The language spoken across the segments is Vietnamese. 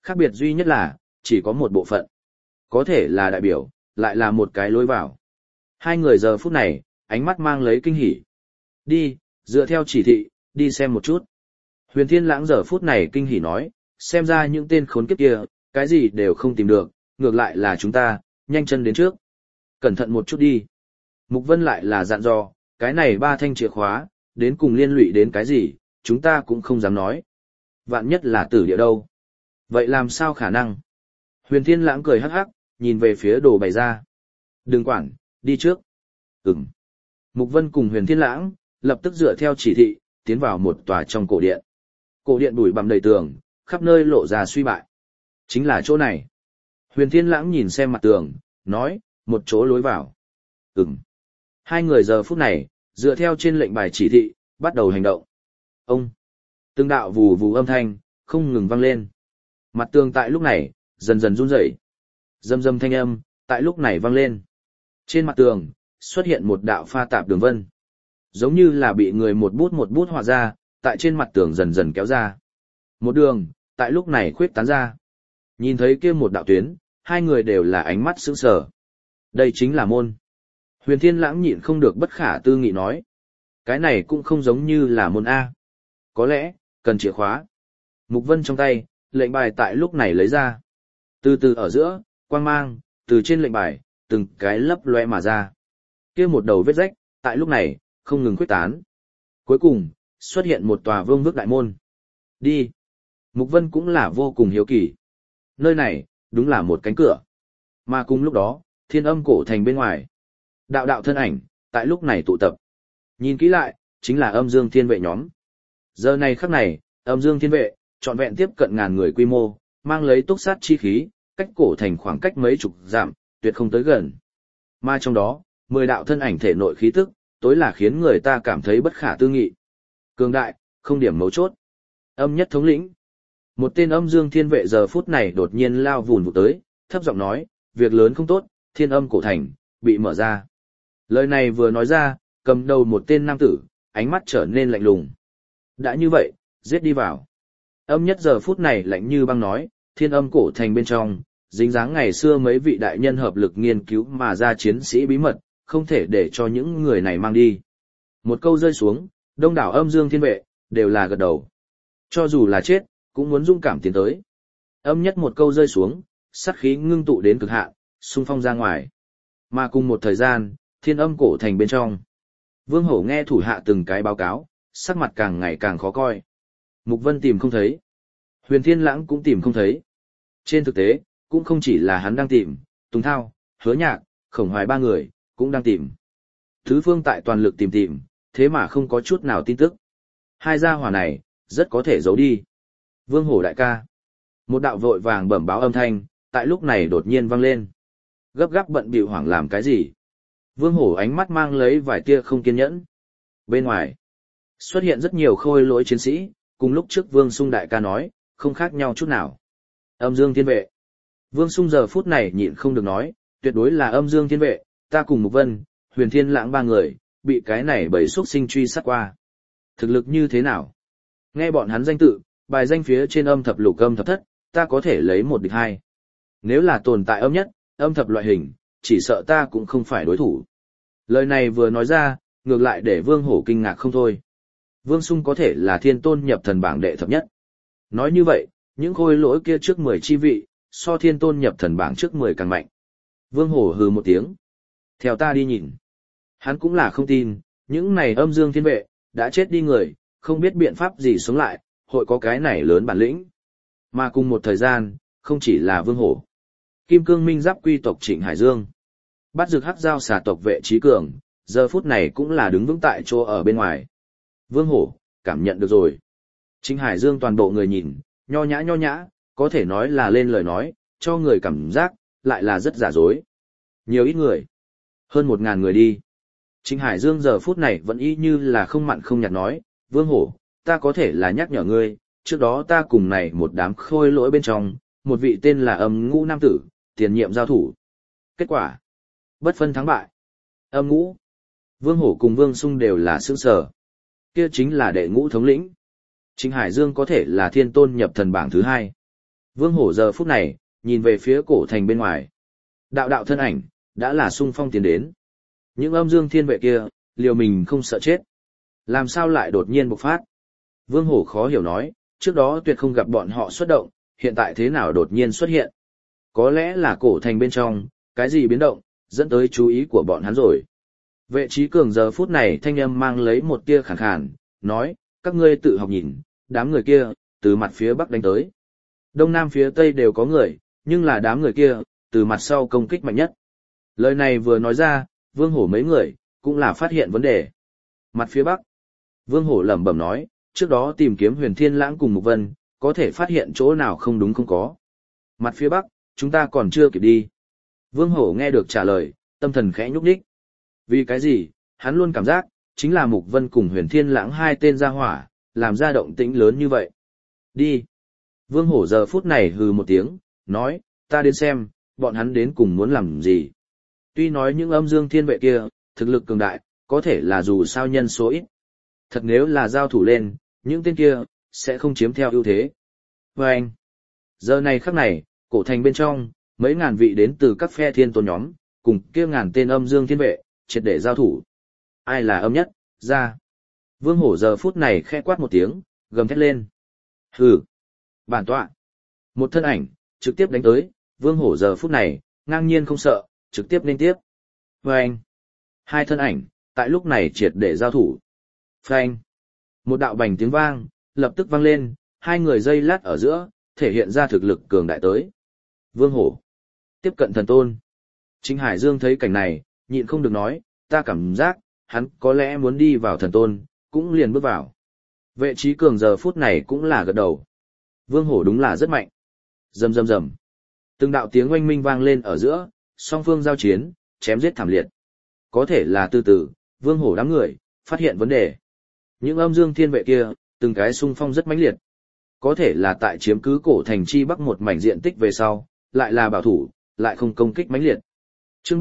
Khác biệt duy nhất là, chỉ có một bộ phận. Có thể là đại biểu, lại là một cái lối vào. Hai người giờ phút này, ánh mắt mang lấy kinh hỉ. Đi, dựa theo chỉ thị, đi xem một chút. Huyền Thiên Lãng giờ phút này kinh hỉ nói, xem ra những tên khốn kiếp kia, cái gì đều không tìm được, ngược lại là chúng ta, nhanh chân đến trước. Cẩn thận một chút đi. Mục Vân lại là dặn dò, cái này 3 thanh chìa khóa, đến cùng liên lụy đến cái gì, chúng ta cũng không dám nói. Vạn nhất là tử địa đâu. Vậy làm sao khả năng? Huyền Thiên Lãng cười hắc hắc, nhìn về phía đồ bày ra. Đừng quản, đi trước. Ừm. Mục Vân cùng Huyền Thiên Lãng, lập tức dựa theo chỉ thị, tiến vào một tòa trong cổ điện. Cổ điện bụi bặm đầy tường, khắp nơi lộ ra suy bại. Chính là chỗ này. Huyền Thiên Lãng nhìn xem mặt tường, nói, một chỗ lối vào. Ừm. Hai người giờ phút này, dựa theo trên lệnh bài chỉ thị, bắt đầu hành động. Ông. Từng đạo vù vù âm thanh, không ngừng vang lên. Mặt tường tại lúc này, dần dần run rẩy. Rầm rầm thanh âm, tại lúc này vang lên. Trên mặt tường, xuất hiện một đạo pha tạp đường vân. Giống như là bị người một bút họa ra, tại trên mặt tường dần dần kéo ra. Một đường, tại lúc này khuyết tán ra. Nhìn thấy kia một đạo tuyến, hai người đều là ánh mắt sững sờ. Đây chính là môn. Huyền Thiên Lãng nhịn không được bất khả tư nghị nói. Cái này cũng không giống như là môn A. Có lẽ, cần chìa khóa. Mục Vân trong tay, lệnh bài tại lúc này lấy ra. Từ từ ở giữa, quang mang, từ trên lệnh bài, từng cái lấp loe mà ra. Kia một đầu vết rách, tại lúc này, không ngừng khuyết tán. Cuối cùng, xuất hiện một tòa vương vức đại môn. Đi. Mục Vân cũng là vô cùng hiếu kỳ. Nơi này, đúng là một cánh cửa. Mà cùng lúc đó, Thiên Âm cổ thành bên ngoài. Đạo đạo thân ảnh, tại lúc này tụ tập. Nhìn kỹ lại, chính là Âm Dương Thiên Vệ nhóm. Giờ này khắc này, Âm Dương Thiên Vệ, trọn vẹn tiếp cận ngàn người quy mô, mang lấy túc sát chi khí, cách cổ thành khoảng cách mấy chục dặm, tuyệt không tới gần. Mà trong đó, 10 đạo thân ảnh thể nội khí tức, tối là khiến người ta cảm thấy bất khả tư nghị. Cường đại, không điểm mấu chốt. Âm nhất thống lĩnh. Một tên Âm Dương Thiên Vệ giờ phút này đột nhiên lao vùn vụt tới, thấp giọng nói, việc lớn không tốt, Thiên Âm cổ thành, bị mở ra. Lời này vừa nói ra, cầm đầu một tên nam tử, ánh mắt trở nên lạnh lùng. Đã như vậy, giết đi vào. Âm nhất giờ phút này lạnh như băng nói, Thiên Âm cổ thành bên trong, dính dáng ngày xưa mấy vị đại nhân hợp lực nghiên cứu mà ra chiến sĩ bí mật, không thể để cho những người này mang đi. Một câu rơi xuống, đông đảo Âm Dương Thiên Vệ, đều là gật đầu. Cho dù là chết, cũng muốn dũng cảm tiến tới. Âm nhất một câu rơi xuống, sát khí ngưng tụ đến cực hạn, xung phong ra ngoài. Mà cùng một thời gian, Thiên Âm cổ thành bên trong. Vương Hổ nghe thủ hạ từng cái báo cáo, sắc mặt càng ngày càng khó coi. Mục Vân tìm không thấy. Huyền Thiên Lãng cũng tìm không thấy. Trên thực tế, cũng không chỉ là hắn đang tìm, Tùng Thao, Hứa Nhạc, Khổng Hoài ba người, cũng đang tìm. Thứ phương tại toàn lực tìm, thế mà không có chút nào tin tức. Hai gia hỏa này, rất có thể giấu đi. Vương Hổ đại ca. Một đạo vội vàng bẩm báo âm thanh, tại lúc này đột nhiên vang lên. Gấp gáp bận bịu hoảng làm cái gì? Vương Hổ ánh mắt mang lấy vài tia không kiên nhẫn. Bên ngoài, xuất hiện rất nhiều khôi lỗi chiến sĩ, cùng lúc trước Vương Sung đại ca nói, không khác nhau chút nào. Âm Dương Thiên Vệ. Vương Sung giờ phút này nhịn không được nói, tuyệt đối là Âm Dương Thiên Vệ, ta cùng Mục Vân, Huyền Thiên Lãng ba người, bị cái này bầy xuất sinh truy sát qua. Thực lực như thế nào? Nghe bọn hắn danh tự, bài danh phía trên âm thập lục âm thập thất, ta có thể lấy một địch hai. Nếu là tồn tại âm nhất, âm thập loại hình, chỉ sợ ta cũng không phải đối thủ. Lời này vừa nói ra, ngược lại để Vương Hổ kinh ngạc không thôi. Vương Sung có thể là thiên tôn nhập thần bảng đệ thập nhất. Nói như vậy, những khôi lỗi kia trước 10 chi vị, so thiên tôn nhập thần bảng trước 10 càng mạnh. Vương Hổ hừ một tiếng. Theo ta đi nhìn. Hắn cũng là không tin, những này Âm Dương Thiên Vệ, đã chết đi người, không biết biện pháp gì sống lại, hội có cái này lớn bản lĩnh. Mà cùng một thời gian, không chỉ là Vương Hổ. Kim Cương Minh Giáp quy tộc Trịnh Hải Dương. Bắt Dực Hắc Giao xà tộc Vệ Trí Cường, giờ phút này cũng là đứng vững tại chỗ ở bên ngoài. Vương Hổ, cảm nhận được rồi. Trịnh Hải Dương toàn bộ người nhìn, nho nhã, có thể nói là lên lời nói, cho người cảm giác, lại là rất giả dối. Nhiều ít người. Hơn 1000 người đi. Trịnh Hải Dương giờ phút này vẫn y như là không mặn không nhạt nói, Vương Hổ, ta có thể là nhắc nhở ngươi, trước đó ta cùng này một đám khôi lỗi bên trong, một vị tên là Âm Ngũ nam tử, tiền nhiệm giao thủ. Kết quả, bất phân thắng bại. Âm Ngũ, Vương Hổ cùng Vương Sung đều là sướng sở. Kia chính là đệ ngũ thống lĩnh. Trịnh Hải Dương có thể là thiên tôn nhập thần bảng thứ 2. Vương Hổ giờ phút này, nhìn về phía cổ thành bên ngoài. Đạo đạo thân ảnh, đã là xung phong tiến đến. Những âm dương thiên vệ kia, liều mình không sợ chết. Làm sao lại đột nhiên bộc phát? Vương Hổ khó hiểu nói, trước đó tuyệt không gặp bọn họ xuất động, hiện tại thế nào đột nhiên xuất hiện? Có lẽ là cổ thành bên trong, cái gì biến động, dẫn tới chú ý của bọn hắn rồi. Vệ trí cường giờ phút này thanh âm mang lấy một tia khàn khàn, nói, các ngươi tự học nhìn, đám người kia, từ mặt phía bắc đánh tới. Đông nam phía tây đều có người, nhưng là đám người kia, từ mặt sau công kích mạnh nhất. Lời này vừa nói ra, Vương Hổ mấy người, cũng là phát hiện vấn đề. Mặt phía bắc, Vương Hổ lẩm bẩm nói, trước đó tìm kiếm Huyền Thiên Lãng cùng Mục Vân, có thể phát hiện chỗ nào không đúng không có. Mặt phía bắc, chúng ta còn chưa kịp đi. Vương Hổ nghe được trả lời, tâm thần khẽ nhúc nhích. Vì cái gì, hắn luôn cảm giác, chính là Mục Vân cùng Huyền Thiên Lãng hai tên gia hỏa, làm ra động tĩnh lớn như vậy. Đi. Vương Hổ giờ phút này hừ một tiếng, nói, ta đến xem, bọn hắn đến cùng muốn làm gì. Tuy nói những âm dương thiên vệ kia, thực lực cường đại, có thể là dù sao nhân số ít. Thật nếu là giao thủ lên, những tên kia, sẽ không chiếm theo ưu thế. Và anh, giờ này khắc này, cổ thành bên trong, mấy ngàn vị đến từ các phe thiên tôn nhóm, cùng kia ngàn tên âm dương thiên vệ, triệt để giao thủ. Ai là âm nhất, ra. Vương Hổ giờ phút này khẽ quát một tiếng, gầm thét lên. Hừ, bản tọa. Một thân ảnh, trực tiếp đánh tới, Vương Hổ giờ phút này, ngang nhiên không sợ, trực tiếp lên tiếp. Phanh. Hai thân ảnh, tại lúc này triệt để giao thủ. Phanh. Một đạo bành tiếng vang, lập tức vang lên, hai người dây lát ở giữa, thể hiện ra thực lực cường đại tới. Vương Hổ. Tiếp cận thần tôn. Chính Hải Dương thấy cảnh này, nhịn không được nói, ta cảm giác, hắn có lẽ muốn đi vào thần tôn, cũng liền bước vào. Vệ trí cường giờ phút này cũng là gật đầu. Vương Hổ đúng là rất mạnh. Rầm rầm rầm. Từng đạo tiếng oanh minh vang lên ở giữa, song phương giao chiến, chém giết thảm liệt. Có thể là từ từ, Vương Hổ đám người, phát hiện vấn đề. Những âm dương thiên vệ kia, từng cái xung phong rất mãnh liệt. Có thể là tại chiếm cứ cổ thành chi bắc một mảnh diện tích về sau, lại là bảo thủ, lại không công kích mãnh liệt. Chương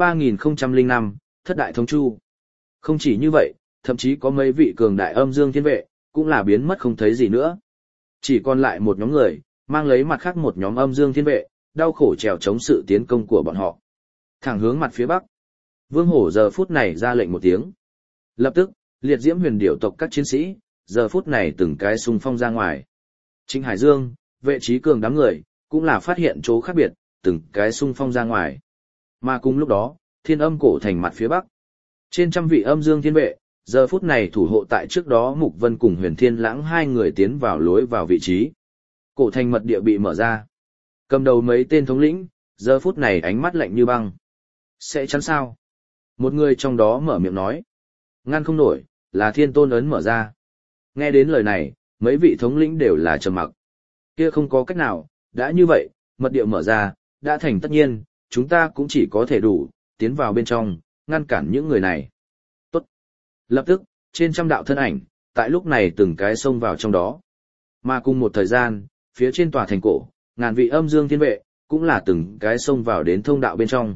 3005, Thất Đại Thống Chu. Không chỉ như vậy, thậm chí có mấy vị cường đại âm dương thiên vệ, cũng là biến mất không thấy gì nữa. Chỉ còn lại một nhóm người, mang lấy mặt khác một nhóm âm dương thiên vệ, đau khổ trèo chống sự tiến công của bọn họ. Thẳng hướng mặt phía bắc. Vương Hổ giờ phút này ra lệnh một tiếng. Lập tức, liệt diễm huyền điểu tộc các chiến sĩ, giờ phút này từng cái xung phong ra ngoài. Trịnh Hải Dương, vệ trí cường đám người, cũng là phát hiện chỗ khác biệt, từng cái xung phong ra ngoài. Mà cùng lúc đó, thiên âm cổ thành mặt phía bắc. Trên trăm vị âm dương thiên vệ, giờ phút này thủ hộ tại trước đó Mục Vân cùng Huyền Thiên Lãng hai người tiến vào lối vào vị trí. Cổ thành mật địa bị mở ra. Cầm đầu mấy tên thống lĩnh, giờ phút này ánh mắt lạnh như băng. Sẽ chắn sao? Một người trong đó mở miệng nói. Ngăn không nổi, là thiên tôn ấn mở ra. Nghe đến lời này, mấy vị thống lĩnh đều là trầm mặc. Kia không có cách nào, đã như vậy, mật địa mở ra, đã thành tất nhiên, chúng ta cũng chỉ có thể đủ, tiến vào bên trong, ngăn cản những người này. Tốt. Lập tức, trên trăm đạo thân ảnh, tại lúc này từng cái xông vào trong đó. Mà cùng một thời gian, phía trên tòa thành cổ, ngàn vị âm dương thiên vệ, cũng là từng cái xông vào đến thông đạo bên trong.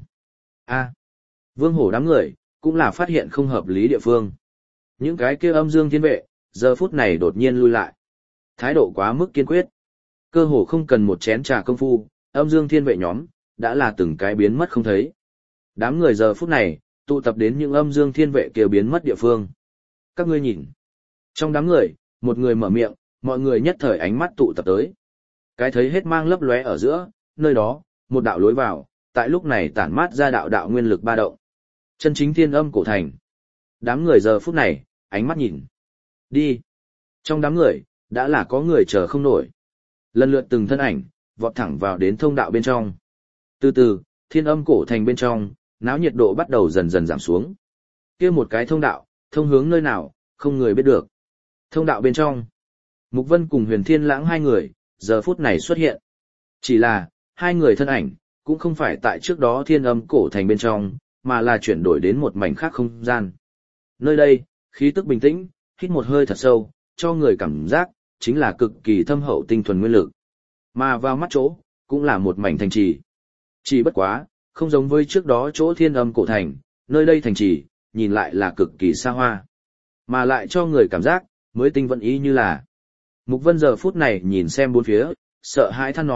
Vương Hổ đám người, cũng là phát hiện không hợp lý địa phương. Những cái kia âm dương thiên vệ, giờ phút này đột nhiên lui lại. Thái độ quá mức kiên quyết. Cơ hồ không cần một chén trà công phu, âm dương thiên vệ nhóm, đã là từng cái biến mất không thấy. Đám người giờ phút này, tụ tập đến những âm dương thiên vệ kia biến mất địa phương. Các ngươi nhìn. Trong đám người, một người mở miệng, mọi người nhất thời ánh mắt tụ tập tới. Cái thấy hết mang lấp lóe ở giữa, nơi đó, một đạo lối vào, tại lúc này tản mát ra đạo đạo nguyên lực ba động. Chân chính thiên âm cổ thành. Đám người giờ phút này, ánh mắt nhìn. Đi. Trong đám người, đã là có người chờ không nổi. Lần lượt từng thân ảnh, vọt thẳng vào đến thông đạo bên trong. Từ từ, thiên âm cổ thành bên trong, náo nhiệt độ bắt đầu dần dần giảm xuống. Kia một cái thông đạo, thông hướng nơi nào, không người biết được. Thông đạo bên trong, Mục Vân cùng Huyền Thiên Lãng hai người, giờ phút này xuất hiện. Chỉ là, hai người thân ảnh, cũng không phải tại trước đó thiên âm cổ thành bên trong, mà là chuyển đổi đến một mảnh khác không gian. Nơi đây, khí tức bình tĩnh, hít một hơi thật sâu, cho người cảm giác, chính là cực kỳ thâm hậu tinh thuần nguyên lực. Mà vào mắt chỗ, cũng là một mảnh thành trì. Chỉ bất quá, không giống với trước đó chỗ thiên âm cổ thành, nơi đây thành trì, nhìn lại là cực kỳ xa hoa. Mà lại cho người cảm giác, mới tinh vận ý như là. Mục Vân giờ phút này nhìn xem bốn phía, sợ hãi than nói,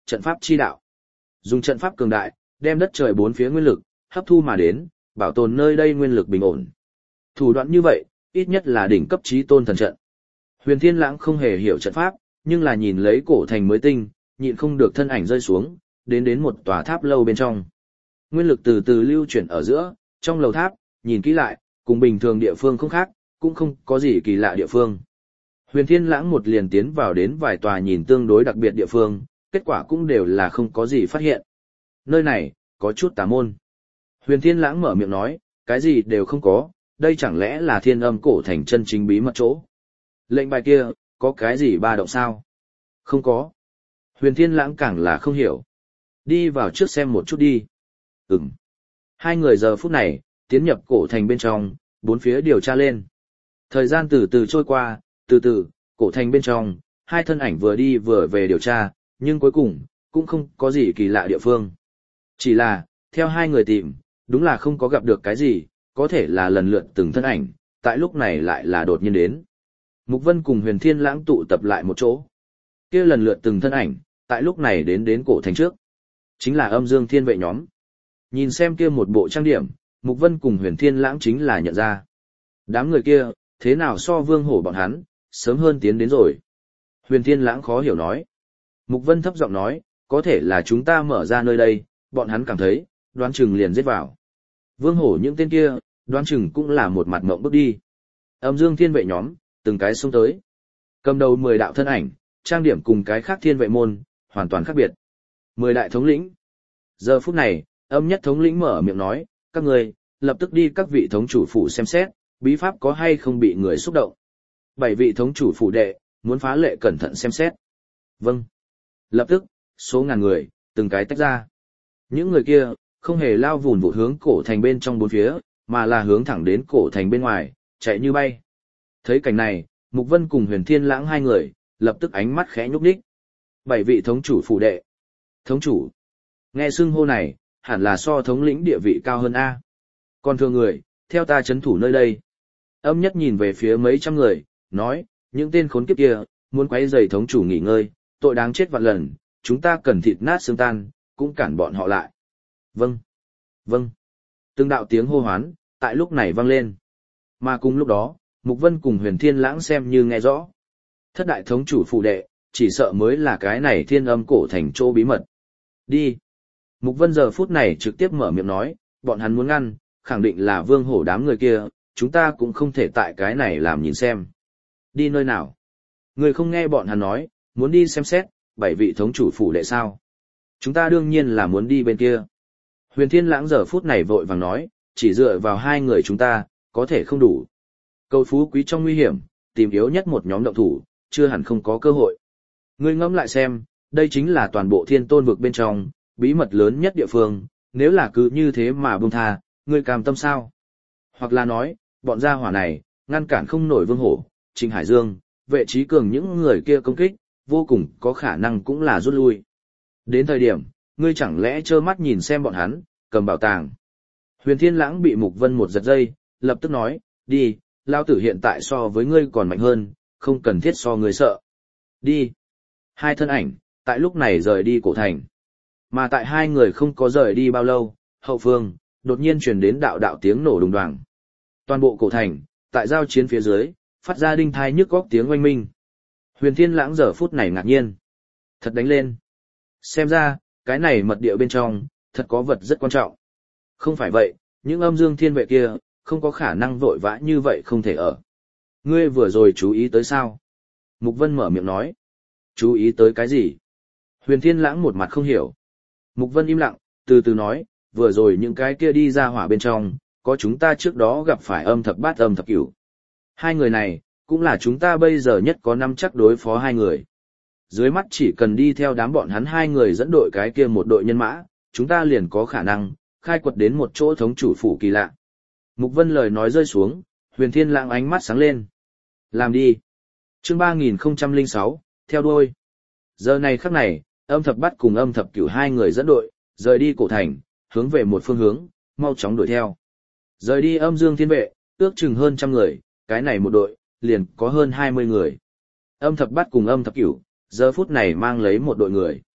trận pháp chi đạo. Dùng trận pháp cường đại, đem đất trời bốn phía nguyên lực, hấp thu mà đến, bảo tồn nơi đây nguyên lực bình ổn. Thủ đoạn như vậy, ít nhất là đỉnh cấp chí tôn thần trận. Huyền Thiên Lãng không hề hiểu trận pháp, nhưng là nhìn lấy cổ thành mới tinh, nhịn không được thân ảnh rơi xuống, đến một tòa tháp lâu bên trong. Nguyên lực từ từ lưu chuyển ở giữa, trong lầu tháp, nhìn kỹ lại, cùng bình thường địa phương không khác, cũng không có gì kỳ lạ địa phương. Huyền Thiên Lãng một liền tiến vào đến vài tòa nhìn tương đối đặc biệt địa phương, kết quả cũng đều là không có gì phát hiện. Nơi này, có chút tà môn. Huyền Thiên Lãng mở miệng nói, cái gì đều không có, đây chẳng lẽ là Thiên Âm cổ thành chân chính bí mật chỗ. Lệnh bài kia, có cái gì ba động sao? Không có. Huyền Thiên Lãng càng là không hiểu. Đi vào trước xem một chút đi. Ừm. Hai người giờ phút này, tiến nhập cổ thành bên trong, bốn phía điều tra lên. Thời gian từ từ trôi qua, từ từ, cổ thành bên trong, hai thân ảnh vừa đi vừa về điều tra, nhưng cuối cùng, cũng không có gì kỳ lạ địa phương. Chỉ là, theo hai người tìm, đúng là không có gặp được cái gì, có thể là lần lượt từng thân ảnh, tại lúc này lại là đột nhiên đến. Mục Vân cùng Huyền Thiên Lãng tụ tập lại một chỗ. Kia lần lượt từng thân ảnh, tại lúc này đến cổ thành trước. Chính là Âm Dương Thiên vệ nhóm. Nhìn xem kia một bộ trang điểm, Mục Vân cùng Huyền Thiên Lãng chính là nhận ra. Đám người kia, thế nào so Vương Hổ bọn hắn, sớm hơn tiến đến rồi. Huyền Thiên Lãng khó hiểu nói. Mục Vân thấp giọng nói, có thể là chúng ta mở ra nơi đây, bọn hắn cảm thấy, đoán chừng liền giết vào. Vương Hổ những tên kia, đoán chừng cũng là một mặt ngộng bước đi. Âm Dương Thiên vệ nhóm, từng cái xông tới. Cầm đầu 10 đạo thân ảnh, trang điểm cùng cái khác thiên vệ môn, hoàn toàn khác biệt. 10 đại thống lĩnh. Giờ phút này, Âm Nhất thống lĩnh mở miệng nói, các người, lập tức đi các vị thống chủ phủ xem xét, bí pháp có hay không bị người xúc động. 7 vị thống chủ phủ đệ, muốn phá lệ cẩn thận xem xét. Vâng. Lập tức, số ngàn người, từng cái tách ra. Những người kia, không hề lao vùn vụt hướng cổ thành bên trong bốn phía, mà là hướng thẳng đến cổ thành bên ngoài, chạy như bay. Thấy cảnh này, Mục Vân cùng Huyền Thiên Lãng hai người, lập tức ánh mắt khẽ nhúc nhích. 7 vị thống chủ phủ đệ. Thống chủ. Nghe xưng hô này, hẳn là so thống lĩnh địa vị cao hơn A. Còn thường người, theo ta chấn thủ nơi đây. Âm Nhất nhìn về phía mấy trăm người, nói, những tên khốn kiếp kia, muốn quấy rầy thống chủ nghỉ ngơi, tội đáng chết vạn lần, chúng ta cần thịt nát xương tan, cũng cản bọn họ lại. Vâng. Vâng. Từng đạo tiếng hô hoán, tại lúc này vang lên. Mà cùng lúc đó, Mục Vân cùng Huyền Thiên Lãng xem như nghe rõ. Thất đại thống chủ phụ đệ, chỉ sợ mới là cái này Thiên Âm cổ thành chỗ bí mật. Đi. Mục Vân giờ phút này trực tiếp mở miệng nói, bọn hắn muốn ngăn, khẳng định là Vương Hổ đám người kia, chúng ta cũng không thể tại cái này làm nhìn xem. Đi nơi nào? Người không nghe bọn hắn nói, muốn đi xem xét, 7 vị thống chủ phủ đệ sao? Chúng ta đương nhiên là muốn đi bên kia. Huyền Thiên Lãng giờ phút này vội vàng nói, chỉ dựa vào hai người chúng ta, có thể không đủ. Cầu phú quý trong nguy hiểm, tìm yếu nhất một nhóm động thủ, chưa hẳn không có cơ hội. Ngươi ngẫm lại xem, đây chính là toàn bộ Thiên Tôn vực bên trong, bí mật lớn nhất địa phương, nếu là cứ như thế mà buông tha, ngươi cam tâm sao? Hoặc là nói, bọn gia hỏa này, ngăn cản không nổi Vương Hổ, Trình Hải Dương, Vệ Trí Cường những người kia công kích, vô cùng có khả năng cũng là rút lui. Đến thời điểm, ngươi chẳng lẽ trơ mắt nhìn xem bọn hắn, cầm bảo tàng. Huyền Thiên Lãng bị Mục Vân một giật dây, lập tức nói, đi, lao tử hiện tại so với ngươi còn mạnh hơn, không cần thiết so ngươi sợ. Đi. Hai thân ảnh, tại lúc này rời đi cổ thành. Mà tại hai người không có rời đi bao lâu, hậu phương, đột nhiên truyền đến đạo đạo tiếng nổ đùng đoàng. Toàn bộ cổ thành, tại giao chiến phía dưới, phát ra đinh thai nhức góc tiếng oanh minh. Huyền Thiên Lãng giờ phút này ngạc nhiên. Thật đánh lên. Xem ra, cái này mật địa bên trong, thật có vật rất quan trọng. Không phải vậy, những Âm Dương Thiên vệ kia, không có khả năng vội vã như vậy không thể ở. Ngươi vừa rồi chú ý tới sao? Mục Vân mở miệng nói. Chú ý tới cái gì? Huyền Thiên Lãng một mặt không hiểu. Mục Vân im lặng, từ từ nói, vừa rồi những cái kia đi ra hỏa bên trong, có chúng ta trước đó gặp phải Âm Thập Bát Âm Thập Cửu. Hai người này, cũng là chúng ta bây giờ nhất có nắm chắc đối phó hai người. Dưới mắt chỉ cần đi theo đám bọn hắn hai người dẫn đội cái kia một đội nhân mã, chúng ta liền có khả năng khai quật đến một chỗ thống chủ phủ kỳ lạ. Mục Vân lời nói rơi xuống, Huyền Thiên Lãng ánh mắt sáng lên. Làm đi. Chương 3006, theo đuôi. Giờ này khắc này, Âm Thập Bát cùng Âm Thập Cửu hai người dẫn đội, rời đi cổ thành, hướng về một phương hướng, mau chóng đuổi theo. Rời đi Âm Dương Thiên vệ, ước chừng hơn 100 người, cái này một đội, liền có hơn 20 người. Âm Thập Bát cùng Âm Thập Cửu, giờ phút này mang lấy một đội người.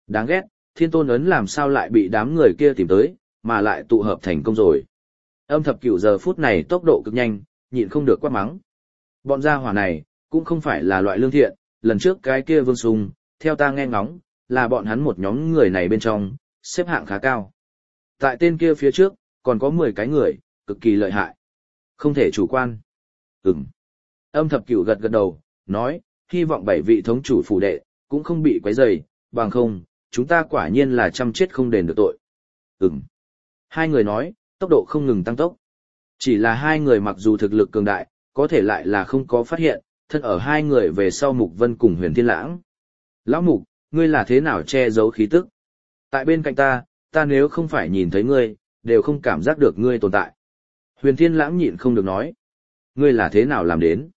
Đáng ghét, thiên tôn ấn làm sao lại bị đám người kia tìm tới, mà lại tụ hợp thành công rồi. Âm thập cửu giờ phút này tốc độ cực nhanh, nhịn không được quát mắng. Bọn gia hỏa này, cũng không phải là loại lương thiện, lần trước cái kia Vương Sùng, theo ta nghe ngóng, là bọn hắn một nhóm người này bên trong, xếp hạng khá cao. Tại tên kia phía trước, còn có 10 cái người, cực kỳ lợi hại. Không thể chủ quan. Ừm. Âm thập cửu gật gật đầu, nói, hy vọng 7 vị thống chủ phủ đệ, cũng không bị quấy rầy, bằng không, chúng ta quả nhiên là chăm chết không đền được tội. Ừm. Hai người nói, tốc độ không ngừng tăng tốc. Chỉ là hai người mặc dù thực lực cường đại, có thể lại là không có phát hiện, thân ở hai người về sau Mục Vân cùng Huyền Thiên Lãng. Lão Mục, ngươi là thế nào che giấu khí tức? Tại bên cạnh ta nếu không phải nhìn thấy ngươi, đều không cảm giác được ngươi tồn tại. Huyền Thiên Lãng nhịn không được nói. Ngươi là thế nào làm đến?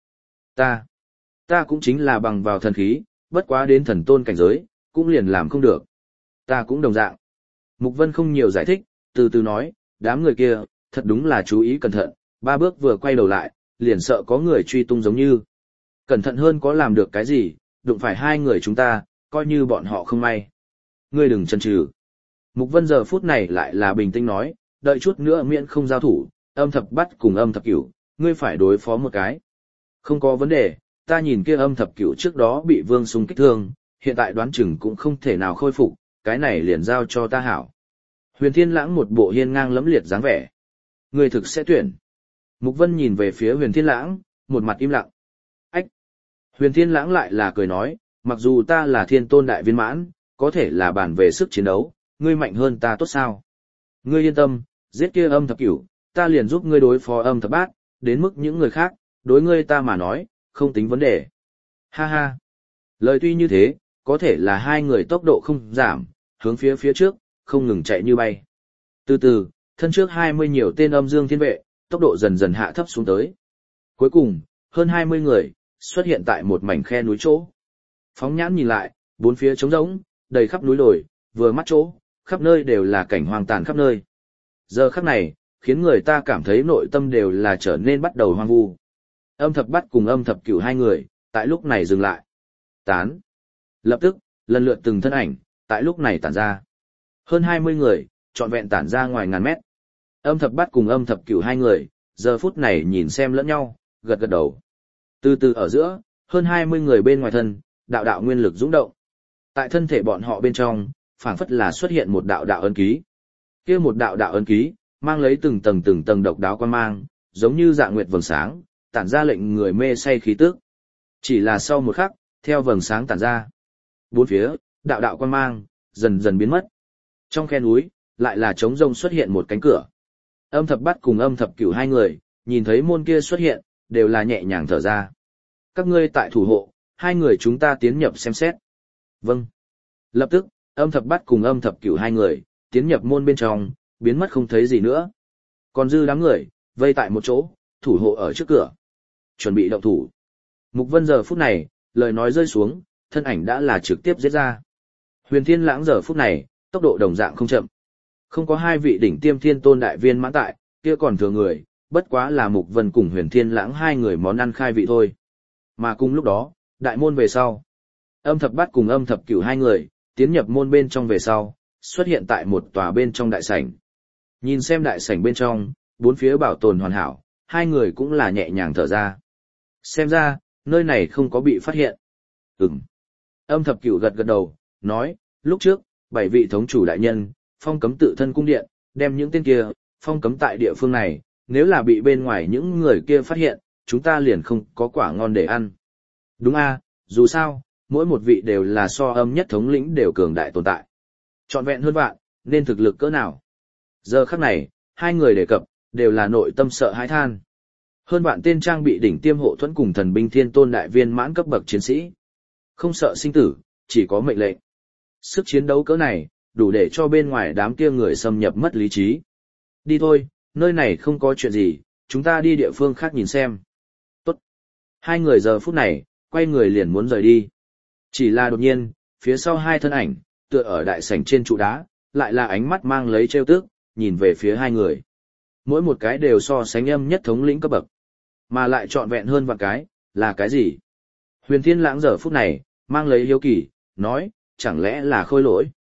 Ta cũng chính là bằng vào thần khí, bất quá đến thần tôn cảnh giới, cũng liền làm không được. Ta cũng đồng dạng. Mục Vân không nhiều giải thích, từ từ nói, đám người kia, thật đúng là chú ý cẩn thận, 3 bước vừa quay đầu lại, liền sợ có người truy tung giống như. Cẩn thận hơn có làm được cái gì, đụng phải hai người chúng ta, coi như bọn họ không may. Ngươi đừng chần chừ. Mục Vân giờ phút này lại là bình tĩnh nói, đợi chút nữa miễn không giao thủ, âm thập bắt cùng âm thập cửu, ngươi phải đối phó một cái. Không có vấn đề, ta nhìn kia âm thập cửu trước đó bị Vương Sung kích thương, hiện tại đoán chừng cũng không thể nào khôi phục, cái này liền giao cho ta hảo. Huyền Thiên Lãng một bộ hiên ngang lẫm liệt dáng vẻ. Ngươi thực sẽ tuyển. Mục Vân nhìn về phía Huyền Thiên Lãng, một mặt im lặng. Ách! Huyền Thiên Lãng lại là cười nói, mặc dù ta là thiên tôn đại viên mãn, có thể là bàn về sức chiến đấu, ngươi mạnh hơn ta tốt sao? Ngươi yên tâm, giết kia âm thập cửu, ta liền giúp ngươi đối phó âm thập bát, đến mức những người khác, đối ngươi ta mà nói, không tính vấn đề. Ha ha! Lời tuy như thế, có thể là hai người tốc độ không giảm, hướng phía trước, không ngừng chạy như bay. Từ từ, thân trước 20 nhiều tên âm dương thiên vệ, tốc độ dần dần hạ thấp xuống tới. Cuối cùng, hơn 20 người, xuất hiện tại một mảnh khe núi chỗ. Phóng nhãn nhìn lại, bốn phía trống rỗng, đầy khắp núi đồi, vừa mắt chỗ, khắp nơi đều là cảnh hoang tàn khắp nơi. Giờ khắc này, khiến người ta cảm thấy nội tâm đều là trở nên bắt đầu hoang vu. Âm thập bắt cùng âm thập cửu hai người, tại lúc này dừng lại. Tán. Lập tức, lần lượt từng thân ảnh, tại lúc này tản ra. Hơn 20 người, trọn vẹn tản ra ngoài ngàn mét. Âm thập bắt cùng âm thập cửu hai người, giờ phút này nhìn xem lẫn nhau, gật gật đầu. Từ từ ở giữa, hơn 20 người bên ngoài thân, đạo đạo nguyên lực dũng động. Tại thân thể bọn họ bên trong, phảng phất là xuất hiện một đạo đạo ấn ký. Kia một đạo đạo ấn ký, mang lấy từng tầng độc đáo quan mang, giống như dạng nguyệt vầng sáng, tản ra lệnh người mê say khí tức. Chỉ là sau một khắc, theo vầng sáng tản ra, bốn phía, đạo đạo quan mang, dần dần biến mất. Trong khe núi, lại là trống rông xuất hiện một cánh cửa. Âm thập bắt cùng âm thập cửu hai người, nhìn thấy môn kia xuất hiện, đều là nhẹ nhàng thở ra. Các ngươi tại thủ hộ, hai người chúng ta tiến nhập xem xét. Vâng. Lập tức, âm thập bắt cùng âm thập cửu hai người, tiến nhập môn bên trong, biến mất không thấy gì nữa. Còn dư đám người, vây tại một chỗ, thủ hộ ở trước cửa. Chuẩn bị động thủ. Mục Vân giờ phút này, lời nói rơi xuống, thân ảnh đã là trực tiếp giết ra. Huyền Thiên Lãng giờ phút này, tốc độ đồng dạng không chậm. Không có hai vị đỉnh tiêm thiên tôn đại viên mãn tại, kia còn thừa người, bất quá là Mục Vân cùng Huyền Thiên Lãng hai người món ăn khai vị thôi. Mà cùng lúc đó, đại môn về sau. Âm thập bát cùng âm thập cửu hai người, tiến nhập môn bên trong về sau, xuất hiện tại một tòa bên trong đại sảnh. Nhìn xem đại sảnh bên trong, bốn phía bảo tồn hoàn hảo, hai người cũng là nhẹ nhàng thở ra. Xem ra, nơi này không có bị phát hiện. Ừm. Âm thập cửu gật gật đầu, nói, lúc trước, 7 vị thống chủ đại nhân, phong cấm tự thân cung điện, đem những tên kia, phong cấm tại địa phương này, nếu là bị bên ngoài những người kia phát hiện, chúng ta liền không có quả ngon để ăn. Đúng a, dù sao, mỗi một vị đều là so âm nhất thống lĩnh đều cường đại tồn tại. Trọn vẹn hơn vạn, nên thực lực cỡ nào. Giờ khắc này, hai người đề cập, đều là nội tâm sợ hãi than. Hơn vạn tên trang bị đỉnh tiêm hộ thuẫn cùng thần binh thiên tôn đại viên mãn cấp bậc chiến sĩ. Không sợ sinh tử, chỉ có mệnh lệnh. Sức chiến đấu cỡ này, đủ để cho bên ngoài đám kia người xâm nhập mất lý trí. Đi thôi, nơi này không có chuyện gì, chúng ta đi địa phương khác nhìn xem. Tốt. Hai người giờ phút này, quay người liền muốn rời đi. Chỉ là đột nhiên, phía sau hai thân ảnh, tựa ở đại sảnh trên trụ đá, lại là ánh mắt mang lấy trêu tức, nhìn về phía hai người. Mỗi một cái đều so sánh âm nhất thống lĩnh cấp bậc, mà lại trọn vẹn hơn vạn cái, là cái gì? Huyền Thiên Lãng giờ phút này, mang lấy hiếu kỳ, nói, chẳng lẽ là khôi lỗi?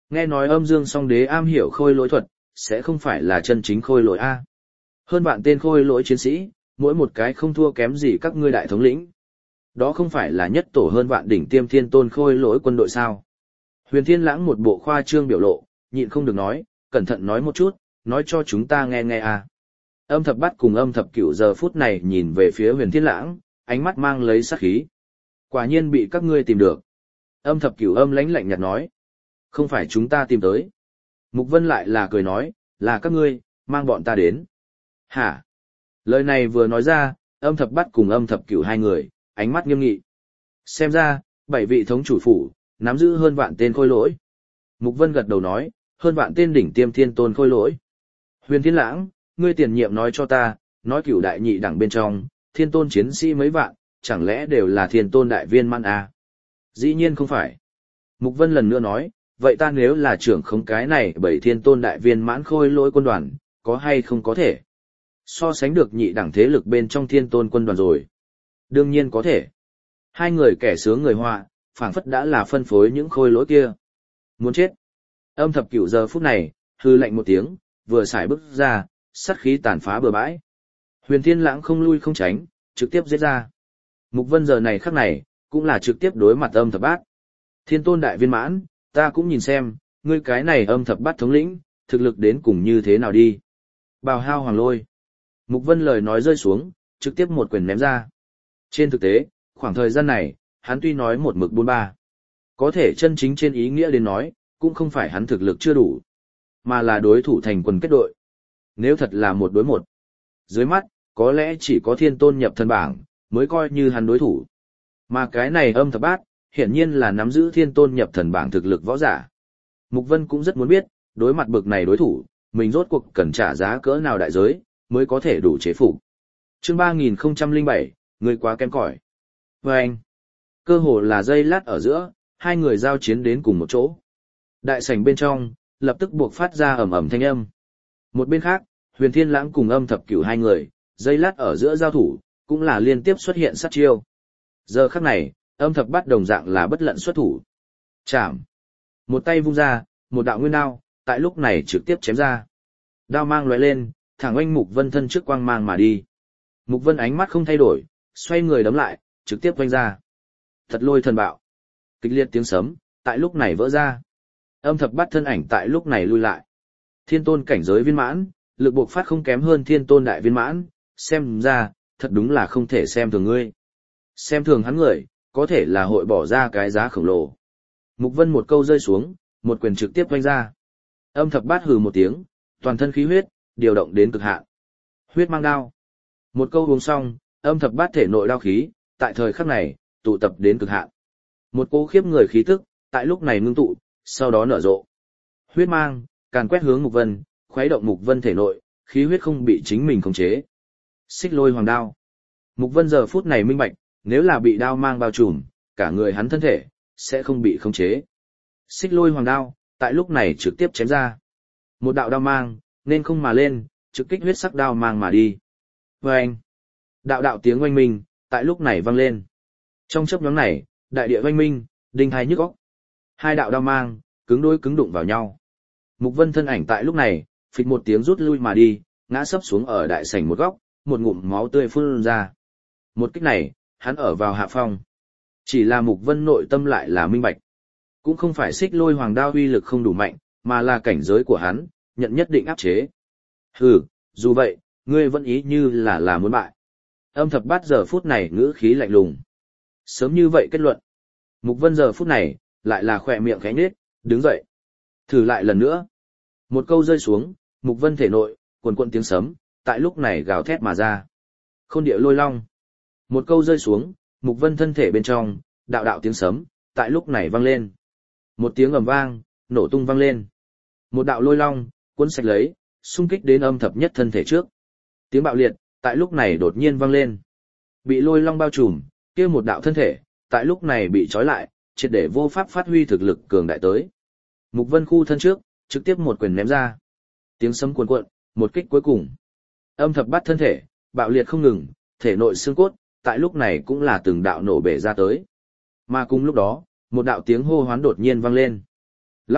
Nghe nói âm dương song đế am hiểu khôi lỗi thuật, sẽ không phải là chân chính khôi lỗi A. Hơn vạn tên khôi lỗi chiến sĩ, mỗi một cái không thua kém gì các ngươi đại thống lĩnh. Đó không phải là nhất tổ hơn vạn đỉnh tiêm thiên tôn khôi lỗi quân đội sao. Huyền Thiên Lãng một bộ khoa trương biểu lộ, nhịn không được nói, cẩn thận nói một chút, nói cho chúng ta nghe nghe à. Âm thập bát cùng âm thập cửu giờ phút này nhìn về phía Huyền Thiên Lãng, ánh mắt mang lấy sát khí. Quả nhiên bị các ngươi tìm được. Âm thập cửu âm lãnh lạnh nhạt nói, không phải chúng ta tìm tới. Mục Vân lại là cười nói, là các ngươi, mang bọn ta đến. Hả? Lời này vừa nói ra, âm thập bát cùng âm thập cửu hai người, ánh mắt nghiêm nghị. Xem ra, 7 vị thống chủ phủ, nắm giữ hơn vạn tên khôi lỗi. Mục Vân gật đầu nói, hơn vạn tên đỉnh tiêm thiên tôn khôi lỗi. Huyền Thiên Lãng, ngươi tiền nhiệm nói cho ta, nói cửu đại nhị đẳng bên trong, thiên tôn chiến sĩ mấy vạn, chẳng lẽ đều là thiên tôn đại viên mãn à? Dĩ nhiên không phải. Mục Vân lần nữa nói, vậy ta nếu là trưởng khống cái này 7 thiên tôn đại viên mãn khôi lỗi quân đoàn, có hay không có thể? So sánh được nhị đẳng thế lực bên trong thiên tôn quân đoàn rồi. Đương nhiên có thể. Hai người kẻ sướng người họa, phảng phất đã là phân phối những khôi lỗi kia. Muốn chết. Âm thập cửu giờ phút này, hư lạnh một tiếng, vừa xài bước ra, sát khí tàn phá bừa bãi. Huyền Thiên Lãng không lui không tránh, trực tiếp giết ra. Mục Vân giờ này khắc này, cũng là trực tiếp đối mặt âm thập bát. Thiên tôn đại viên mãn, ta cũng nhìn xem, ngươi cái này âm thập bát thống lĩnh, thực lực đến cùng như thế nào đi. Bào hao hoàng lôi. Mục Vân lời nói rơi xuống, trực tiếp một quyền ném ra. Trên thực tế, khoảng thời gian này, hắn tuy nói một mực 43. Có thể chân chính trên ý nghĩa đến nói, cũng không phải hắn thực lực chưa đủ, mà là đối thủ thành quần kết đội. Nếu thật là một đối một, dưới mắt, có lẽ chỉ có thiên tôn nhập thần bảng, mới coi như hắn đối thủ. Mà cái này âm thập bát, hiển nhiên là nắm giữ thiên tôn nhập thần bảng thực lực võ giả. Mục Vân cũng rất muốn biết, đối mặt bực này đối thủ, mình rốt cuộc cần trả giá cỡ nào đại giới, mới có thể đủ chế phục. Chương 3007, người quá kém cỏi. Và anh, cơ hồ là giây lát ở giữa, hai người giao chiến đến cùng một chỗ. Đại sảnh bên trong, lập tức buộc phát ra ầm ầm thanh âm. Một bên khác, Huyền Thiên Lãng cùng âm thập cửu hai người, giây lát ở giữa giao thủ, cũng là liên tiếp xuất hiện sát chiêu. Giờ khắc này, âm thập bát đồng dạng là bất lận xuất thủ. Chạm. Một tay vung ra, một đạo nguyên đao, tại lúc này trực tiếp chém ra. Đao mang lóe lên, thẳng oanh Mục Vân thân trước quang mang mà đi. Mục Vân ánh mắt không thay đổi, xoay người đấm lại, trực tiếp vung ra. Thật lôi thần bạo. Kịch liệt tiếng sấm, tại lúc này vỡ ra. Âm thập bát thân ảnh tại lúc này lui lại. Thiên tôn cảnh giới viên mãn, lực bộc phát không kém hơn thiên tôn đại viên mãn, xem ra, thật đúng là không thể xem thường ngươi. Xem thường hắn người, có thể là hội bỏ ra cái giá khổng lồ. Mục Vân một câu rơi xuống, một quyền trực tiếp vung ra. Âm thập bát hừ một tiếng, toàn thân khí huyết, điều động đến cực hạn. Huyết mang đao. Một câu uống xong, âm thập bát thể nội đao khí, tại thời khắc này, tụ tập đến cực hạn. Một cỗ khiếp người khí tức, tại lúc này ngưng tụ, sau đó nở rộ. Huyết mang, càn quét hướng Mục Vân, khuấy động Mục Vân thể nội, khí huyết không bị chính mình khống chế. Xích lôi hoàng đao. Mục Vân giờ phút này minh bạch, nếu là bị đao mang bao trùm, cả người hắn thân thể, sẽ không bị khống chế. Xích lôi hoàng đao, tại lúc này trực tiếp chém ra. Một đạo đao mang, nên không mà lên, trực kích huyết sắc đao mang mà đi. Vâng! Đạo đạo tiếng oanh minh, tại lúc này vang lên. Trong chớp nhoáng này, đại địa oanh minh, đinh hai nhức óc. Hai đạo đao mang, cứng đối cứng đụng vào nhau. Mục Vân thân ảnh tại lúc này, phịch một tiếng rút lui mà đi, ngã sấp xuống ở đại sảnh một góc, một ngụm máu tươi phun ra. Một kích này, hắn ở vào hạ phong. Chỉ là Mục Vân nội tâm lại là minh bạch. Cũng không phải xích lôi hoàng đao uy lực không đủ mạnh, mà là cảnh giới của hắn, nhận nhất định áp chế. Hừ, dù vậy, ngươi vẫn ý như là muốn bại. Âm thập bát giờ phút này ngữ khí lạnh lùng. Sớm như vậy kết luận. Mục Vân giờ phút này, lại là khỏe miệng khẽ nhếch, đứng dậy. Thử lại lần nữa. Một câu rơi xuống, Mục Vân thể nội, cuồn cuộn tiếng sấm, tại lúc này gào thét mà ra. Khôn địa lôi long. Một câu rơi xuống, Mục Vân thân thể bên trong, đạo đạo tiếng sấm, tại lúc này vang lên. Một tiếng ầm vang, nổ tung vang lên. Một đạo lôi long, cuốn sạch lấy, xung kích đến âm thập nhất thân thể trước. Tiếng bạo liệt, tại lúc này đột nhiên vang lên. Bị lôi long bao trùm, kia một đạo thân thể, tại lúc này bị trói lại, triệt để vô pháp phát huy thực lực cường đại tới. Mục Vân khu thân trước, trực tiếp một quyền ném ra. Tiếng sấm cuồn cuộn, một kích cuối cùng. Âm thập bát thân thể, bạo liệt không ngừng, thể nội xương cốt, tại lúc này cũng là từng đạo nổ bể ra tới. Mà cùng lúc đó, một đạo tiếng hô hoán đột nhiên vang lên. Lão Mục,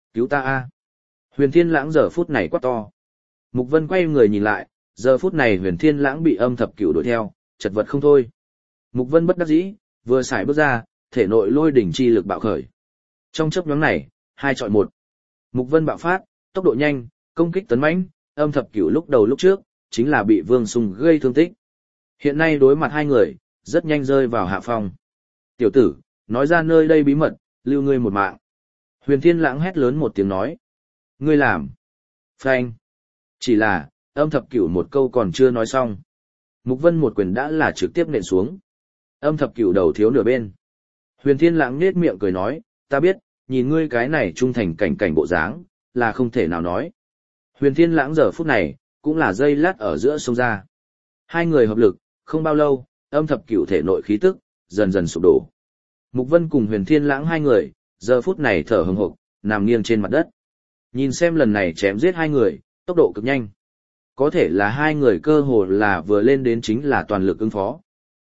Cứu ta a! Huyền Thiên Lãng giờ phút này quát to. Mục Vân quay người nhìn lại, giờ phút này Huyền Thiên Lãng bị Âm Thập Cửu đuổi theo, chật vật không thôi. Mục Vân bất đắc dĩ, vừa xài bước ra, thể nội lôi đỉnh chi lực bạo khởi. Trong chớp nhoáng này, 2 chọi 1. Mục Vân bạo phát, tốc độ nhanh, công kích tấn mãnh, Âm Thập Cửu lúc đầu lúc trước, chính là bị Vương Sung gây thương tích. Hiện nay đối mặt hai người, rất nhanh rơi vào hạ phong. Tiểu tử, nói ra nơi đây bí mật, lưu ngươi một mạng. Huyền Thiên Lãng hét lớn một tiếng nói. Ngươi làm. Phanh. Chỉ là, Âm Thập Cửu một câu còn chưa nói xong. Mục Vân một quyền đã là trực tiếp nện xuống. Âm Thập Cửu đầu thiếu nửa bên. Huyền Thiên Lãng nhếch miệng cười nói, ta biết, nhìn ngươi cái này trung thành cảnh cảnh bộ dáng, là không thể nào nói. Huyền Thiên Lãng giờ phút này, cũng là dây lát ở giữa sông ra. Hai người hợp lực, không bao lâu, Âm Thập Cửu thể nội khí tức, dần dần sụp đổ. Mục Vân cùng Huyền Thiên Lãng hai người, giờ phút này thở hừng hực, nằm nghiêng trên mặt đất. Nhìn xem lần này chém giết hai người, tốc độ cực nhanh. Có thể là hai người cơ hồ là vừa lên đến chính là toàn lực ứng phó.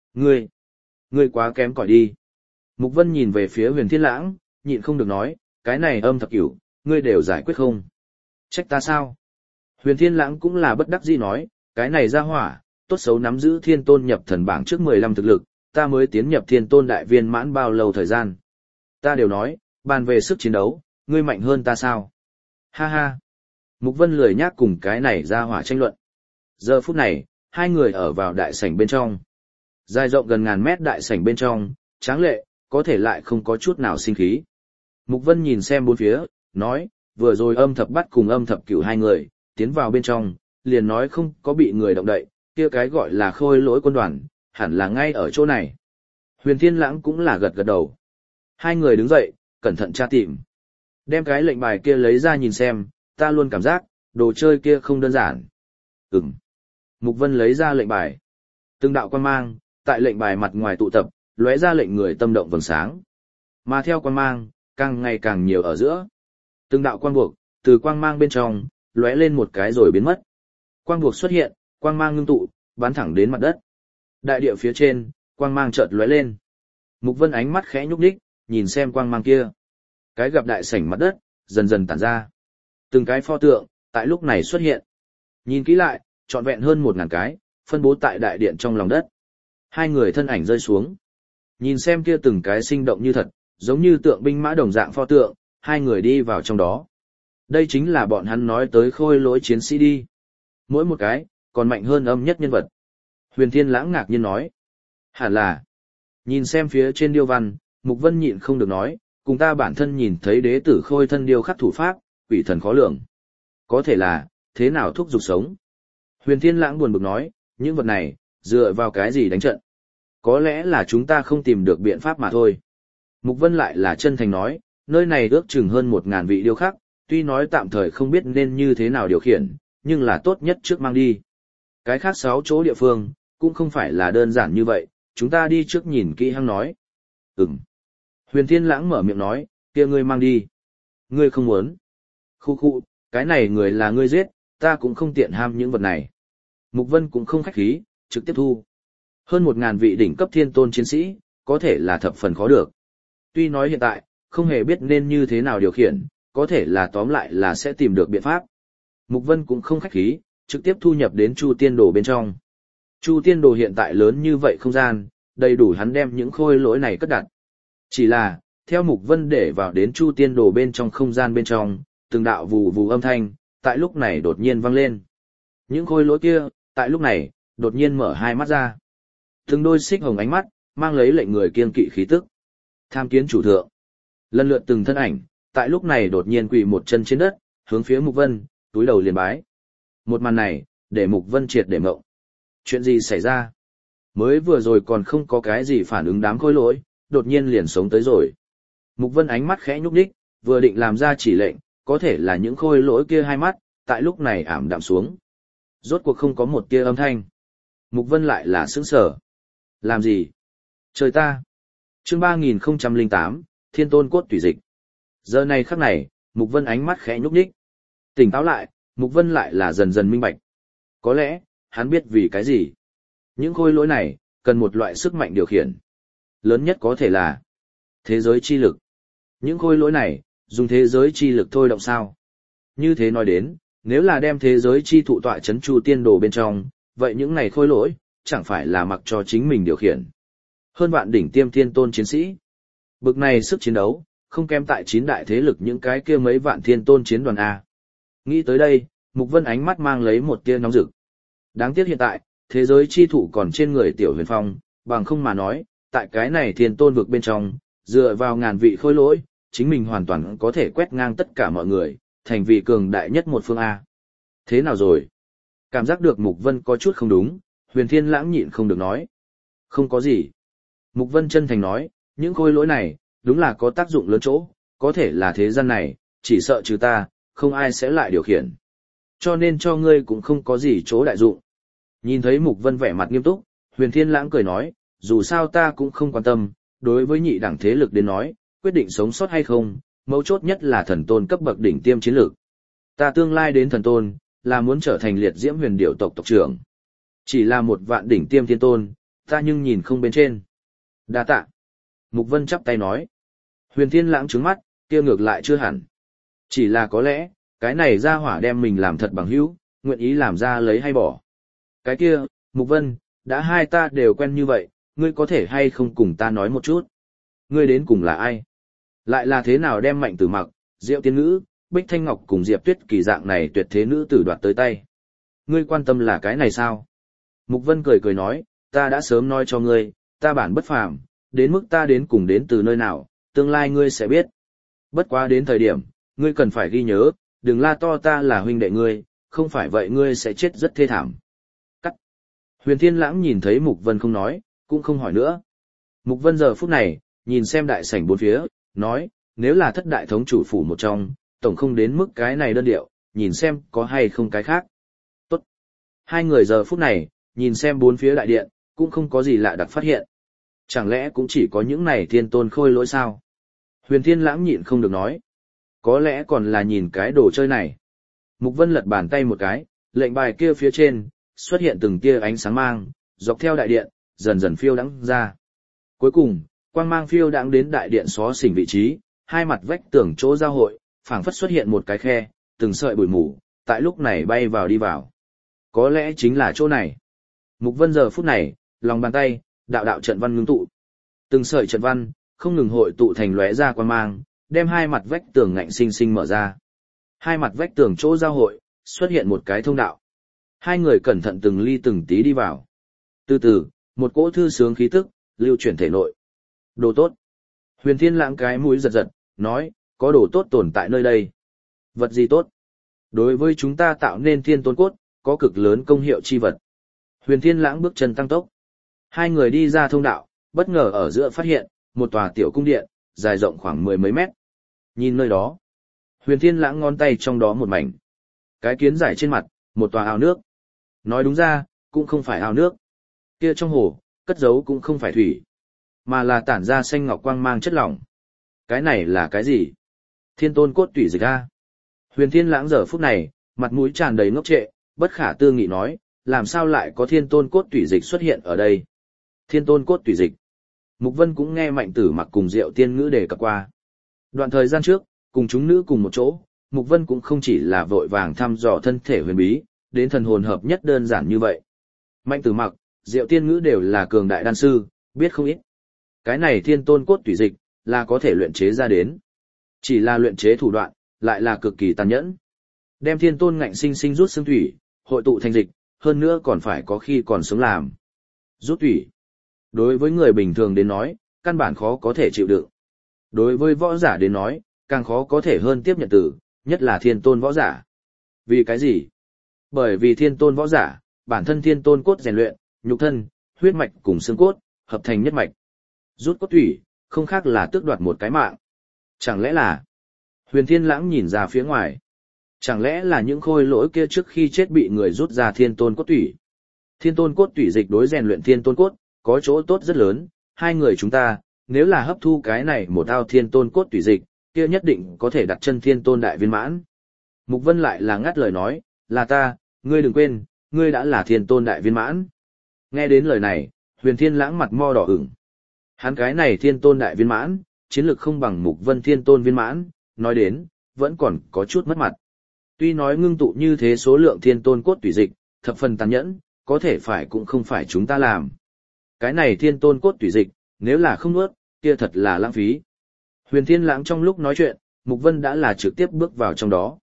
Ngươi quá kém cỏi đi. Mục Vân nhìn về phía Huyền Thiên Lãng, nhịn không được nói, cái này Âm Thập Cửu, ngươi đều giải quyết không? Trách ta sao? Huyền Thiên Lãng cũng là bất đắc dĩ nói, cái này ra hỏa, tốt xấu nắm giữ Thiên Tôn nhập thần bảng trước 15 thực lực, ta mới tiến nhập Thiên Tôn đại viên mãn bao lâu thời gian. Ta đều nói, bàn về sức chiến đấu, ngươi mạnh hơn ta sao? Ha ha. Mục Vân lười nhác cùng cái này ra hỏa tranh luận. Giờ phút này, hai người ở vào đại sảnh bên trong. Dài rộng gần ngàn mét đại sảnh bên trong, tráng lệ, có thể lại không có chút nào sinh khí. Mục Vân nhìn xem bốn phía, nói, vừa rồi Âm Thập Bắt cùng Âm Thập Cửu hai người, tiến vào bên trong, liền nói không có bị người động đậy, kia cái gọi là khôi lỗi quân đoàn, hẳn là ngay ở chỗ này. Huyền Thiên Lãng cũng là gật gật đầu. Hai người đứng dậy, cẩn thận tra tìm. Đem cái lệnh bài kia lấy ra nhìn xem, ta luôn cảm giác, đồ chơi kia không đơn giản. Ừm. Mục Vân lấy ra lệnh bài. Từng đạo quang mang, tại lệnh bài mặt ngoài tụ tập, lóe ra lệnh người tâm động vầng sáng. Mà theo quang mang, càng ngày càng nhiều ở giữa. Từng đạo quang buộc, từ quang mang bên trong, lóe lên một cái rồi biến mất. Quang buộc xuất hiện, quang mang ngưng tụ, bắn thẳng đến mặt đất. Đại địa phía trên, quang mang chợt lóe lên. Mục Vân ánh mắt khẽ nhúc nhích, nhìn xem quang mang kia. Cái gặp đại sảnh mặt đất, dần dần tản ra. Từng cái pho tượng, tại lúc này xuất hiện. Nhìn kỹ lại, trọn vẹn hơn 1000 cái, phân bố tại đại điện trong lòng đất. Hai người thân ảnh rơi xuống. Nhìn xem kia từng cái sinh động như thật, giống như tượng binh mã đồng dạng pho tượng, hai người đi vào trong đó. Đây chính là bọn hắn nói tới khôi lỗi chiến sĩ đi. Mỗi một cái, còn mạnh hơn âm nhất nhân vật. Huyền Thiên Lãng ngạc nhiên nói. Hẳn là. Nhìn xem phía trên điêu văn, Mục Vân nhịn không được nói, cùng ta bản thân nhìn thấy đế tử khôi thân điêu khắc thủ pháp, quỷ thần khó lường. Có thể là, thế nào thúc giục sống? Huyền Thiên Lãng buồn bực nói, những vật này, dựa vào cái gì đánh trận? Có lẽ là chúng ta không tìm được biện pháp mà thôi. Mục Vân lại là chân thành nói, nơi này ước chừng hơn 1000 vị điêu khắc, tuy nói tạm thời không biết nên như thế nào điều khiển, nhưng là tốt nhất trước mang đi. Cái khác 6 chỗ địa phương, cũng không phải là đơn giản như vậy, chúng ta đi trước nhìn kỹ hăng nói. Huyền Thiên Lãng mở miệng nói, kia ngươi mang đi. Ngươi không muốn. Khu, cái này người là ngươi giết, ta cũng không tiện ham những vật này. Mục Vân cũng không khách khí, trực tiếp thu. Hơn 1000 vị đỉnh cấp thiên tôn chiến sĩ, có thể là thập phần khó được. Tuy nói hiện tại, không hề biết nên như thế nào điều khiển, có thể là tóm lại là sẽ tìm được biện pháp. Mục Vân cũng không khách khí, trực tiếp thu nhập đến Chu Tiên Đồ bên trong. Chu Tiên Đồ hiện tại lớn như vậy không gian, đầy đủ hắn đem những khôi lỗi này cất đặt. Chỉ là, theo Mục Vân để vào đến Chu Tiên Đồ bên trong không gian bên trong, từng đạo vù vù âm thanh, tại lúc này đột nhiên vang lên. Những khôi lỗi kia, tại lúc này, đột nhiên mở hai mắt ra. Từng đôi xích hồng ánh mắt, mang lấy lệnh người kiêng kỵ khí tức. Tham kiến chủ thượng. Lần lượt từng thân ảnh, tại lúc này đột nhiên quỳ một chân trên đất, hướng phía Mục Vân, túi đầu liền bái. Một màn này, để Mục Vân triệt để mộng. Chuyện gì xảy ra? Mới vừa rồi còn không có cái gì phản ứng đám khôi lỗi, đột nhiên liền sống tới rồi. Mục Vân ánh mắt khẽ nhúc nhích, vừa định làm ra chỉ lệnh, có thể là những khôi lỗi kia hai mắt, tại lúc này ảm đạm xuống. Rốt cuộc không có một tia âm thanh. Mục Vân lại là sững sờ. Làm gì? Trời ta! Chương 3008, Thiên Tôn Cốt Tùy Dịch. Giờ này khắc này, Mục Vân ánh mắt khẽ nhúc nhích. Tỉnh táo lại, Mục Vân lại là dần dần minh bạch. Có lẽ, hắn biết vì cái gì. Những khôi lỗi này, cần một loại sức mạnh điều khiển. Lớn nhất có thể là thế giới chi lực. Những khôi lỗi này, Dùng thế giới chi lực thôi động sao? Như thế nói đến, nếu là đem thế giới chi thụ tọa chấn chu tiên đồ bên trong, vậy những này khôi lỗi, chẳng phải là mặc cho chính mình điều khiển. Hơn vạn đỉnh tiêm thiên tôn chiến sĩ. Bực này sức chiến đấu, không kém tại 9 đại thế lực những cái kia mấy vạn thiên tôn chiến đoàn A. Nghĩ tới đây, Mục Vân ánh mắt mang lấy một tia nóng rực. Đáng tiếc hiện tại, thế giới chi thụ còn trên người Tiểu Huyền Phong, bằng không mà nói, tại cái này thiên tôn vực bên trong, dựa vào ngàn vị khôi lỗi, chính mình hoàn toàn có thể quét ngang tất cả mọi người, thành vị cường đại nhất một phương A. Thế nào rồi? Cảm giác được Mục Vân có chút không đúng, Huyền Thiên Lãng nhịn không được nói. Không có gì. Mục Vân chân thành nói, những khôi lỗi này, đúng là có tác dụng lớn chỗ, có thể là thế gian này, chỉ sợ trừ ta, không ai sẽ lại điều khiển. Cho nên cho ngươi cũng không có gì chỗ đại dụng. Nhìn thấy Mục Vân vẻ mặt nghiêm túc, Huyền Thiên Lãng cười nói, dù sao ta cũng không quan tâm, đối với nhị đẳng thế lực đến nói, quyết định sống sót hay không, mấu chốt nhất là thần tôn cấp bậc đỉnh tiêm chiến lược. Ta tương lai đến thần tôn, là muốn trở thành liệt diễm huyền điểu tộc tộc trưởng. Chỉ là một vạn đỉnh tiêm thiên tôn, ta nhưng nhìn không bên trên. Đa tạ. Mục Vân chắp tay nói. Huyền Thiên Lãng trứng mắt, kia ngược lại chưa hẳn. Chỉ là có lẽ, cái này ra hỏa đem mình làm thật bằng hữu, nguyện ý làm ra lấy hay bỏ. Cái kia, Mục Vân, đã hai ta đều quen như vậy, ngươi có thể hay không cùng ta nói một chút. Ngươi đến cùng là ai? Lại là thế nào đem Mạnh Tử Mặc, Diệu Tiên Ngữ, Bích Thanh Ngọc cùng Diệp Tuyết Kỳ dạng này tuyệt thế nữ tử đoạt tới tay? Ngươi quan tâm là cái này sao? Mục Vân cười cười nói, ta đã sớm nói cho ngươi, ta bản bất phàm, đến mức ta đến cùng đến từ nơi nào, tương lai ngươi sẽ biết. Bất quá đến thời điểm, ngươi cần phải ghi nhớ, đừng la to ta là huynh đệ ngươi, không phải vậy ngươi sẽ chết rất thê thảm. Cắt. Huyền Thiên Lãng nhìn thấy Mục Vân không nói, cũng không hỏi nữa. Mục Vân giờ phút này, nhìn xem đại sảnh bốn phía, nói, nếu là thất đại thống chủ phủ một trong, tổng không đến mức cái này đơn điệu, nhìn xem có hay không cái khác. Tốt. Hai người giờ phút này, nhìn xem bốn phía đại điện, cũng không có gì lạ đặc phát hiện. Chẳng lẽ cũng chỉ có những này thiên tôn khôi lỗi sao? Huyền Thiên Lãng nhịn không được nói. Có lẽ còn là nhìn cái đồ chơi này. Mục Vân lật bàn tay một cái, lệnh bài kia phía trên, xuất hiện từng tia ánh sáng mang, dọc theo đại điện, dần dần phiêu đãng ra. Cuối cùng, quang mang phiêu đãng đến đại điện xó xỉnh vị trí, hai mặt vách tường chỗ giao hội, phảng phất xuất hiện một cái khe, từng sợi bụi mù, tại lúc này bay vào đi vào. Có lẽ chính là chỗ này. Mục Vân giờ phút này, lòng bàn tay, đạo đạo trận văn ngưng tụ. Từng sợi trận văn, không ngừng hội tụ thành lóe ra quang mang, đem hai mặt vách tường ngạnh sinh sinh mở ra. Hai mặt vách tường chỗ giao hội, xuất hiện một cái thông đạo. Hai người cẩn thận từng ly từng tí đi vào. Từ từ, một cỗ thư sướng khí tức, lưu chuyển thể nội. Đồ tốt. Huyền Thiên Lãng cái mũi giật giật, nói, có đồ tốt tồn tại nơi đây. Vật gì tốt? Đối với chúng ta tạo nên thiên tôn cốt, có cực lớn công hiệu chi vật. Huyền Thiên Lãng bước chân tăng tốc. Hai người đi ra thông đạo, bất ngờ ở giữa phát hiện, một tòa tiểu cung điện, dài rộng khoảng 10 mấy mét. Nhìn nơi đó, Huyền Thiên Lãng ngón tay trong đó một mảnh. Cái kiến giải trên mặt, một tòa ao nước. Nói đúng ra, cũng không phải ao nước. Kia trong hồ, cất giấu cũng không phải thủy, mà là tản ra xanh ngọc quang mang chất lỏng. Cái này là cái gì? Thiên tôn cốt tủy dịch a. Huyền Thiên Lãng giờ phút này, mặt mũi tràn đầy ngốc trệ, bất khả tư nghị nói, làm sao lại có thiên tôn cốt tủy dịch xuất hiện ở đây? Thiên tôn cốt tủy dịch. Mục Vân cũng nghe Mạnh Tử Mặc cùng Diệu Tiên Ngữ đề cập qua. Đoạn thời gian trước, cùng chúng nữ cùng một chỗ, Mục Vân cũng không chỉ là vội vàng thăm dò thân thể huyền bí, đến thần hồn hợp nhất đơn giản như vậy. Mạnh Tử Mặc, Diệu Tiên Ngữ đều là cường đại đan sư, biết không ít. Cái này thiên tôn cốt tủy dịch, là có thể luyện chế ra đến. Chỉ là luyện chế thủ đoạn, lại là cực kỳ tàn nhẫn. Đem thiên tôn ngạnh sinh sinh rút xương thủy, hội tụ thành dịch, hơn nữa còn phải có khi còn sống làm. Rút thủy. Đối với người bình thường đến nói, căn bản khó có thể chịu đựng. Đối với võ giả đến nói, càng khó có thể hơn tiếp nhận từ, nhất là thiên tôn võ giả. Vì cái gì? Bởi vì thiên tôn võ giả, bản thân thiên tôn cốt rèn luyện, nhục thân, huyết mạch cùng xương cốt, hợp thành nhất mạch. Rút cốt thủy, không khác là tước đoạt một cái mạng. Chẳng lẽ là... Huyền Thiên Lãng nhìn ra phía ngoài. Chẳng lẽ là những khôi lỗi kia trước khi chết bị người rút ra thiên tôn cốt thủy? Thiên tôn cốt thủy dịch đối rèn luyện thiên tôn cốt, có chỗ tốt rất lớn, hai người chúng ta, nếu là hấp thu cái này một ao thiên tôn cốt thủy dịch, kia nhất định có thể đặt chân thiên tôn đại viên mãn. Mục Vân lại là ngắt lời nói, là ta, ngươi đừng quên, ngươi đã là thiên tôn đại viên mãn. Nghe đến lời này, Huyền Thiên Lãng mặt mo đỏ ửng. Hắn cái này thiên tôn đại viên mãn, chiến lực không bằng Mục Vân thiên tôn viên mãn, nói đến, vẫn còn có chút mất mặt. Tuy nói ngưng tụ như thế số lượng thiên tôn cốt tủy dịch, thập phần tàn nhẫn, có thể phải cũng không phải chúng ta làm. Cái này thiên tôn cốt tủy dịch, nếu là không nuốt, kia thật là lãng phí. Huyền Thiên Lãng trong lúc nói chuyện, Mục Vân đã là trực tiếp bước vào trong đó.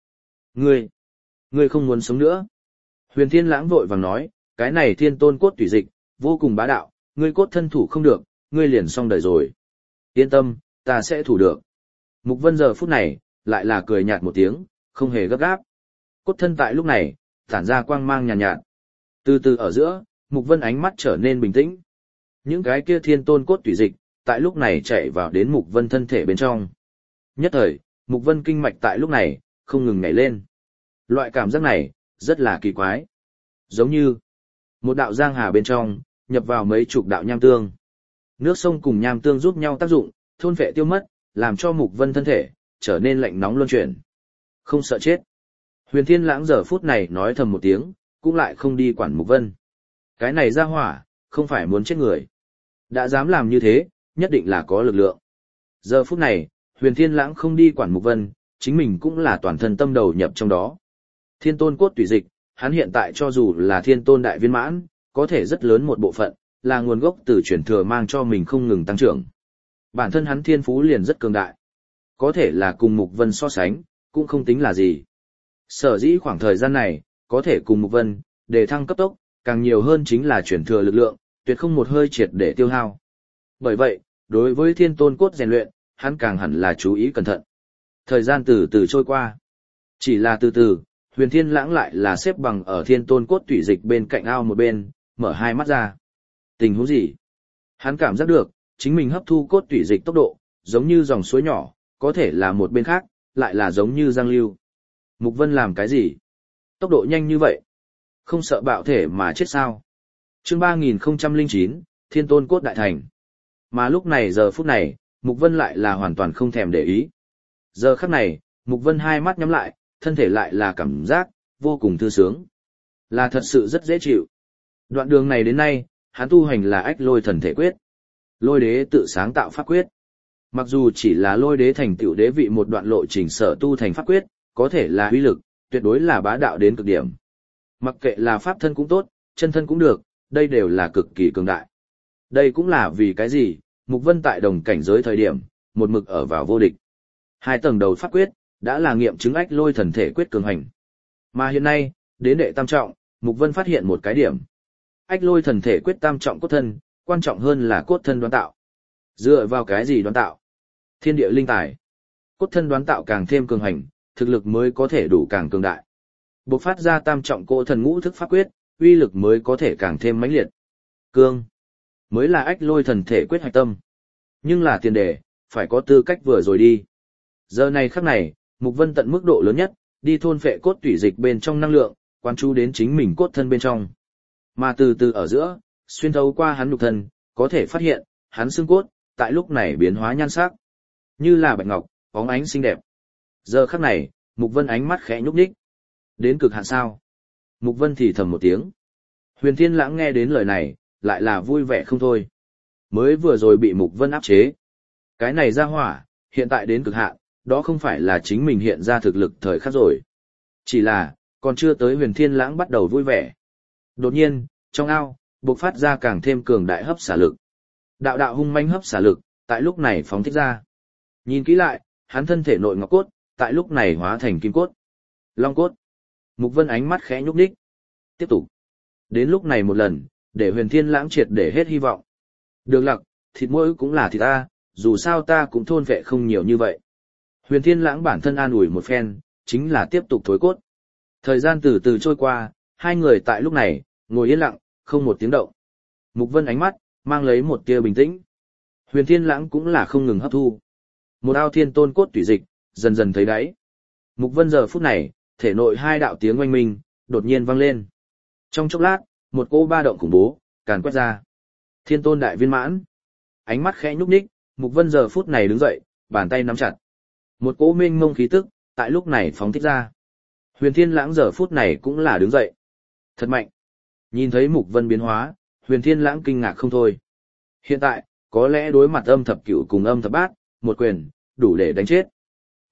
Ngươi không muốn sống nữa. Huyền Thiên Lãng vội vàng nói, cái này thiên tôn cốt tủy dịch, vô cùng bá đạo, ngươi cốt thân thủ không được, ngươi liền xong đời rồi. Yên tâm, ta sẽ thủ được. Mục Vân giờ phút này, lại là cười nhạt một tiếng, không hề gấp gáp. Cốt thân tại lúc này, tản ra quang mang nhàn nhạt. Từ từ ở giữa, Mục Vân ánh mắt trở nên bình tĩnh. Những cái kia thiên tôn cốt tủy dịch, tại lúc này chạy vào đến Mục Vân thân thể bên trong. Nhất thời, Mục Vân kinh mạch tại lúc này, không ngừng nhảy lên. Loại cảm giác này, rất là kỳ quái. Giống như, một đạo giang hà bên trong, nhập vào mấy chục đạo nham tương. Nước sông cùng nham tương giúp nhau tác dụng, thôn phệ tiêu mất, làm cho Mục Vân thân thể, trở nên lạnh nóng luân chuyển. Không sợ chết. Huyền Thiên Lãng giờ phút này nói thầm một tiếng, cũng lại không đi quản Mục Vân. Cái này ra hỏa, không phải muốn chết người. Đã dám làm như thế, nhất định là có lực lượng. Giờ phút này, Huyền Thiên Lãng không đi quản Mục Vân, chính mình cũng là toàn thân tâm đầu nhập trong đó. Thiên tôn cốt tùy dịch, hắn hiện tại cho dù là thiên tôn đại viên mãn, có thể rất lớn một bộ phận, là nguồn gốc từ truyền thừa mang cho mình không ngừng tăng trưởng. Bản thân hắn thiên phú liền rất cường đại. Có thể là cùng Mục Vân so sánh, cũng không tính là gì. Sở dĩ khoảng thời gian này, có thể cùng Mục Vân, để thăng cấp tốc, càng nhiều hơn chính là truyền thừa lực lượng, tuyệt không một hơi triệt để tiêu hao. Bởi vậy, đối với thiên tôn cốt rèn luyện, hắn càng hẳn là chú ý cẩn thận. Thời gian từ từ trôi qua. Chỉ là từ từ, Huyền Thiên Lãng lại là xếp bằng ở thiên tôn cốt tủy dịch bên cạnh ao một bên, mở hai mắt ra. Tình huống gì? Hắn cảm giác được, chính mình hấp thu cốt tủy dịch tốc độ, giống như dòng suối nhỏ, có thể là một bên khác, lại là giống như giang lưu. Mục Vân làm cái gì? Tốc độ nhanh như vậy? Không sợ bạo thể mà chết sao? Chương 3009, Thiên Tôn Cốt Đại Thành. Mà lúc này giờ phút này, Mục Vân lại là hoàn toàn không thèm để ý. Giờ khắc này, Mục Vân hai mắt nhắm lại, thân thể lại là cảm giác vô cùng thư sướng. Là thật sự rất dễ chịu. Đoạn đường này đến nay, hắn tu hành là Ách Lôi Thần Thể Quyết. Lôi đế tự sáng tạo pháp quyết. Mặc dù chỉ là lôi đế thành tựu đế vị một đoạn lộ trình sở tu thành pháp quyết, có thể là uy lực, tuyệt đối là bá đạo đến cực điểm. Mặc kệ là pháp thân cũng tốt, chân thân cũng được, đây đều là cực kỳ cường đại. Đây cũng là vì cái gì, Mục Vân tại đồng cảnh giới thời điểm, một mực ở vào vô địch. Hai tầng đầu pháp quyết, đã là nghiệm chứng Ách Lôi Thần Thể Quyết cường hành. Mà hiện nay, đến đệ tam trọng, Mục Vân phát hiện một cái điểm. Ách Lôi Thần Thể Quyết tam trọng cốt thân, quan trọng hơn là cốt thân đoán tạo. Dựa vào cái gì đoán tạo? Thiên địa linh tài. Cốt thân đoán tạo càng thêm cường hành, thực lực mới có thể đủ càng cường đại. Bộc phát ra tam trọng cỗ thần ngũ thức pháp quyết, uy lực mới có thể càng thêm mãnh liệt. Cương mới là Ách Lôi Thần Thể Quyết hạch tâm. Nhưng là tiền đề, phải có tư cách vừa rồi đi. Giờ này khắc này, Mục Vân tận mức độ lớn nhất, đi thôn phệ cốt tủy dịch bên trong năng lượng, quan chú đến chính mình cốt thân bên trong. Mà từ từ ở giữa, xuyên thấu qua hắn nhục thân, có thể phát hiện, hắn xương cốt, tại lúc này biến hóa nhan sắc, như là bạch ngọc, bóng ánh xinh đẹp. Giờ khắc này, Mục Vân ánh mắt khẽ nhúc nhích. Đến cực hạn sao? Mục Vân thì thầm một tiếng. Huyền Thiên Lãng nghe đến lời này, lại là vui vẻ không thôi. Mới vừa rồi bị Mục Vân áp chế. Cái này ra hỏa, hiện tại đến cực hạn, đó không phải là chính mình hiện ra thực lực thời khắc rồi. Chỉ là, còn chưa tới Huyền Thiên Lãng bắt đầu vui vẻ. Đột nhiên, trong ao, bộc phát ra càng thêm cường đại hấp xả lực. Đạo đạo hung manh hấp xả lực, tại lúc này phóng thích ra. Nhìn kỹ lại, hắn thân thể nội ngọc cốt, tại lúc này hóa thành kim cốt. Long cốt. Mục Vân ánh mắt khẽ nhúc nhích. Tiếp tục. Đến lúc này một lần, để Huyền Thiên Lãng triệt để hết hy vọng. Được lặc, thịt mỗi cũng là thịt ta, dù sao ta cũng thôn vệ không nhiều như vậy. Huyền Thiên Lãng bản thân an ủi một phen, chính là tiếp tục thối cốt. Thời gian từ từ trôi qua, hai người tại lúc này, ngồi yên lặng, không một tiếng động. Mục Vân ánh mắt, mang lấy một tia bình tĩnh. Huyền Thiên Lãng cũng là không ngừng hấp thu. Một ao thiên tôn cốt tủy dịch, dần dần thấy đáy. Mục Vân giờ phút này, thể nội hai đạo tiếng oanh minh, đột nhiên vang lên. Trong chốc lát, một cỗ ba động khủng bố, càn quét ra. Thiên tôn đại viên mãn. Ánh mắt khẽ nhúc nhích, Mục Vân giờ phút này đứng dậy, bàn tay nắm chặt. Một cỗ mênh mông khí tức, tại lúc này phóng thích ra. Huyền Thiên Lãng giờ phút này cũng là đứng dậy. Thật mạnh. Nhìn thấy Mục Vân biến hóa, Huyền Thiên Lãng kinh ngạc không thôi. Hiện tại, có lẽ đối mặt âm thập cửu cùng âm thập bát, một quyền, đủ để đánh chết.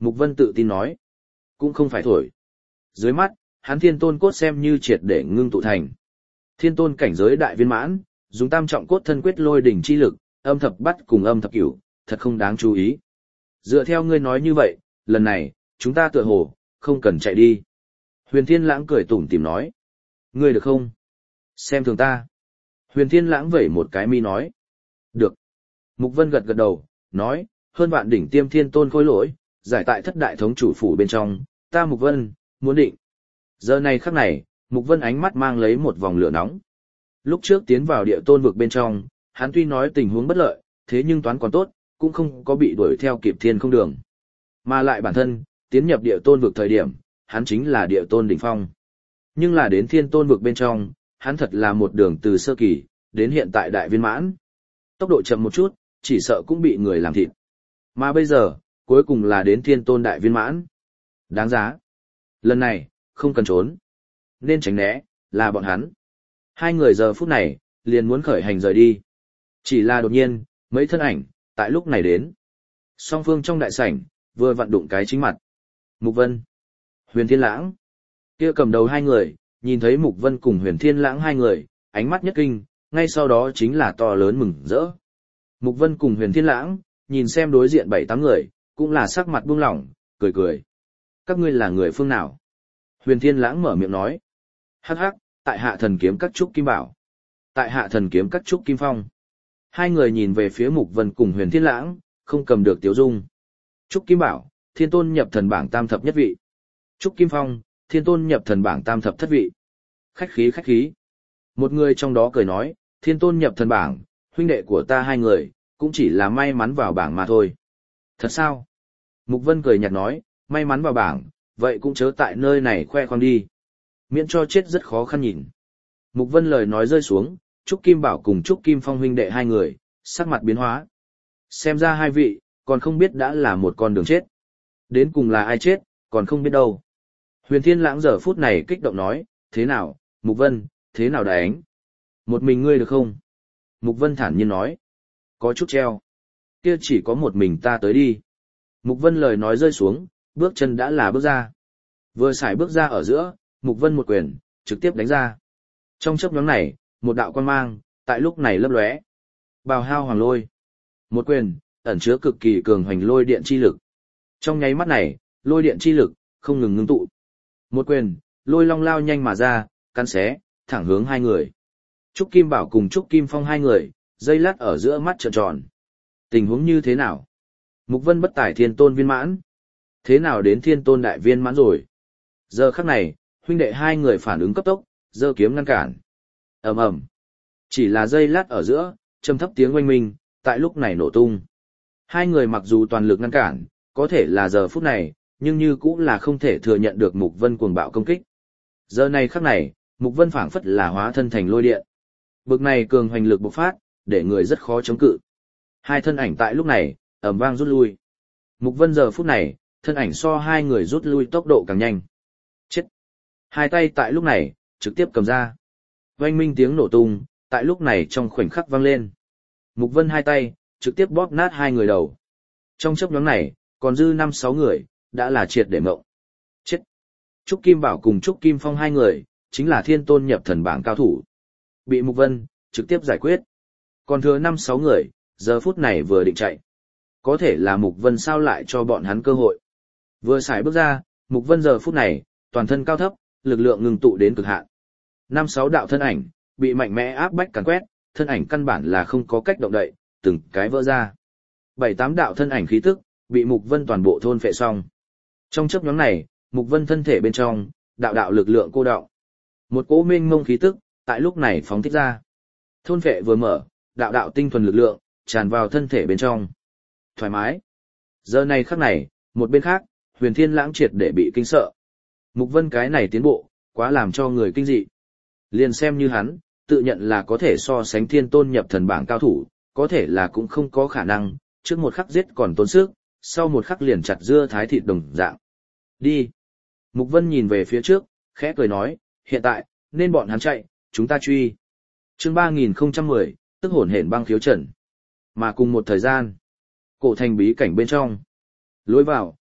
Mục Vân tự tin nói. Cũng không phải thổi. Dưới mắt, hắn thiên tôn cốt xem như triệt để ngưng tụ thành. Thiên tôn cảnh giới đại viên mãn, dùng tam trọng cốt thân quyết lôi đỉnh chi lực, âm thập bắt cùng âm thập cửu, thật không đáng chú ý. Dựa theo ngươi nói như vậy, lần này, chúng ta tựa hồ, không cần chạy đi. Huyền Thiên Lãng cười tủm tỉm nói. Ngươi được không? Xem thường ta. Huyền Thiên Lãng vẩy một cái mi nói. Được. Mục Vân gật gật đầu, nói, hơn vạn đỉnh tiêm thiên tôn khôi lỗi, giải tại thất đại thống chủ phủ bên trong, ta Mục Vân, muốn định. Giờ này khắc này, Mục Vân ánh mắt mang lấy một vòng lửa nóng. Lúc trước tiến vào địa tôn vực bên trong, hắn tuy nói tình huống bất lợi, thế nhưng toán còn tốt, cũng không có bị đuổi theo kịp thiên không đường. Mà lại bản thân, tiến nhập địa tôn vực thời điểm, hắn chính là địa tôn đỉnh phong. Nhưng là đến thiên tôn vực bên trong, hắn thật là một đường từ sơ kỳ, đến hiện tại đại viên mãn. Tốc độ chậm một chút, chỉ sợ cũng bị người làm thịt. Mà bây giờ, cuối cùng là đến thiên tôn đại viên mãn. Đáng giá. Lần này, không cần trốn. Nên tránh né, là bọn hắn. Hai người giờ phút này, liền muốn khởi hành rời đi. Chỉ là đột nhiên, mấy thân ảnh, tại lúc này đến. Song phương trong đại sảnh, vừa vặn đụng cái chính mặt. Mục Vân, Huyền Thiên Lãng. Kia cầm đầu hai người, nhìn thấy Mục Vân cùng Huyền Thiên Lãng hai người, ánh mắt nhất kinh, ngay sau đó chính là to lớn mừng rỡ. Mục Vân cùng Huyền Thiên Lãng, nhìn xem đối diện 7-8 người, cũng là sắc mặt buông lỏng, cười cười. Các ngươi là người phương nào? Huyền Thiên Lãng mở miệng nói. Hắc hắc, tại hạ thần kiếm các trúc kim bảo. Tại hạ thần kiếm các trúc kim phong. Hai người nhìn về phía Mục Vân cùng Huyền Thiên Lãng, không cầm được tiếu dung. Trúc kim bảo, thiên tôn nhập thần bảng tam thập nhất vị. Trúc kim phong, thiên tôn nhập thần bảng tam thập thất vị. Khách khí khách khí. Một người trong đó cười nói, thiên tôn nhập thần bảng, huynh đệ của ta hai người, cũng chỉ là may mắn vào bảng mà thôi. Thật sao? Mục Vân cười nhạt nói, may mắn vào bảng, vậy cũng chớ tại nơi này khoe khoang đi. Miễn cho chết rất khó khăn nhìn. Mục Vân lời nói rơi xuống, Trúc Kim Bảo cùng Trúc Kim Phong huynh đệ hai người, sắc mặt biến hóa. Xem ra hai vị, còn không biết đã là một con đường chết. Đến cùng là ai chết, còn không biết đâu. Huyền Thiên Lãng giờ phút này kích động nói, thế nào, Mục Vân, thế nào đánh? Một mình ngươi được không? Mục Vân thản nhiên nói, có chút treo. Kia chỉ có một mình ta tới đi. Mục Vân lời nói rơi xuống, bước chân đã là bước ra. Vừa xài bước ra ở giữa, Mục Vân một quyền, trực tiếp đánh ra. Trong chớp nhoáng này, một đạo quang mang, tại lúc này lấp lóe. Bào hao hoàng lôi. Một quyền, ẩn chứa cực kỳ cường hoành lôi điện chi lực. Trong nháy mắt này, lôi điện chi lực, không ngừng ngưng tụ. Một quyền, lôi long lao nhanh mà ra, cắn xé, thẳng hướng hai người. Trúc Kim Bảo cùng Trúc Kim Phong hai người, dây lát ở giữa mắt trợn tròn. Tình huống như thế nào? Mục Vân bất tải thiên tôn viên mãn. Thế nào đến thiên tôn đại viên mãn rồi? Giờ khắc này, huynh đệ hai người phản ứng cấp tốc, giơ kiếm ngăn cản. Ầm ầm. Chỉ là dây lát ở giữa, trầm thấp tiếng oanh minh, tại lúc này nổ tung. Hai người mặc dù toàn lực ngăn cản, có thể là giờ phút này, nhưng như cũng là không thể thừa nhận được Mục Vân cuồng bạo công kích. Giờ này khắc này, Mục Vân phảng phất là hóa thân thành lôi điện. Bực này cường hoành lực bộc phát, để người rất khó chống cự. Hai thân ảnh tại lúc này, ầm vang rút lui. Mục Vân giờ phút này, thân ảnh so hai người rút lui tốc độ càng nhanh. Chết! Hai tay tại lúc này, trực tiếp cầm ra. Oanh minh tiếng nổ tung, tại lúc này trong khoảnh khắc vang lên. Mục Vân hai tay, trực tiếp bóp nát hai người đầu. Trong chốc nhoáng này, còn dư 5-6 người, đã là triệt để mộng. Chết! Trúc Kim Bảo cùng Trúc Kim Phong hai người, chính là thiên tôn nhập thần bảng cao thủ. Bị Mục Vân, trực tiếp giải quyết. Còn thừa 5-6 người, giờ phút này vừa định chạy. Có thể là Mục Vân sao lại cho bọn hắn cơ hội. Vừa xài bước ra, Mục Vân giờ phút này, toàn thân cao thấp, lực lượng ngừng tụ đến cực hạn. 5-6 đạo thân ảnh, bị mạnh mẽ áp bách càn quét, thân ảnh căn bản là không có cách động đậy, từng cái vỡ ra. 7-8 đạo thân ảnh khí tức, bị Mục Vân toàn bộ thôn phệ xong. Trong chớp nhoáng này, Mục Vân thân thể bên trong, đạo đạo lực lượng cô đọng. Một cỗ mênh mông khí tức, tại lúc này phóng thích ra. Thôn phệ vừa mở, đạo đạo tinh thuần lực lượng, tràn vào thân thể bên trong. Thoải mái. Giờ này khắc này, một bên khác, Huyền Thiên Lãng triệt để bị kinh sợ. Mục Vân cái này tiến bộ, quá làm cho người kinh dị. Liền xem như hắn, tự nhận là có thể so sánh thiên tôn nhập thần bảng cao thủ, có thể là cũng không có khả năng, trước một khắc giết còn tốn sức, sau một khắc liền chặt dưa thái thịt đồng dạng. Đi. Mục Vân nhìn về phía trước, khẽ cười nói, hiện tại, nên bọn hắn chạy, chúng ta truy. Chương 3010, tức hồn hển băng khiếu trần. Mà cùng một thời gian, cổ thành bí cảnh bên trong. Lối vào,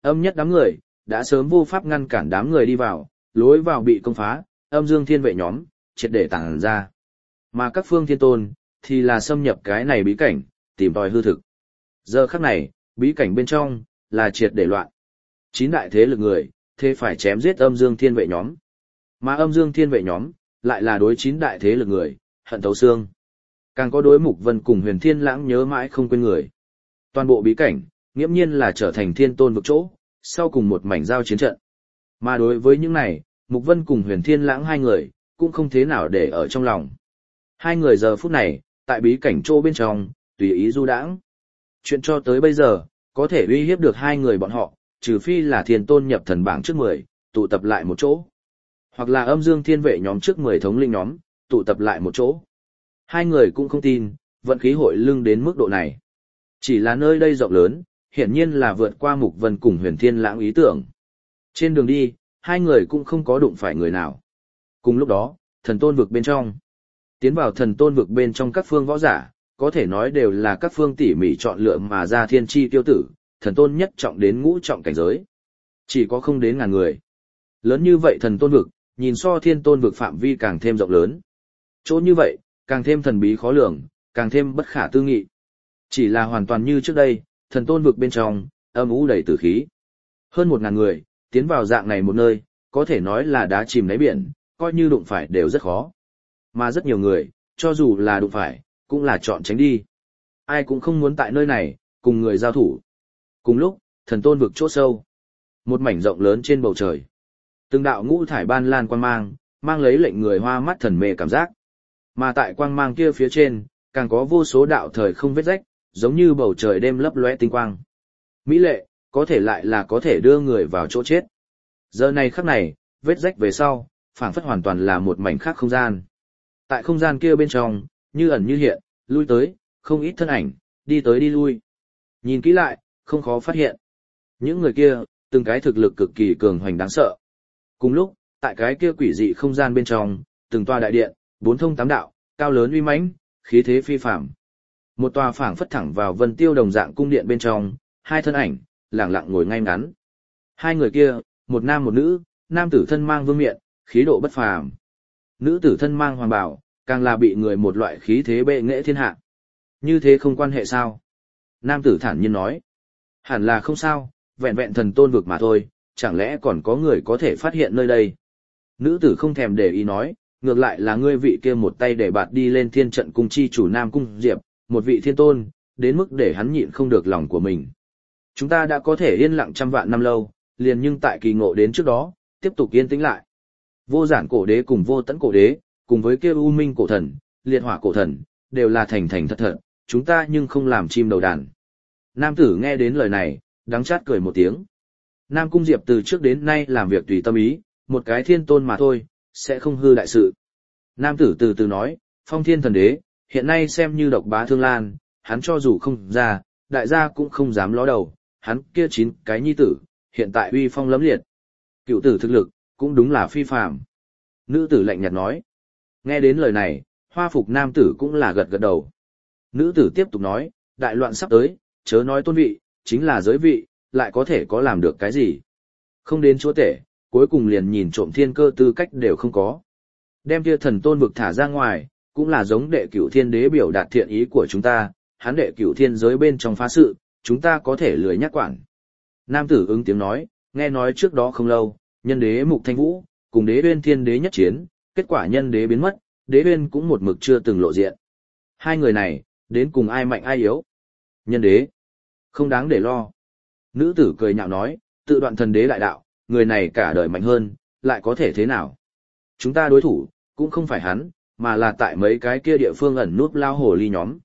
Âm nhất đám người, đã sớm vô pháp ngăn cản đám người đi vào, lối vào bị công phá, âm dương thiên vệ nhóm, triệt để tàng ra. Mà các phương thiên tôn, thì là xâm nhập cái này bí cảnh, tìm tòi hư thực. Giờ khắc này, bí cảnh bên trong, là triệt để loạn. 9 đại thế lực người, thế phải chém giết âm dương thiên vệ nhóm. Mà âm dương thiên vệ nhóm, lại là đối 9 đại thế lực người, hận thấu xương. Càng có đối Mục Vân cùng Huyền Thiên Lãng nhớ mãi không quên người. Toàn bộ bí cảnh, nghiễm nhiên là trở thành thiên tôn vực chỗ, sau cùng một mảnh giao chiến trận. Mà đối với những này, Mục Vân cùng Huyền Thiên Lãng hai người, cũng không thế nào để ở trong lòng. Hai người giờ phút này, tại bí cảnh chỗ bên trong, tùy ý du đãng. Chuyện cho tới bây giờ, có thể uy hiếp được hai người bọn họ, trừ phi là thiên tôn nhập thần bảng trước 10, tụ tập lại một chỗ. Hoặc là âm dương thiên vệ nhóm trước 10 thống linh nhóm, tụ tập lại một chỗ. Hai người cũng không tin, vận khí hội lưng đến mức độ này. Chỉ là nơi đây rộng lớn, hiển nhiên là vượt qua Mục Vân cùng Huyền Thiên Lãng ý tưởng. Trên đường đi, hai người cũng không có đụng phải người nào. Cùng lúc đó, thần tôn vực bên trong. Tiến vào thần tôn vực bên trong các phương võ giả, có thể nói đều là các phương tỉ mỉ chọn lựa mà ra thiên chi tiêu tử, thần tôn nhất trọng đến ngũ trọng cảnh giới. Chỉ có không đến ngàn người. Lớn như vậy thần tôn vực, nhìn so thiên tôn vực phạm vi càng thêm rộng lớn. Chỗ như vậy, càng thêm thần bí khó lường, càng thêm bất khả tư nghị. Chỉ là hoàn toàn như trước đây, thần tôn vực bên trong, âm u đầy tử khí. Hơn 1000 người, tiến vào dạng này một nơi, có thể nói là đá chìm đáy biển, coi như đụng phải đều rất khó. Mà rất nhiều người, cho dù là đụng phải, cũng là chọn tránh đi. Ai cũng không muốn tại nơi này, cùng người giao thủ. Cùng lúc, thần tôn vực chỗ sâu. Một mảnh rộng lớn trên bầu trời. Từng đạo ngũ thải ban lan quang mang, mang lấy lệnh người hoa mắt thần mê cảm giác. Mà tại quang mang kia phía trên, càng có vô số đạo thời không vết rách, giống như bầu trời đêm lấp lóe tinh quang. Mỹ lệ, có thể lại là có thể đưa người vào chỗ chết. Giờ này khắc này, vết rách về sau, phảng phất hoàn toàn là một mảnh khác không gian. Tại không gian kia bên trong, như ẩn như hiện, lui tới, không ít thân ảnh, đi tới đi lui. Nhìn kỹ lại, không khó phát hiện. Những người kia, từng cái thực lực cực kỳ cường hoành đáng sợ. Cùng lúc, tại cái kia quỷ dị không gian bên trong, từng tòa đại điện, 4 thông 8 đạo, cao lớn uy mãnh, khí thế phi phàm. Một tòa phảng phất thẳng vào vân tiêu đồng dạng cung điện bên trong, hai thân ảnh, lặng lặng ngồi ngay ngắn. Hai người kia, một nam một nữ, nam tử thân mang vương miện, khí độ bất phàm. Nữ tử thân mang hoàng bào, càng là bị người một loại khí thế bệ nghệ thiên hạ. Như thế không quan hệ sao? Nam tử thản nhiên nói. Hẳn là không sao, vẹn vẹn thần tôn vực mà thôi, chẳng lẽ còn có người có thể phát hiện nơi đây? Nữ tử không thèm để ý nói, ngược lại là ngươi vị kia một tay để bạt đi lên thiên trận cung chi chủ Nam Cung Diệp, một vị thiên tôn, đến mức để hắn nhịn không được lòng của mình. Chúng ta đã có thể yên lặng trăm vạn năm lâu, liền nhưng tại kỳ ngộ đến trước đó, tiếp tục yên tĩnh lại. Vô giản cổ đế cùng vô tẫn cổ đế, cùng với kia u minh cổ thần, liệt hỏa cổ thần, đều là thành thành thật thật, chúng ta nhưng không làm chim đầu đàn. Nam tử nghe đến lời này, đắng chát cười một tiếng. Nam Cung Diệp từ trước đến nay làm việc tùy tâm ý, một cái thiên tôn mà thôi, sẽ không hư đại sự. Nam tử từ từ nói, Phong Thiên Thần Đế, hiện nay xem như độc bá thương lan, hắn cho dù không ra, đại gia cũng không dám ló đầu, hắn kia 9 cái nhi tử, hiện tại uy phong lẫm liệt. Cựu tử thực lực, cũng đúng là phi phàm. Nữ tử lạnh nhạt nói. Nghe đến lời này, hoa phục nam tử cũng là gật gật đầu. Nữ tử tiếp tục nói, đại loạn sắp tới, chớ nói tôn vị, chính là giới vị, lại có thể có làm được cái gì. Không đến chúa tể, cuối cùng liền nhìn trộm thiên cơ tư cách đều không có. Đem kia thần tôn vực thả ra ngoài, cũng là giống đệ cửu thiên đế biểu đạt thiện ý của chúng ta, hắn đệ cửu thiên giới bên trong phá sự, chúng ta có thể lười nhắc quản. Nam tử ứng tiếng nói, nghe nói trước đó không lâu, nhân đế Mục Thanh Vũ, cùng đế uyên thiên đế nhất chiến, kết quả nhân đế biến mất, đế uyên cũng một mực chưa từng lộ diện. Hai người này, đến cùng ai mạnh ai yếu? Nhân đế, không đáng để lo. Nữ tử cười nhạo nói, tự đoạn thần đế đại đạo, người này cả đời mạnh hơn, lại có thể thế nào? Chúng ta đối thủ, cũng không phải hắn, mà là tại mấy cái kia địa phương ẩn núp lao hồ ly nhóm.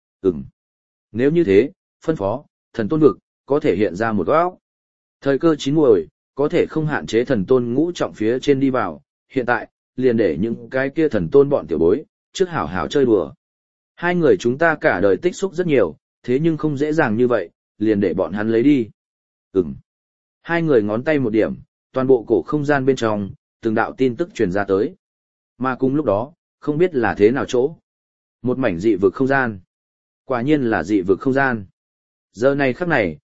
Nếu như thế, phân phó, thần tôn vực, có thể hiện ra một góc. Thời cơ chín muồi, có thể không hạn chế thần tôn ngũ trọng phía trên đi vào, hiện tại, liền để những cái kia thần tôn bọn tiểu bối, trước hảo hảo chơi đùa. Hai người chúng ta cả đời tích xúc rất nhiều, thế nhưng không dễ dàng như vậy, liền để bọn hắn lấy đi. Hai người ngón tay một điểm, toàn bộ cổ không gian bên trong, từng đạo tin tức truyền ra tới. Mà cùng lúc đó, không biết là thế nào chỗ. Một mảnh dị vực không gian. Quả nhiên là dị vực không gian. Giờ này khắc này,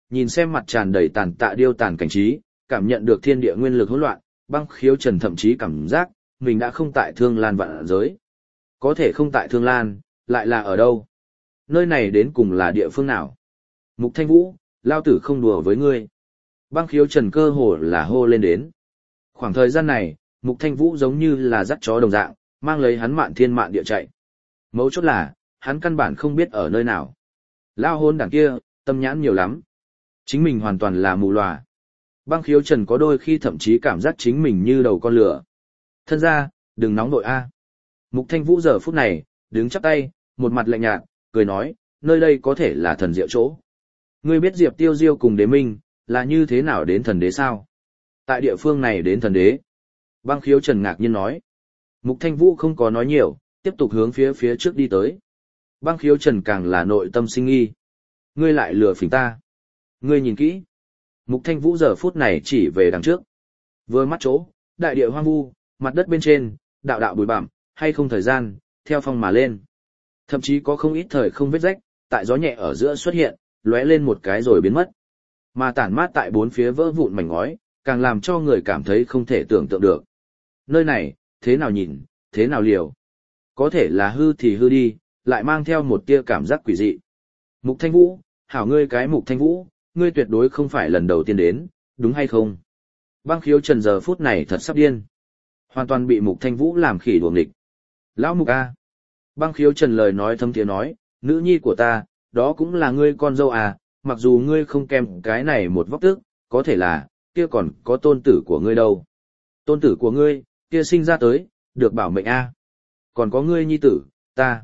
Nhìn xem mặt tràn đầy tàn tạ điêu tàn cảnh trí, cảm nhận được thiên địa nguyên lực hỗn loạn, Băng Khiếu Trần thậm chí cảm giác mình đã không tại Thương Lan vạn giới. Có thể không tại Thương Lan, lại là ở đâu? Nơi này đến cùng là địa phương nào? Mục Thanh Vũ, lao tử không đùa với ngươi. Băng Khiếu Trần cơ hồ là hô lên đến. Khoảng thời gian này, Mục Thanh Vũ giống như là dắt chó đồng dạng, mang lấy hắn mạn thiên mạn địa chạy. Mấu chốt là, hắn căn bản không biết ở nơi nào. Lao hôn đảng kia, tâm nhãn nhiều lắm. Chính mình hoàn toàn là mù lòa. Băng Khiếu Trần có đôi khi thậm chí cảm giác chính mình như đầu con lửa. Thân ra, đừng nóng nội a. Mục Thanh Vũ giờ phút này, đứng chắp tay, một mặt lạnh nhạt, cười nói, nơi đây có thể là thần diệu chỗ. Ngươi biết Diệp Tiêu Diêu cùng Đế Minh, là như thế nào đến thần đế sao? Tại địa phương này đến thần đế. Băng Khiếu Trần ngạc nhiên nói. Mục Thanh Vũ không có nói nhiều, tiếp tục hướng phía trước đi tới. Băng Khiếu Trần càng là nội tâm sinh nghi. Ngươi lại lừa phỉnh ta. Ngươi nhìn kỹ. Mục Thanh Vũ giờ phút này chỉ về đằng trước. Vừa mắt chỗ, đại địa hoang vu, mặt đất bên trên, đạo đạo bụi bặm, hay không thời gian, theo phong mà lên. Thậm chí có không ít thời không vết rách, tại gió nhẹ ở giữa xuất hiện, lóe lên một cái rồi biến mất. Mà tản mát tại bốn phía vỡ vụn mảnh ngói, càng làm cho người cảm thấy không thể tưởng tượng được. Nơi này, thế nào nhìn, thế nào liều. Có thể là hư thì hư đi, lại mang theo một tia cảm giác quỷ dị. Mục Thanh Vũ, hảo ngươi cái Mục Thanh Vũ, ngươi tuyệt đối không phải lần đầu tiên đến, đúng hay không? Băng Khiếu Trần giờ phút này thật sắp điên. Hoàn toàn bị Mục Thanh Vũ làm khỉ đuồng địch. Lão Mục A. Băng Khiếu Trần lời nói thâm tiếng nói, nữ nhi của ta, đó cũng là ngươi con dâu à, mặc dù ngươi không kèm cái này một vóc tức, có thể là, kia còn có tôn tử của ngươi đâu. Tôn tử của ngươi, kia sinh ra tới, được bảo mệnh A. Còn có ngươi nhi tử, ta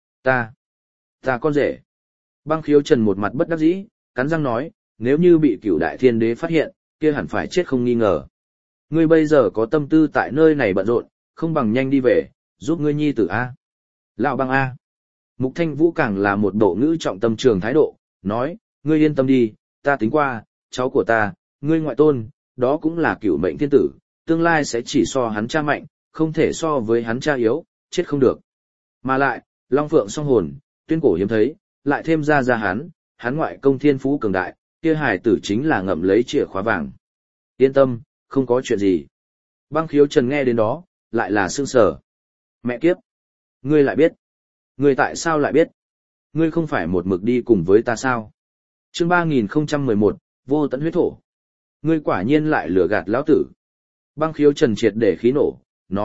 con rể. Băng Khiếu Trần một mặt bất đắc dĩ, cắn răng nói, nếu như bị Cửu Đại Thiên Đế phát hiện, kia hẳn phải chết không nghi ngờ. Ngươi bây giờ có tâm tư tại nơi này bận rộn, không bằng nhanh đi về, giúp ngươi nhi tử A. Lão Băng A. Mục Thanh Vũ càng là một bộ ngữ trọng tâm trường thái độ, nói, ngươi yên tâm đi, ta tính qua, cháu của ta, ngươi ngoại tôn, đó cũng là cửu mệnh thiên tử, tương lai sẽ chỉ so hắn cha mạnh, không thể so với hắn cha yếu, chết không được. Mà lại, Long Phượng song hồn, tuyên cổ hiếm thấy, lại thêm ra hắn ngoại công thiên phú cường đại, kia hài tử chính là ngậm lấy chìa khóa vàng. Yên tâm, không có chuyện gì. Băng Khiếu Trần nghe đến đó, lại là sương sờ. Mẹ kiếp! Ngươi lại biết? Ngươi tại sao lại biết? Ngươi không phải một mực đi cùng với ta sao? Chương 3011, vô tận huyết thổ. Ngươi quả nhiên lại lừa gạt lão tử. Băng Khiếu Trần triệt để khí nổ,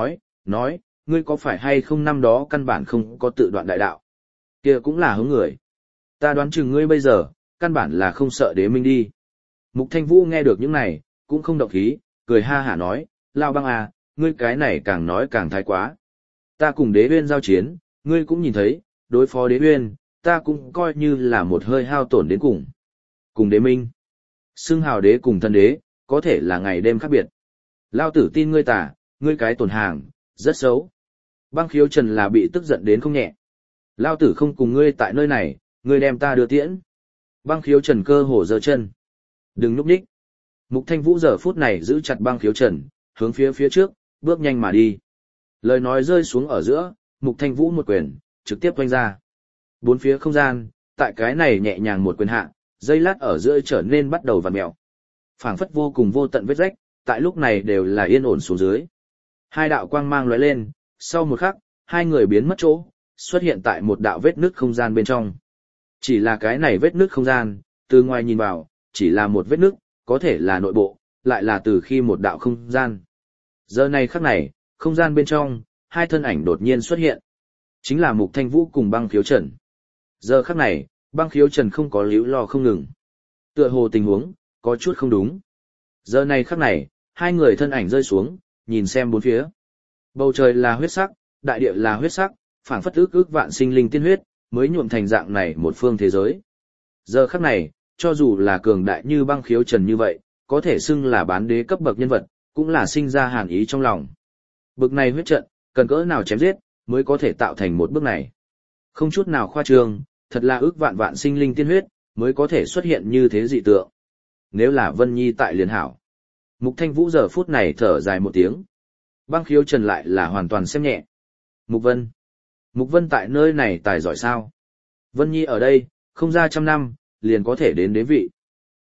nói, ngươi có phải hay không năm đó căn bản không có tự đoạn đại đạo? Kia cũng là hướng người. Ta đoán chừng ngươi bây giờ, căn bản là không sợ Đế Minh đi. Mục Thanh Vũ nghe được những này, cũng không động khí, cười ha hả nói, Lão Băng à, ngươi cái này càng nói càng thái quá. Ta cùng Đế Uyên giao chiến, ngươi cũng nhìn thấy, đối phó Đế Uyên, ta cũng coi như là một hơi hao tổn đến cùng. Cùng Đế Minh, xưng hào đế cùng thân đế, có thể là ngày đêm khác biệt. Lao tử tin ngươi tả, ngươi cái tổn hàng, rất xấu. Băng Khiếu Trần là bị tức giận đến không nhẹ. Lao tử không cùng ngươi tại nơi này, ngươi đem ta đưa tiễn. Băng Khiếu Trần cơ hổ giơ chân. Đừng núp đích. Mục Thanh Vũ giờ phút này giữ chặt Băng Khiếu Trần, hướng phía trước, bước nhanh mà đi. Lời nói rơi xuống ở giữa, Mục Thanh Vũ một quyền, trực tiếp vung ra. Bốn phía không gian, tại cái này nhẹ nhàng một quyền hạ, dây lát ở giữa trở nên bắt đầu vặn mèo. Phảng phất vô cùng vô tận vết rách, tại lúc này đều là yên ổn xuống dưới. Hai đạo quang mang lóe lên, sau một khắc, hai người biến mất chỗ, xuất hiện tại một đạo vết nứt không gian bên trong. Chỉ là cái này vết nứt không gian, từ ngoài nhìn vào, chỉ là một vết nứt, có thể là nội bộ, lại là từ khi một đạo không gian. Giờ này khắc này, không gian bên trong, hai thân ảnh đột nhiên xuất hiện. Chính là Mục Thanh Vũ cùng Băng Khiếu Trần. Giờ khắc này, Băng Khiếu Trần không có líu lo không ngừng. Tựa hồ tình huống, có chút không đúng. Giờ này khắc này, hai người thân ảnh rơi xuống, nhìn xem bốn phía. Bầu trời là huyết sắc, đại địa là huyết sắc, phảng phất ước vạn sinh linh tiên huyết, mới nhuộm thành dạng này một phương thế giới. Giờ khắc này, cho dù là cường đại như Băng Khiếu Trần như vậy, có thể xưng là bán đế cấp bậc nhân vật, cũng là sinh ra hàn ý trong lòng. Bực này huyết trận, cần cỡ nào chém giết, mới có thể tạo thành một bước này. Không chút nào khoa trương, thật là ước vạn vạn sinh linh tiên huyết, mới có thể xuất hiện như thế dị tượng. Nếu là Vân Nhi tại liền hảo. Mục Thanh Vũ giờ phút này thở dài một tiếng. Băng Khiếu Trần lại là hoàn toàn xem nhẹ. Mục Vân tại nơi này tài giỏi sao? Vân Nhi ở đây, không ra trăm năm, liền có thể đến đế vị.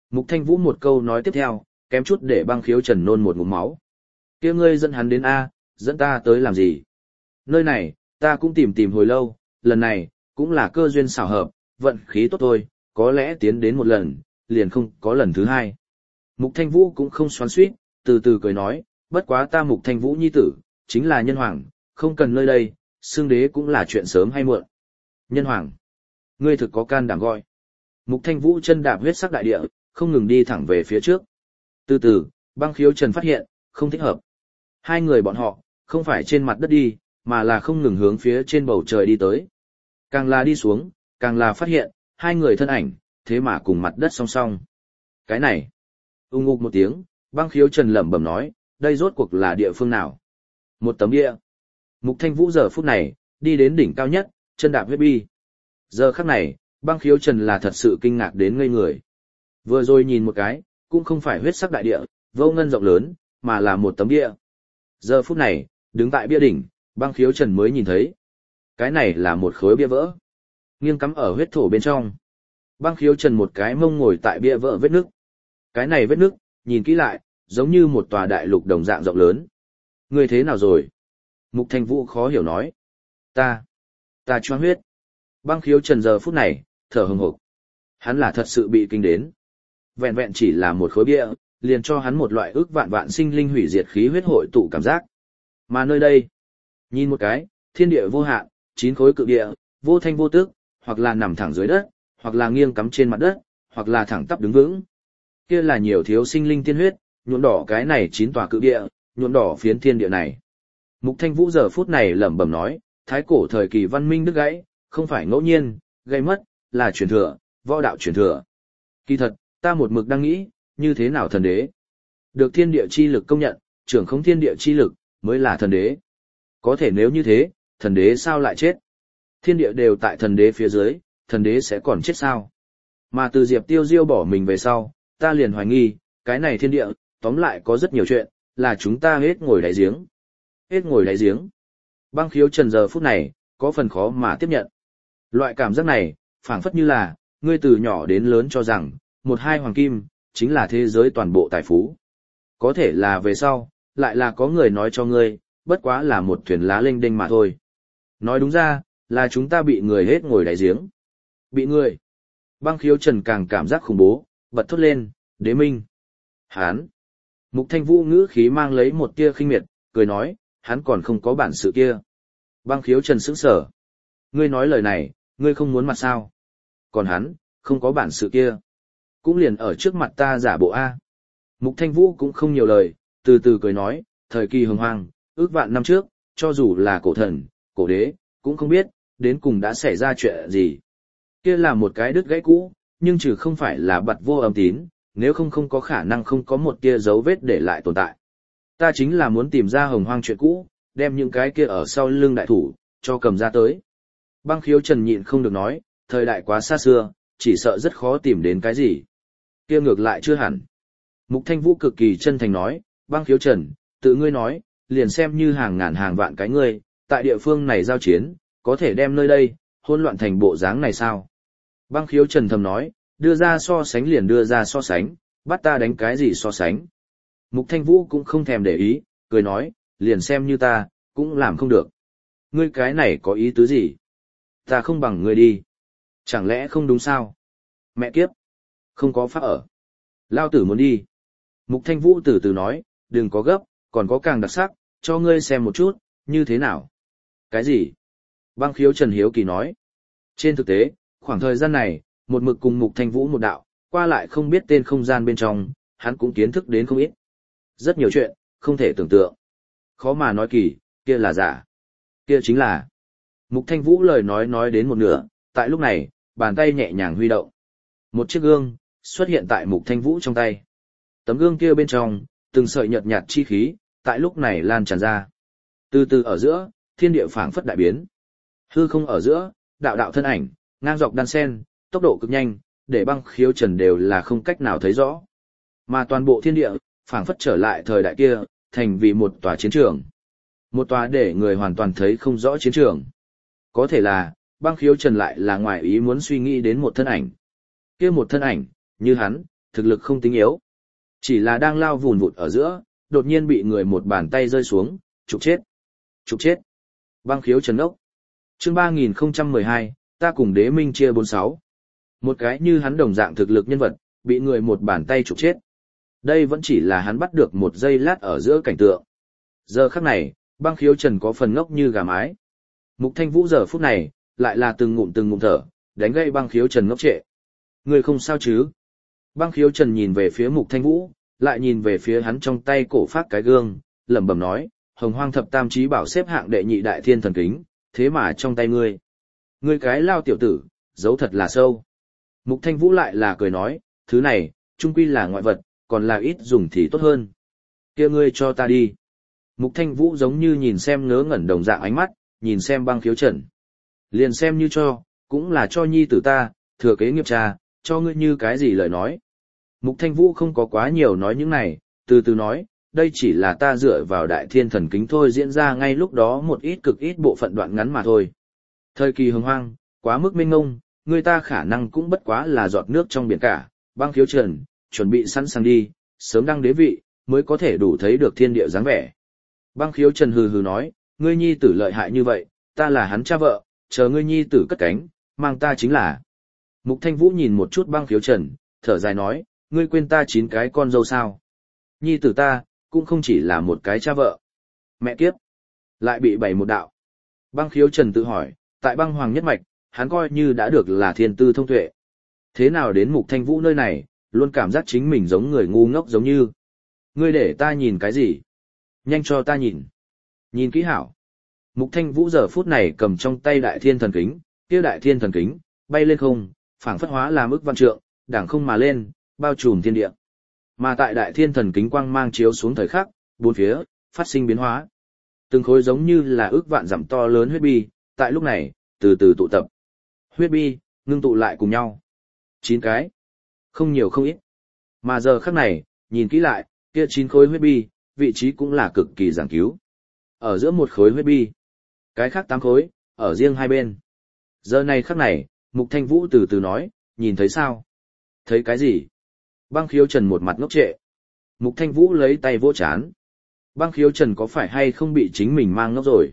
Mục Thanh Vũ một câu nói tiếp theo, kém chút để Băng Khiếu Trần nôn một ngụm máu. Kia ngươi dẫn hắn đến A, dẫn ta tới làm gì? Nơi này, ta cũng tìm hồi lâu, lần này, cũng là cơ duyên xảo hợp, vận khí tốt thôi, có lẽ tiến đến một lần, liền không có lần thứ hai. Mục Thanh Vũ cũng không xoắn xuýt, từ từ cười nói, bất quá ta Mục Thanh Vũ nhi tử, chính là nhân hoàng, không cần nơi đây, xương đế cũng là chuyện sớm hay muộn. Nhân hoàng, ngươi thực có can đảm gọi. Mục Thanh Vũ chân đạp huyết sắc đại địa, không ngừng đi thẳng về phía trước. Từ từ, Băng Khiếu Trần phát hiện, không thích hợp. Hai người bọn họ, không phải trên mặt đất đi, mà là không ngừng hướng phía trên bầu trời đi tới. Càng là đi xuống, càng là phát hiện, hai người thân ảnh, thế mà cùng mặt đất song song. Cái này, ung ục một tiếng, Băng Khiếu Trần lẩm bẩm nói, đây rốt cuộc là địa phương nào? Một tấm bia. Mục Thanh Vũ giờ phút này, đi đến đỉnh cao nhất, chân đạp huyết bi. Giờ khắc này, Băng Khiếu Trần là thật sự kinh ngạc đến ngây người. Vừa rồi nhìn một cái, cũng không phải huyết sắc đại địa, vô ngân rộng lớn, mà là một tấm bia. Giờ phút này, đứng tại bia đỉnh, Băng Khiếu Trần mới nhìn thấy. Cái này là một khối bia vỡ. Nghiêng cắm ở huyết thổ bên trong. Băng Khiếu Trần một cái mông ngồi tại bia vỡ vết nước. Cái này vết nước, nhìn kỹ lại, giống như một tòa đại lục đồng dạng rộng lớn. Ngươi thế nào rồi? Mục Thanh Vũ khó hiểu nói. Ta choáng huyết. Băng Khiếu Trần giờ phút này, thở hừng hực. Hắn là thật sự bị kinh đến. Vẹn vẹn chỉ là một khối bia, liền cho hắn một loại ước vạn vạn sinh linh hủy diệt khí huyết hội tụ cảm giác. Mà nơi đây, nhìn một cái, thiên địa vô hạn, 9 khối cự địa, vô thanh vô tức, hoặc là nằm thẳng dưới đất, hoặc là nghiêng cắm trên mặt đất, hoặc là thẳng tắp đứng vững. Kia là nhiều thiếu sinh linh tiên huyết, nhuộm đỏ cái này 9 tòa cự địa, nhuộm đỏ phiến thiên địa này. Mục Thanh Vũ giờ phút này lẩm bẩm nói, thái cổ thời kỳ văn minh đứt gãy, không phải ngẫu nhiên, gây mất, là truyền thừa, võ đạo truyền thừa. Kỳ thật, ta một mực đang nghĩ, như thế nào thần đế? Được thiên địa chi lực công nhận, trưởng không thiên địa chi lực, mới là thần đế. Có thể nếu như thế, thần đế sao lại chết? Thiên địa đều tại thần đế phía dưới, thần đế sẽ còn chết sao? Mà từ Diệp Tiêu Diêu bỏ mình về sau, ta liền hoài nghi, cái này thiên địa, tóm lại có rất nhiều chuyện, là chúng ta hết ngồi đáy giếng. Hết ngồi đáy giếng. Băng Khiếu Trần giờ phút này, có phần khó mà tiếp nhận. Loại cảm giác này, phảng phất như là, ngươi từ nhỏ đến lớn cho rằng, một hai hoàng kim, chính là thế giới toàn bộ tài phú. Có thể là về sau, lại là có người nói cho ngươi, bất quá là một thuyền lá lênh đênh mà thôi. Nói đúng ra, là chúng ta bị người hết ngồi đáy giếng. Bị người. Băng Khiếu Trần càng cảm giác khủng bố, bật thốt lên, đế minh. Hán. Mục Thanh Vũ ngữ khí mang lấy một tia khinh miệt, cười nói, hắn còn không có bản sự kia. Băng Khiếu Trần sững sờ. Ngươi nói lời này, ngươi không muốn mặt sao? Còn hắn, không có bản sự kia. Cũng liền ở trước mặt ta giả bộ A. Mục Thanh Vũ cũng không nhiều lời, từ từ cười nói, thời kỳ hồng hoang, ước vạn năm trước, cho dù là cổ thần, cổ đế, cũng không biết, đến cùng đã xảy ra chuyện gì. Kia là một cái đứt gãy cũ, nhưng trừ không phải là bặt vô âm tín, nếu không có khả năng không có một tia dấu vết để lại tồn tại. Ta chính là muốn tìm ra hồng hoang chuyện cũ, đem những cái kia ở sau lưng đại thủ, cho cầm ra tới. Băng Khiếu Trần nhịn không được nói, thời đại quá xa xưa, chỉ sợ rất khó tìm đến cái gì. Kia ngược lại chưa hẳn. Mục Thanh Vũ cực kỳ chân thành nói, Băng Khiếu Trần, tự ngươi nói, liền xem như hàng ngàn hàng vạn cái ngươi, tại địa phương này giao chiến, có thể đem nơi đây, hỗn loạn thành bộ dáng này sao? Băng Khiếu Trần thầm nói, đưa ra so sánh liền đưa ra so sánh, bắt ta đánh cái gì so sánh. Mục Thanh Vũ cũng không thèm để ý, cười nói, liền xem như ta, cũng làm không được. Ngươi cái này có ý tứ gì? Ta không bằng ngươi đi. Chẳng lẽ không đúng sao? Mẹ kiếp! Không có pháp ở. Lao tử muốn đi. Mục Thanh Vũ từ từ nói, đừng có gấp, còn có càng đặc sắc, cho ngươi xem một chút, như thế nào? Cái gì? Băng Khiếu Trần hiếu kỳ nói. Trên thực tế, khoảng thời gian này, một mực cùng Mục Thanh Vũ một đạo, qua lại không biết tên không gian bên trong, hắn cũng kiến thức đến không ít. Rất nhiều chuyện, không thể tưởng tượng. Khó mà nói kỳ, kia là giả. Kia chính là. Mục Thanh Vũ lời nói đến một nửa, tại lúc này, bàn tay nhẹ nhàng huy động. Một chiếc gương, xuất hiện tại Mục Thanh Vũ trong tay. Tấm gương kia bên trong, từng sợi nhợt nhạt chi khí, tại lúc này lan tràn ra. Từ từ ở giữa, thiên địa phảng phất đại biến. Hư không ở giữa, đạo đạo thân ảnh, ngang dọc đan sen, tốc độ cực nhanh, để Băng Khiếu Trần đều là không cách nào thấy rõ. Mà toàn bộ thiên địa, phảng phất trở lại thời đại kia, thành vì một tòa chiến trường. Một tòa để người hoàn toàn thấy không rõ chiến trường. Có thể là, Băng Khiếu Trần lại là ngoài ý muốn suy nghĩ đến một thân ảnh. Kia một thân ảnh, như hắn, thực lực không tính yếu. Chỉ là đang lao vùn vụt ở giữa, đột nhiên bị người một bàn tay rơi xuống, trục chết. Trục chết. Băng khiếu trần ốc. Chương 3012, ta cùng đế minh chia 46. Một cái như hắn đồng dạng thực lực nhân vật, bị người một bàn tay trục chết. Đây vẫn chỉ là hắn bắt được một giây lát ở giữa cảnh tượng. Giờ khắc này, băng khiếu trần có phần ngốc như gà mái. Mục Thanh Vũ giờ phút này, lại là từng ngụm thở, đánh gây băng khiếu trần ngốc trệ. Người không sao chứ? Băng khiếu trần nhìn về phía Mục Thanh Vũ, lại nhìn về phía hắn trong tay cổ phát cái gương, lẩm bẩm nói, Hồng Hoang thập tam chí bảo xếp hạng đệ nhị đại thiên thần kính, thế mà trong tay ngươi. Ngươi cái lao tiểu tử, giấu thật là sâu. Mục Thanh Vũ lại là cười nói, thứ này, chung quy là ngoại vật, còn là ít dùng thì tốt hơn. Kia ngươi cho ta đi. Mục Thanh Vũ giống như nhìn xem ngớ ngẩn đồng dạng ánh mắt, nhìn xem băng khiếu trần. Liền xem như cho, cũng là cho nhi tử ta, thừa kế nghiệp cha, cho ngươi như cái gì lời nói. Mục Thanh Vũ không có quá nhiều nói những này, từ từ nói, đây chỉ là ta dựa vào đại thiên thần kính thôi diễn ra ngay lúc đó một ít cực ít bộ phận đoạn ngắn mà thôi. Thời kỳ hồng hoang, quá mức mênh mông, người ta khả năng cũng bất quá là giọt nước trong biển cả, băng khiếu trần, chuẩn bị sẵn sàng đi, sớm đăng đế vị, mới có thể đủ thấy được thiên địa dáng vẻ. Băng khiếu trần hừ hừ nói, ngươi nhi tử lợi hại như vậy, ta là hắn cha vợ, chờ ngươi nhi tử cất cánh, mang ta chính là. Mục Thanh Vũ nhìn một chút băng khiếu trần, thở dài nói, ngươi quên ta 9 cái con dâu sao? Nhi tử ta, cũng không chỉ là một cái cha vợ. Mẹ kiếp, lại bị bày một đạo. Băng khiếu trần tự hỏi, tại băng hoàng nhất mạch, hắn coi như đã được là thiên tư thông tuệ. Thế nào đến Mục Thanh Vũ nơi này, luôn cảm giác chính mình giống người ngu ngốc giống như. Ngươi để ta nhìn cái gì? Nhanh cho ta nhìn. Nhìn kỹ hảo. Mục Thanh Vũ giờ phút này cầm trong tay đại thiên thần kính, kia đại thiên thần kính, bay lên không, phảng phất hóa làm ức văn trượng, đảng không mà lên, bao trùm thiên địa. Mà tại đại thiên thần kính quang mang chiếu xuống thời khắc, bốn phía, phát sinh biến hóa. Từng khối giống như là ước vạn dặm to lớn huyết bi, tại lúc này, từ từ tụ tập. Huyết bi, ngưng tụ lại cùng nhau. 9 cái. Không nhiều không ít. Mà giờ khắc này, nhìn kỹ lại, kia 9 khối huyết bi, vị trí cũng là cực kỳ giảng cứu. Ở giữa một khối huyết bi, cái khác 8 khối, ở riêng hai bên. Giờ này khắc này, Mục Thanh Vũ từ từ nói, nhìn thấy sao? Thấy cái gì? Băng khiếu trần một mặt ngốc trệ. Mục Thanh Vũ lấy tay vỗ chán. Băng khiếu trần có phải hay không bị chính mình mang ngốc rồi?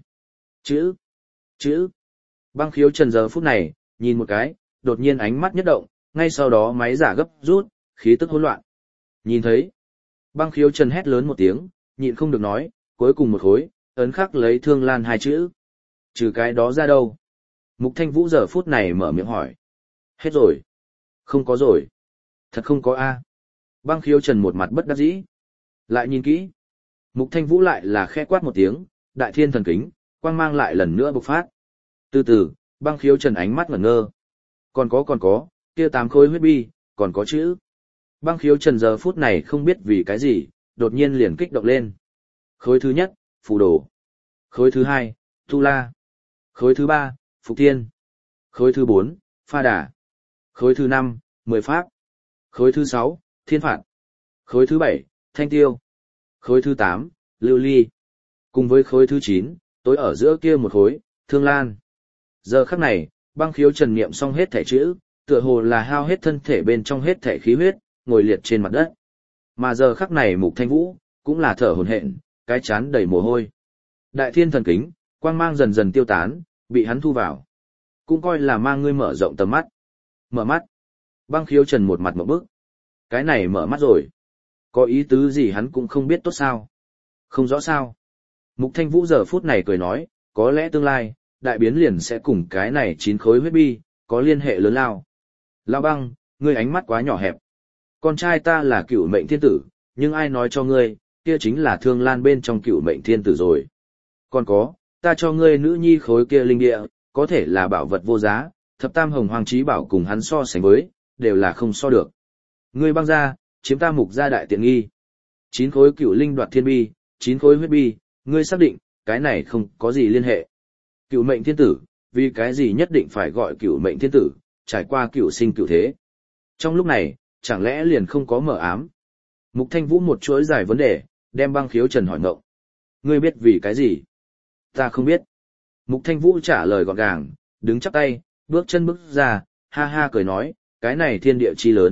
Chữ. Băng khiếu trần giờ phút này, nhìn một cái, đột nhiên ánh mắt nhất động, ngay sau đó máy giả gấp rút, khí tức hỗn loạn. Nhìn thấy. Băng khiếu trần hét lớn một tiếng, nhịn không được nói, cuối cùng một khối, ấn khắc lấy Thương Lan 2 chữ. Trừ cái đó ra đâu? Mục Thanh Vũ giờ phút này mở miệng hỏi. Hết rồi. Không có rồi. Thật không có a. Băng khiếu trần một mặt bất đắc dĩ. Lại nhìn kỹ. Mục Thanh Vũ lại là khẽ quát một tiếng, đại thiên thần kính, quang mang lại lần nữa bộc phát. Từ từ, băng khiếu trần ánh mắt ngẩn ngơ. Còn có, kia 8 khối huyết bi, còn có chữ. Băng khiếu trần giờ phút này không biết vì cái gì, đột nhiên liền kích động lên. Khối thứ nhất, phù đồ. Khối thứ hai, tu la. Khối thứ ba, phục thiên. Khối thứ 4, pha đà. Khối thứ 5, 10 pháp. Khối thứ 6, thiên phạt. Khối thứ 7, thanh tiêu. Khối thứ 8, lưu ly. Cùng với khối thứ 9, tối ở giữa kia một khối, thương lan. Giờ khắc này, băng khiếu trần niệm xong hết thẻ chữ, tựa hồ là hao hết thân thể bên trong hết thẻ khí huyết, ngồi liệt trên mặt đất. Mà giờ khắc này Mục Thanh Vũ, cũng là thở hổn hển, cái chán đầy mồ hôi. Đại thiên thần kính, quang mang dần dần tiêu tán, bị hắn thu vào. Cũng coi là mang ngươi mở rộng tầm mắt. Mở mắt. Băng khiếu trần một mặt ngộp bức. Cái này mở mắt rồi. Có ý tứ gì hắn cũng không biết tốt sao. Không rõ sao. Mục Thanh Vũ giờ phút này cười nói, có lẽ tương lai, đại biến liền sẽ cùng cái này 9 khối huyết bi, có liên hệ lớn lao. Lão Băng, ngươi ánh mắt quá nhỏ hẹp. Con trai ta là cửu mệnh thiên tử, nhưng ai nói cho ngươi, kia chính là Thương Lan bên trong cửu mệnh thiên tử rồi. Còn có, ta cho ngươi nữ nhi khối kia linh địa, có thể là bảo vật vô giá, thập tam hồng hoàng chí bảo cùng hắn so sánh với, đều là không so được. Ngươi Băng gia, chiếm ta Mục gia đại tiện nghi. 9 khối cửu linh đoạt thiên bi, 9 khối huyết bi, ngươi xác định, cái này không có gì liên hệ. Cửu mệnh thiên tử, vì cái gì nhất định phải gọi cửu mệnh thiên tử, trải qua cửu sinh cửu thế. Trong lúc này, chẳng lẽ liền không có mở ám? Mục Thanh Vũ một chuỗi dài vấn đề, đem băng khiếu trần hỏi ngộng. Ngươi biết vì cái gì? Ta không biết. Mục Thanh Vũ trả lời gọn gàng, đứng chắp tay, bước chân bước ra, ha ha cười nói, cái này thiên địa chi lớn,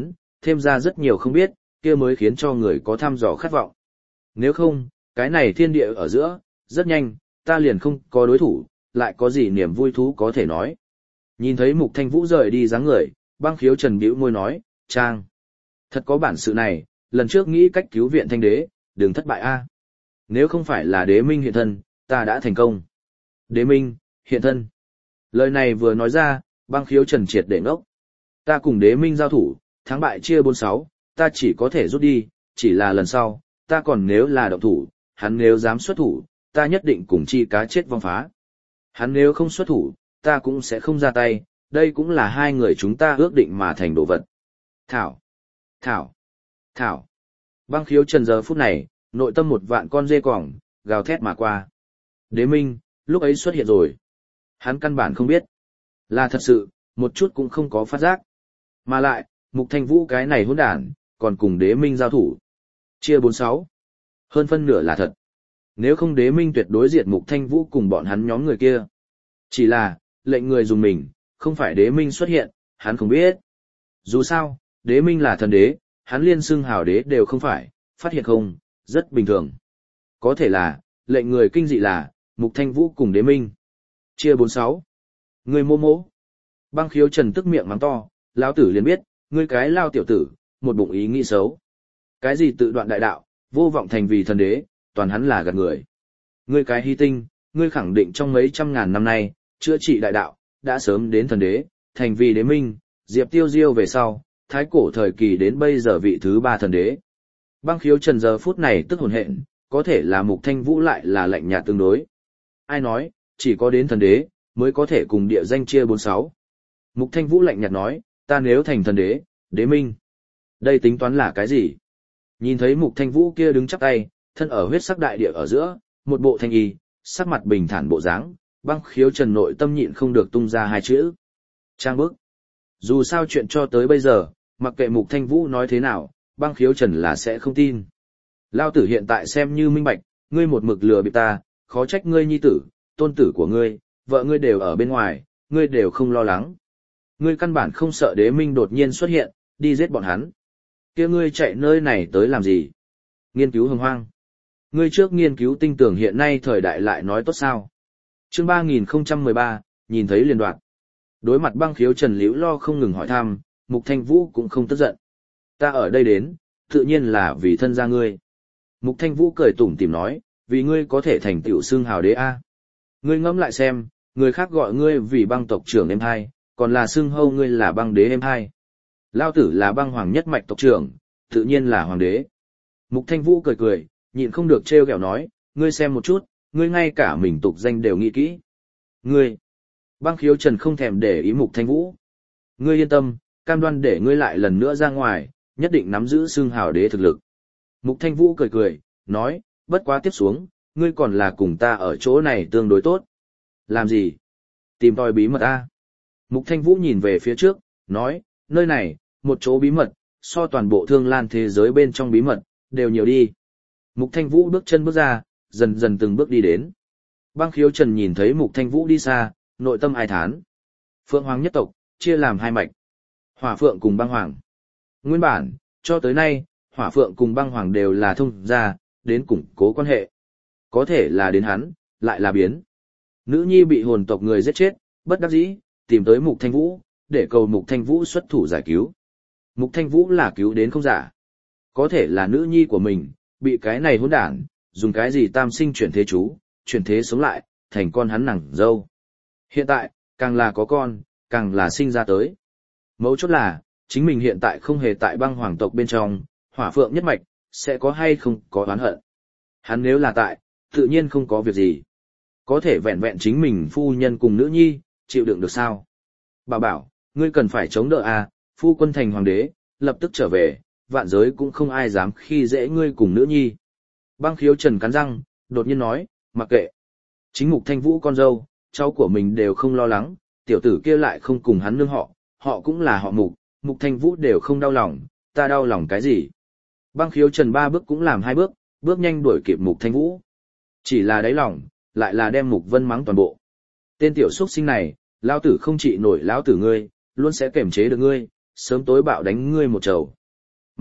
thêm ra rất nhiều không biết, kia mới khiến cho người có thăm dò khát vọng. Nếu không, cái này thiên địa ở giữa, rất nhanh, ta liền không có đối thủ, lại có gì niềm vui thú có thể nói. Nhìn thấy Mục Thanh Vũ rời đi dáng người, Băng Khiếu Trần bĩu môi nói, Trang. Thật có bản sự này, lần trước nghĩ cách cứu viện Thanh Đế, đừng thất bại a. Nếu không phải là Đế Minh hiện thân, ta đã thành công. Đế Minh, hiện thân. Lời này vừa nói ra, Băng Khiếu Trần triệt để ngốc. Ta cùng Đế Minh giao thủ, thắng bại chia 4-6, ta chỉ có thể rút đi, chỉ là lần sau, ta còn nếu là động thủ, hắn nếu dám xuất thủ, ta nhất định cùng chi cá chết vong phá. Hắn nếu không xuất thủ, ta cũng sẽ không ra tay, đây cũng là hai người chúng ta ước định mà thành đồ vật. Thảo, Thảo, Thảo. Băng Khiếu Trần giờ phút này, nội tâm một vạn con dê cỏng, gào thét mà qua. Đế Minh, lúc ấy xuất hiện rồi. Hắn căn bản không biết. Là thật sự, một chút cũng không có phát giác. Mà lại, Mục Thanh Vũ cái này hỗn đản, còn cùng Đế Minh giao thủ. Chia 4-6. Hơn phân nửa là thật. Nếu không Đế Minh tuyệt đối diệt Mục Thanh Vũ cùng bọn hắn nhóm người kia. Chỉ là, lệnh người dùng mình, không phải Đế Minh xuất hiện, hắn không biết. Dù sao, Đế Minh là thần đế, hắn liên xưng hào đế đều không phải, phát hiện không, rất bình thường. Có thể là, lệnh người kinh dị là, Mục Thanh Vũ cùng Đế Minh. Chia 4-6. Người mô mô. Băng Khiếu Trần tức miệng mắng to, lão tử liền biết, ngươi cái lao tiểu tử, một bụng ý nghĩ xấu. Cái gì tự đoạn đại đạo, vô vọng thành vì thần đế, toàn hắn là gạt người. Ngươi cái hy tinh, ngươi khẳng định trong mấy trăm ngàn năm nay, chữa trị đại đạo, đã sớm đến thần đế, thành vì Đế Minh, Diệp Tiêu Diêu về sau, thái cổ thời kỳ đến bây giờ vị thứ 3 thần đế. Băng Khiếu Trần giờ phút này tức hồn hện, có thể là Mục Thanh Vũ lại là lạnh nhạt tương đối. Ai nói, chỉ có đến thần đế, mới có thể cùng địa danh chia 4-6. Mục Thanh Vũ lạnh nhạt nói, ta nếu thành thần đế, Đế Minh. Đây tính toán là cái gì? Nhìn thấy Mục Thanh Vũ kia đứng chắp tay, thân ở huyết sắc đại địa ở giữa, một bộ thanh y, sắc mặt bình thản bộ dáng, Băng Khiếu Trần nội tâm nhịn không được tung ra hai chữ. Trang bức. Dù sao chuyện cho tới bây giờ, mặc kệ Mục Thanh Vũ nói thế nào, Băng Khiếu Trần là sẽ không tin. Lao tử hiện tại xem như minh bạch, ngươi một mực lừa bịp ta, khó trách ngươi nhi tử, tôn tử của ngươi, vợ ngươi đều ở bên ngoài, ngươi đều không lo lắng. Ngươi căn bản không sợ Đế Minh đột nhiên xuất hiện, đi giết bọn hắn. Kia ngươi chạy nơi này tới làm gì? Nghiên cứu hồng hoang. Ngươi trước nghiên cứu tinh tường hiện nay thời đại lại nói tốt sao? Chương 3013, nhìn thấy liền đoạn. Đối mặt Băng Khiếu Trần liễu lo không ngừng hỏi thăm, Mục Thanh Vũ cũng không tức giận. Ta ở đây đến, tự nhiên là vì thân gia ngươi. Mục Thanh Vũ cười tủm tỉm nói, vì ngươi có thể thành tựu xưng hào đế a. Ngươi ngẫm lại xem, người khác gọi ngươi vì băng tộc trưởng em hai, còn là xưng hâu ngươi là băng đế em hai. Lao tử là băng hoàng nhất mạch tộc trưởng, tự nhiên là hoàng đế. Mục Thanh Vũ cười cười, nhịn không được trêu ghẹo nói, ngươi xem một chút, ngươi ngay cả mình tục danh đều nghĩ kỹ. Ngươi. Băng Khiếu Trần không thèm để ý Mục Thanh Vũ. Ngươi yên tâm, cam đoan để ngươi lại lần nữa ra ngoài, nhất định nắm giữ xưng hào đế thực lực. Mục Thanh Vũ cười cười, nói, bất quá tiếp xuống, ngươi còn là cùng ta ở chỗ này tương đối tốt. Làm gì? Tìm tòi bí mật a. Mục Thanh Vũ nhìn về phía trước, nói, nơi này, một chỗ bí mật, so toàn bộ thương lan thế giới bên trong bí mật, đều nhiều đi. Mục Thanh Vũ bước chân bước ra, dần dần từng bước đi đến. Băng Khiếu Trần nhìn thấy Mục Thanh Vũ đi xa, nội tâm ai thán. Phượng Hoàng nhất tộc, chia làm hai mạch. Hỏa Phượng cùng Băng Hoàng. Nguyên bản, cho tới nay, Hỏa Phượng cùng Băng Hoàng đều là thông gia, đến củng cố quan hệ. Có thể là đến hắn, lại là biến. Nữ nhi bị hồn tộc người giết chết, bất đắc dĩ, tìm tới Mục Thanh Vũ, để cầu Mục Thanh Vũ xuất thủ giải cứu. Mục Thanh Vũ là cứu đến không giả. Có thể là nữ nhi của mình, bị cái này hỗn đản, dùng cái gì tam sinh chuyển thế chú, chuyển thế sống lại, thành con hắn nàng dâu. Hiện tại, càng là có con, càng là sinh ra tới. Mấu chốt là, chính mình hiện tại không hề tại băng hoàng tộc bên trong, Hỏa Phượng nhất mạch, sẽ có hay không có oán hận. Hắn nếu là tại, tự nhiên không có việc gì. Có thể vẹn vẹn chính mình phu nhân cùng nữ nhi, chịu đựng được sao? Bảo bảo, ngươi cần phải chống đỡ à, phu quân thành hoàng đế, lập tức trở về, vạn giới cũng không ai dám khi dễ ngươi cùng nữ nhi. Băng Khiếu Trần cắn răng, đột nhiên nói, mặc kệ. Chính Mục Thanh Vũ con dâu, cháu của mình đều không lo lắng, tiểu tử kia lại không cùng hắn nương họ, họ cũng là họ Mục, Mục Thanh Vũ đều không đau lòng, ta đau lòng cái gì? Băng Khiếu Trần 3 bước cũng làm 2 bước, bước nhanh đuổi kịp Mục Thanh Vũ. Chỉ là đáy lòng, lại là đem Mục Vân mắng toàn bộ. Tên tiểu xuất sinh này, lão tử không trị nổi lão tử ngươi, luôn sẽ kềm chế được ngươi, sớm tối bạo đánh ngươi một trầu.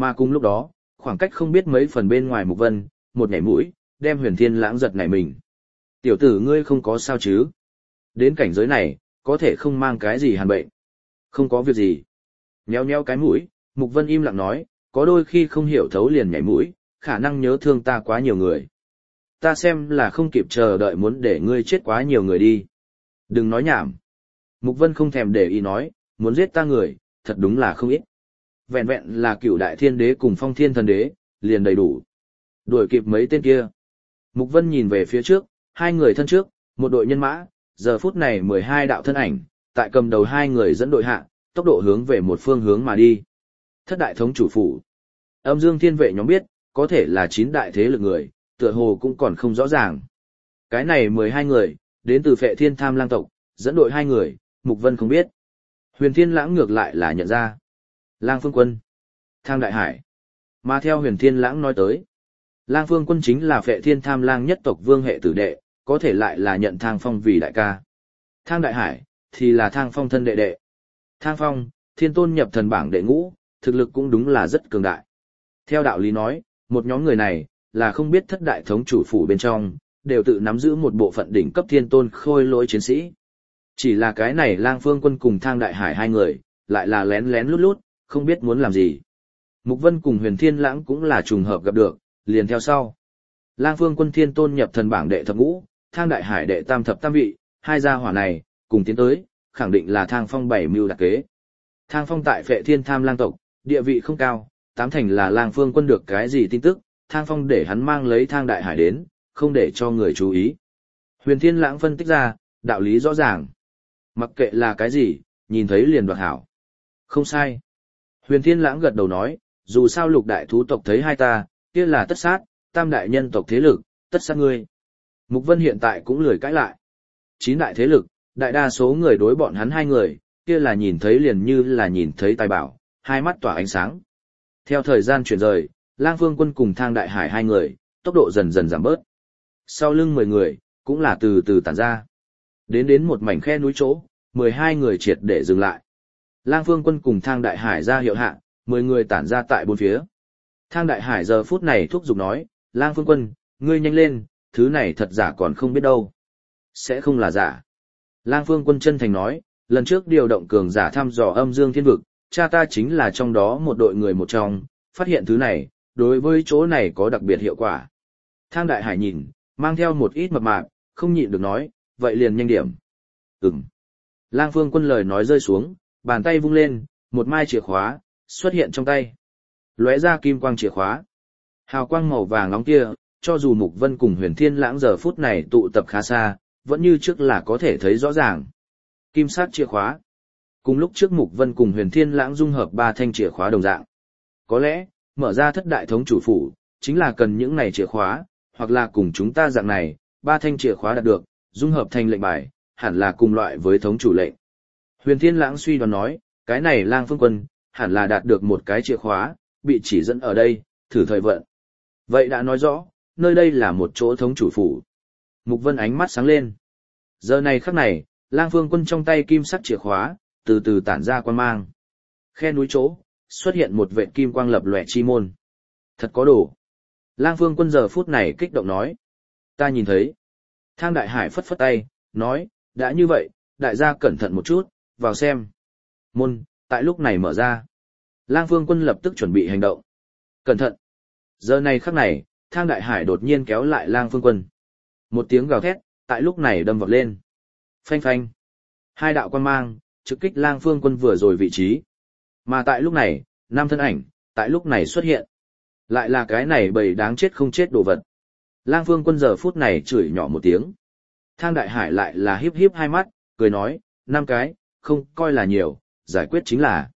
Mà cùng lúc đó, khoảng cách không biết mấy phần bên ngoài Mục Vân, một nhảy mũi, đem Huyền Thiên Lãng giật nảy mình. Tiểu tử ngươi không có sao chứ? Đến cảnh giới này, có thể không mang cái gì hàn bệnh. Không có việc gì. Nheo nheo cái mũi, Mục Vân im lặng nói, có đôi khi không hiểu thấu liền nhảy mũi, khả năng nhớ thương ta quá nhiều người. Ta xem là không kịp chờ đợi muốn để ngươi chết quá nhiều người đi. Đừng nói nhảm. Mục Vân không thèm để ý nói, muốn giết ta người, thật đúng là không ít. Vẹn vẹn là Cửu Đại Thiên Đế cùng Phong Thiên Thần Đế, liền đầy đủ. Đuổi kịp mấy tên kia. Mục Vân nhìn về phía trước, hai người thân trước, một đội nhân mã, giờ phút này 12 đạo thân ảnh, tại cầm đầu hai người dẫn đội hạ, tốc độ hướng về một phương hướng mà đi. Thất đại thống chủ phủ. Âm Dương Thiên Vệ nhóm biết, có thể là 9 đại thế lực người, tựa hồ cũng còn không rõ ràng. Cái này 12 người, đến từ Phệ Thiên Tham Lang tộc, dẫn đội hai người, Mục Vân không biết. Huyền Thiên Lãng ngược lại là nhận ra. Lang Phương Quân, Thang Đại Hải. Mà theo Huyền Thiên Lãng nói tới, Lang Phương Quân chính là Phệ Thiên Tham Lang nhất tộc vương hệ tử đệ, có thể lại là nhận Thang Phong vì đại ca. Thang Đại Hải, thì là Thang Phong thân đệ đệ. Thang Phong, Thiên Tôn nhập thần bảng đệ ngũ, thực lực cũng đúng là rất cường đại. Theo đạo lý nói, một nhóm người này, là không biết thất đại thống chủ phủ bên trong, đều tự nắm giữ một bộ phận đỉnh cấp Thiên Tôn khôi lỗi chiến sĩ. Chỉ là cái này Lang Phương Quân cùng Thang Đại Hải hai người, lại là lén lén lút lút, không biết muốn làm gì. Mục Vân cùng Huyền Thiên Lãng cũng là trùng hợp gặp được, liền theo sau. Lang Phương Quân Thiên Tôn nhập thần bảng đệ thập ngũ, Thang Đại Hải đệ tam thập tam vị, hai gia hỏa này, cùng tiến tới, khẳng định là Thang Phong bảy mưu đặc kế. Thang Phong tại Phệ Thiên Tham Lang tộc, địa vị không cao, tám thành là Lang Phương Quân được cái gì tin tức, Thang Phong để hắn mang lấy Thang Đại Hải đến, không để cho người chú ý. Huyền Thiên Lãng phân tích ra, đạo lý rõ ràng. Mặc kệ là cái gì, nhìn thấy liền đoạt hảo. Không sai. Huyền Thiên Lãng gật đầu nói, dù sao lục đại thú tộc thấy hai ta, kia là tất sát, tam đại nhân tộc thế lực, tất sát ngươi. Mục Vân hiện tại cũng lười cãi lại. 9 đại thế lực, đại đa số người đối bọn hắn hai người, kia là nhìn thấy liền như là nhìn thấy tài bảo, hai mắt tỏa ánh sáng. Theo thời gian chuyển rời, Lang Phương Quân cùng Thang Đại Hải hai người, tốc độ dần dần giảm bớt. Sau lưng 10 người, cũng là từ từ tản ra. Đến một mảnh khe núi chỗ, 12 người triệt để dừng lại. Lang Phương Quân cùng Thang Đại Hải ra hiệu hạ, 10 người tản ra tại bốn phía. Thang Đại Hải giờ phút này thúc giục nói, Lang Phương Quân, ngươi nhanh lên, thứ này thật giả còn không biết đâu. Sẽ không là giả. Lang Phương Quân chân thành nói, lần trước điều động cường giả thăm dò âm dương thiên vực, cha ta chính là trong đó một đội người một trong, phát hiện thứ này, đối với chỗ này có đặc biệt hiệu quả. Thang Đại Hải nhìn, mang theo một ít mập mạp, không nhịn được nói, vậy liền nhanh điểm. Ừm. Lang Phương Quân lời nói rơi xuống, bàn tay vung lên, một mai chìa khóa, xuất hiện trong tay. Lóe ra kim quang chìa khóa. Hào quang màu vàng nóng kia, cho dù Mục Vân cùng Huyền Thiên Lãng giờ phút này tụ tập khá xa, vẫn như trước là có thể thấy rõ ràng. Kim sắc chìa khóa. Cùng lúc trước Mục Vân cùng Huyền Thiên Lãng dung hợp 3 thanh chìa khóa đồng dạng. Có lẽ, mở ra thất đại thống chủ phủ, chính là cần những này chìa khóa, hoặc là cùng chúng ta dạng này, 3 thanh chìa khóa đạt được, dung hợp thành lệnh bài, hẳn là cùng loại với thống chủ lệnh. Huyền Thiên Lãng suy đoán nói, cái này Lang Phương Quân, hẳn là đạt được một cái chìa khóa, bị chỉ dẫn ở đây, thử thời vận. Vậy đã nói rõ, nơi đây là một chỗ thống chủ phủ. Mục Vân ánh mắt sáng lên. Giờ này khắc này, Lang Phương Quân trong tay kim sắc chìa khóa, từ từ tản ra quang mang. Khe núi chỗ, xuất hiện một vệt kim quang lập lòe chi môn. Thật có đồ. Lang Phương Quân giờ phút này kích động nói. Ta nhìn thấy. Thang Đại Hải phất phất tay, nói, đã như vậy, đại gia cẩn thận một chút, vào xem. Môn, tại lúc này mở ra. Lang Phương Quân lập tức chuẩn bị hành động. Cẩn thận. Giờ này khắc này, Thang Đại Hải đột nhiên kéo lại Lang Phương Quân. Một tiếng gào thét, tại lúc này đâm vọt lên. Phanh phanh. Hai đạo quang mang, trực kích Lang Phương Quân vừa rồi vị trí. Mà tại lúc này, 5 thân ảnh, tại lúc này xuất hiện. Lại là cái này bầy đáng chết không chết đồ vật. Lang Phương Quân giờ phút này chửi nhỏ một tiếng. Thang Đại Hải lại là híp híp hai mắt, cười nói, 5 cái, không coi là nhiều, giải quyết chính là.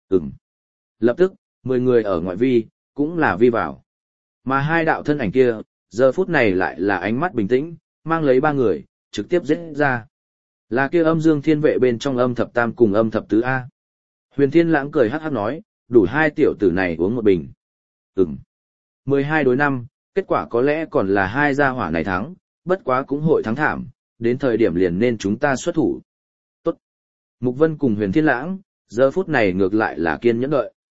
Lập tức, 10 người ở ngoại vi, cũng là vi vào. Mà hai đạo thân ảnh kia, giờ phút này lại là ánh mắt bình tĩnh, mang lấy 3 người, trực tiếp giết ra. Là kia Âm Dương Thiên Vệ bên trong Âm Thập Tam cùng Âm Thập Tứ A. Huyền Thiên Lãng cười hắc hắc nói, đủ 2 tiểu tử này uống một bình. 12 đối 5, kết quả có lẽ còn là 2 gia hỏa này thắng, bất quá cũng hội thắng thảm, đến thời điểm liền nên chúng ta xuất thủ. Tốt. Mục Vân cùng Huyền Thiên Lãng, giờ phút này ngược lại là kiên nhẫn đợi.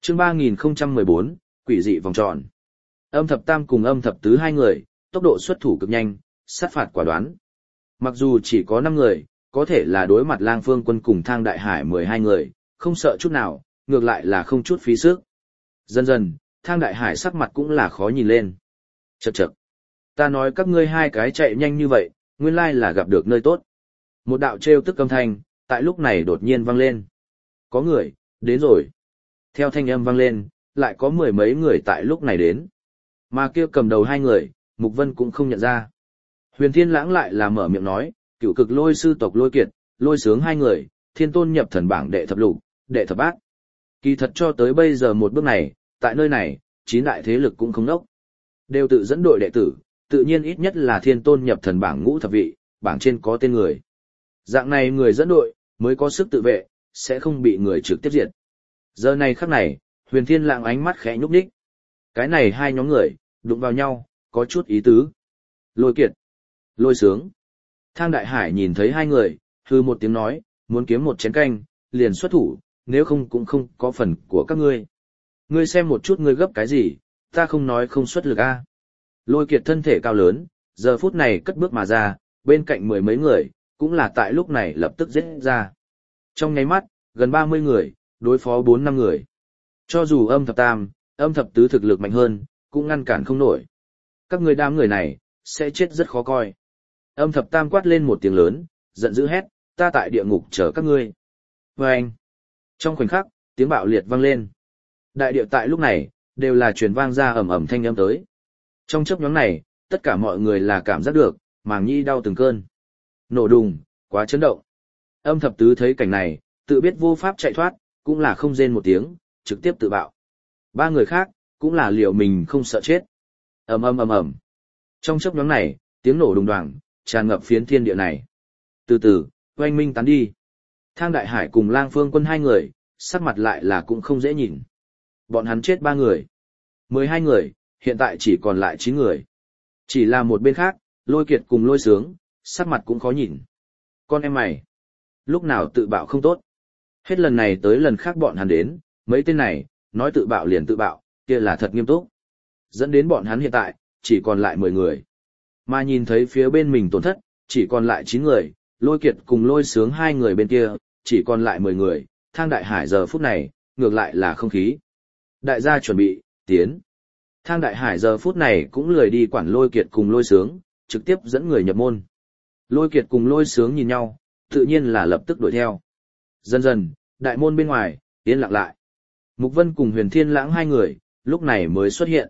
Chương 3014, quỷ dị vòng tròn. Âm thập tam cùng âm thập tứ hai người, tốc độ xuất thủ cực nhanh, sát phạt quả đoán. Mặc dù chỉ có 5 người, có thể là đối mặt Lang Phương Quân cùng Thang Đại Hải 12 người, không sợ chút nào, ngược lại là không chút phí sức. Dần dần, Thang Đại Hải sắc mặt cũng là khó nhìn lên. Chậc chậc. Ta nói các ngươi hai cái chạy nhanh như vậy, nguyên lai là gặp được nơi tốt. Một đạo trêu tức âm thanh, tại lúc này đột nhiên vang lên. Có người, đến rồi. Theo thanh âm vang lên, lại có 10 mấy người tại lúc này đến. Mà kia cầm đầu 2 người, Mục Vân cũng không nhận ra. Huyền Thiên Lãng lại là mở miệng nói, cựu cực lôi sư tộc Lôi Kiệt, Lôi Sướng 2 người, thiên tôn nhập thần bảng đệ thập lục, đệ thập bát. Kỳ thật cho tới bây giờ một bước này, tại nơi này, 9 đại thế lực cũng không nốc. Đều tự dẫn đội đệ tử, tự nhiên ít nhất là thiên tôn nhập thần bảng ngũ thập vị, bảng trên có tên người. Dạng này người dẫn đội, mới có sức tự vệ, sẽ không bị người trực tiếp diệt. Giờ này khắc này, Huyền Thiên Lãng ánh mắt khẽ nhúc nhích. Cái này hai nhóm người, đụng vào nhau, có chút ý tứ. Lôi Kiệt, Lôi Sướng. Thang Đại Hải nhìn thấy hai người, hư một tiếng nói, muốn kiếm một chén canh, liền xuất thủ, nếu không cũng không có phần của các ngươi. Ngươi xem một chút ngươi gấp cái gì, ta không nói không xuất lực a. Lôi Kiệt thân thể cao lớn, giờ phút này cất bước mà ra, bên cạnh 10 mấy người, cũng là tại lúc này lập tức giết ra. Trong nháy mắt, gần 30 người, đối phó 4-5 người. Cho dù âm thập tam, âm thập tứ thực lực mạnh hơn, cũng ngăn cản không nổi. Các ngươi đám người này, sẽ chết rất khó coi. Âm thập tam quát lên một tiếng lớn, giận dữ hét, ta tại địa ngục chờ các ngươi. Và anh, trong khoảnh khắc, tiếng bạo liệt vang lên. Đại địa tại lúc này, đều là truyền vang ra ầm ầm thanh âm tới. Trong chớp nhoáng này, tất cả mọi người là cảm giác được, màng nhĩ đau từng cơn. Nổ đùng, quá chấn động. Âm thập tứ thấy cảnh này, tự biết vô pháp chạy thoát, cũng là không rên một tiếng, trực tiếp tự bạo. 3 người khác, cũng là liều mình không sợ chết. Ầm ầm ầm ầm. Trong chớp nhoáng này, tiếng nổ đùng đoàng, tràn ngập phiến thiên địa này. Từ từ, oanh minh tán đi. Thang Đại Hải cùng Lang Phương Quân 2 người, sắc mặt lại là cũng không dễ nhìn. Bọn hắn chết 3 người. 12 người, hiện tại chỉ còn lại 9 người. Chỉ là một bên khác, Lôi Kiệt cùng Lôi Sướng, sắc mặt cũng khó nhìn. Con em mày, lúc nào tự bạo không tốt. Hết lần này tới lần khác bọn hắn đến, mấy tên này, nói tự bạo liền tự bạo, kia là thật nghiêm túc. Dẫn đến bọn hắn hiện tại, chỉ còn lại 10 người. Mà nhìn thấy phía bên mình tổn thất, chỉ còn lại 9 người, Lôi Kiệt cùng Lôi Sướng 2 người bên kia, chỉ còn lại 10 người, Thang Đại Hải giờ phút này, ngược lại là không khí. Đại gia chuẩn bị, tiến. Thang Đại Hải giờ phút này cũng lười đi quản Lôi Kiệt cùng Lôi Sướng, trực tiếp dẫn người nhập môn. Lôi Kiệt cùng Lôi Sướng nhìn nhau, tự nhiên là lập tức đuổi theo. Dần dần, đại môn bên ngoài, yên lặng lại. Mục Vân cùng Huyền Thiên Lãng 2 người, lúc này mới xuất hiện.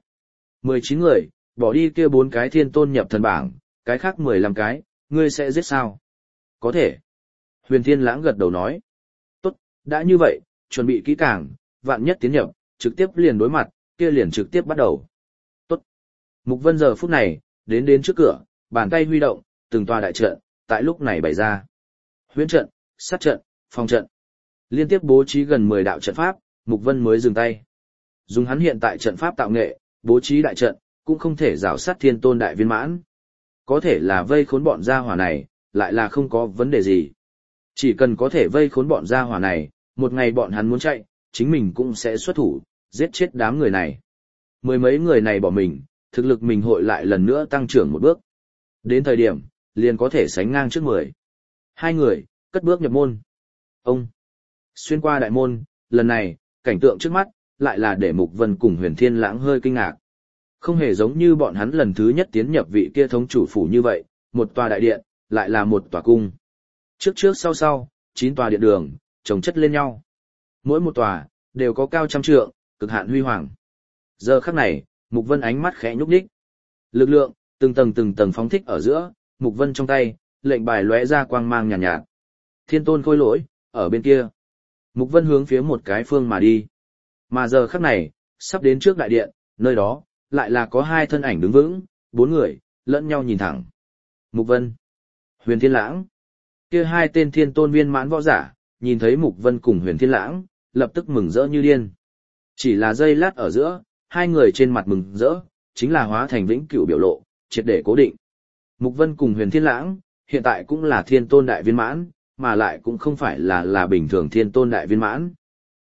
19 người, bỏ đi kia 4 cái thiên tôn nhập thần bảng, cái khác 15 cái, ngươi sẽ giết sao? Có thể. Huyền Thiên Lãng gật đầu nói. Tốt, đã như vậy, chuẩn bị kỹ càng, vạn nhất tiến nhập, trực tiếp liền đối mặt, kia liền trực tiếp bắt đầu. Tốt. Mục Vân giờ phút này, đến trước cửa, bàn tay huy động, từng tòa đại trận, tại lúc này bày ra. Huyễn trận, sát trận, phòng trận. Liên tiếp bố trí gần 10 đạo trận pháp, Mục Vân mới dừng tay. Dùng hắn hiện tại trận pháp tạo nghệ, bố trí đại trận, cũng không thể rào sát thiên tôn đại viên mãn. Có thể là vây khốn bọn gia hỏa này, lại là không có vấn đề gì. Chỉ cần có thể vây khốn bọn gia hỏa này, một ngày bọn hắn muốn chạy, chính mình cũng sẽ xuất thủ, giết chết đám người này. 10 mấy người này bỏ mình, thực lực mình hội lại lần nữa tăng trưởng một bước. Đến thời điểm, liền có thể sánh ngang trước 10. 2 người, cất bước nhập môn. Ông, xuyên qua đại môn, lần này, cảnh tượng trước mắt, lại là để Mục Vân cùng Huyền Thiên Lãng hơi kinh ngạc. Không hề giống như bọn hắn lần thứ nhất tiến nhập vị kia thống chủ phủ như vậy, một tòa đại điện, lại là một tòa cung. Trước sau, 9 tòa điện đường, chồng chất lên nhau. Mỗi một tòa, đều có cao trăm trượng, cực hạn huy hoàng. Giờ khắc này, Mục Vân ánh mắt khẽ nhúc nhích. Lực lượng, từng tầng phóng thích ở giữa, Mục Vân trong tay, lệnh bài lóe ra quang mang nhàn nhạt. Thiên tôn khôi lỗi, ở bên kia. Mục Vân hướng phía một cái phương mà đi. Mà giờ khắc này, sắp đến trước đại điện, nơi đó, lại là có 2 thân ảnh đứng vững, 4 người, lẫn nhau nhìn thẳng. Mục Vân, Huyền Thiên Lãng. Kia 2 tên thiên tôn viên mãn võ giả, nhìn thấy Mục Vân cùng Huyền Thiên Lãng, lập tức mừng rỡ như điên. Chỉ là giây lát ở giữa, 2 người trên mặt mừng rỡ, chính là hóa thành vĩnh cửu biểu lộ, triệt để cố định. Mục Vân cùng Huyền Thiên Lãng, hiện tại cũng là thiên tôn đại viên mãn, mà lại cũng không phải là bình thường thiên tôn đại viên mãn.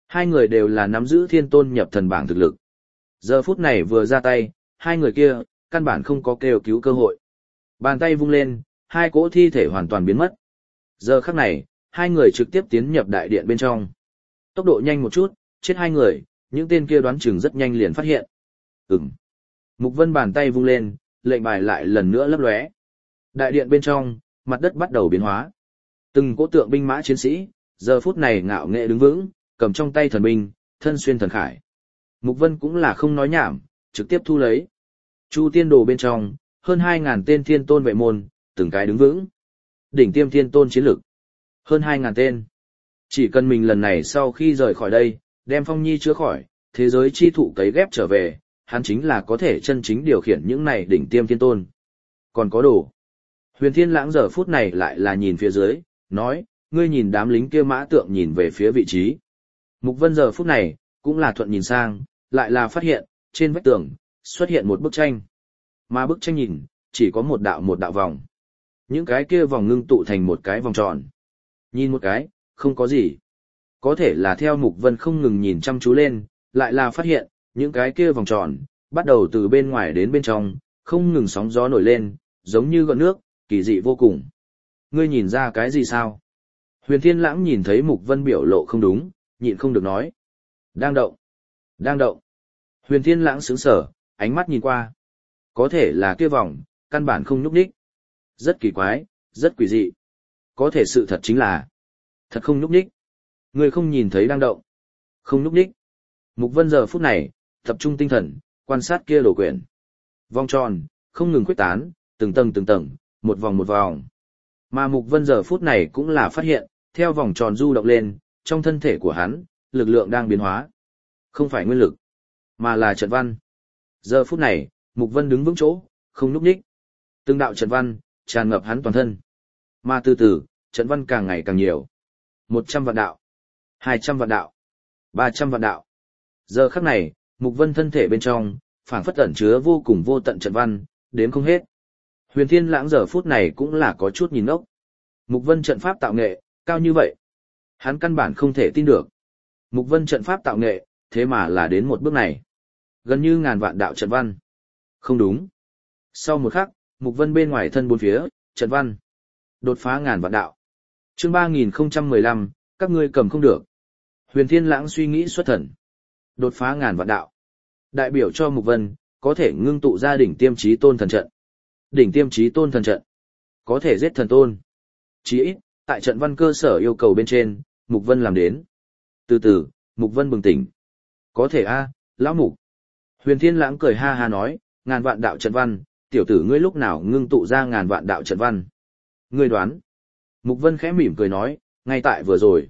Hai người đều là nắm giữ thiên tôn nhập thần bảng thực lực. Giờ phút này vừa ra tay, hai người kia, căn bản không có kêu cứu cơ hội. Bàn tay vung lên, hai cỗ thi thể hoàn toàn biến mất. Giờ khắc này, hai người trực tiếp tiến nhập đại điện bên trong. Tốc độ nhanh một chút, chết hai người, những tên kia đoán chừng rất nhanh liền phát hiện. Mục Vân bàn tay vung lên, lệnh bài lại lần nữa lấp lóe. Đại điện bên trong, mặt đất bắt đầu biến hóa. Từng cỗ tượng binh mã chiến sĩ, giờ phút này ngạo nghệ đứng vững, cầm trong tay thần binh, thân xuyên thần khải. Mục Vân cũng là không nói nhảm, trực tiếp thu lấy. Chu tiên đồ bên trong, hơn 2.000 tên thiên tôn vệ môn, từng cái đứng vững. Đỉnh tiêm thiên tôn chiến lực. Hơn 2.000 tên. Chỉ cần mình lần này sau khi rời khỏi đây, đem Phong Nhi chữa khỏi, thế giới chi thụ cấy ghép trở về, hắn chính là có thể chân chính điều khiển những này đỉnh tiêm thiên tôn. Còn có đồ. Huyền Thiên Lãng giờ phút này lại là nhìn phía dưới, nói, ngươi nhìn đám lính kia mã tượng nhìn về phía vị trí. Mục Vân giờ phút này, cũng là thuận nhìn sang, lại là phát hiện, trên vách tường, xuất hiện một bức tranh. Mà bức tranh nhìn, chỉ có một đạo vòng. Những cái kia vòng ngưng tụ thành một cái vòng tròn. Nhìn một cái, không có gì. Có thể là theo Mục Vân không ngừng nhìn chăm chú lên, lại là phát hiện, những cái kia vòng tròn, bắt đầu từ bên ngoài đến bên trong, không ngừng sóng gió nổi lên, giống như gợn nước, kỳ dị vô cùng. Ngươi nhìn ra cái gì sao? Huyền Thiên Lãng nhìn thấy Mục Vân biểu lộ không đúng, nhịn không được nói. Đang động. Đang động. Huyền Thiên Lãng sững sờ, ánh mắt nhìn qua. Có thể là kia vòng, căn bản không nhúc nhích. Rất kỳ quái, rất quỷ dị. Có thể sự thật chính là thật không nhúc nhích. Ngươi không nhìn thấy đang động. Không nhúc nhích. Mục Vân giờ phút này, tập trung tinh thần, quan sát kia đồ quyển. Vòng tròn, không ngừng khuếch tán, từng tầng, một vòng. Mà Mục Vân giờ phút này cũng là phát hiện, theo vòng tròn du động lên, trong thân thể của hắn, lực lượng đang biến hóa. Không phải nguyên lực, mà là trận văn. Giờ phút này, Mục Vân đứng vững chỗ, không nhúc nhích. Từng đạo trận văn, tràn ngập hắn toàn thân. Mà từ từ, trận văn càng ngày càng nhiều. 100 vạn đạo, 200 vạn đạo, 300 vạn đạo. Giờ khắc này, Mục Vân thân thể bên trong, phảng phất ẩn chứa vô cùng vô tận trận văn, đếm không hết. Huyền Thiên Lãng giờ phút này cũng là có chút nhìn ngốc. Mục Vân trận pháp tạo nghệ, cao như vậy. Hắn căn bản không thể tin được. Mục Vân trận pháp tạo nghệ, thế mà là đến một bước này. Gần như ngàn vạn đạo trận văn. Không đúng. Sau một khắc, Mục Vân bên ngoài thân bốn phía, trận văn. Đột phá ngàn vạn đạo. Chương 3015, các ngươi cầm không được. Huyền Thiên Lãng suy nghĩ xuất thần. Đột phá ngàn vạn đạo. Đại biểu cho Mục Vân, có thể ngưng tụ ra đỉnh tiêm chí tôn thần trận. Đỉnh tiêm chí tôn thần trận. Có thể giết thần tôn. Chí ít, tại trận văn cơ sở yêu cầu bên trên, Mục Vân làm đến. Từ từ, Mục Vân bừng tỉnh. Có thể a, lão Mục. Huyền Thiên Lãng cười ha ha nói, ngàn vạn đạo trận văn, tiểu tử ngươi lúc nào ngưng tụ ra ngàn vạn đạo trận văn. Ngươi đoán. Mục Vân khẽ mỉm cười nói, ngay tại vừa rồi.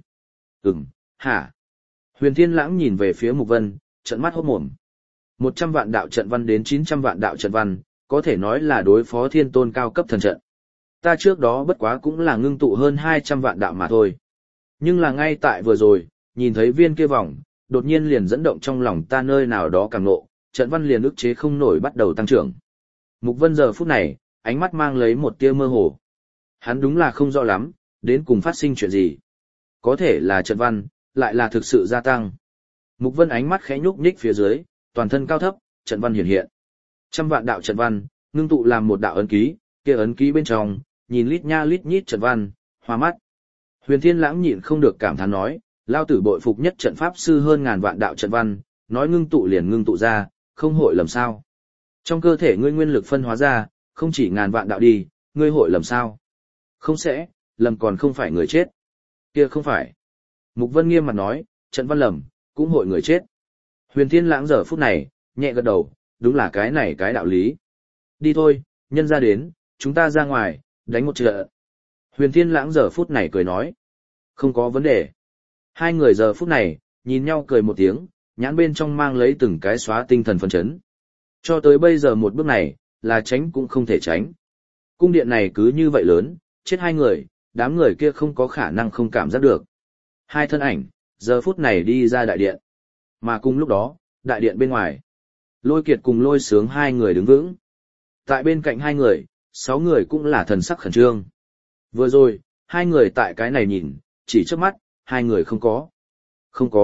Hả? Huyền Thiên Lãng nhìn về phía Mục Vân, trợn mắt hốt mồm. 100 vạn đạo trận văn đến 900 vạn đạo trận văn, có thể nói là đối phó thiên tôn cao cấp thần trận. Ta trước đó bất quá cũng là ngưng tụ hơn 200 vạn đạo mà thôi. Nhưng là ngay tại vừa rồi, nhìn thấy viên kia vòng, đột nhiên liền dẫn động trong lòng ta nơi nào đó càng nộ, trận văn liền ức chế không nổi bắt đầu tăng trưởng. Mục Vân giờ phút này, ánh mắt mang lấy một tia mơ hồ. Hắn đúng là không rõ lắm, đến cùng phát sinh chuyện gì. Có thể là trận văn, lại là thực sự gia tăng. Mục Vân ánh mắt khẽ nhúc nhích phía dưới, toàn thân cao thấp, trận văn hiện hiện. Trăm vạn đạo trận văn, ngưng tụ làm một đạo ấn ký, kia ấn ký bên trong, nhìn lít nha lít nhít trận văn, hoa mắt. Huyền Thiên Lãng nhịn không được cảm thán nói, lao tử bội phục nhất trận pháp sư hơn ngàn vạn đạo trận văn, nói ngưng tụ liền ngưng tụ ra, không hội lầm sao. Trong cơ thể ngươi nguyên lực phân hóa ra, không chỉ ngàn vạn đạo đi, ngươi hội lầm sao. Không sẽ, lầm còn không phải người chết. Kia không phải. Mục Vân nghiêm mặt nói, trận văn lầm, cũng hội người chết. Huyền Thiên Lãng giờ phút này, nhẹ gật đầu, đúng là cái này cái đạo lý. Đi thôi, nhân ra đến, chúng ta ra ngoài, đánh một trận. Huyền Thiên Lãng giờ phút này cười nói. Không có vấn đề. Hai người giờ phút này, nhìn nhau cười một tiếng, nhãn bên trong mang lấy từng cái xóa tinh thần phấn chấn. Cho tới bây giờ một bước này, là tránh cũng không thể tránh. Cung điện này cứ như vậy lớn, chết hai người, đám người kia không có khả năng không cảm giác được. Hai thân ảnh, giờ phút này đi ra đại điện. Mà cùng lúc đó, đại điện bên ngoài. Lôi Kiệt cùng Lôi Sướng hai người đứng vững. Tại bên cạnh hai người, 6 người cũng là thần sắc khẩn trương. Vừa rồi, hai người tại cái này nhìn, chỉ trước mắt, hai người không có. Không có,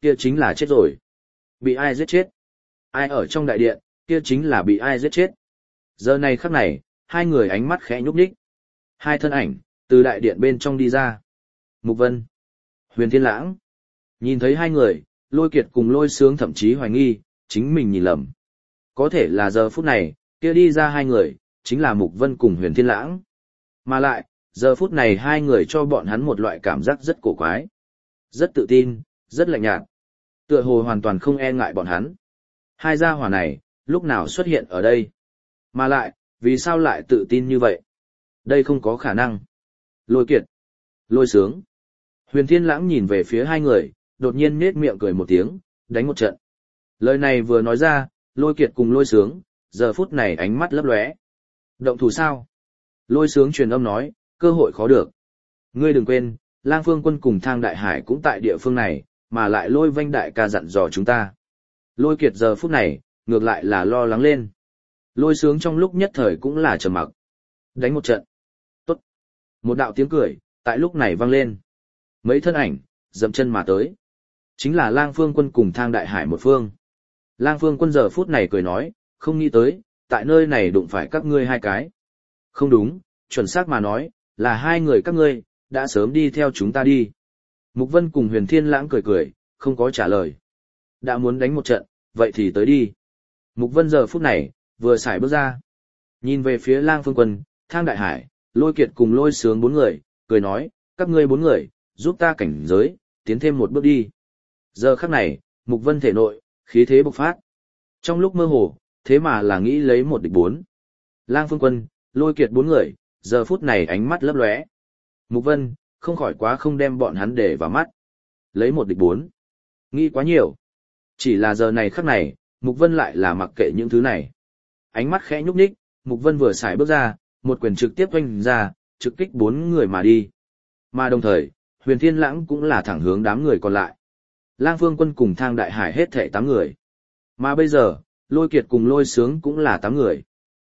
kia chính là chết rồi. Bị ai giết chết? Ai ở trong đại điện, kia chính là bị ai giết chết. Giờ này khắc này, hai người ánh mắt khẽ nhúc nhích. Hai thân ảnh, từ đại điện bên trong đi ra. Mục Vân, Huyền Thiên Lãng. Nhìn thấy hai người, Lôi Kiệt cùng Lôi Sướng thậm chí hoài nghi, chính mình nhìn lầm. Có thể là giờ phút này, kia đi ra hai người, chính là Mục Vân cùng Huyền Thiên Lãng. Mà lại, giờ phút này hai người cho bọn hắn một loại cảm giác rất cổ quái. Rất tự tin, rất lạnh nhạt. Tựa hồ hoàn toàn không e ngại bọn hắn. Hai gia hỏa này, lúc nào xuất hiện ở đây? Mà lại, vì sao lại tự tin như vậy? Đây không có khả năng. Lôi Kiệt, Lôi Sướng. Huyền Thiên Lãng nhìn về phía hai người, đột nhiên nết miệng cười một tiếng, đánh một trận. Lời này vừa nói ra, Lôi Kiệt cùng Lôi Sướng, giờ phút này ánh mắt lấp lóe. Động thủ sao? Lôi Sướng truyền âm nói, cơ hội khó được. Ngươi đừng quên, Lang Phương Quân cùng Thang Đại Hải cũng tại địa phương này, mà lại Lôi Vanh đại ca dặn dò chúng ta. Lôi Kiệt giờ phút này, ngược lại là lo lắng lên. Lôi Sướng trong lúc nhất thời cũng là trầm mặc. Đánh một trận. Tốt. Một đạo tiếng cười, tại lúc này vang lên. Mấy thân ảnh, dậm chân mà tới. Chính là Lang Phương Quân cùng Thang Đại Hải một phương. Lang Phương Quân giờ phút này cười nói, không nghĩ tới, tại nơi này đụng phải các ngươi hai cái. Không đúng, chuẩn xác mà nói, là hai người các ngươi, đã sớm đi theo chúng ta đi. Mục Vân cùng Huyền Thiên Lãng cười cười, không có trả lời. Đã muốn đánh một trận, vậy thì tới đi. Mục Vân giờ phút này, vừa xài bước ra. Nhìn về phía Lang Phương Quân, Thang Đại Hải, Lôi Kiệt cùng Lôi Sướng bốn người, cười nói, các ngươi bốn người, giúp ta cảnh giới, tiến thêm một bước đi. Giờ khắc này, Mục Vân thể nội, khí thế bộc phát. Trong lúc mơ hồ, thế mà là nghĩ lấy một địch bốn. Lang Phương Quân, Lôi Kiệt bốn người, giờ phút này ánh mắt lấp lóe. Mục Vân, không khỏi quá không đem bọn hắn để vào mắt. Lấy một địch bốn. Nghĩ quá nhiều. Chỉ là giờ này khắc này, Mục Vân lại là mặc kệ những thứ này. Ánh mắt khẽ nhúc nhích, Mục Vân vừa xài bước ra, một quyền trực tiếp oanh ra, trực kích bốn người mà đi. Mà đồng thời, Huyền Thiên Lãng cũng là thẳng hướng đám người còn lại. Lang Phương Quân cùng Thang Đại Hải hết thảy 8 người. Mà bây giờ, Lôi Kiệt cùng Lôi Sướng cũng là 8 người.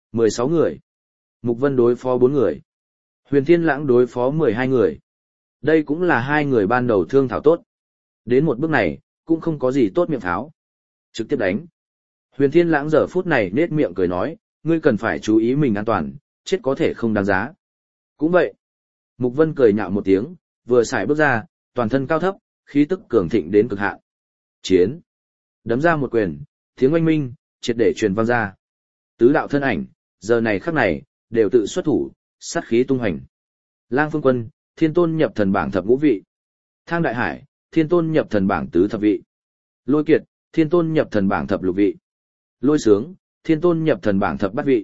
16 người. Mục Vân đối phó 4 người. Huyền Thiên Lãng đối phó 12 người. Đây cũng là hai người ban đầu thương thảo tốt. Đến một bước này, cũng không có gì tốt miệng pháo. Trực tiếp đánh. Huyền Thiên Lãng giờ phút này nết miệng cười nói, ngươi cần phải chú ý mình an toàn, chết có thể không đáng giá. Cũng vậy. Mục Vân cười nhạo một tiếng, vừa xài bước ra, toàn thân cao thấp, khí tức cường thịnh đến cực hạn. Chiến. Đấm ra một quyền, tiếng oanh minh, triệt để truyền vang ra. Tứ đạo thân ảnh, giờ này khắc này, đều tự xuất thủ, sát khí tung hành. Lang Phương Quân, Thiên Tôn nhập thần bảng thập ngũ vị. Thang Đại Hải, Thiên Tôn nhập thần bảng tứ thập vị. Lôi Kiệt, Thiên Tôn nhập thần bảng thập lục vị. Lôi Sướng, Thiên Tôn nhập thần bảng thập bát vị.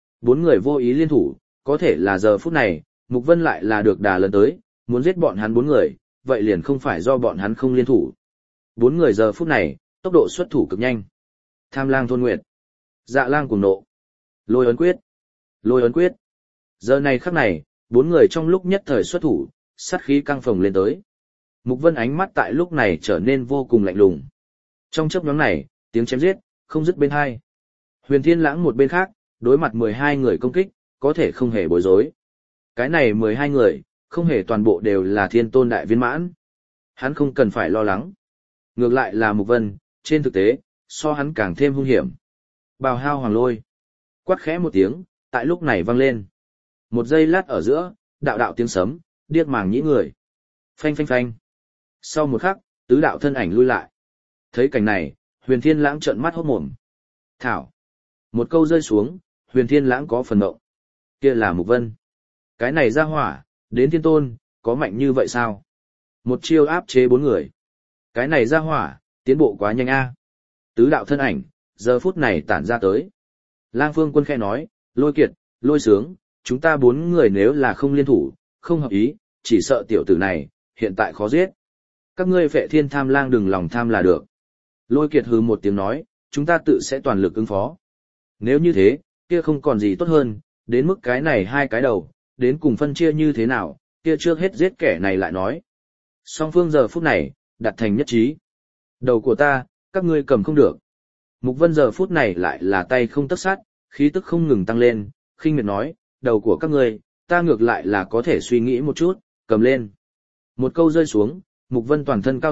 4 người vô ý liên thủ, có thể là giờ phút này, Mục Vân lại là được đà lớn tới, muốn giết bọn hắn 4 người, vậy liền không phải do bọn hắn không liên thủ. 4 người giờ phút này, tốc độ xuất thủ cực nhanh. Tham Lang Thôn Nguyệt, Dạ Lang Cuồng Nộ, Lôi Ấn Quyết, Lôi Ấn Quyết. Giờ này khắc này, 4 người trong lúc nhất thời xuất thủ, sát khí căng phồng lên tới. Mục Vân ánh mắt tại lúc này trở nên vô cùng lạnh lùng. Trong chớp nhoáng này, tiếng chém giết không dứt bên hai. Huyền Thiên Lãng một bên khác, đối mặt 12 người công kích, có thể không hề bối rối. Cái này 12 người, không hề toàn bộ đều là Thiên Tôn đại viên mãn. Hắn không cần phải lo lắng. Ngược lại là Mục Vân, trên thực tế, so hắn càng thêm hung hiểm. Bào Hao Hoàng Lôi. Quát khẽ một tiếng, tại lúc này vang lên. Một giây lát ở giữa, đạo đạo tiếng sấm, điếc màng nhĩ người. Phanh phanh phanh. Sau một khắc, tứ đạo thân ảnh lui lại. Thấy cảnh này, Huyền Thiên Lãng trợn mắt hốt mồm. Thảo. Một câu rơi xuống, Huyền Thiên Lãng có phần mộng. Kia là Mục Vân. Cái này ra hỏa, đến Thiên Tôn, có mạnh như vậy sao? Một chiêu áp chế 4 người. Cái này ra hỏa, tiến bộ quá nhanh a. Tứ đạo thân ảnh, giờ phút này tản ra tới. Lang Phương Quân khẽ nói, Lôi Kiệt, Lôi Sướng, chúng ta 4 người nếu là không liên thủ, không hợp ý, chỉ sợ tiểu tử này, hiện tại khó giết. Các ngươi Phệ Thiên Tham Lang đừng lòng tham là được. Lôi Kiệt hừ một tiếng nói, chúng ta tự sẽ toàn lực ứng phó. Nếu như thế, kia không còn gì tốt hơn, đến mức cái này hai cái đầu, đến cùng phân chia như thế nào, kia trước hết giết kẻ này lại nói. Song phương giờ phút này, đặt thành nhất trí. Đầu của ta, các ngươi cầm không được. Mục Vân giờ phút này lại là tay không tấc sát, khí tức không ngừng tăng lên, khinh miệt nói, đầu của các ngươi, ta ngược lại là có thể suy nghĩ một chút, cầm lên. Một câu rơi xuống, Mục Vân toàn thân cao thấp,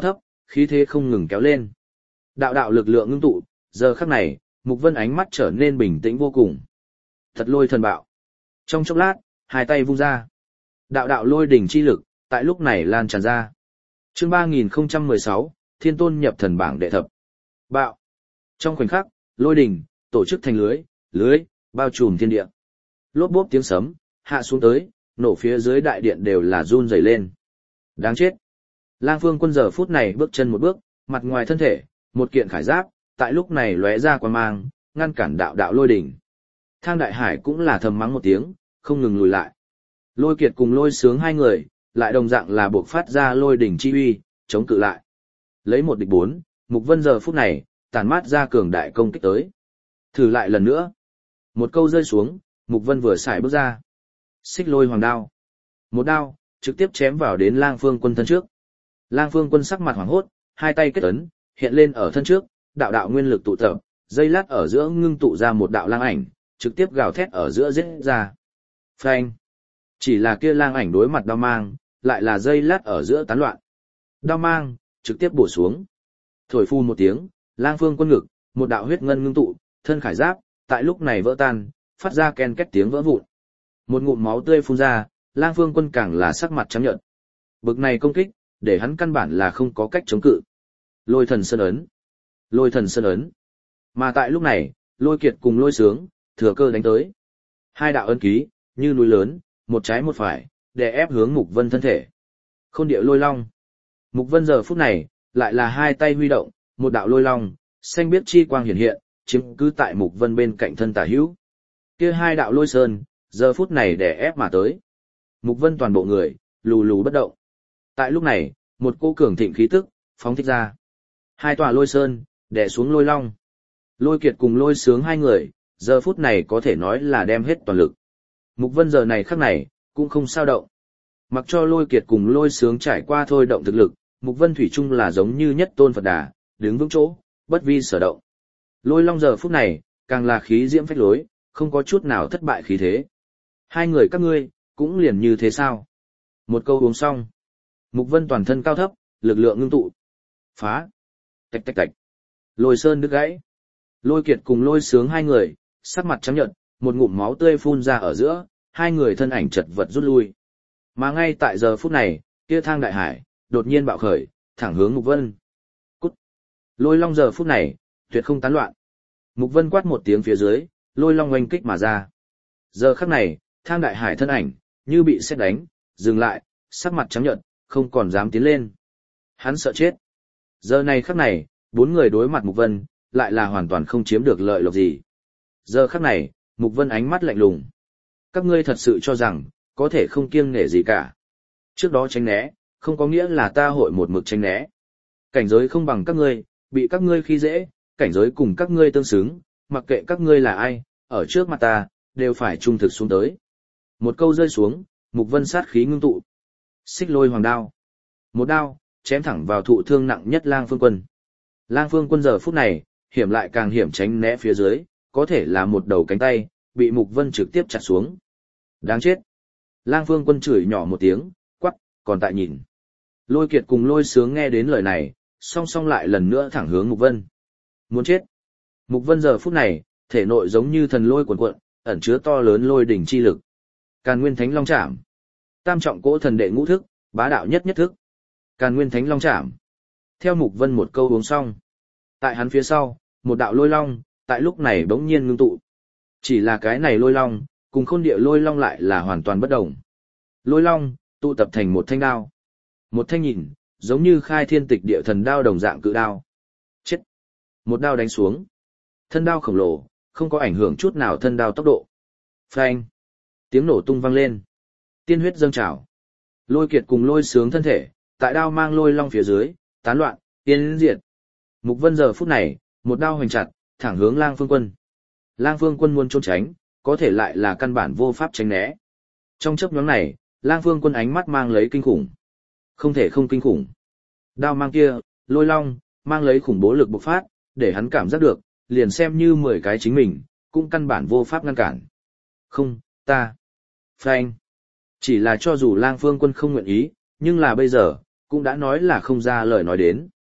khí thế không ngừng kéo lên. Đạo đạo lực lượng ngưng tụ, giờ khắc này, Mục Vân ánh mắt trở nên bình tĩnh vô cùng. Thật lôi thần bạo. Trong chốc lát, hai tay vung ra. Đạo đạo lôi đỉnh chi lực, tại lúc này lan tràn ra. Chương 3016, Thiên Tôn nhập thần bảng đệ thập. Bạo. Trong khoảnh khắc, lôi đỉnh tổ chức thành lưới bao trùm thiên địa. Lốp bốp tiếng sấm hạ xuống tới, nổ phía dưới đại điện đều là run rẩy lên. Đáng chết. Lang Phương Quân giờ phút này bước chân một bước, mặt ngoài thân thể, một kiện khải giáp, tại lúc này lóe ra quang mang, ngăn cản đạo đạo lôi đỉnh. Thang Đại Hải cũng là thầm mắng một tiếng, không ngừng lùi lại. Lôi Kiệt cùng Lôi Sướng hai người, lại đồng dạng là buộc phát ra lôi đỉnh chi uy, chống cự lại. Lấy một địch bốn, Mục Vân giờ phút này, tàn mát ra cường đại công kích tới. Thử lại lần nữa. Một câu rơi xuống, Mục Vân vừa xài bước ra. Xích lôi hoàng đao. Một đao, trực tiếp chém vào đến Lang Phương Quân thân trước. Lang Phương Quân sắc mặt hoảng hốt, hai tay kết ấn, hiện lên ở thân trước, đạo đạo nguyên lực tụ tập, dây lát ở giữa ngưng tụ ra một đạo lang ảnh, trực tiếp gào thét ở giữa giết ra. Phanh. Chỉ là kia lang ảnh đối mặt đao mang, lại là dây lát ở giữa tán loạn. Đao mang, trực tiếp bổ xuống. Thổi phun một tiếng, Lang Phương Quân ngực, một đạo huyết ngân ngưng tụ, thân khải giáp, tại lúc này vỡ tan, phát ra ken két tiếng vỡ vụn. Một ngụm máu tươi phun ra, Lang Phương Quân càng là sắc mặt trắng nhợt. Bực này công kích, để hắn căn bản là không có cách chống cự. Lôi thần sơn ấn. Lôi thần sơn ấn. Mà tại lúc này, Lôi Kiệt cùng Lôi Sướng, thừa cơ đánh tới. Hai đạo ấn ký, như núi lớn, một trái một phải, để ép hướng Mục Vân thân thể. Khôn địa lôi long. Mục Vân giờ phút này, lại là hai tay huy động, một đạo lôi long, xanh biếc chi quang hiển hiện, chiếm cứ tại Mục Vân bên cạnh thân tả hữu. Kia hai đạo lôi sơn, giờ phút này để ép mà tới. Mục Vân toàn bộ người, lù lù bất động. Tại lúc này, một cô cường thịnh khí tức, phóng thích ra. Hai tòa lôi sơn, đè xuống lôi long. Lôi Kiệt cùng Lôi Sướng hai người, giờ phút này có thể nói là đem hết toàn lực. Mục Vân giờ này khắc này, cũng không sao động. Mặc cho Lôi Kiệt cùng Lôi Sướng trải qua thôi động thực lực, Mục Vân thủy chung là giống như nhất tôn Phật Đà, đứng vững chỗ, bất vi sở động. Lôi long giờ phút này, càng là khí diễm phách lối, không có chút nào thất bại khí thế. Hai người các ngươi, cũng liền như thế sao? Một câu uống xong. Mục Vân toàn thân cao thấp, lực lượng ngưng tụ. Phá. Tạch tạch tạch. Lôi sơn đứt gãy. Lôi Kiệt cùng Lôi Sướng hai người, sắc mặt trắng nhợt, một ngụm máu tươi phun ra ở giữa, hai người thân ảnh chật vật rút lui. Mà ngay tại giờ phút này, kia Thang Đại Hải, đột nhiên bạo khởi, thẳng hướng Mục Vân. Cút. Lôi long giờ phút này, tuyệt không tán loạn. Mục Vân quát một tiếng phía dưới, lôi long oanh kích mà ra. Giờ khắc này, Thang Đại Hải thân ảnh, như bị sét đánh, dừng lại, sắc mặt trắng nhợt, không còn dám tiến lên. Hắn sợ chết. Giờ này khắc này, bốn người đối mặt Mục Vân, lại là hoàn toàn không chiếm được lợi lộc gì. Giờ khắc này, Mục Vân ánh mắt lạnh lùng. Các ngươi thật sự cho rằng, có thể không kiêng nể gì cả. Trước đó tránh né, không có nghĩa là ta hội một mực tránh né. Cảnh giới không bằng các ngươi, bị các ngươi khi dễ, cảnh giới cùng các ngươi tương xứng, mặc kệ các ngươi là ai, ở trước mặt ta, đều phải trung thực xuống tới. Một câu rơi xuống, Mục Vân sát khí ngưng tụ. Xích lôi hoàng đao. Một đao, chém thẳng vào thụ thương nặng nhất Lang Phương Quân. Lang Phương Quân giờ phút này, hiểm lại càng hiểm tránh né phía dưới, có thể là một đầu cánh tay, bị Mục Vân trực tiếp chặt xuống. Đáng chết. Lang Phương Quân chửi nhỏ một tiếng, quắc, còn tại nhìn. Lôi Kiệt cùng Lôi Sướng nghe đến lời này, song song lại lần nữa thẳng hướng Mục Vân. Muốn chết. Mục Vân giờ phút này, thể nội giống như thần lôi cuồn cuộn, ẩn chứa to lớn lôi đỉnh chi lực. Càn Nguyên Thánh Long Trảm. Tam trọng cỗ thần đệ ngũ thức, bá đạo nhất nhất thức. Càn Nguyên Thánh Long Trảm. Theo Mục Vân một câu uống xong. Tại hắn phía sau, một đạo lôi long, tại lúc này bỗng nhiên ngưng tụ. Chỉ là cái này lôi long, cùng Khôn địa lôi long lại là hoàn toàn bất đồng. Lôi long, tụ tập thành một thanh đao. Một thanh nhìn, giống như khai thiên tịch địa thần đao đồng dạng cự đao. Chết. Một đao đánh xuống. Thân đao khổng lồ, không có ảnh hưởng chút nào thân đao tốc độ. Phanh. Tiếng nổ tung vang lên. Tiên huyết dâng trào. Lôi Kiệt cùng Lôi Sướng thân thể, tại đao mang lôi long phía dưới, tán loạn, tiên diệt. Mục Vân giờ phút này, một đao hoành chặt, thẳng hướng Lang Phương Quân. Lang Phương Quân muốn trốn tránh, có thể lại là căn bản vô pháp tránh né. Trong chớp nhoáng này, Lang Phương Quân ánh mắt mang lấy kinh khủng. Không thể không kinh khủng. Đao mang kia, lôi long, mang lấy khủng bố lực bộc phát, để hắn cảm giác được, liền xem như 10 cái chính mình, cũng căn bản vô pháp ngăn cản. Không, ta. Phanh. Chỉ là cho dù Lang Phương Quân không nguyện ý, nhưng là bây giờ, cũng đã nói là không ra lời nói đến.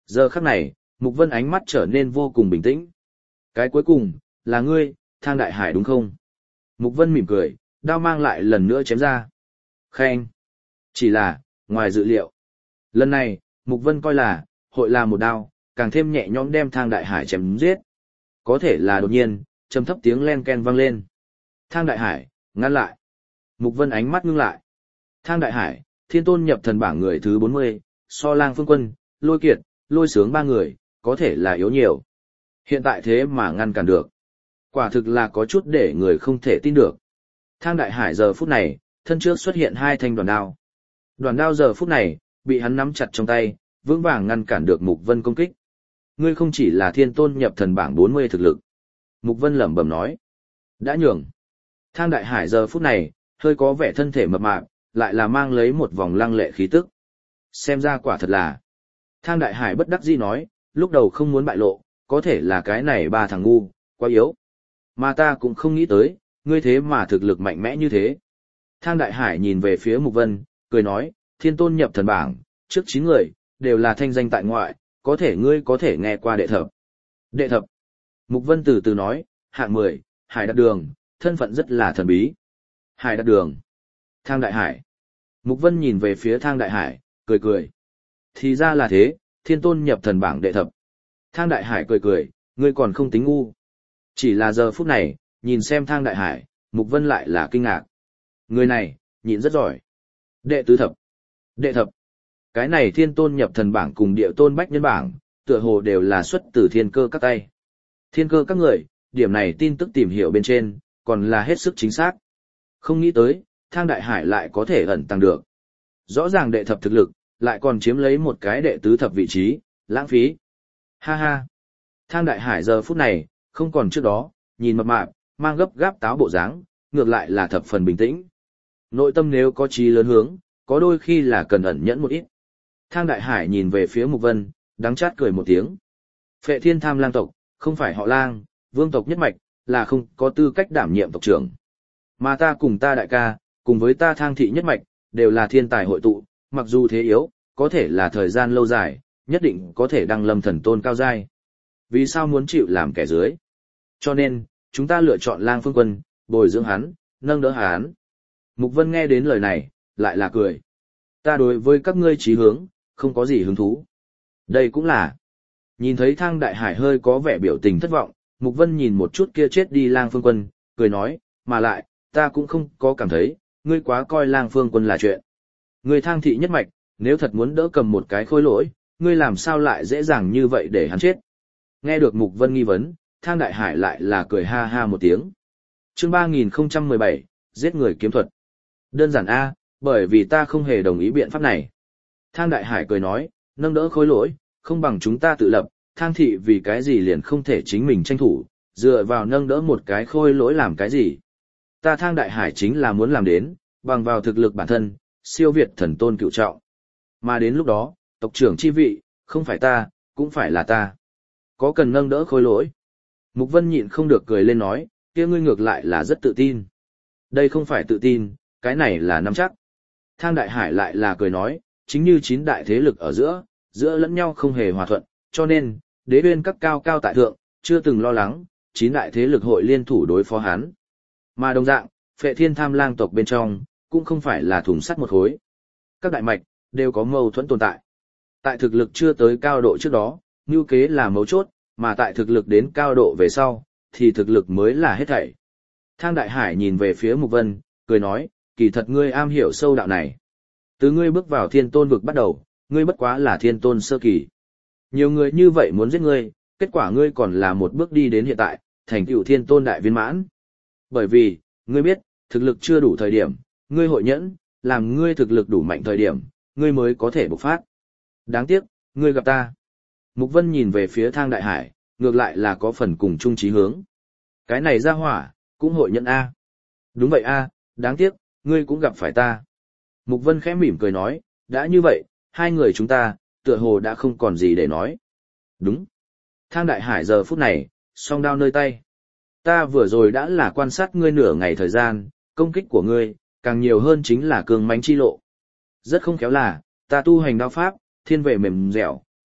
Giờ khắc này, Mục Vân ánh mắt trở nên vô cùng bình tĩnh. Cái cuối cùng, là ngươi, Thang Đại Hải đúng không? Mục Vân mỉm cười, đao mang lại lần nữa chém ra. Khen. Chỉ là, ngoài dự liệu. Lần này, Mục Vân coi là, hội là một đao, càng thêm nhẹ nhõm đem Thang Đại Hải chém giết. Có thể là đột nhiên, trầm thấp tiếng len ken vang lên. Thang Đại Hải, ngăn lại. Mục Vân ánh mắt ngưng lại. Thang Đại Hải, Thiên Tôn nhập thần bảng người thứ 40, so Lang Phương Quân, Lôi Kiệt, Lôi Sướng ba người, có thể là yếu nhiều. Hiện tại thế mà ngăn cản được. Quả thực là có chút để người không thể tin được. Thang Đại Hải giờ phút này, thân trước xuất hiện hai thanh đoàn đao. Đoàn đao giờ phút này, bị hắn nắm chặt trong tay, vững vàng ngăn cản được Mục Vân công kích. Ngươi không chỉ là Thiên Tôn nhập thần bảng 40 thực lực. Mục Vân lẩm bẩm nói. Đã nhường. Thang Đại Hải giờ phút này, hơi có vẻ thân thể mập mạp, lại là mang lấy một vòng lăng lệ khí tức. Xem ra quả thật là. Thang Đại Hải bất đắc dĩ nói, lúc đầu không muốn bại lộ, có thể là cái này ba thằng ngu, quá yếu. Mà ta cũng không nghĩ tới, ngươi thế mà thực lực mạnh mẽ như thế. Thang Đại Hải nhìn về phía Mục Vân, cười nói, Thiên Tôn nhập thần bảng, trước 9 người, đều là thanh danh tại ngoại, có thể ngươi có thể nghe qua đệ thập. Đệ thập. Mục Vân từ từ nói, hạng 10, Hải Đạt Đường, thân phận rất là thần bí. Hải Đạt Đường. Thang Đại Hải. Mục Vân nhìn về phía Thang Đại Hải, cười cười. Thì ra là thế, Thiên Tôn nhập thần bảng đệ thập. Thang Đại Hải cười cười, ngươi còn không tính ngu. Chỉ là giờ phút này, nhìn xem Thang Đại Hải, Mục Vân lại là kinh ngạc. Người này, nhịn rất giỏi. Đệ tứ thập. Đệ thập. Cái này Thiên Tôn nhập thần bảng cùng Địa Tôn bách nhân bảng, tựa hồ đều là xuất từ thiên cơ các tay. Thiên cơ các người, điểm này tin tức tìm hiểu bên trên, còn là hết sức chính xác. Không nghĩ tới, Thang Đại Hải lại có thể ẩn tăng được. Rõ ràng đệ thập thực lực, lại còn chiếm lấy một cái đệ tứ thập vị trí, lãng phí. Ha ha. Thang Đại Hải giờ phút này, không còn trước đó, nhìn mập mạp, mang gấp gáp táo bộ dáng, ngược lại là thập phần bình tĩnh. Nội tâm nếu có chí lớn hướng, có đôi khi là cần ẩn nhẫn một ít. Thang Đại Hải nhìn về phía Mục Vân, đắng chát cười một tiếng. Phệ Thiên Tham Lang tộc, không phải họ Lang, vương tộc nhất mạch, là không có tư cách đảm nhiệm tộc trưởng. Mà ta cùng ta đại ca, cùng với ta Thang thị nhất mạch, đều là thiên tài hội tụ, mặc dù thế yếu, có thể là thời gian lâu dài, nhất định có thể đăng lâm thần tôn cao giai. Vì sao muốn chịu làm kẻ dưới? Cho nên, chúng ta lựa chọn Lang Phương Quân, bồi dưỡng hắn, nâng đỡ hắn. Mục Vân nghe đến lời này, lại là cười. Ta đối với các ngươi chí hướng, không có gì hứng thú. Đây cũng là. Nhìn thấy Thang Đại Hải hơi có vẻ biểu tình thất vọng, Mục Vân nhìn một chút kia chết đi Lang Phương Quân, cười nói, mà lại, ta cũng không có cảm thấy, ngươi quá coi Lang Phương Quân là chuyện. Ngươi Thang thị nhất mạch, nếu thật muốn đỡ cầm một cái khôi lỗi, ngươi làm sao lại dễ dàng như vậy để hắn chết. Nghe được Mục Vân nghi vấn, Thang Đại Hải lại là cười ha ha một tiếng. Chương 3017, giết người kiếm thuật. Đơn giản A, bởi vì ta không hề đồng ý biện pháp này. Thang Đại Hải cười nói, nâng đỡ khối lỗi, không bằng chúng ta tự lập, Thang thị vì cái gì liền không thể chính mình tranh thủ, dựa vào nâng đỡ một cái khôi lỗi làm cái gì. Ta Thang Đại Hải chính là muốn làm đến, bằng vào thực lực bản thân, siêu việt thần tôn cựu trọng. Mà đến lúc đó, tộc trưởng chi vị, không phải ta, cũng phải là ta. Có cần nâng đỡ khôi lỗi. Mục Vân nhịn không được cười lên nói, kia ngươi ngược lại là rất tự tin. Đây không phải tự tin, cái này là nắm chắc. Thang Đại Hải lại là cười nói, chính như 9 đại thế lực ở giữa lẫn nhau không hề hòa thuận, cho nên, đế bên các cao cao tại thượng, chưa từng lo lắng, 9 đại thế lực hội liên thủ đối phó hắn. Mà đồng dạng, Phệ Thiên Tham Lang tộc bên trong, cũng không phải là thùng sắt một khối. Các đại mạch, đều có mâu thuẫn tồn tại. Tại thực lực chưa tới cao độ trước đó, mưu kế là mấu chốt, mà tại thực lực đến cao độ về sau, thì thực lực mới là hết thảy. Thang Đại Hải nhìn về phía Mục Vân, cười nói, kỳ thật ngươi am hiểu sâu đạo này. Từ ngươi bước vào thiên tôn vực bắt đầu, ngươi bất quá là thiên tôn sơ kỳ. Nhiều người như vậy muốn giết ngươi, kết quả ngươi còn là một bước đi đến hiện tại, thành tựu thiên tôn đại viên mãn. Bởi vì, ngươi biết, thực lực chưa đủ thời điểm, ngươi hội nhẫn, làm ngươi thực lực đủ mạnh thời điểm, ngươi mới có thể bộc phát. Đáng tiếc, ngươi gặp ta. Mục Vân nhìn về phía Thang Đại Hải, ngược lại là có phần cùng chung chí hướng. Cái này ra hỏa, cũng hội nhận A. Đúng vậy A, đáng tiếc, ngươi cũng gặp phải ta. Mục Vân khẽ mỉm cười nói, đã như vậy, hai người chúng ta, tựa hồ đã không còn gì để nói. Đúng. Thang Đại Hải giờ phút này, song đao nơi tay. Ta vừa rồi đã là quan sát ngươi nửa ngày thời gian, công kích của ngươi, càng nhiều hơn chính là cường mãnh chi lộ. Rất không khéo là, ta tu hành đao pháp, thiên về mềm dẻo,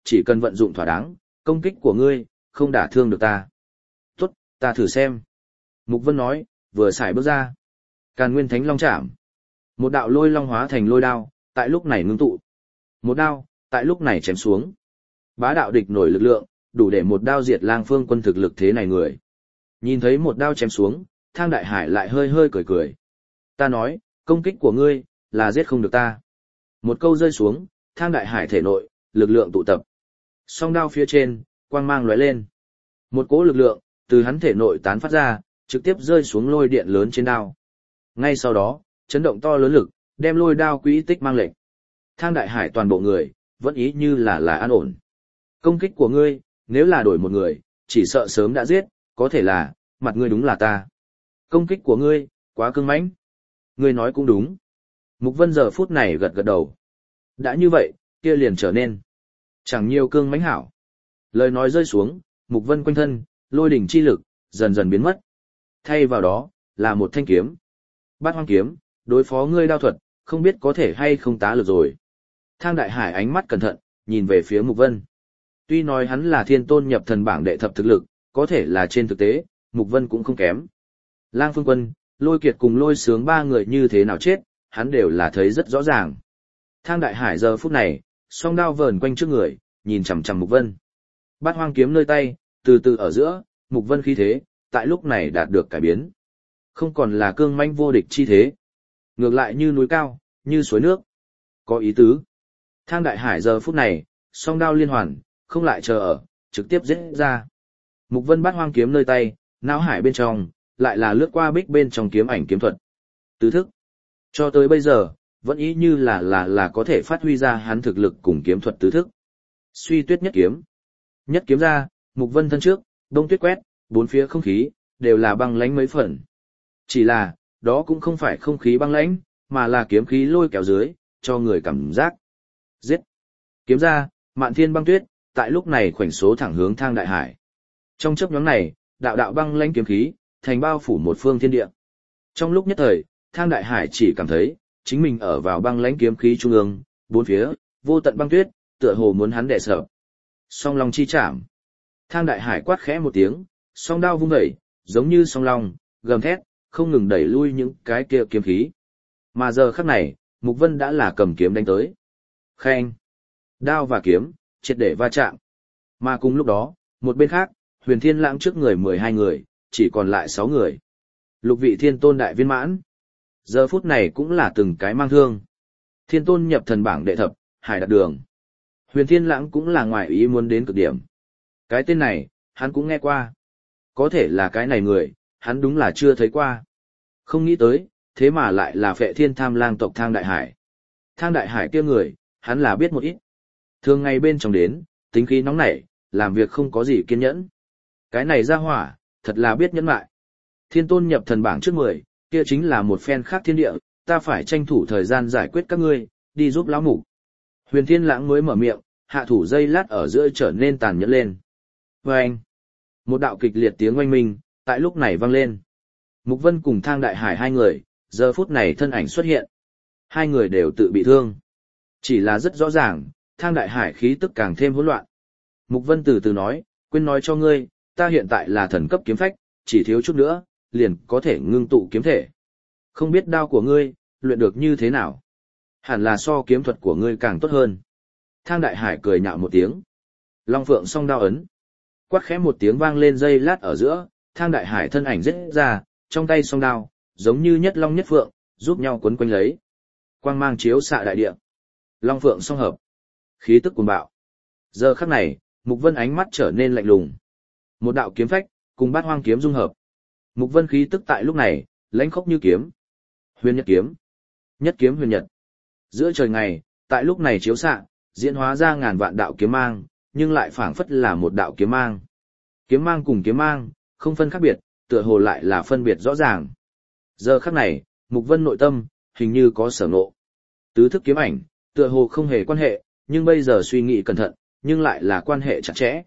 chỉ cần vận dụng thỏa đáng, công kích của ngươi, không đả thương được ta. Tốt, ta thử xem. Mục Vân nói, vừa xài bước ra. Càn Nguyên Thánh Long Chạm. Một đạo lôi long hóa thành lôi đao, tại lúc này ngưng tụ. Một đao, tại lúc này chém xuống. Bá đạo địch nổi lực lượng, đủ để một đao diệt Lang Phương quân thực lực thế này người. Nhìn thấy một đao chém xuống, Thang Đại Hải lại hơi hơi cười cười. Ta nói, công kích của ngươi, là giết không được ta. Một câu rơi xuống, Thang Đại Hải thể nội, lực lượng tụ tập. Song đao phía trên, quang mang lóe lên. Một cỗ lực lượng, từ hắn thể nội tán phát ra, trực tiếp rơi xuống lôi điện lớn trên đao. Ngay sau đó, chấn động to lớn lực, đem lôi đao quỹ tích mang lệnh. Thang Đại Hải toàn bộ người, vẫn ý như là an ổn. Công kích của ngươi, nếu là đổi một người, chỉ sợ sớm đã giết, có thể là, mặt ngươi đúng là ta. Công kích của ngươi, quá cứng mãnh. Ngươi nói cũng đúng. Mục Vân giờ phút này gật gật đầu. Đã như vậy, kia liền trở nên chẳng nhiều cương mãnh hảo. Lời nói rơi xuống, Mục Vân quanh thân, lôi đỉnh chi lực, dần dần biến mất. Thay vào đó, là một thanh kiếm. Bát Hoang kiếm, đối phó ngươi đao thuật, không biết có thể hay không tá lực rồi. Thang Đại Hải ánh mắt cẩn thận, nhìn về phía Mục Vân. Tuy nói hắn là thiên tôn nhập thần bảng đệ thập thực lực, có thể là trên thực tế, Mục Vân cũng không kém. Lang Phương Quân, Lôi Kiệt cùng Lôi Sướng ba người như thế nào chết, hắn đều là thấy rất rõ ràng. Thang Đại Hải giờ phút này, song đao vờn quanh trước người, nhìn chằm chằm Mục Vân. Bát Hoang kiếm nơi tay, từ từ ở giữa, Mục Vân khí thế, tại lúc này đạt được cải biến. Không còn là cương manh vô địch chi thế. Ngược lại như núi cao, như suối nước. Có ý tứ. Thang Đại Hải giờ phút này, song đao liên hoàn, không lại chờ ở, trực tiếp giết ra. Mục Vân Bát Hoang kiếm nơi tay, não hải bên trong, lại là lướt qua bích bên trong kiếm ảnh kiếm thuật. Tứ thức. Cho tới bây giờ, vẫn ý như là có thể phát huy ra hắn thực lực cùng kiếm thuật tứ thức. Suy tuyết nhất kiếm. Nhất kiếm ra, Mục Vân thân trước, đông tuyết quét, bốn phía không khí, đều là băng lãnh mấy phần. Chỉ là, đó cũng không phải không khí băng lãnh, mà là kiếm khí lôi kéo dưới, cho người cảm giác. Giết. Kiếm ra, mạn thiên băng tuyết, tại lúc này khoảnh số thẳng hướng Thang Đại Hải. Trong chớp nhoáng này, đạo đạo băng lãnh kiếm khí, thành bao phủ một phương thiên địa. Trong lúc nhất thời, Thang Đại Hải chỉ cảm thấy, chính mình ở vào băng lãnh kiếm khí trung ương, bốn phía, vô tận băng tuyết, tựa hồ muốn hắn đè sợ. Song long chi chạm. Thang Đại Hải quát khẽ một tiếng, song đao vung dậy, giống như song long, gầm thét, không ngừng đẩy lui những cái kia kiếm khí. Mà giờ khắc này, Mục Vân đã là cầm kiếm đánh tới. Khen. Đao và kiếm, triệt để va chạm. Mà cùng lúc đó, một bên khác, Huyền Thiên Lãng trước người 12 người, chỉ còn lại 6 người. Lục vị thiên tôn đại viên mãn. Giờ phút này cũng là từng cái mang thương. Thiên tôn nhập thần bảng đệ thập, Hải Đạt Đường. Huyền Thiên Lãng cũng là ngoài ý muốn đến cực điểm. Cái tên này, hắn cũng nghe qua. Có thể là cái này người, hắn đúng là chưa thấy qua. Không nghĩ tới, thế mà lại là Phệ Thiên Tham Lang tộc Thang Đại Hải. Thang Đại Hải kia người, hắn là biết một ít. Thường ngày bên trong đến, tính khí nóng nảy, làm việc không có gì kiên nhẫn. Cái này ra hỏa, thật là biết nhẫn lại. Thiên tôn nhập thần bảng trước 10, kia chính là một phen khác thiên địa, ta phải tranh thủ thời gian giải quyết các ngươi, đi giúp lão mục. Huyền Thiên Lãng mới mở miệng, hạ thủ dây lát ở giữa trở nên tàn nhẫn lên. Vâng! Một đạo kịch liệt tiếng oanh minh, tại lúc này vang lên. Mục Vân cùng Thang Đại Hải hai người, giờ phút này thân ảnh xuất hiện. Hai người đều tự bị thương. Chỉ là rất rõ ràng, Thang Đại Hải khí tức càng thêm hỗn loạn. Mục Vân từ từ nói, quên nói cho ngươi, ta hiện tại là thần cấp kiếm phách, chỉ thiếu chút nữa, liền có thể ngưng tụ kiếm thể. Không biết đao của ngươi, luyện được như thế nào? Hẳn là so kiếm thuật của ngươi càng tốt hơn. Thang Đại Hải cười nhạo một tiếng. Long Phượng song đao ấn. Quát khẽ một tiếng vang lên dây lát ở giữa, Thang Đại Hải thân ảnh rết ra, trong tay song đao, giống như nhất long nhất phượng, giúp nhau quấn quanh lấy. Quang mang chiếu xạ đại địa. Long Phượng song hợp. Khí tức cuồng bạo. Giờ khắc này, Mục Vân ánh mắt trở nên lạnh lùng. Một đạo kiếm phách, cùng Bát Hoang kiếm dung hợp. Mục Vân khí tức tại lúc này, lãnh khốc như kiếm. Huyền Nhật kiếm. Nhất kiếm huyền nhật. Giữa trời ngày, tại lúc này chiếu xạ, diễn hóa ra ngàn vạn đạo kiếm mang, nhưng lại phảng phất là một đạo kiếm mang. Kiếm mang cùng kiếm mang, không phân khác biệt, tựa hồ lại là phân biệt rõ ràng. Giờ khắc này, Mục Vân nội tâm, hình như có sở ngộ. Tứ thức kiếm ảnh, tựa hồ không hề quan hệ, nhưng bây giờ suy nghĩ cẩn thận, nhưng lại là quan hệ chặt chẽ.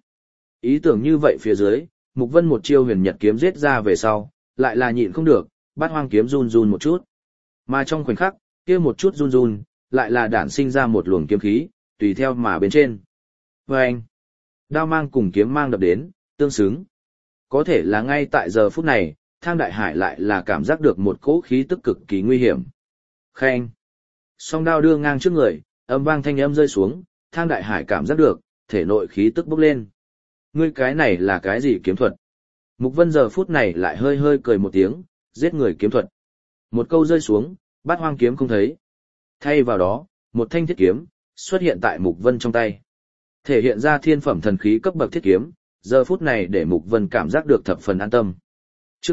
Ý tưởng như vậy phía dưới, Mục Vân một chiêu huyền nhật kiếm giết ra về sau, lại là nhịn không được, Bát Hoang kiếm run run một chút. Mà trong khoảnh khắc, kia một chút run run, lại là đản sinh ra một luồng kiếm khí, tùy theo mà bên trên. Vâng! Đao mang cùng kiếm mang đập đến, tương xứng. Có thể là ngay tại giờ phút này, Thang Đại Hải lại là cảm giác được một cỗ khí tức cực kỳ nguy hiểm. Khen! Song đao đưa ngang trước người, âm vang thanh âm rơi xuống, Thang Đại Hải cảm giác được, thể nội khí tức bốc lên. Ngươi cái này là cái gì kiếm thuật? Mục Vân giờ phút này lại hơi hơi cười một tiếng, giết người kiếm thuật. Một câu rơi xuống, Bát Hoang kiếm không thấy. Thay vào đó, một thanh thiết kiếm xuất hiện tại Mục Vân trong tay. Thể hiện ra thiên phẩm thần khí cấp bậc thiết kiếm, giờ phút này để Mục Vân cảm giác được thập phần an tâm. Chương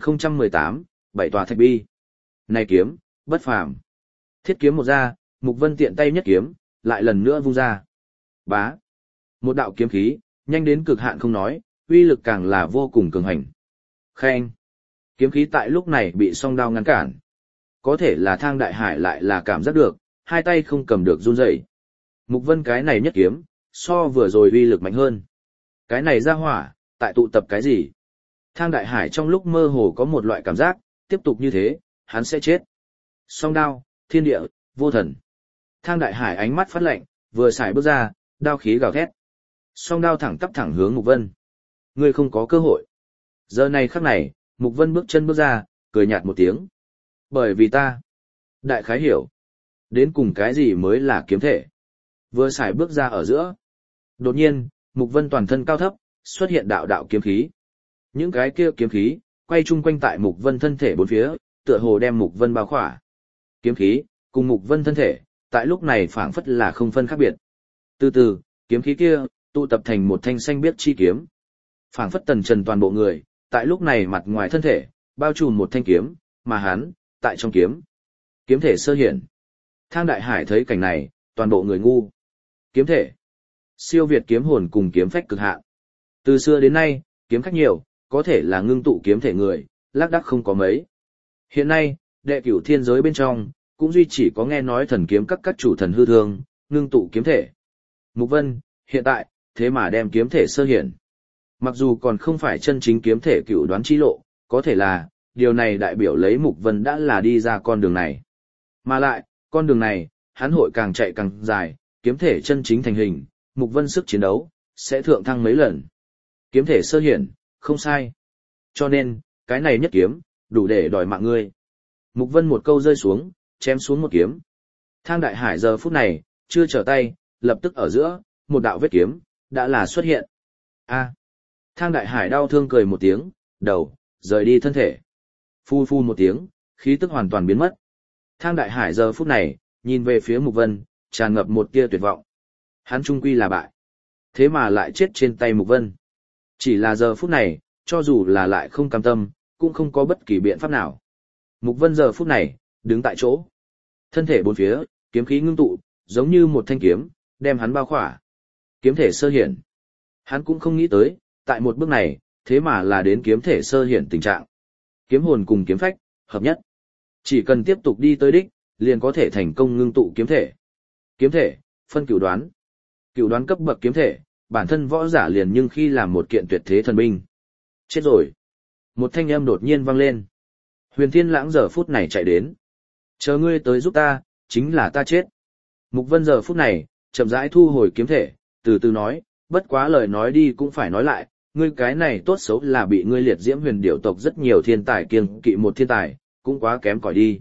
3018, bảy tòa thạch bi. Này kiếm, bất phàm. Thiết kiếm một ra, Mục Vân tiện tay nhất kiếm, lại lần nữa vung ra. Bá. Một đạo kiếm khí, nhanh đến cực hạn không nói, uy lực càng là vô cùng cường hành. Khen. Kiếm khí tại lúc này bị song đao ngăn cản. Có thể là Thang Đại Hải lại là cảm giác được, hai tay không cầm được run rẩy. Mục Vân cái này nhất kiếm, so vừa rồi uy lực mạnh hơn. Cái này ra hỏa, tại tụ tập cái gì? Thang Đại Hải trong lúc mơ hồ có một loại cảm giác, tiếp tục như thế, hắn sẽ chết. Song đao, thiên địa, vô thần. Thang Đại Hải ánh mắt phát lạnh, vừa xài bước ra, đao khí gào thét. Song đao thẳng tắp thẳng hướng Mục Vân. Ngươi không có cơ hội. Giờ này khắc này, Mục Vân bước chân bước ra, cười nhạt một tiếng. Bởi vì ta, đại khái hiểu, đến cùng cái gì mới là kiếm thể. Vừa xài bước ra ở giữa. Đột nhiên, Mục Vân toàn thân cao thấp, xuất hiện đạo đạo kiếm khí. Những cái kia kiếm khí, quay chung quanh tại Mục Vân thân thể bốn phía, tựa hồ đem Mục Vân bao khỏa. Kiếm khí, cùng Mục Vân thân thể, tại lúc này phảng phất là không phân khác biệt. Từ từ, kiếm khí kia, tụ tập thành một thanh xanh biếc chi kiếm. Phảng phất tần trần toàn bộ người, tại lúc này mặt ngoài thân thể, bao trùm một thanh kiếm, mà hắn, tại trong kiếm. Kiếm thể sơ hiển. Thang Đại Hải thấy cảnh này, toàn bộ người ngu. Kiếm thể. Siêu việt kiếm hồn cùng kiếm phách cực hạn. Từ xưa đến nay, kiếm khách nhiều, có thể là ngưng tụ kiếm thể người, lác đác không có mấy. Hiện nay, đệ cửu thiên giới bên trong, cũng duy chỉ có nghe nói thần kiếm các chủ thần hư thương, ngưng tụ kiếm thể. Mục Vân, hiện tại, thế mà đem kiếm thể sơ hiển. Mặc dù còn không phải chân chính kiếm thể cửu đoán chi lộ, có thể là, điều này đại biểu lấy Mục Vân đã là đi ra con đường này. Mà lại, con đường này, hắn hội càng chạy càng dài, kiếm thể chân chính thành hình, Mục Vân sức chiến đấu, sẽ thượng thăng mấy lần. Kiếm thể sơ hiển, không sai. Cho nên, cái này nhất kiếm, đủ để đòi mạng ngươi. Mục Vân một câu rơi xuống, chém xuống một kiếm. Thang Đại Hải giờ phút này, chưa trở tay, lập tức ở giữa, một đạo vết kiếm, đã là xuất hiện. A. Thang Đại Hải đau thương cười một tiếng, đầu, rời đi thân thể. Phu phu một tiếng, khí tức hoàn toàn biến mất. Thang Đại Hải giờ phút này, nhìn về phía Mục Vân, tràn ngập một tia tuyệt vọng. Hắn trung quy là bại. Thế mà lại chết trên tay Mục Vân. Chỉ là giờ phút này, cho dù là lại không cam tâm, cũng không có bất kỳ biện pháp nào. Mục Vân giờ phút này, đứng tại chỗ. Thân thể bốn phía, kiếm khí ngưng tụ, giống như một thanh kiếm, đem hắn bao khỏa. Kiếm thể sơ hiển. Hắn cũng không nghĩ tới, tại một bước này, thế mà là đến kiếm thể sơ hiển tình trạng. Kiếm hồn cùng kiếm phách, hợp nhất. Chỉ cần tiếp tục đi tới đích, liền có thể thành công ngưng tụ kiếm thể. Kiếm thể, phân cửu đoán. Cửu đoán cấp bậc kiếm thể, bản thân võ giả liền nhưng khi làm một kiện tuyệt thế thần binh. Chết rồi. Một thanh âm đột nhiên vang lên. Huyền Thiên Lãng giờ phút này chạy đến. Chờ ngươi tới giúp ta, chính là ta chết. Mục Vân giờ phút này, chậm rãi thu hồi kiếm thể, từ từ nói, bất quá lời nói đi cũng phải nói lại, ngươi cái này tốt xấu là bị ngươi liệt diễm huyền điểu tộc rất nhiều thiên tài kiêng kỵ một thiên tài, cũng quá kém cỏi đi.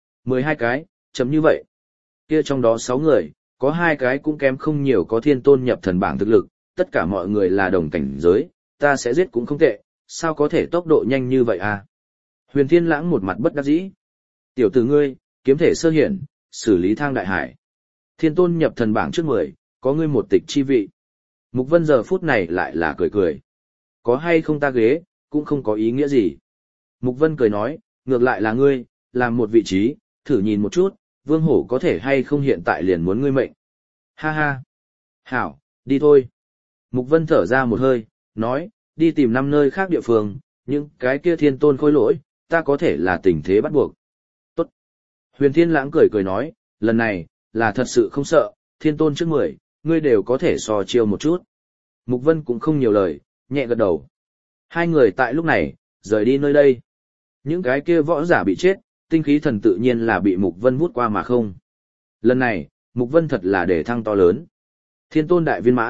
12 cái, chấm như vậy. Kia trong đó 6 người, có 2 cái cũng kém không nhiều có thiên tôn nhập thần bảng thực lực, tất cả mọi người là đồng cảnh giới, ta sẽ giết cũng không tệ, sao có thể tốc độ nhanh như vậy à? Huyền Thiên Lãng một mặt bất đắc dĩ. Tiểu tử ngươi, kiếm thể sơ hiển, xử lý Thang Đại Hải. Thiên tôn nhập thần bảng trước 10, có ngươi một tịch chi vị. Mục Vân giờ phút này lại là cười cười. Có hay không ta ghế, cũng không có ý nghĩa gì. Mục Vân cười nói, ngược lại là ngươi, làm một vị trí, thử nhìn một chút, Vương Hổ có thể hay không hiện tại liền muốn ngươi mệnh. Ha ha. Hảo, đi thôi. Mục Vân thở ra một hơi, nói, đi tìm 5 nơi khác địa phương, những cái kia thiên tôn khôi lỗi, ta có thể là tình thế bắt buộc. Tốt. Huyền Thiên Lãng cười cười nói, lần này, là thật sự không sợ, thiên tôn trước 10, ngươi đều có thể so chiêu một chút. Mục Vân cũng không nhiều lời, nhẹ gật đầu. Hai người tại lúc này, rời đi nơi đây. Những cái kia võ giả bị chết, tinh khí thần tự nhiên là bị Mục Vân vút qua mà không. Lần này, Mục Vân thật là để thăng to lớn. Thiên tôn đại viên mãn,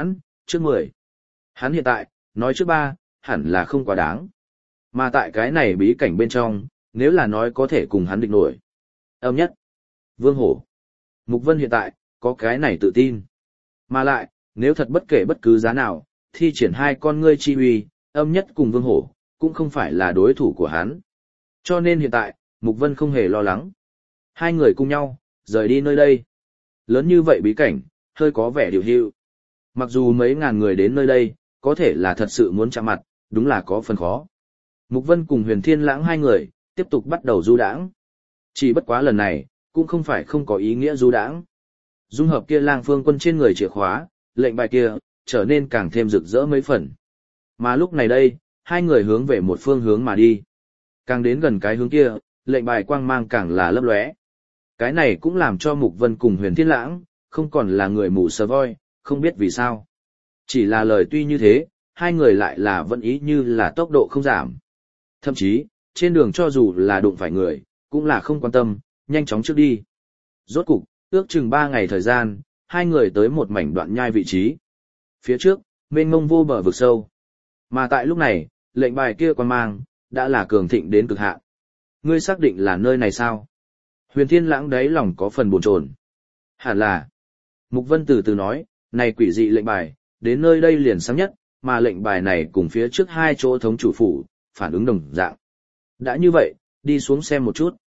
trước 10. Hắn hiện tại, nói trước 3, hẳn là không quá đáng. Mà tại cái này bí cảnh bên trong, nếu là nói có thể cùng hắn địch nổi. Âm nhất, Vương Hổ. Mục Vân hiện tại, có cái này tự tin. Mà lại, nếu thật bất kể bất cứ giá nào, thi triển hai con ngươi chi uy, âm nhất cùng Vương Hổ, cũng không phải là đối thủ của hắn. Cho nên hiện tại, Mục Vân không hề lo lắng. Hai người cùng nhau, rời đi nơi đây. Lớn như vậy bí cảnh, hơi có vẻ điều hưu. Mặc dù mấy ngàn người đến nơi đây, có thể là thật sự muốn chạm mặt, đúng là có phần khó. Mục Vân cùng Huyền Thiên Lãng hai người, tiếp tục bắt đầu du đãng. Chỉ bất quá lần này, cũng không phải không có ý nghĩa du đãng. Dung hợp kia Lang Phương Quân trên người chìa khóa, lệnh bài kia, trở nên càng thêm rực rỡ mấy phần. Mà lúc này đây, hai người hướng về một phương hướng mà đi. Càng đến gần cái hướng kia, lệnh bài quang mang càng là lấp lóe. Cái này cũng làm cho Mục Vân cùng Huyền Thiên Lãng, không còn là người mù sờ voi, không biết vì sao. Chỉ là lời tuy như thế, hai người lại là vẫn ý như là tốc độ không giảm. Thậm chí, trên đường cho dù là đụng phải người, cũng là không quan tâm, nhanh chóng trước đi. Rốt cục, ước chừng 3 ngày thời gian, hai người tới một mảnh đoạn nhai vị trí. Phía trước, mênh mông vô bờ vực sâu. Mà tại lúc này, lệnh bài kia quan mang, đã là cường thịnh đến cực hạn. Ngươi xác định là nơi này sao? Huyền Thiên Lãng đáy lòng có phần bồn chồn. Hẳn là. Mục Vân từ từ nói, này quỷ dị lệnh bài, đến nơi đây liền sáng nhất, mà lệnh bài này cùng phía trước hai chỗ thống chủ phủ, phản ứng đồng dạng. Đã như vậy, đi xuống xem một chút.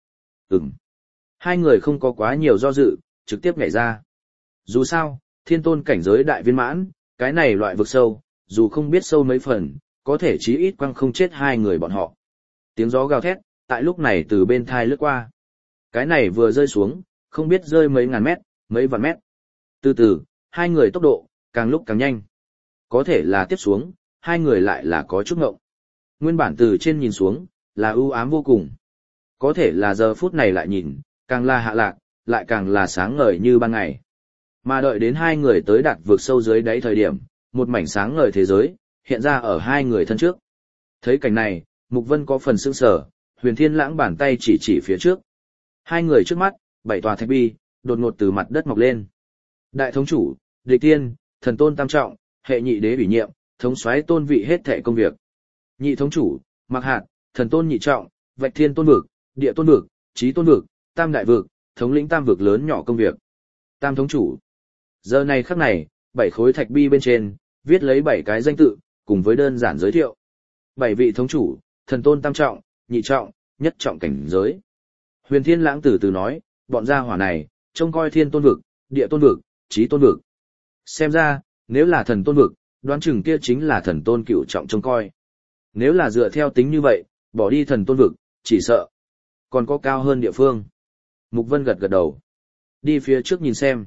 Hai người không có quá nhiều do dự, trực tiếp nhảy ra. Dù sao, thiên tôn cảnh giới đại viên mãn, cái này loại vực sâu, dù không biết sâu mấy phần, có thể chí ít quăng không chết hai người bọn họ. Tiếng gió gào thét, tại lúc này từ bên thai lướt qua. Cái này vừa rơi xuống, không biết rơi mấy ngàn mét, mấy vạn mét. Từ từ, hai người tốc độ, càng lúc càng nhanh. Có thể là tiếp xuống, hai người lại là có chút ngộng. Nguyên bản từ trên nhìn xuống, là ưu ám vô cùng. Có thể là giờ phút này lại nhìn, càng là hạ lạc, lại càng là sáng ngời như ban ngày. Mà đợi đến hai người tới đạt vực sâu dưới đáy thời điểm, một mảnh sáng ngời thế giới, hiện ra ở hai người thân trước. Thấy cảnh này, Mục Vân có phần sững sờ, Huyền Thiên Lãng bàn tay chỉ phía trước. Hai người trước mắt, 7 tòa thạch bi, đột ngột từ mặt đất mọc lên. Đại thống chủ, địch tiên, thần tôn tam trọng, hệ nhị đế ủy nhiệm, thống soái tôn vị hết thệ công việc. Nhị thống chủ, mặc hạt, thần tôn nhị trọng, vạch thiên tôn vực, địa tôn vực, trí tôn vực, tam đại vực, thống lĩnh tam vực lớn nhỏ công việc. Tam thống chủ. Giờ này khắc này, 7 khối thạch bi bên trên, viết lấy 7 cái danh tự, cùng với đơn giản giới thiệu. 7 vị thống chủ, thần tôn tam trọng, nhị trọng, nhất trọng cảnh giới. Huyền Thiên Lãng từ từ nói, bọn gia hỏa này, trông coi thiên tôn vực, địa tôn vực, trí tôn vực. Xem ra, nếu là thần tôn vực, đoán chừng kia chính là thần tôn cửu trọng trông coi. Nếu là dựa theo tính như vậy, bỏ đi thần tôn vực, chỉ sợ còn có cao hơn địa phương. Mục Vân gật gật đầu. Đi phía trước nhìn xem.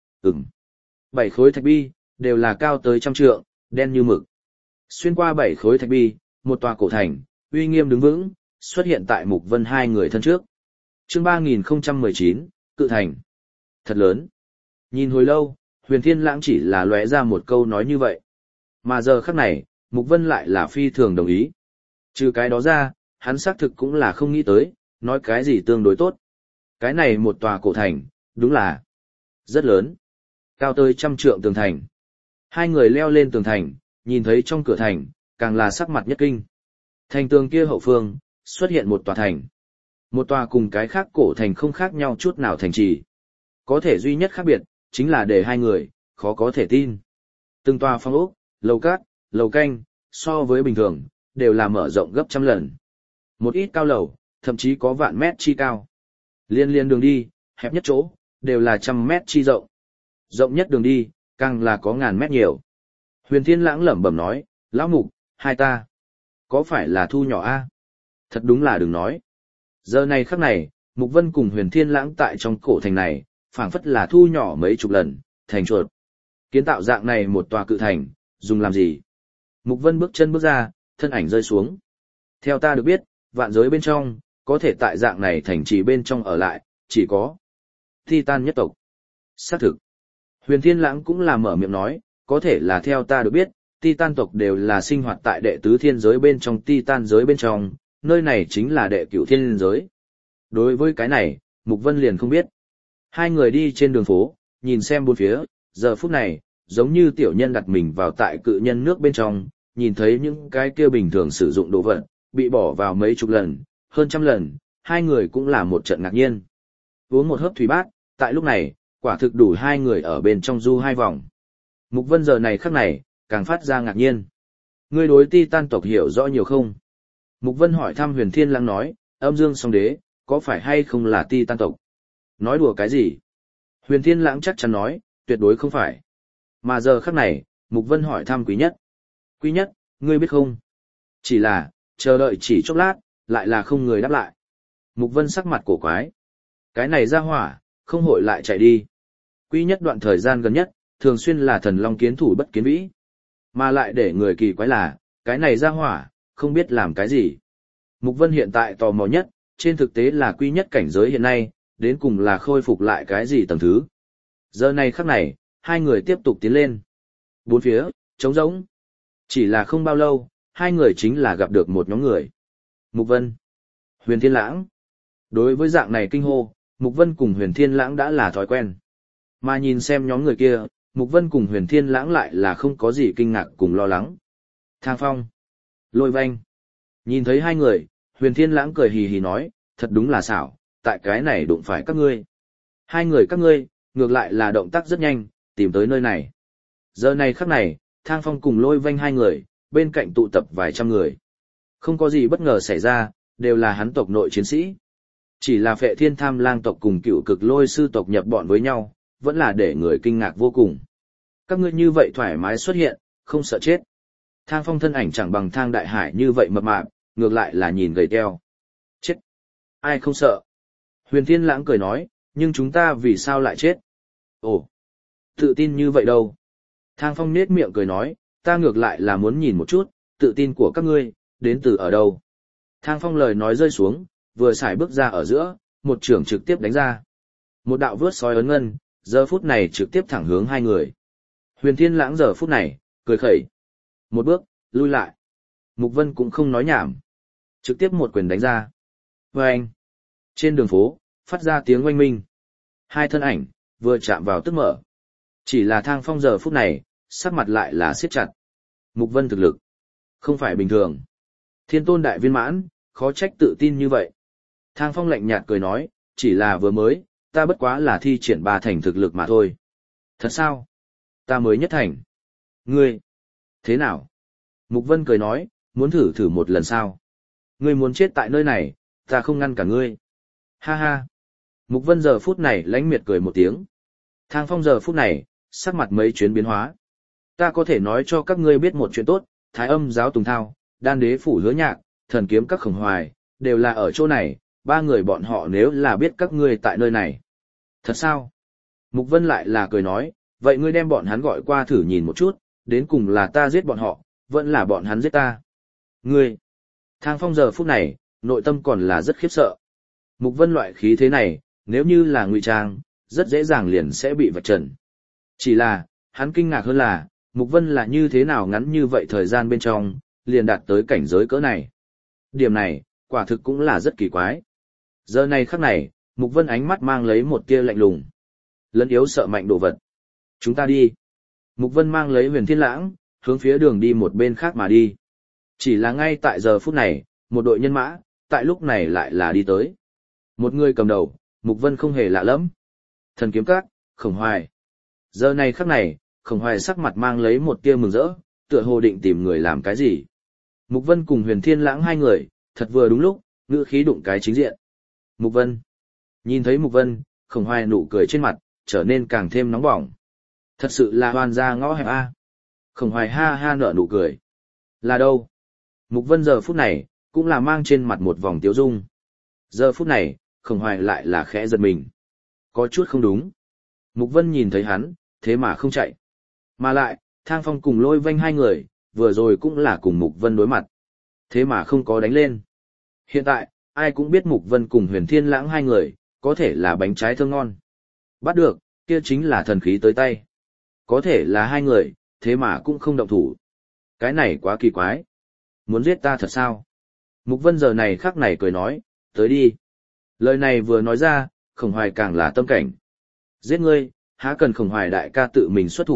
7 khối thạch bi, đều là cao tới 100 trượng, đen như mực. Xuyên qua 7 khối thạch bi, một tòa cổ thành, uy nghiêm đứng vững, xuất hiện tại Mục Vân hai người thân trước. Chương 3019, Cự Thành. Thật lớn. Nhìn hồi lâu, Huyền Thiên Lãng chỉ là lóe ra một câu nói như vậy. Mà giờ khắc này, Mục Vân lại là phi thường đồng ý. Trừ cái đó ra, hắn xác thực cũng là không nghĩ tới, nói cái gì tương đối tốt. Cái này một tòa cổ thành, đúng là rất lớn. Cao tới 100 trượng tường thành. Hai người leo lên tường thành, nhìn thấy trong cửa thành, càng là sắc mặt nhất kinh. Thành tường kia hậu phương, xuất hiện một tòa thành. Một tòa cùng cái khác cổ thành không khác nhau chút nào thành trì. Có thể duy nhất khác biệt, chính là để hai người, khó có thể tin. Từng tòa phong ốc, lầu cát, lầu canh, so với bình thường, đều là mở rộng gấp 100 lần. Một ít cao lầu, thậm chí có vạn mét chi cao. Liên đường đi, hẹp nhất chỗ, đều là 100 mét chi rộng. Rộng nhất đường đi, càng là có ngàn mét nhiều. Huyền Thiên Lãng lẩm bẩm nói, lão Mục, hai ta, có phải là thu nhỏ a? Thật đúng là đừng nói. Giờ này khắc này, Mục Vân cùng Huyền Thiên Lãng tại trong cổ thành này, phảng phất là thu nhỏ mấy chục lần, thành chuột. Kiến tạo dạng này một tòa cự thành, dùng làm gì? Mục Vân bước chân bước ra, thân ảnh rơi xuống. Theo ta được biết, vạn giới bên trong, có thể tại dạng này thành trì bên trong ở lại, chỉ có Titan nhất tộc. Xác thực. Huyền Thiên Lãng cũng là mở miệng nói, có thể là theo ta được biết, Titan tộc đều là sinh hoạt tại đệ tứ thiên giới bên trong Titan giới bên trong, nơi này chính là đệ cửu thiên giới. Đối với cái này, Mục Vân liền không biết. Hai người đi trên đường phố, nhìn xem bốn phía, giờ phút này, giống như tiểu nhân đặt mình vào tại cự nhân nước bên trong, nhìn thấy những cái kia bình thường sử dụng đồ vật, bị bỏ vào mấy chục lần, hơn trăm lần, hai người cũng là một trận ngạc nhiên. Uống một hớp thủy bát, tại lúc này, quả thực đủ hai người ở bên trong du hai vòng. Mục Vân giờ này khắc này, càng phát ra ngạc nhiên. Ngươi đối Titan tộc hiểu rõ nhiều không? Mục Vân hỏi thăm Huyền Thiên Lãng nói, âm dương song đế, có phải hay không là Titan tộc? Nói đùa cái gì? Huyền Thiên Lãng chắc chắn nói, tuyệt đối không phải. Mà giờ khắc này, Mục Vân hỏi thăm Quý Nhất. Quý Nhất, ngươi biết không? Chỉ là, chờ đợi chỉ chốc lát, lại là không người đáp lại. Mục Vân sắc mặt cổ quái. Cái này ra hỏa, không hội lại chạy đi. Quý Nhất đoạn thời gian gần nhất, thường xuyên là thần long kiến thủ bất kiến vĩ. Mà lại để người kỳ quái là, cái này ra hỏa, không biết làm cái gì. Mục Vân hiện tại tò mò nhất, trên thực tế là Quý Nhất cảnh giới hiện nay, đến cùng là khôi phục lại cái gì tầng thứ. Giờ này khắc này, hai người tiếp tục tiến lên. Bốn phía, trống rỗng. Chỉ là không bao lâu, hai người chính là gặp được một nhóm người. Mục Vân, Huyền Thiên Lãng. Đối với dạng này kinh hô, Mục Vân cùng Huyền Thiên Lãng đã là thói quen. Mà nhìn xem nhóm người kia, Mục Vân cùng Huyền Thiên Lãng lại là không có gì kinh ngạc cùng lo lắng. Thang Phong, Lôi Vanh. Nhìn thấy hai người, Huyền Thiên Lãng cười hì hì nói, thật đúng là xảo, tại cái này đụng phải các ngươi. Hai người các ngươi, ngược lại là động tác rất nhanh, tìm tới nơi này. Giờ này khắc này, Thang Phong cùng Lôi Vanh hai người, bên cạnh tụ tập vài trăm người. Không có gì bất ngờ xảy ra, đều là hắn tộc nội chiến sĩ. Chỉ là Phệ Thiên Tham Lang tộc cùng Cựu Cực Lôi sư tộc nhập bọn với nhau, vẫn là để người kinh ngạc vô cùng. Các ngươi như vậy thoải mái xuất hiện, không sợ chết. Thang Phong thân ảnh chẳng bằng Thang Đại Hải như vậy mập mạp, ngược lại là nhìn gầy teo. Chết! Ai không sợ? Huyền Thiên Lãng cười nói, nhưng chúng ta vì sao lại chết? Ồ! Tự tin như vậy đâu? Thang Phong nết miệng cười nói, ta ngược lại là muốn nhìn một chút, tự tin của các ngươi, đến từ ở đâu? Thang Phong lời nói rơi xuống, vừa xài bước ra ở giữa, một trưởng trực tiếp đánh ra. Một đạo vớt sói ấn ngân, giờ phút này trực tiếp thẳng hướng hai người. Huyền Thiên Lãng giờ phút này, cười khẩy. Một bước, lui lại. Mục Vân cũng không nói nhảm. Trực tiếp một quyền đánh ra. Vâng! Trên đường phố, phát ra tiếng oanh minh. Hai thân ảnh, vừa chạm vào tức mở. Chỉ là Thang Phong giờ phút này, sắc mặt lại là siết chặt. Mục Vân thực lực, không phải bình thường. Thiên tôn đại viên mãn, khó trách tự tin như vậy. Thang Phong lạnh nhạt cười nói, chỉ là vừa mới, ta bất quá là thi triển 3 thành thực lực mà thôi. Thật sao? Ta mới nhất thành. Ngươi, thế nào? Mục Vân cười nói, muốn thử một lần sao? Ngươi muốn chết tại nơi này, ta không ngăn cả ngươi. Ha ha. Mục Vân giờ phút này lãnh miệt cười một tiếng. Thang Phong giờ phút này, sắc mặt mấy chuyến biến hóa. Ta có thể nói cho các ngươi biết một chuyện tốt, Thái Âm giáo Tùng Thao, Đan Đế phủ Hứa Nhạc, Thần kiếm các Khổng Hoài, đều là ở chỗ này, 3 người bọn họ nếu là biết các ngươi tại nơi này. Thật sao? Mục Vân lại là cười nói, vậy ngươi đem bọn hắn gọi qua thử nhìn một chút, đến cùng là ta giết bọn họ, vẫn là bọn hắn giết ta. Ngươi! Thang Phong giờ phút này, nội tâm còn là rất khiếp sợ. Mục Vân loại khí thế này, nếu như là ngụy trang, rất dễ dàng liền sẽ bị vạch trần. Chỉ là, hắn kinh ngạc hơn là, Mục Vân là như thế nào ngắn như vậy thời gian bên trong, liền đạt tới cảnh giới cỡ này. Điểm này, quả thực cũng là rất kỳ quái. Giờ này khắc này, Mục Vân ánh mắt mang lấy một tia lạnh lùng. Lẫn yếu sợ mạnh đồ vật. Chúng ta đi. Mục Vân mang lấy Huyền Thiên Lãng, hướng phía đường đi một bên khác mà đi. Chỉ là ngay tại giờ phút này, một đội nhân mã, tại lúc này lại là đi tới. Một người cầm đầu, Mục Vân không hề lạ lẫm. Thần kiếm các, Khổng Hoài. Giờ này khắc này, Khổng Hoài sắc mặt mang lấy một tia mừng rỡ, tựa hồ định tìm người làm cái gì. Mục Vân cùng Huyền Thiên Lãng hai người, thật vừa đúng lúc, ngữ khí đụng cái chính diện. Mục Vân. Nhìn thấy Mục Vân, Khổng Hoài nụ cười trên mặt, trở nên càng thêm nóng bỏng. Thật sự là hoàn ra ngõ hẹp a. Khổng Hoài ha ha nở nụ cười. Là đâu? Mục Vân giờ phút này, cũng là mang trên mặt một vòng tiếu dung. Giờ phút này, Khổng Hoài lại là khẽ giật mình. Có chút không đúng. Mục Vân nhìn thấy hắn, thế mà không chạy. Mà lại, Thang Phong cùng Lôi Vanh hai người, vừa rồi cũng là cùng Mục Vân đối mặt. Thế mà không có đánh lên. Hiện tại, ai cũng biết Mục Vân cùng Huyền Thiên Lãng hai người, có thể là bánh trái thơm ngon. Bắt được, kia chính là thần khí tới tay. Có thể là hai người, thế mà cũng không động thủ. Cái này quá kỳ quái. Muốn giết ta thật sao? Mục Vân giờ này khắc này cười nói, tới đi. Lời này vừa nói ra, Khổng Hoài càng là tâm cảnh. Giết ngươi, há cần Khổng Hoài đại ca tự mình xuất thủ,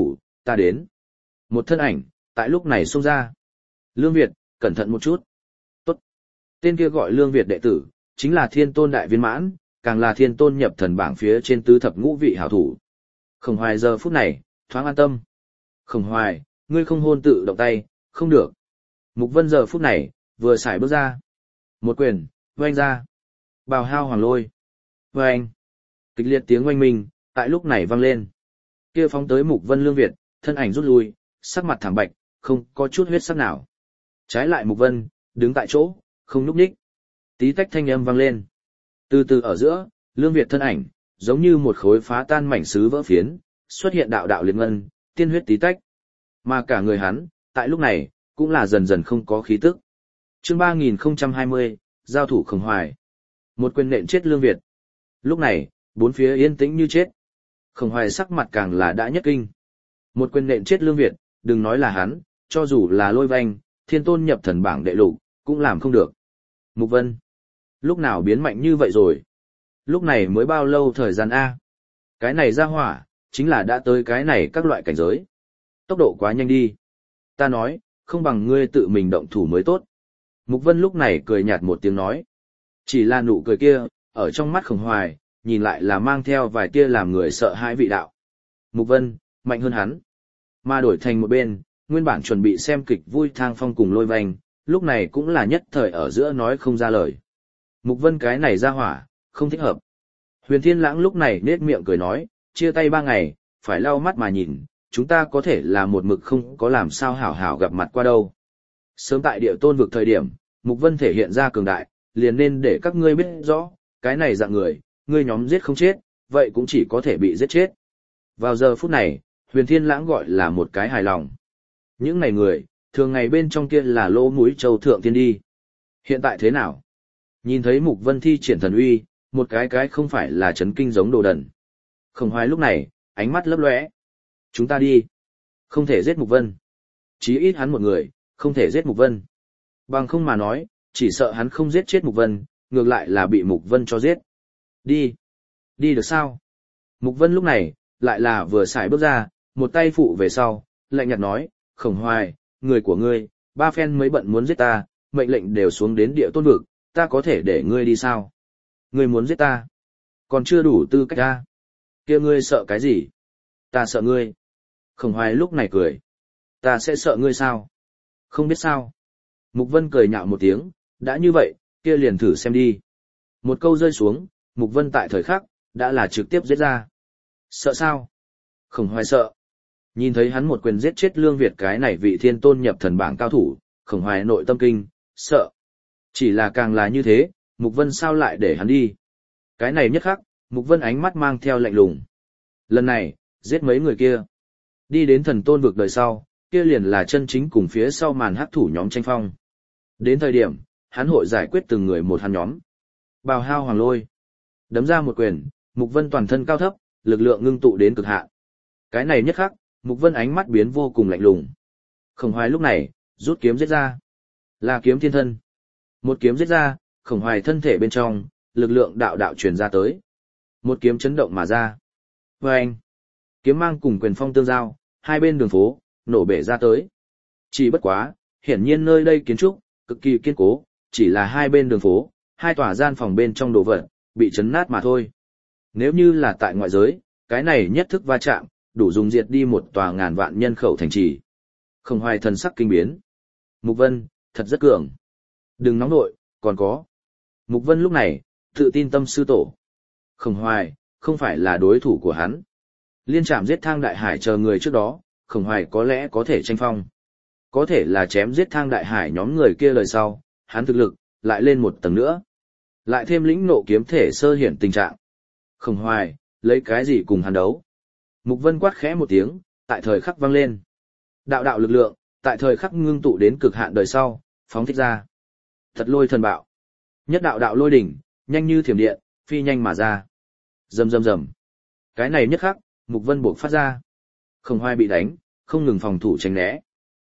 ta đến. Một thân ảnh, tại lúc này xông ra. Lương Việt, cẩn thận một chút. Tốt. Tên kia gọi Lương Việt đệ tử, chính là Thiên Tôn đại viên mãn, càng là Thiên Tôn nhập thần bảng phía trên tứ thập ngũ vị hảo thủ. Khổng Hoài giờ phút này, thoáng an tâm. Khổng Hoài, ngươi không hôn tự động tay, không được. Mục Vân giờ phút này, vừa xài bước ra. Một quyền, oanh ra. Bào hao hoàng lôi. Oanh. Kịch liệt tiếng oanh minh, tại lúc này vang lên. Kia phóng tới Mục Vân Lương Việt, thân ảnh rút lui, sắc mặt thảm bạch, không có chút huyết sắc nào. Trái lại Mục Vân, đứng tại chỗ, không nhúc nhích. Tí tách thanh âm vang lên. Từ từ ở giữa, Lương Việt thân ảnh, giống như một khối phá tan mảnh sứ vỡ phiến, xuất hiện đạo đạo liệt ngân, tiên huyết tí tách. Mà cả người hắn, tại lúc này, cũng là dần dần không có khí tức. Chương 3020, giao thủ Khổng Hoài. Một quyền nện chết Lương Việt. Lúc này, bốn phía yên tĩnh như chết. Khổng Hoài sắc mặt càng là đã nhất kinh. Một quyền nện chết Lương Việt, đừng nói là hắn, cho dù là Lôi Vanh, Thiên Tôn nhập thần bảng đệ lục, cũng làm không được. Mục Vân, lúc nào biến mạnh như vậy rồi? Lúc này mới bao lâu thời gian A? Cái này ra hỏa, chính là đã tới cái này các loại cảnh giới. Tốc độ quá nhanh đi. Ta nói, không bằng ngươi tự mình động thủ mới tốt. Mục Vân lúc này cười nhạt một tiếng nói. Chỉ là nụ cười kia, ở trong mắt Khổng Hoài, nhìn lại là mang theo vài tia làm người sợ hãi vị đạo. Mục Vân, mạnh hơn hắn. Mà đổi thành một bên, nguyên bản chuẩn bị xem kịch vui Thang Phong cùng Lôi Vanh, lúc này cũng là nhất thời ở giữa nói không ra lời. Mục Vân cái này ra hỏa, không thích hợp. Huyền Thiên Lãng lúc này nết miệng cười nói, chia tay 3 ngày, phải lau mắt mà nhìn, chúng ta có thể là một mực không có làm sao hảo hảo gặp mặt qua đâu. Sớm tại địa tôn vực thời điểm, Mục Vân thể hiện ra cường đại, liền nên để các ngươi biết rõ, cái này dạng người, ngươi nhóm giết không chết, vậy cũng chỉ có thể bị giết chết. Vào giờ phút này, Huyền Thiên Lãng gọi là một cái hài lòng. Những này người, thường ngày bên trong kia là lỗ mũi châu thượng tiên đi. Hiện tại thế nào? Nhìn thấy Mục Vân thi triển thần uy, một cái không phải là chấn kinh giống đồ đần. Khổng Hoài lúc này, ánh mắt lấp lóe. Chúng ta đi. Không thể giết Mục Vân. Chí ít hắn một người, không thể giết Mục Vân. Bằng không mà nói, chỉ sợ hắn không giết chết Mục Vân, ngược lại là bị Mục Vân cho giết. Đi. Đi được sao? Mục Vân lúc này, lại là vừa xài bước ra, một tay phụ về sau, lạnh nhạt nói, Khổng Hoài, người của ngươi, 3 phen mới bận muốn giết ta, mệnh lệnh đều xuống đến địa tôn vực, ta có thể để ngươi đi sao? Ngươi muốn giết ta? Còn chưa đủ tư cách ta. Kia ngươi sợ cái gì? Ta sợ ngươi. Khổng Hoài lúc này cười. Ta sẽ sợ ngươi sao? Không biết sao. Mục Vân cười nhạo một tiếng, đã như vậy, kia liền thử xem đi. Một câu rơi xuống, Mục Vân tại thời khắc, đã là trực tiếp giết ra. Sợ sao? Khổng Hoài sợ. Nhìn thấy hắn một quyền giết chết Lương Việt cái này vị Thiên Tôn nhập thần bảng cao thủ, Khổng Hoài nội tâm kinh, sợ. Chỉ là càng là như thế, Mục Vân sao lại để hắn đi? Cái này nhất khắc, Mục Vân ánh mắt mang theo lạnh lùng. Lần này, giết mấy người kia. Đi đến thần tôn vực đời sau, kia liền là chân chính cùng phía sau màn hắc thủ nhóm tranh phong. Đến thời điểm, hắn hội giải quyết từng người một hắn nhóm. Bào hao hoàng lôi. Đấm ra một quyền, Mục Vân toàn thân cao thấp, lực lượng ngưng tụ đến cực hạn. Cái này nhất khắc, Mục Vân ánh mắt biến vô cùng lạnh lùng. Khổng Hoài lúc này, rút kiếm giết ra. Là kiếm thiên thân. Một kiếm giết ra, Khổng Hoài thân thể bên trong, lực lượng đạo đạo truyền ra tới. Một kiếm chấn động mà ra. Vâng! Kiếm mang cùng quyền phong tương giao, hai bên đường phố, nổ bể ra tới. Chỉ bất quá, hiển nhiên nơi đây kiến trúc, cực kỳ kiên cố, chỉ là hai bên đường phố, hai tòa gian phòng bên trong đồ vật, bị chấn nát mà thôi. Nếu như là tại ngoại giới, cái này nhất thức va chạm, đủ dùng diệt đi một tòa ngàn vạn nhân khẩu thành trì. Khổng Hoài thần sắc kinh biến. Mục Vân, thật rất cường. Đừng nóng nội, còn có. Mục Vân lúc này, tự tin tâm sư tổ. Khổng Hoài, không phải là đối thủ của hắn. Liên trảm giết Thang Đại Hải chờ người trước đó, Khổng Hoài có lẽ có thể tranh phong. Có thể là chém giết Thang Đại Hải nhóm người kia lời sau, hắn thực lực, lại lên một tầng nữa. Lại thêm lĩnh nộ kiếm thể sơ hiển tình trạng. Khổng Hoài, lấy cái gì cùng hắn đấu? Mục Vân quát khẽ một tiếng, tại thời khắc vang lên. Đạo đạo lực lượng, tại thời khắc ngưng tụ đến cực hạn đời sau, phóng thích ra. Thật lôi thần bạo. Nhất đạo đạo lôi đỉnh, nhanh như thiểm điện, phi nhanh mà ra. Rầm rầm rầm. Cái này nhất khắc, Mục Vân buộc phát ra. Khổng Hoài bị đánh, không ngừng phòng thủ tránh né.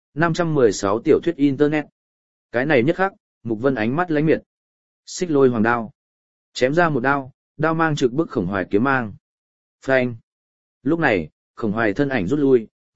516 tiểu thuyết internet. Cái này nhất khắc, Mục Vân ánh mắt lánh miệt. Xích lôi hoàng đao. Chém ra một đao, đao mang trực bức Khổng Hoài kiếm mang. Phanh. Lúc này, Khổng Hoài thân ảnh rút lui,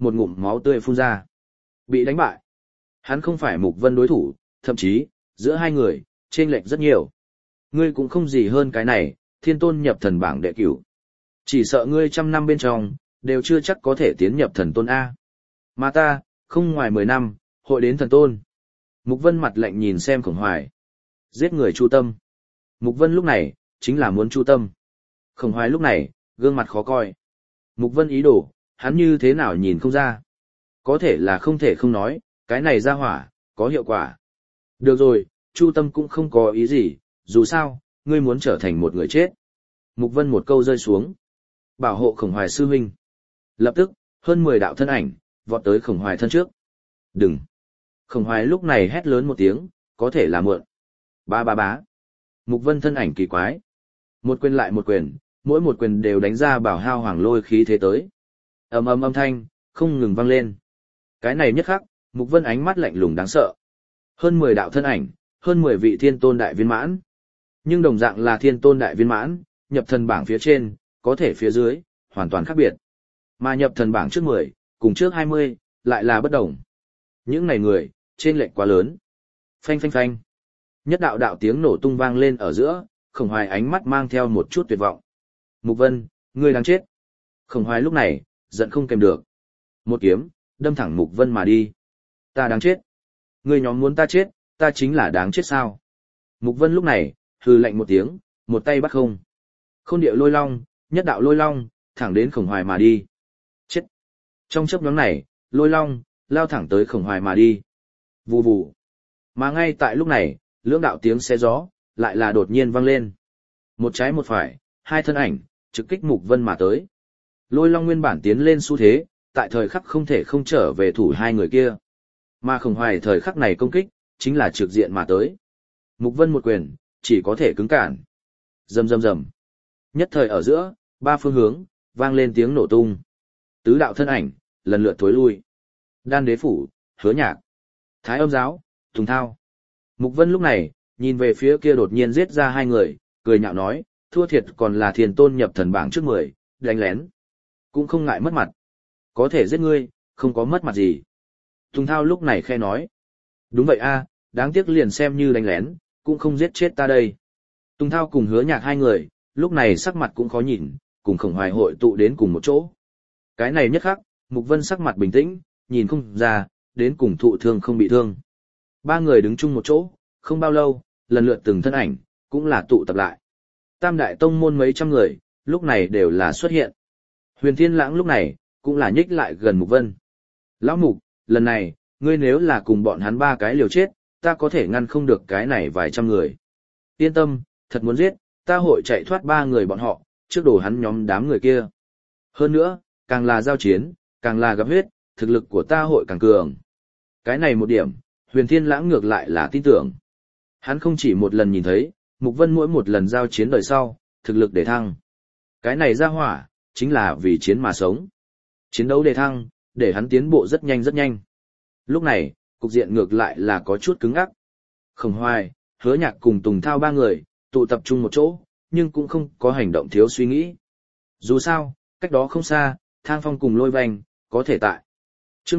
một ngụm máu tươi phun ra. Bị đánh bại. Hắn không phải Mục Vân đối thủ, thậm chí, giữa hai người, chênh lệch rất nhiều. Ngươi cũng không gì hơn cái này, thiên tôn nhập thần bảng đệ cửu. Chỉ sợ ngươi 100 năm bên trong, đều chưa chắc có thể tiến nhập thần tôn A. Mà ta, không ngoài 10 năm, hội đến thần tôn. Mục Vân mặt lạnh nhìn xem Khổng Hoài. Giết người chu tâm. Mục Vân lúc này, chính là muốn chu tâm. Khổng Hoài lúc này, gương mặt khó coi. Mục Vân ý đồ, hắn như thế nào nhìn không ra. Có thể là không thể không nói, cái này ra hỏa, có hiệu quả. Được rồi, chu tâm cũng không có ý gì, dù sao, ngươi muốn trở thành một người chết. Mục Vân một câu rơi xuống. Bảo hộ Khổng Hoài sư huynh. Lập tức, hơn 10 đạo thân ảnh, vọt tới Khổng Hoài thân trước. Đừng! Khổng Hoài lúc này hét lớn một tiếng, có thể là mượn. Bá bá bá. Mục Vân thân ảnh kỳ quái. Một quyền lại một quyền, mỗi một quyền đều đánh ra bảo hao hoàng lôi khí thế tới. Ầm ầm âm thanh, không ngừng vang lên. Cái này nhất khắc, Mục Vân ánh mắt lạnh lùng đáng sợ. Hơn 10 đạo thân ảnh, hơn 10 vị thiên tôn đại viên mãn. Nhưng đồng dạng là thiên tôn đại viên mãn, nhập thần bảng phía trên, có thể phía dưới, hoàn toàn khác biệt. Mà nhập thần bảng trước 10, cùng trước 20, lại là bất đồng. Những này người, trên lệch quá lớn. Phanh phanh phanh. Nhất đạo đạo tiếng nổ tung vang lên ở giữa, Khổng Hoài ánh mắt mang theo một chút tuyệt vọng. Mục Vân, ngươi đáng chết. Khổng Hoài lúc này, giận không kèm được. Một kiếm, đâm thẳng Mục Vân mà đi. Ta đáng chết. Ngươi nhóm muốn ta chết, ta chính là đáng chết sao. Mục Vân lúc này, hừ lạnh một tiếng, một tay bắt không. Khôn điệu lôi long, nhất đạo lôi long, thẳng đến Khổng Hoài mà đi. Chết. Trong chớp nhoáng này, lôi long, lao thẳng tới Khổng Hoài mà đi. Vù vù. Mà ngay tại lúc này, lưỡng đạo tiếng xé gió, lại là đột nhiên vang lên. Một trái một phải, hai thân ảnh, trực kích Mục Vân mà tới. Lôi long nguyên bản tiến lên xu thế, tại thời khắc không thể không trở về thủ hai người kia. Mà Khổng Hoài thời khắc này công kích, chính là trực diện mà tới. Mục Vân một quyền, chỉ có thể cứng cản. Rầm rầm rầm. Nhất thời ở giữa, ba phương hướng, vang lên tiếng nổ tung. Tứ đạo thân ảnh, lần lượt thối lui. Đan Đế Phủ, Hứa Nhạc, Thái Âm Giáo, Tùng Thao. Mục Vân lúc này, nhìn về phía kia đột nhiên giết ra hai người, cười nhạo nói, thua thiệt còn là thiên tôn nhập thần bảng trước 10, đánh lén. Cũng không ngại mất mặt. Có thể giết ngươi, không có mất mặt gì. Tùng Thao lúc này khe nói. Đúng vậy a, đáng tiếc liền xem như đánh lén, cũng không giết chết ta đây. Tùng Thao cùng Hứa Nhạc hai người, lúc này sắc mặt cũng khó nhìn, cùng Khổng Hoài hội tụ đến cùng một chỗ. Cái này nhất khắc, Mục Vân sắc mặt bình tĩnh, nhìn không ra, đến cùng thụ thương không bị thương. Ba người đứng chung một chỗ, không bao lâu, lần lượt từng thân ảnh, cũng là tụ tập lại. Tam đại tông môn mấy trăm người, lúc này đều là xuất hiện. Huyền Thiên Lãng lúc này, cũng là nhích lại gần Mục Vân. Lão Mục, lần này, ngươi nếu là cùng bọn hắn ba cái liều chết, ta có thể ngăn không được cái này vài trăm người. Yên tâm, thật muốn giết, ta hội chạy thoát ba người bọn họ, trước đổ hắn nhóm đám người kia. Hơn nữa, càng là giao chiến, càng là gặp huyết, thực lực của ta hội càng cường. Cái này một điểm, Huyền Thiên Lãng ngược lại là tin tưởng. Hắn không chỉ một lần nhìn thấy, Mục Vân mỗi một lần giao chiến đời sau, thực lực để thăng. Cái này ra hỏa, chính là vì chiến mà sống. Chiến đấu để thăng, để hắn tiến bộ rất nhanh rất nhanh. Lúc này, cục diện ngược lại là có chút cứng ngắc. Khổng Hoài, Hứa Nhạc cùng Tùng Thao ba người, tụ tập trung một chỗ, nhưng cũng không có hành động thiếu suy nghĩ. Dù sao, cách đó không xa, Thang Phong cùng Lôi Vành, có thể tại. Chương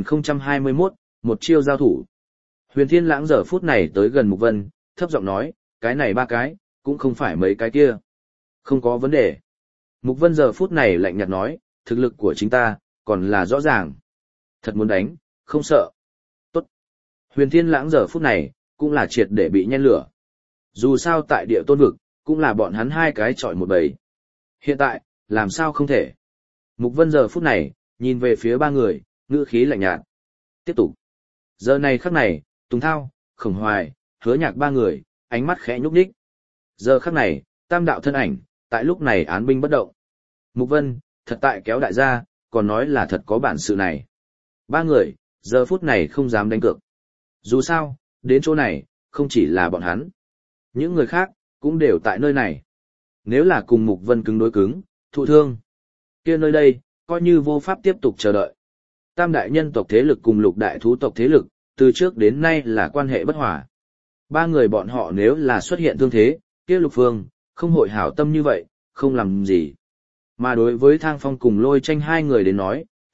3021, một chiêu giao thủ. Huyền Thiên Lãng giờ phút này tới gần Mục Vân, thấp giọng nói, cái này ba cái, cũng không phải mấy cái kia. Không có vấn đề. Mục Vân giờ phút này lạnh nhạt nói, thực lực của chính ta, còn là rõ ràng. Thật muốn đánh, không sợ. Tốt. Huyền Thiên Lãng giờ phút này, cũng là triệt để bị nhen lửa. Dù sao tại địa tôn vực, cũng là bọn hắn hai cái chọi một bầy. Hiện tại, làm sao không thể. Mục Vân giờ phút này, nhìn về phía ba người, ngữ khí lạnh nhạt. Tiếp tục. Giờ này khắc này, Tùng Thao, Khổng Hoài, Hứa Nhạc ba người, ánh mắt khẽ nhúc nhích. Giờ khắc này, tam đạo thân ảnh, tại lúc này án binh bất động. Mục Vân, thật tại kéo đại gia, còn nói là thật có bản sự này. Ba người, giờ phút này không dám đánh cược. Dù sao, đến chỗ này, không chỉ là bọn hắn. Những người khác, cũng đều tại nơi này. Nếu là cùng Mục Vân cứng đối cứng, thụ thương, kia nơi đây, coi như vô pháp tiếp tục chờ đợi. Tam đại nhân tộc thế lực cùng lục đại thú tộc thế lực, từ trước đến nay là quan hệ bất hòa. Ba người bọn họ nếu là xuất hiện thương thế, kia Lục Phương, không hội hảo tâm như vậy, không làm gì. Mà đối với Thang Phong cùng Lôi Tranh hai người đến nói,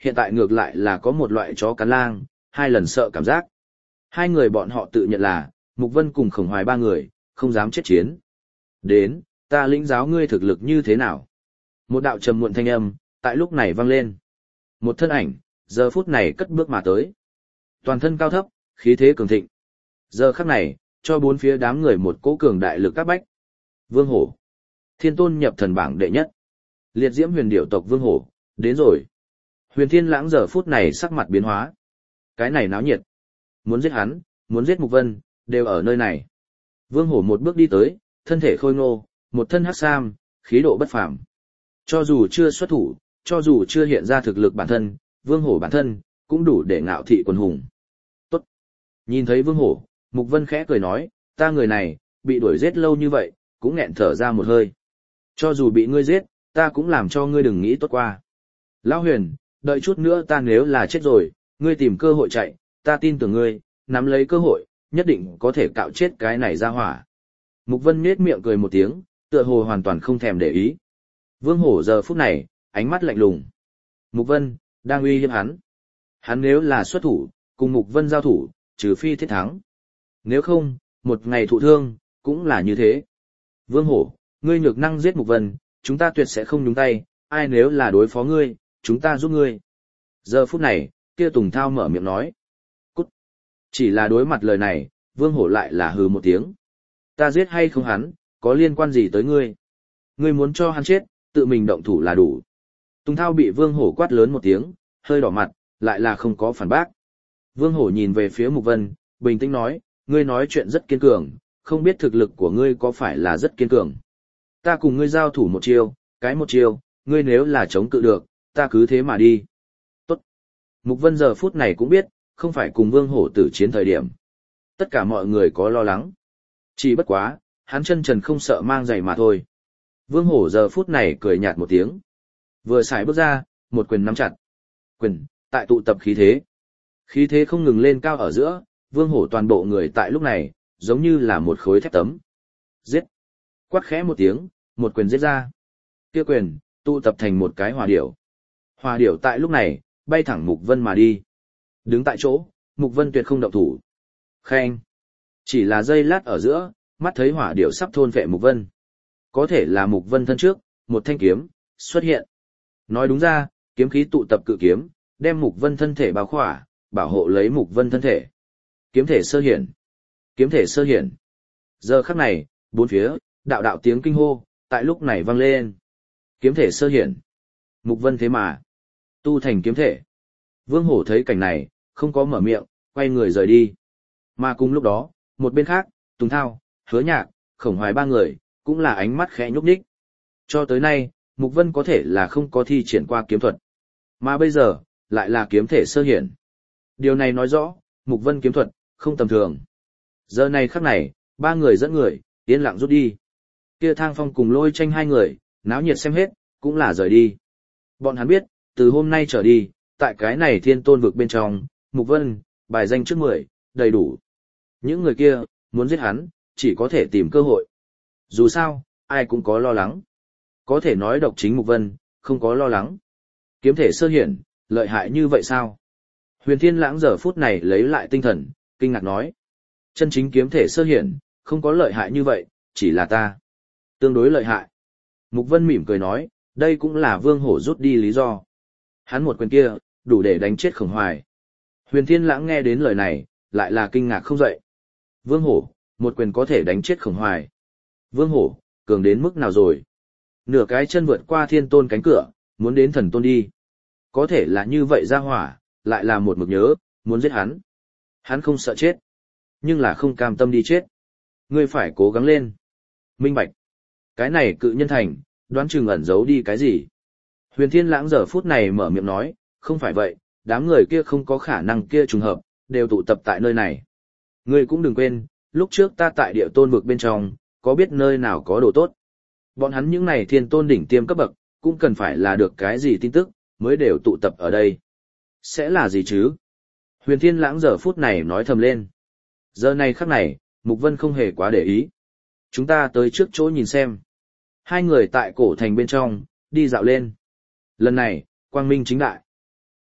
hiện tại ngược lại là có một loại chó cắn lang, hai lần sợ cảm giác. Hai người bọn họ tự nhận là, Mục Vân cùng Khổng Hoài ba người, không dám chết chiến. Đến, ta lĩnh giáo ngươi thực lực như thế nào. Một đạo trầm muộn thanh âm, tại lúc này vang lên. Một thân ảnh, giờ phút này cất bước mà tới. Toàn thân cao thấp, khí thế cường thịnh. Giờ khắc này, cho bốn phía đám người một cỗ cường đại lực các bách. Vương Hổ. Thiên tôn nhập thần bảng đệ nhất. Liệt diễm huyền điểu tộc Vương Hổ, đến rồi. Huyền Thiên Lãng giờ phút này sắc mặt biến hóa. Cái này náo nhiệt. Muốn giết hắn, muốn giết Mục Vân, đều ở nơi này. Vương Hổ một bước đi tới, thân thể khôi ngô, một thân hắc sam, khí độ bất phàm. Cho dù chưa xuất thủ, cho dù chưa hiện ra thực lực bản thân, Vương Hổ bản thân, cũng đủ để ngạo thị quần hùng. Tốt. Nhìn thấy Vương Hổ, Mục Vân khẽ cười nói, ta người này, bị đuổi giết lâu như vậy, cũng nghẹn thở ra một hơi. Cho dù bị ngươi giết, ta cũng làm cho ngươi đừng nghĩ tốt qua. Lão Huyền, đợi chút nữa ta nếu là chết rồi, ngươi tìm cơ hội chạy, ta tin tưởng ngươi, nắm lấy cơ hội, nhất định có thể cạo chết cái này ra hỏa. Mục Vân nhếch miệng cười một tiếng, tựa hồ hoàn toàn không thèm để ý. Vương Hổ giờ phút này, ánh mắt lạnh lùng. Mục Vân, đang uy hiếp hắn. Hắn nếu là xuất thủ, cùng Mục Vân giao thủ, trừ phi thiết thắng. Nếu không, một ngày thụ thương, cũng là như thế. Vương Hổ, ngươi nhược năng giết Mục Vân, chúng ta tuyệt sẽ không nhúng tay, ai nếu là đối phó ngươi, chúng ta giúp ngươi. Giờ phút này, kia Tùng Thao mở miệng nói. Cút. Chỉ là đối mặt lời này, Vương Hổ lại là hừ một tiếng. Ta giết hay không hắn, có liên quan gì tới ngươi? Ngươi muốn cho hắn chết, tự mình động thủ là đủ. Tùng Thao bị Vương Hổ quát lớn một tiếng, hơi đỏ mặt, lại là không có phản bác. Vương Hổ nhìn về phía Mục Vân, bình tĩnh nói, ngươi nói chuyện rất kiên cường, không biết thực lực của ngươi có phải là rất kiên cường. Ta cùng ngươi giao thủ một chiêu, cái một chiêu, ngươi nếu là chống cự được, ta cứ thế mà đi. Tốt. Mục Vân giờ phút này cũng biết, không phải cùng Vương Hổ tử chiến thời điểm. Tất cả mọi người có lo lắng. Chỉ bất quá, hắn chân trần không sợ mang giày mà thôi. Vương Hổ giờ phút này cười nhạt một tiếng. Vừa xài bước ra, một quyền nắm chặt. Quyền, tại tụ tập khí thế. Khí thế không ngừng lên cao ở giữa, Vương Hổ toàn bộ người tại lúc này, giống như là một khối thép tấm. Giết. Quát khẽ một tiếng, một quyền giết ra. Kia quyền, tụ tập thành một cái hỏa điểu. Hỏa điểu tại lúc này, bay thẳng Mục Vân mà đi. Đứng tại chỗ, Mục Vân tuyệt không động thủ. Khen. Chỉ là giây lát ở giữa, mắt thấy hỏa điểu sắp thôn vệ Mục Vân. Có thể là Mục Vân thân trước, một thanh kiếm, xuất hiện. Nói đúng ra, kiếm khí tụ tập cự kiếm, đem Mục Vân thân thể bao khỏa, bảo hộ lấy Mục Vân thân thể. Kiếm thể sơ hiển. Kiếm thể sơ hiển. Giờ khắc này, bốn phía, đạo đạo tiếng kinh hô, tại lúc này vang lên. Kiếm thể sơ hiển. Mục Vân thế mà tu thành kiếm thể. Vương Hổ thấy cảnh này, không có mở miệng, quay người rời đi. Mà cùng lúc đó, một bên khác, Tùng Thao, Hứa Nhạc, Khổng Hoài ba người, cũng là ánh mắt khẽ nhúc nhích. Cho tới nay, Mục Vân có thể là không có thi triển qua kiếm thuật. Mà bây giờ, lại là kiếm thể sơ hiển. Điều này nói rõ, Mục Vân kiếm thuật, không tầm thường. Giờ này khắc này, ba người dẫn người, yên lặng rút đi. Kia Thang Phong cùng Lôi Tranh hai người, náo nhiệt xem hết, cũng là rời đi. Bọn hắn biết, từ hôm nay trở đi, tại cái này thiên tôn vực bên trong, Mục Vân, bài danh trước 10, đầy đủ. Những người kia, muốn giết hắn, chỉ có thể tìm cơ hội. Dù sao, ai cũng có lo lắng. Có thể nói độc chính Mục Vân, không có lo lắng. Kiếm thể sơ hiển, lợi hại như vậy sao? Huyền Thiên Lãng giờ phút này lấy lại tinh thần, kinh ngạc nói. Chân chính kiếm thể sơ hiển, không có lợi hại như vậy, chỉ là ta. Tương đối lợi hại. Mục Vân mỉm cười nói, đây cũng là Vương Hổ rút đi lý do. Hắn một quyền kia, đủ để đánh chết Khổng Hoài. Huyền Thiên Lãng nghe đến lời này, lại là kinh ngạc không dậy. Vương Hổ, một quyền có thể đánh chết Khổng Hoài. Vương Hổ, cường đến mức nào rồi? Nửa cái chân vượt qua thiên tôn cánh cửa, muốn đến thần tôn đi. Có thể là như vậy ra hỏa, lại là một mực nhớ, muốn giết hắn. Hắn không sợ chết, nhưng là không cam tâm đi chết. Ngươi phải cố gắng lên. Minh bạch. Cái này cự nhân thành, đoán chừng ẩn giấu đi cái gì. Huyền Thiên Lãng giờ phút này mở miệng nói, không phải vậy, đám người kia không có khả năng kia trùng hợp, đều tụ tập tại nơi này. Ngươi cũng đừng quên, lúc trước ta tại địa tôn vực bên trong, có biết nơi nào có đồ tốt. Bọn hắn những này thiên tôn đỉnh tiêm cấp bậc, cũng cần phải là được cái gì tin tức, mới đều tụ tập ở đây. Sẽ là gì chứ? Huyền Thiên Lãng giờ phút này nói thầm lên. Giờ này khắc này, Mục Vân không hề quá để ý. Chúng ta tới trước chỗ nhìn xem. Hai người tại cổ thành bên trong, đi dạo lên. Lần này, quang minh chính đại.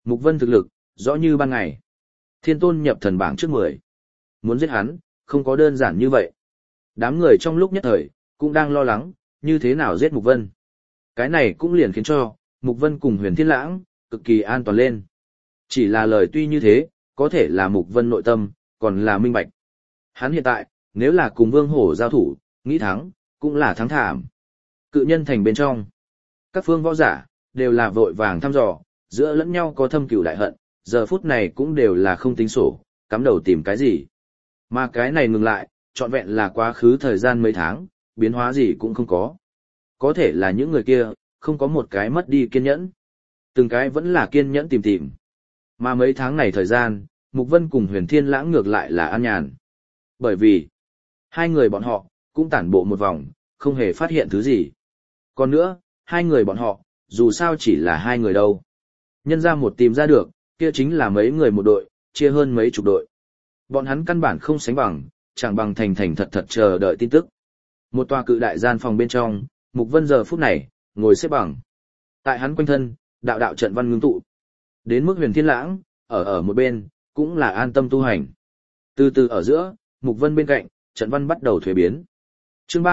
Mục Vân thực lực, rõ như ban ngày. Thiên tôn nhập thần bảng trước 10. Muốn giết hắn, không có đơn giản như vậy. Đám người trong lúc nhất thời, cũng đang lo lắng, như thế nào giết Mục Vân. Cái này cũng liền khiến cho, Mục Vân cùng Huyền Thiên Lãng, cực kỳ an toàn lên. Chỉ là lời tuy như thế, có thể là Mục Vân nội tâm, còn là minh bạch. Hắn hiện tại, nếu là cùng Vương Hổ giao thủ, nghĩ thắng, cũng là thắng thảm. Cự nhân thành bên trong. Các phương võ giả, đều là vội vàng thăm dò, giữa lẫn nhau có thâm cừu đại hận, giờ phút này cũng đều là không tính sổ, cắm đầu tìm cái gì. Mà cái này ngừng lại, trọn vẹn là quá khứ thời gian mấy tháng, biến hóa gì cũng không có. Có thể là những người kia, không có một cái mất đi kiên nhẫn. Từng cái vẫn là kiên nhẫn tìm tìm. Mà mấy tháng này thời gian, Mục Vân cùng Huyền Thiên Lãng ngược lại là an nhàn. Bởi vì, hai người bọn họ, cũng tản bộ một vòng, không hề phát hiện thứ gì. Còn nữa, hai người bọn họ, dù sao chỉ là hai người đâu. Nhân ra một tìm ra được, kia chính là mấy người một đội, chia hơn mấy chục đội. Bọn hắn căn bản không sánh bằng, chẳng bằng thành thành thật thật chờ đợi tin tức. Một tòa cự đại gian phòng bên trong, Mục Vân giờ phút này, ngồi xếp bằng. Tại hắn quanh thân, đạo đạo trận văn ngưng tụ. Đến mức Huyền Thiên Lãng, ở một bên, cũng là an tâm tu hành. Từ từ ở giữa, Mục Vân bên cạnh, trận văn bắt đầu thuế biến. Chương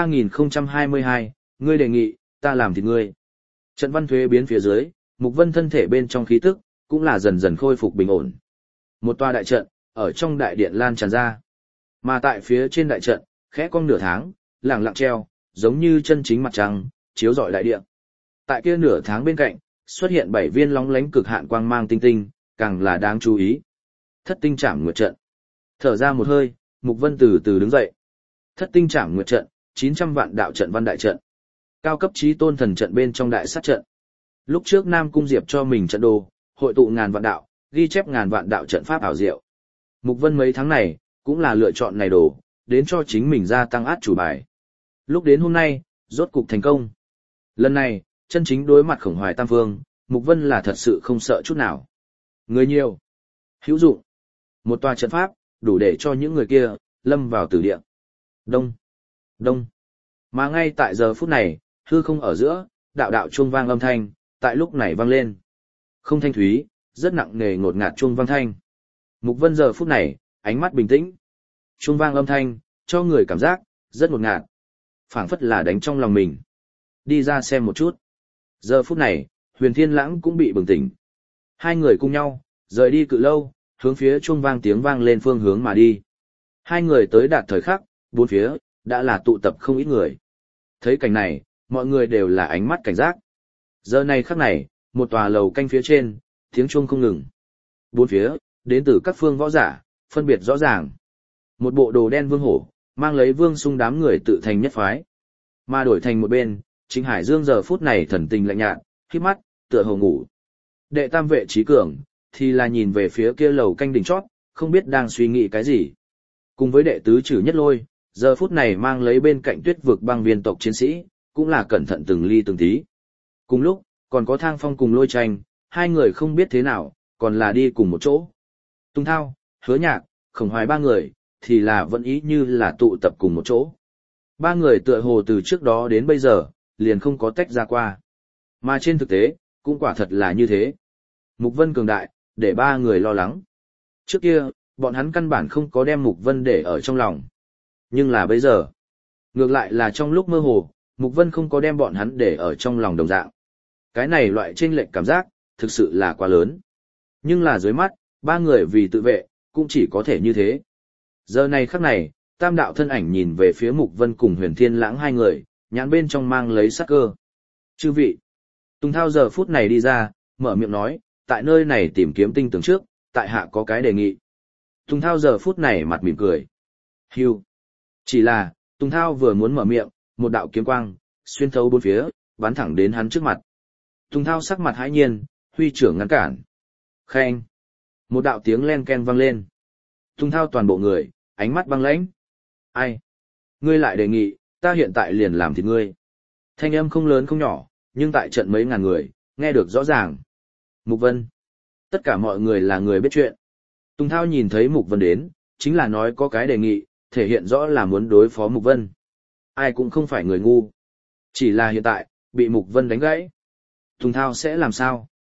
3022, ngươi đề nghị, ta làm thịt ngươi. Trận văn thuế biến phía dưới, Mục Vân thân thể bên trong khí tức, cũng là dần dần khôi phục bình ổn. Một tòa đại trận, ở trong đại điện lan tràn ra. Mà tại phía trên đại trận, khẽ cong nửa tháng, lẳng lặng treo, giống như chân chính mặt trăng, chiếu rọi đại điện. Tại kia nửa tháng bên cạnh, xuất hiện 7 viên lóng lánh cực hạn quang mang tinh tinh, càng là đáng chú ý. Thất tinh trảm nguyệt trận. Thở ra một hơi, Mục Vân từ từ đứng dậy. Thất tinh trảm nguyệt trận, 900 vạn đạo trận văn đại trận. Cao cấp chí tôn thần trận bên trong đại sát trận. Lúc trước Nam Cung Diệp cho mình trận đồ, hội tụ ngàn vạn đạo, ghi chép ngàn vạn đạo trận pháp ảo diệu. Mục Vân mấy tháng này, cũng là lựa chọn này đồ, đến cho chính mình gia tăng át chủ bài. Lúc đến hôm nay, rốt cục thành công. Lần này, chân chính đối mặt Khổng Hoài Tam Vương, Mục Vân là thật sự không sợ chút nào. Người nhiều, hữu dụng. Một tòa trận pháp, đủ để cho những người kia, lâm vào tử địa. Đông, đông. Mà ngay tại giờ phút này, hư không ở giữa, đạo đạo chuông vang âm thanh, tại lúc này vang lên. Không thanh thúy, rất nặng nề ngột ngạt chuông vang thanh. Mục Vân giờ phút này, ánh mắt bình tĩnh. Chuông vang âm thanh, cho người cảm giác, rất ngột ngạt. Phảng phất là đánh trong lòng mình. Đi ra xem một chút. Giờ phút này, Huyền Thiên Lãng cũng bị bừng tỉnh. Hai người cùng nhau, rời đi cự lâu, hướng phía chuông vang tiếng vang lên phương hướng mà đi. Hai người tới đạt thời khắc, bốn phía, đã là tụ tập không ít người. Thấy cảnh này, mọi người đều là ánh mắt cảnh giác. Giờ này khắc này, một tòa lầu canh phía trên, tiếng chuông không ngừng. Bốn phía, đến từ các phương võ giả, phân biệt rõ ràng. Một bộ đồ đen Vương Hổ, mang lấy Vương Sung đám người tự thành nhất phái. Mà đổi thành một bên, Trịnh Hải Dương giờ phút này thần tình lạnh nhạt, khép mắt, tựa hồ ngủ. Đệ tam vệ trí cường, thì là nhìn về phía kia lầu canh đỉnh chót, không biết đang suy nghĩ cái gì. Cùng với đệ tứ Trử Nhất Lôi, giờ phút này mang lấy bên cạnh Tuyết Vực băng viên tộc chiến sĩ, cũng là cẩn thận từng ly từng tí. Cùng lúc, còn có Thang Phong cùng Lôi Tranh, hai người không biết thế nào, còn là đi cùng một chỗ. Tung Thao, Hứa Nhạc, Khổng Hoài ba người, thì là vẫn ý như là tụ tập cùng một chỗ. Ba người tựa hồ từ trước đó đến bây giờ, liền không có tách ra qua. Mà trên thực tế, cũng quả thật là như thế. Mục Vân cường đại, để ba người lo lắng. Trước kia, bọn hắn căn bản không có đem Mục Vân để ở trong lòng. Nhưng là bây giờ, ngược lại là trong lúc mơ hồ, Mục Vân không có đem bọn hắn để ở trong lòng đồng dạng. Cái này loại chênh lệch cảm giác, thực sự là quá lớn. Nhưng là dưới mắt, ba người vì tự vệ, cũng chỉ có thể như thế. Giờ này khắc này, tam đạo thân ảnh nhìn về phía Mục Vân cùng Huyền Thiên Lãng hai người, nhãn bên trong mang lấy sắc cơ. Chư vị, Tùng Thao giờ phút này đi ra, mở miệng nói, tại nơi này tìm kiếm tinh tường trước, tại hạ có cái đề nghị. Tùng Thao giờ phút này mặt mỉm cười. Hưu. Chỉ là, Tùng Thao vừa muốn mở miệng, một đạo kiếm quang, xuyên thấu bốn phía, bắn thẳng đến hắn trước mặt. Tùng Thao sắc mặt hãi nhiên, huy trưởng ngăn cản. Khen. Một đạo tiếng len ken vang lên. Tùng Thao toàn bộ người, ánh mắt băng lãnh. Ai? Ngươi lại đề nghị, ta hiện tại liền làm thịt ngươi. Thanh âm không lớn không nhỏ, nhưng tại trận mấy ngàn người, nghe được rõ ràng. Mục Vân. Tất cả mọi người là người biết chuyện. Tùng Thao nhìn thấy Mục Vân đến, chính là nói có cái đề nghị, thể hiện rõ là muốn đối phó Mục Vân. Ai cũng không phải người ngu. Chỉ là hiện tại, bị Mục Vân đánh gãy. Tùng Thao sẽ làm sao?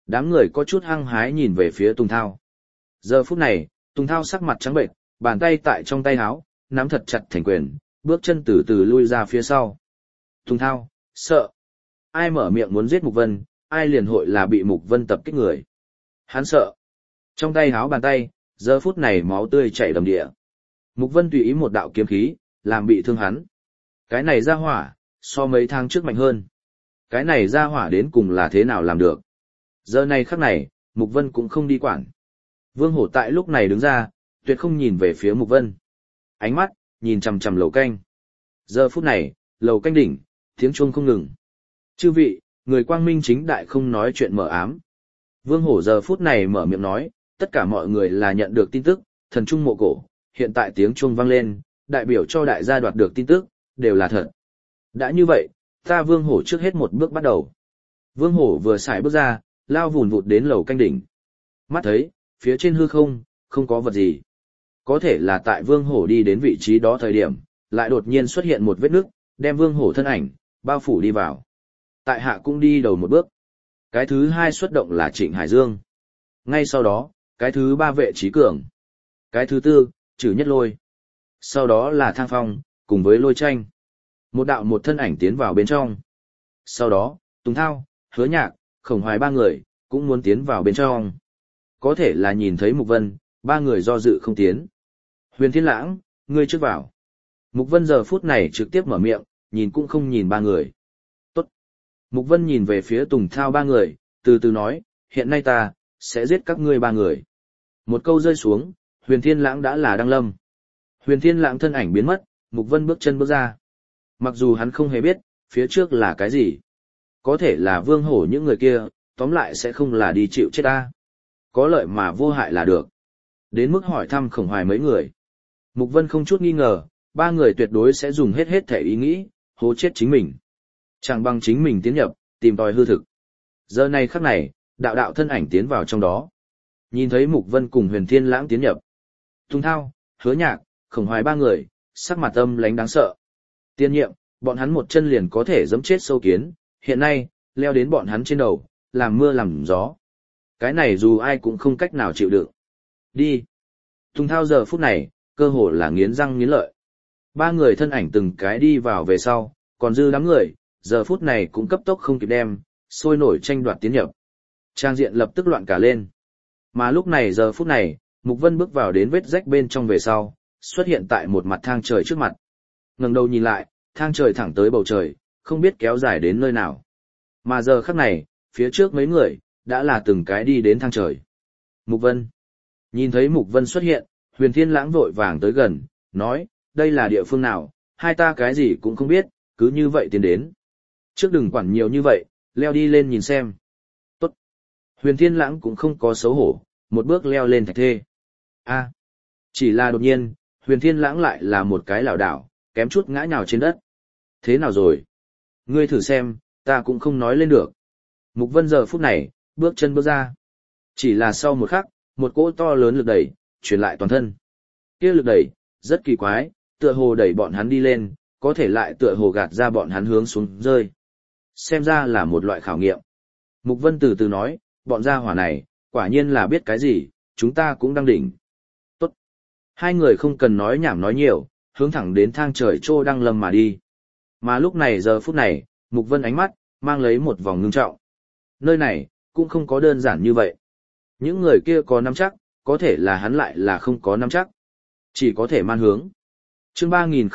Đám người có chút hăng hái nhìn về phía Tùng Thao. Giờ phút này, Tùng Thao sắc mặt trắng bệnh, bàn tay tại trong tay áo, nắm thật chặt thành quyền, bước chân từ từ lui ra phía sau. Tùng Thao, sợ. Ai mở miệng muốn giết Mục Vân, ai liền hội là bị Mục Vân tập kích người. Hắn sợ. Trong tay áo bàn tay, giờ phút này máu tươi chảy đầm địa. Mục Vân tùy ý một đạo kiếm khí, làm bị thương hắn. Cái này ra hỏa, so mấy tháng trước mạnh hơn. Cái này ra hỏa đến cùng là thế nào làm được. Giờ này khắc này, Mục Vân cũng không đi quản. Vương Hổ tại lúc này đứng ra, tuyệt không nhìn về phía Mục Vân. Ánh mắt, nhìn chằm chằm lầu canh. Giờ phút này, lầu canh đỉnh, tiếng chuông không ngừng. Chư vị, người quang minh chính đại không nói chuyện mờ ám. Vương Hổ giờ phút này mở miệng nói, tất cả mọi người là nhận được tin tức, thần trung mộ cổ, hiện tại tiếng chuông vang lên, đại biểu cho đại gia đoạt được tin tức, đều là thật. Đã như vậy, ta Vương Hổ trước hết một bước bắt đầu. Vương Hổ vừa xài bước ra, lao vùn vụt đến lầu canh đỉnh. Mắt thấy, phía trên hư không, không có vật gì. Có thể là tại Vương Hổ đi đến vị trí đó thời điểm, lại đột nhiên xuất hiện một vết nước, đem Vương Hổ thân ảnh, bao phủ đi vào. Tại hạ cũng đi đầu một bước. Cái thứ hai xuất động là Trịnh Hải Dương. Ngay sau đó, cái thứ ba Vệ Trí Cường. Cái thứ tư, Trử Nhất Lôi. Sau đó là Thang Phong, cùng với Lôi Tranh. Một đạo một thân ảnh tiến vào bên trong. Sau đó, Tùng Thao, Hứa Nhạc, Khổng Hoài ba người, cũng muốn tiến vào bên trong. Có thể là nhìn thấy Mục Vân, ba người do dự không tiến. Huyền Thiên Lãng, ngươi trước vào. Mục Vân giờ phút này trực tiếp mở miệng, nhìn cũng không nhìn ba người. Tốt. Mục Vân nhìn về phía Tùng Thao ba người, từ từ nói, hiện nay ta, sẽ giết các ngươi ba người. Một câu rơi xuống, Huyền Thiên Lãng đã là đăng lâm. Huyền Thiên Lãng thân ảnh biến mất, Mục Vân bước chân bước ra. Mặc dù hắn không hề biết, phía trước là cái gì. Có thể là Vương Hổ những người kia, tóm lại sẽ không là đi chịu chết ta. Có lợi mà vô hại là được. Đến mức hỏi thăm Khổng Hoài mấy người. Mục Vân không chút nghi ngờ, ba người tuyệt đối sẽ dùng hết thể ý nghĩ, hố chết chính mình. Chẳng bằng chính mình tiến nhập, tìm tòi hư thực. Giờ này khắc này, đạo đạo thân ảnh tiến vào trong đó. Nhìn thấy Mục Vân cùng Huyền Thiên Lãng tiến nhập. Tùng Thao, Hứa Nhạc, Khổng Hoài ba người, sắc mặt âm lánh đáng sợ. Tiên nhiệm, bọn hắn một chân liền có thể giẫm chết sâu kiến, hiện nay, leo đến bọn hắn trên đầu, làm mưa làm gió. Cái này dù ai cũng không cách nào chịu đựng. Đi. Tùng Thao giờ phút này, cơ hồ là nghiến răng nghiến lợi. Ba người thân ảnh từng cái đi vào về sau, còn dư đám người, giờ phút này cũng cấp tốc không kịp đem, sôi nổi tranh đoạt tiến nhập. Trang diện lập tức loạn cả lên. Mà lúc này giờ phút này, Mục Vân bước vào đến vết rách bên trong về sau, xuất hiện tại một mặt thang trời trước mặt. Ngẩng đầu nhìn lại, thang trời thẳng tới bầu trời, không biết kéo dài đến nơi nào. Mà giờ khắc này, phía trước mấy người, đã là từng cái đi đến thang trời. Mục Vân. Nhìn thấy Mục Vân xuất hiện, Huyền Thiên Lãng vội vàng tới gần, nói, đây là địa phương nào, hai ta cái gì cũng không biết, cứ như vậy tiến đến. Trước đừng quản nhiều như vậy, leo đi lên nhìn xem. Tốt. Huyền Thiên Lãng cũng không có xấu hổ, một bước leo lên thạch thê. A. Chỉ là đột nhiên, Huyền Thiên Lãng lại là một cái lảo đảo, kém chút ngã nhào trên đất. Thế nào rồi? Ngươi thử xem, ta cũng không nói lên được. Mục Vân giờ phút này, bước chân bước ra. Chỉ là sau một khắc, một cỗ to lớn lực đẩy, truyền lại toàn thân. Kia lực đẩy, rất kỳ quái, tựa hồ đẩy bọn hắn đi lên, có thể lại tựa hồ gạt ra bọn hắn hướng xuống rơi. Xem ra là một loại khảo nghiệm. Mục Vân từ từ nói, bọn gia hỏa này, quả nhiên là biết cái gì, chúng ta cũng đang đỉnh. Tốt. Hai người không cần nói nhảm nói nhiều, hướng thẳng đến thang trời trô đang lâm mà đi. Mà lúc này giờ phút này, Mục Vân ánh mắt, mang lấy một vòng ngưng trọng. Nơi này, cũng không có đơn giản như vậy. Những người kia có nắm chắc, có thể là hắn lại là không có nắm chắc. Chỉ có thể man hướng. Chương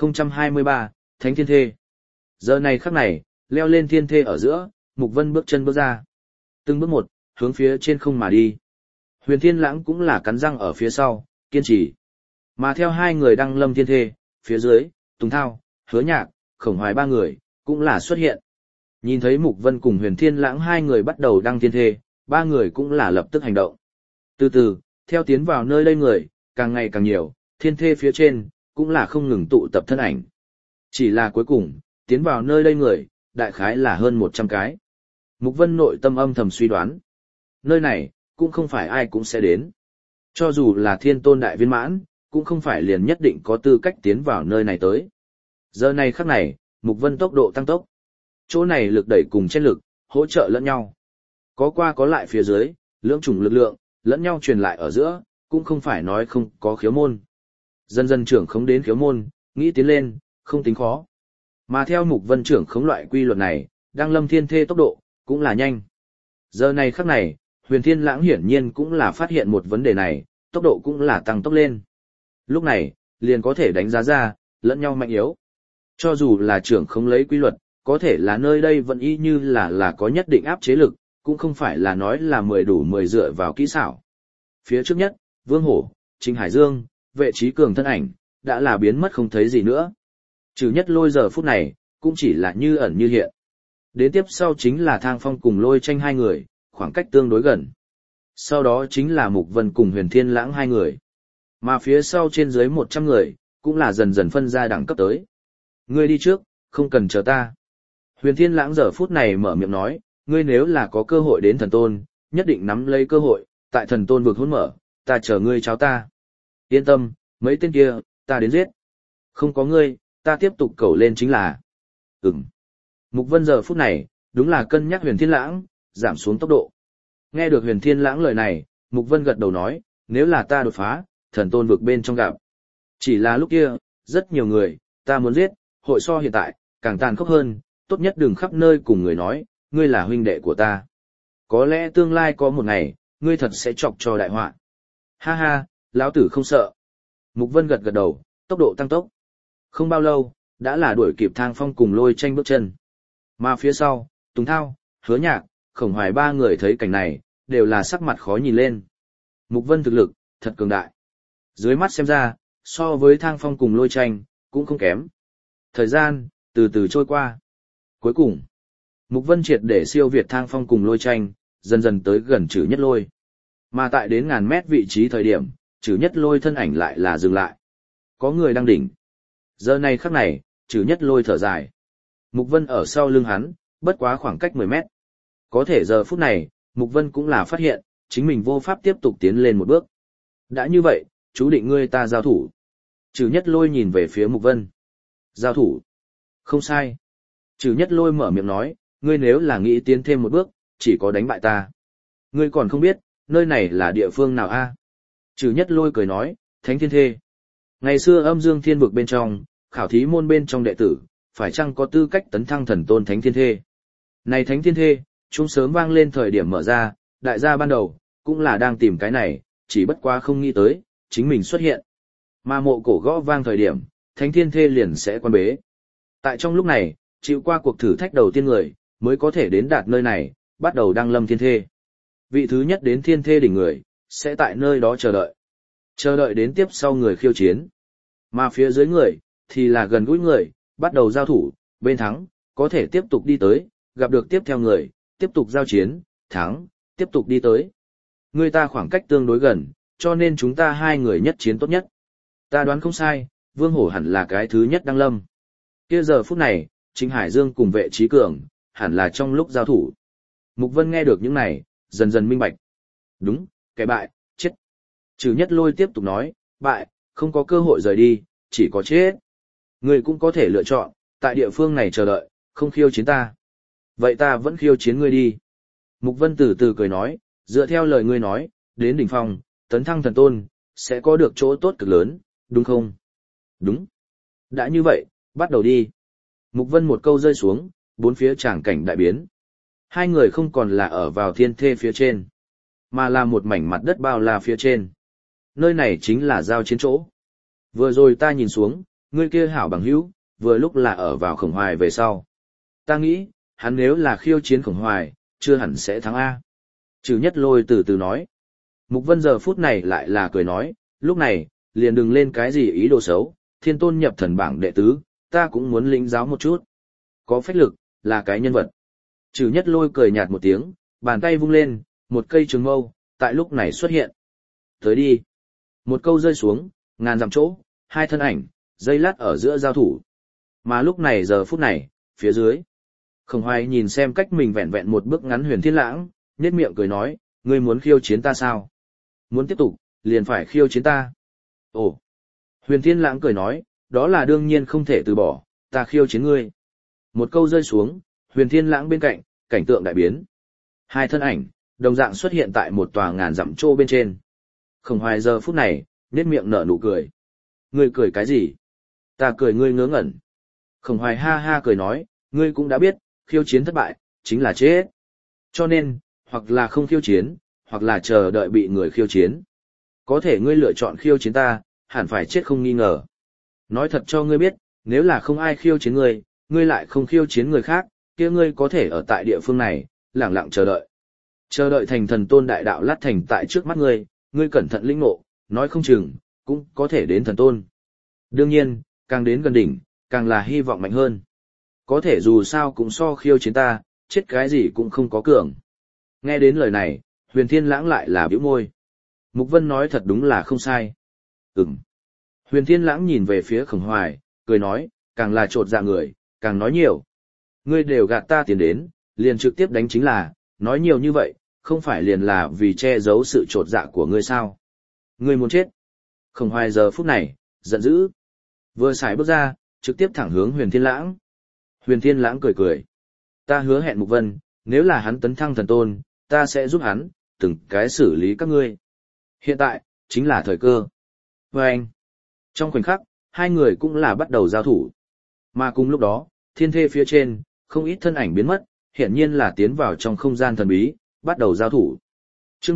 3023, Thánh Thiên Thê. Giờ này khắc này, leo lên thiên thê ở giữa, Mục Vân bước chân bước ra. Từng bước một, hướng phía trên không mà đi. Huyền Thiên Lãng cũng là cắn răng ở phía sau, kiên trì. Mà theo hai người đăng lâm thiên thê, phía dưới, Tùng Thao, Hứa Nhạc, Khổng Hoài ba người, cũng là xuất hiện. Nhìn thấy Mục Vân cùng Huyền Thiên Lãng hai người bắt đầu đăng thiên thê, ba người cũng là lập tức hành động. Từ từ, theo tiến vào nơi đây người, càng ngày càng nhiều, thiên thê phía trên, cũng là không ngừng tụ tập thân ảnh. Chỉ là cuối cùng, tiến vào nơi đây người, đại khái là hơn 100 cái. Mục Vân nội tâm âm thầm suy đoán. Nơi này, cũng không phải ai cũng sẽ đến. Cho dù là thiên tôn đại viên mãn, cũng không phải liền nhất định có tư cách tiến vào nơi này tới. Giờ này khắc này, Mục Vân tốc độ tăng tốc. Chỗ này lực đẩy cùng trên lực, hỗ trợ lẫn nhau. Có qua có lại phía dưới, lưỡng chủng lực lượng, lẫn nhau truyền lại ở giữa, cũng không phải nói không có khiếu môn. Dần dần trưởng khống đến khiếu môn, nghĩ tiến lên, không tính khó. Mà theo Mục Vân trưởng khống loại quy luật này, Đăng Lâm Thiên Thê tốc độ, cũng là nhanh. Giờ này khắc này, Huyền Thiên Lãng hiển nhiên cũng là phát hiện một vấn đề này, tốc độ cũng là tăng tốc lên. Lúc này, liền có thể đánh giá ra, lẫn nhau mạnh yếu. Cho dù là trưởng không lấy quy luật, có thể là nơi đây vẫn y như là có nhất định áp chế lực, cũng không phải là nói là 10 đủ 10 dựa vào kỹ xảo. Phía trước nhất, Vương Hổ, Trình Hải Dương, Vệ Trí Cường thân ảnh, đã là biến mất không thấy gì nữa. Trừ Nhất Lôi giờ phút này, cũng chỉ là như ẩn như hiện. Đến tiếp sau chính là Thang Phong cùng Lôi Tranh hai người, khoảng cách tương đối gần. Sau đó chính là Mục Vân cùng Huyền Thiên Lãng hai người. Mà phía sau trên dưới 100 người, cũng là dần dần phân ra đẳng cấp tới. Ngươi đi trước, không cần chờ ta. Huyền Thiên Lãng giờ phút này mở miệng nói, ngươi nếu là có cơ hội đến thần tôn, nhất định nắm lấy cơ hội, tại thần tôn vực hôn mở, ta chờ ngươi cháu ta. Yên tâm, mấy tên kia, ta đến giết. Không có ngươi, ta tiếp tục cầu lên chính là. Mục Vân giờ phút này, đúng là cân nhắc Huyền Thiên Lãng, giảm xuống tốc độ. Nghe được Huyền Thiên Lãng lời này, Mục Vân gật đầu nói, nếu là ta đột phá, thần tôn vực bên trong gặp. Chỉ là lúc kia, rất nhiều người, ta muốn giết, hội so hiện tại, càng tàn khốc hơn, tốt nhất đừng khắp nơi cùng người nói, ngươi là huynh đệ của ta. Có lẽ tương lai có một ngày, ngươi thật sẽ chọc cho đại họa. Ha ha, lão tử không sợ. Mục Vân gật gật đầu, tốc độ tăng tốc. Không bao lâu, đã là đuổi kịp Thang Phong cùng Lôi Tranh bước chân. Mà phía sau, Tùng Thao, Hứa Nhạc, Khổng Hoài ba người thấy cảnh này, đều là sắc mặt khó nhìn lên. Mục Vân thực lực, thật cường đại. Dưới mắt xem ra, so với Thang Phong cùng Lôi Tranh, cũng không kém. Thời gian, từ từ trôi qua. Cuối cùng, Mục Vân triệt để siêu việt Thang Phong cùng Lôi Tranh, dần dần tới gần Trử Nhất Lôi. Mà tại đến ngàn mét vị trí thời điểm, Trử Nhất Lôi thân ảnh lại là dừng lại. Có người đang đỉnh. Giờ này khắc này, Trử Nhất Lôi thở dài. Mục Vân ở sau lưng hắn, bất quá khoảng cách 10 mét. Có thể giờ phút này, Mục Vân cũng là phát hiện, chính mình vô pháp tiếp tục tiến lên một bước. Đã như vậy, chú định ngươi ta giao thủ. Trử Nhất Lôi nhìn về phía Mục Vân. Giao thủ. Không sai. Trử Nhất Lôi mở miệng nói, ngươi nếu là nghĩ tiến thêm một bước, chỉ có đánh bại ta. Ngươi còn không biết, nơi này là địa phương nào a? Trử Nhất Lôi cười nói, Thánh Thiên Thê. Ngày xưa Âm Dương Thiên vực bên trong, khảo thí môn bên trong đệ tử, phải chăng có tư cách tấn thăng thần tôn Thánh Thiên Thê? Này Thánh Thiên Thê, chúng sớm vang lên thời điểm mở ra, đại gia ban đầu, cũng là đang tìm cái này, chỉ bất quá không nghĩ tới, chính mình xuất hiện. Mà mộ cổ gõ vang thời điểm, Thánh Thiên Thê liền sẽ quan bế. Tại trong lúc này, chịu qua cuộc thử thách đầu tiên người, mới có thể đến đạt nơi này, bắt đầu đăng lâm thiên thê. Vị thứ nhất đến thiên thê đỉnh người, sẽ tại nơi đó chờ đợi. Chờ đợi đến tiếp sau người khiêu chiến. Mà phía dưới người, thì là gần gũi người, bắt đầu giao thủ, bên thắng, có thể tiếp tục đi tới, gặp được tiếp theo người, tiếp tục giao chiến, thắng, tiếp tục đi tới. Người ta khoảng cách tương đối gần, cho nên chúng ta hai người nhất chiến tốt nhất. Ta đoán không sai, Vương Hổ hẳn là cái thứ nhất đăng lâm. Kia giờ phút này, Trình Hải Dương cùng Vệ Trí Cường, hẳn là trong lúc giao thủ. Mục Vân nghe được những này, dần dần minh bạch. Đúng, cái bại, chết. Trử Nhất Lôi tiếp tục nói, bại, không có cơ hội rời đi, chỉ có chết. Người cũng có thể lựa chọn, tại địa phương này chờ đợi, không khiêu chiến ta. Vậy ta vẫn khiêu chiến ngươi đi. Mục Vân từ từ cười nói, dựa theo lời ngươi nói, đến đỉnh phong, tấn thăng thần tôn, sẽ có được chỗ tốt cực lớn, đúng không? Đúng. Đã như vậy, bắt đầu đi. Mục Vân một câu rơi xuống, bốn phía tràng cảnh đại biến. Hai người không còn là ở vào thiên thê phía trên, mà là một mảnh mặt đất bao la phía trên. Nơi này chính là giao chiến chỗ. Vừa rồi ta nhìn xuống, người kia hảo bằng hữu, vừa lúc là ở vào Khổng Hoài về sau. Ta nghĩ, hắn nếu là khiêu chiến Khổng Hoài, chưa hẳn sẽ thắng A. Trử Nhất Lôi từ từ nói. Mục Vân giờ phút này lại là cười nói, lúc này, liền đừng lên cái gì ý đồ xấu, thiên tôn nhập thần bảng đệ tứ, ta cũng muốn lĩnh giáo một chút. Có phách lực, là cái nhân vật. Trử Nhất Lôi cười nhạt một tiếng, bàn tay vung lên, một cây trường mâu, tại lúc này xuất hiện. Tới đi. Một câu rơi xuống, ngàn dặm chỗ, hai thân ảnh, dây lát ở giữa giao thủ. Mà lúc này giờ phút này, phía dưới. Khổng Hoài nhìn xem cách mình vẹn vẹn một bước ngắn Huyền Thiên Lãng, nhếch miệng cười nói, ngươi muốn khiêu chiến ta sao? Muốn tiếp tục, liền phải khiêu chiến ta. Ồ. Huyền Thiên Lãng cười nói, đó là đương nhiên không thể từ bỏ, ta khiêu chiến ngươi. Một câu rơi xuống, Huyền Thiên Lãng bên cạnh, cảnh tượng đại biến. Hai thân ảnh, đồng dạng xuất hiện tại một tòa ngàn dặm trô bên trên. Khổng Hoài giờ phút này, nét miệng nở nụ cười. Ngươi cười cái gì? Ta cười ngươi ngớ ngẩn. Khổng Hoài ha ha cười nói, ngươi cũng đã biết, khiêu chiến thất bại, chính là chết. Cho nên, hoặc là không khiêu chiến, hoặc là chờ đợi bị người khiêu chiến. Có thể ngươi lựa chọn khiêu chiến ta, hẳn phải chết không nghi ngờ. Nói thật cho ngươi biết, nếu là không ai khiêu chiến ngươi, ngươi lại không khiêu chiến người khác, kia ngươi có thể ở tại địa phương này, lẳng lặng chờ đợi. Chờ đợi thành thần tôn đại đạo lát thành tại trước mắt ngươi, ngươi cẩn thận lĩnh ngộ, nói không chừng, cũng có thể đến thần tôn. Đương nhiên, càng đến gần đỉnh, càng là hy vọng mạnh hơn. Có thể dù sao cũng so khiêu chiến ta, chết cái gì cũng không có cường. Nghe đến lời này, Huyền Thiên Lãng lại là bĩu môi. Mục Vân nói thật đúng là không sai. Huyền Thiên Lãng nhìn về phía Khổng Hoài, cười nói, càng là trột dạ người, càng nói nhiều. Ngươi đều gạt ta tiền đến, liền trực tiếp đánh chính là, nói nhiều như vậy, không phải liền là vì che giấu sự trột dạ của ngươi sao? Ngươi muốn chết. Khổng Hoài giờ phút này, giận dữ. Vừa xài bước ra, trực tiếp thẳng hướng Huyền Thiên Lãng. Huyền Thiên Lãng cười cười. Ta hứa hẹn Mục Vân, nếu là hắn tấn thăng thần tôn, ta sẽ giúp hắn, từng cái xử lý các ngươi. Hiện tại, chính là thời cơ. Và anh, trong khoảnh khắc, hai người cũng là bắt đầu giao thủ. Mà cùng lúc đó, thiên thê phía trên, không ít thân ảnh biến mất, hiển nhiên là tiến vào trong không gian thần bí, bắt đầu giao thủ. Chương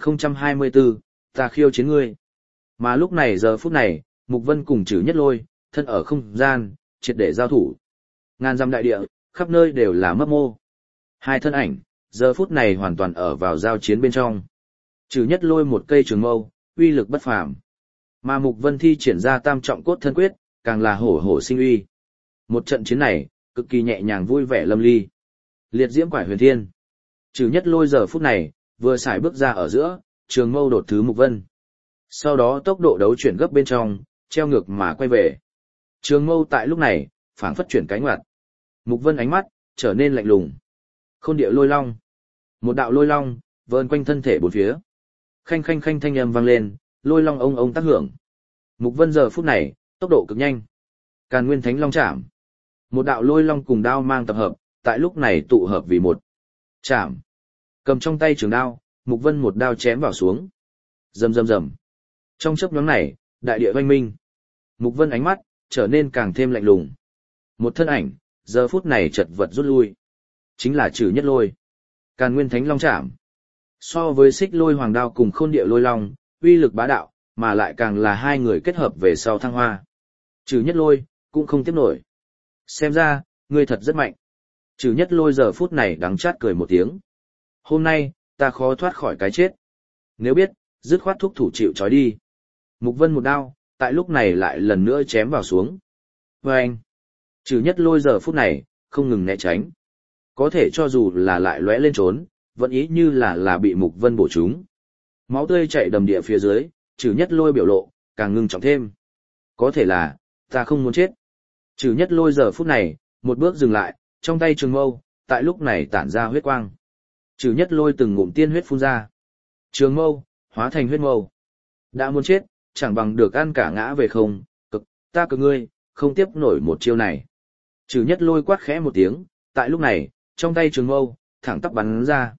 3024, ta khiêu chiến ngươi. Mà lúc này giờ phút này, Mục Vân cùng Trử Nhất Lôi, thân ở không gian, triệt để giao thủ. Ngàn dặm đại địa, khắp nơi đều là mấp mô. Hai thân ảnh, giờ phút này hoàn toàn ở vào giao chiến bên trong. Trử Nhất Lôi một cây trường mâu, uy lực bất phàm. Mà Mục Vân thi triển ra tam trọng cốt thân quyết, càng là hổ hổ sinh uy. Một trận chiến này, cực kỳ nhẹ nhàng vui vẻ lâm ly. Liệt diễm quải huyền thiên. Trử Nhất Lôi giờ phút này, vừa xài bước ra ở giữa, trường mâu đột thứ Mục Vân. Sau đó tốc độ đấu chuyển gấp bên trong, treo ngược mà quay về. Trường mâu tại lúc này, phảng phất chuyển cánh ngoặt. Mục Vân ánh mắt, trở nên lạnh lùng. Khôn địa lôi long. Một đạo lôi long, vờn quanh thân thể bốn phía. Khanh khanh khanh thanh âm vang lên, lôi long ông tác hưởng. Mục Vân giờ phút này, tốc độ cực nhanh. Càn Nguyên Thánh Long Chạm. Một đạo lôi long cùng đao mang tập hợp, tại lúc này tụ hợp vì một. Chạm. Cầm trong tay trường đao, Mục Vân một đao chém vào xuống. Rầm rầm rầm. Trong chớp nhoáng này, đại địa oanh minh. Mục Vân ánh mắt, trở nên càng thêm lạnh lùng. Một thân ảnh, giờ phút này chật vật rút lui. Chính là Trử Nhất Lôi. Càn Nguyên Thánh Long Chạm. So với Xích Lôi Hoàng Đao cùng Khôn Địa Lôi Long, uy lực bá đạo, mà lại càng là hai người kết hợp về sau thăng hoa. Trử Nhất Lôi, cũng không tiếp nổi. Xem ra, ngươi thật rất mạnh. Trử Nhất Lôi giờ phút này đắng chát cười một tiếng. Hôm nay, ta khó thoát khỏi cái chết. Nếu biết, dứt khoát thúc thủ chịu trói đi. Mục Vân một đao, tại lúc này lại lần nữa chém vào xuống. Và anh, Trử Nhất Lôi giờ phút này, không ngừng né tránh. Có thể cho dù là lại lóe lên trốn, vẫn ý như là bị Mục Vân bổ trúng. Máu tươi chảy đầm địa phía dưới, Trử Nhất Lôi biểu lộ, càng ngưng trọng thêm. Có thể là, ta không muốn chết. Trử Nhất Lôi giờ phút này, một bước dừng lại, trong tay trường mâu, tại lúc này tản ra huyết quang. Trử Nhất Lôi từng ngụm tiên huyết phun ra. Trường mâu, hóa thành huyết mâu. Đã muốn chết, chẳng bằng được ăn cả ngã về không, ta cực ngươi, không tiếp nổi một chiêu này. Trử Nhất Lôi quát khẽ một tiếng, tại lúc này, trong tay trường mâu, thẳng tắp bắn ra.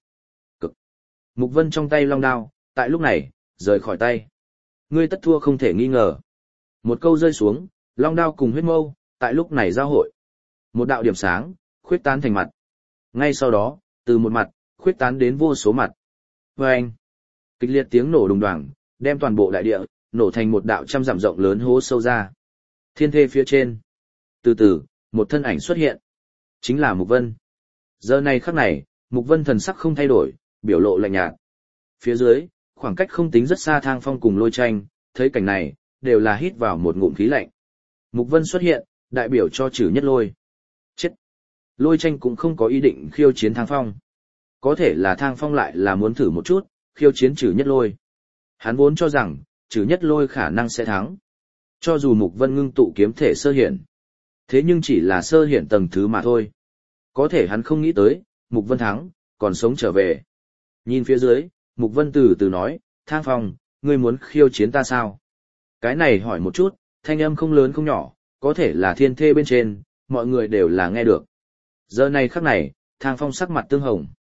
Mục Vân trong tay long đao, tại lúc này, rời khỏi tay. Ngươi tất thua không thể nghi ngờ. Một câu rơi xuống, long đao cùng huyết mâu, tại lúc này giao hội. Một đạo điểm sáng, khuyết tán thành mặt. Ngay sau đó, từ một mặt, khuyết tán đến vô số mặt. Và anh, kịch liệt tiếng nổ đùng đoàng, đem toàn bộ đại địa, nổ thành một đạo trăm dặm rộng lớn hố sâu ra. Thiên thê phía trên. Từ từ, một thân ảnh xuất hiện. Chính là Mục Vân. Giờ này khắc này, Mục Vân thần sắc không thay đổi, biểu lộ lạnh nhạt. Phía dưới, khoảng cách không tính rất xa Thang Phong cùng Lôi Tranh, thấy cảnh này, đều là hít vào một ngụm khí lạnh. Mục Vân xuất hiện, đại biểu cho Trử Nhất Lôi. Chết! Lôi Tranh cũng không có ý định khiêu chiến Thang Phong. Có thể là Thang Phong lại là muốn thử một chút, khiêu chiến Trử Nhất Lôi. Hắn vốn cho rằng, Trử Nhất Lôi khả năng sẽ thắng. Cho dù Mục Vân ngưng tụ kiếm thể sơ hiển. Thế nhưng chỉ là sơ hiển tầng thứ mà thôi. Có thể hắn không nghĩ tới, Mục Vân thắng, còn sống trở về. Nhìn phía dưới, Mục Vân từ từ nói, Thang Phong, ngươi muốn khiêu chiến ta sao? Cái này hỏi một chút, thanh âm không lớn không nhỏ, có thể là thiên thê bên trên, mọi người đều là nghe được. Giờ này khắc này, Thang Phong sắc mặt tương hồng.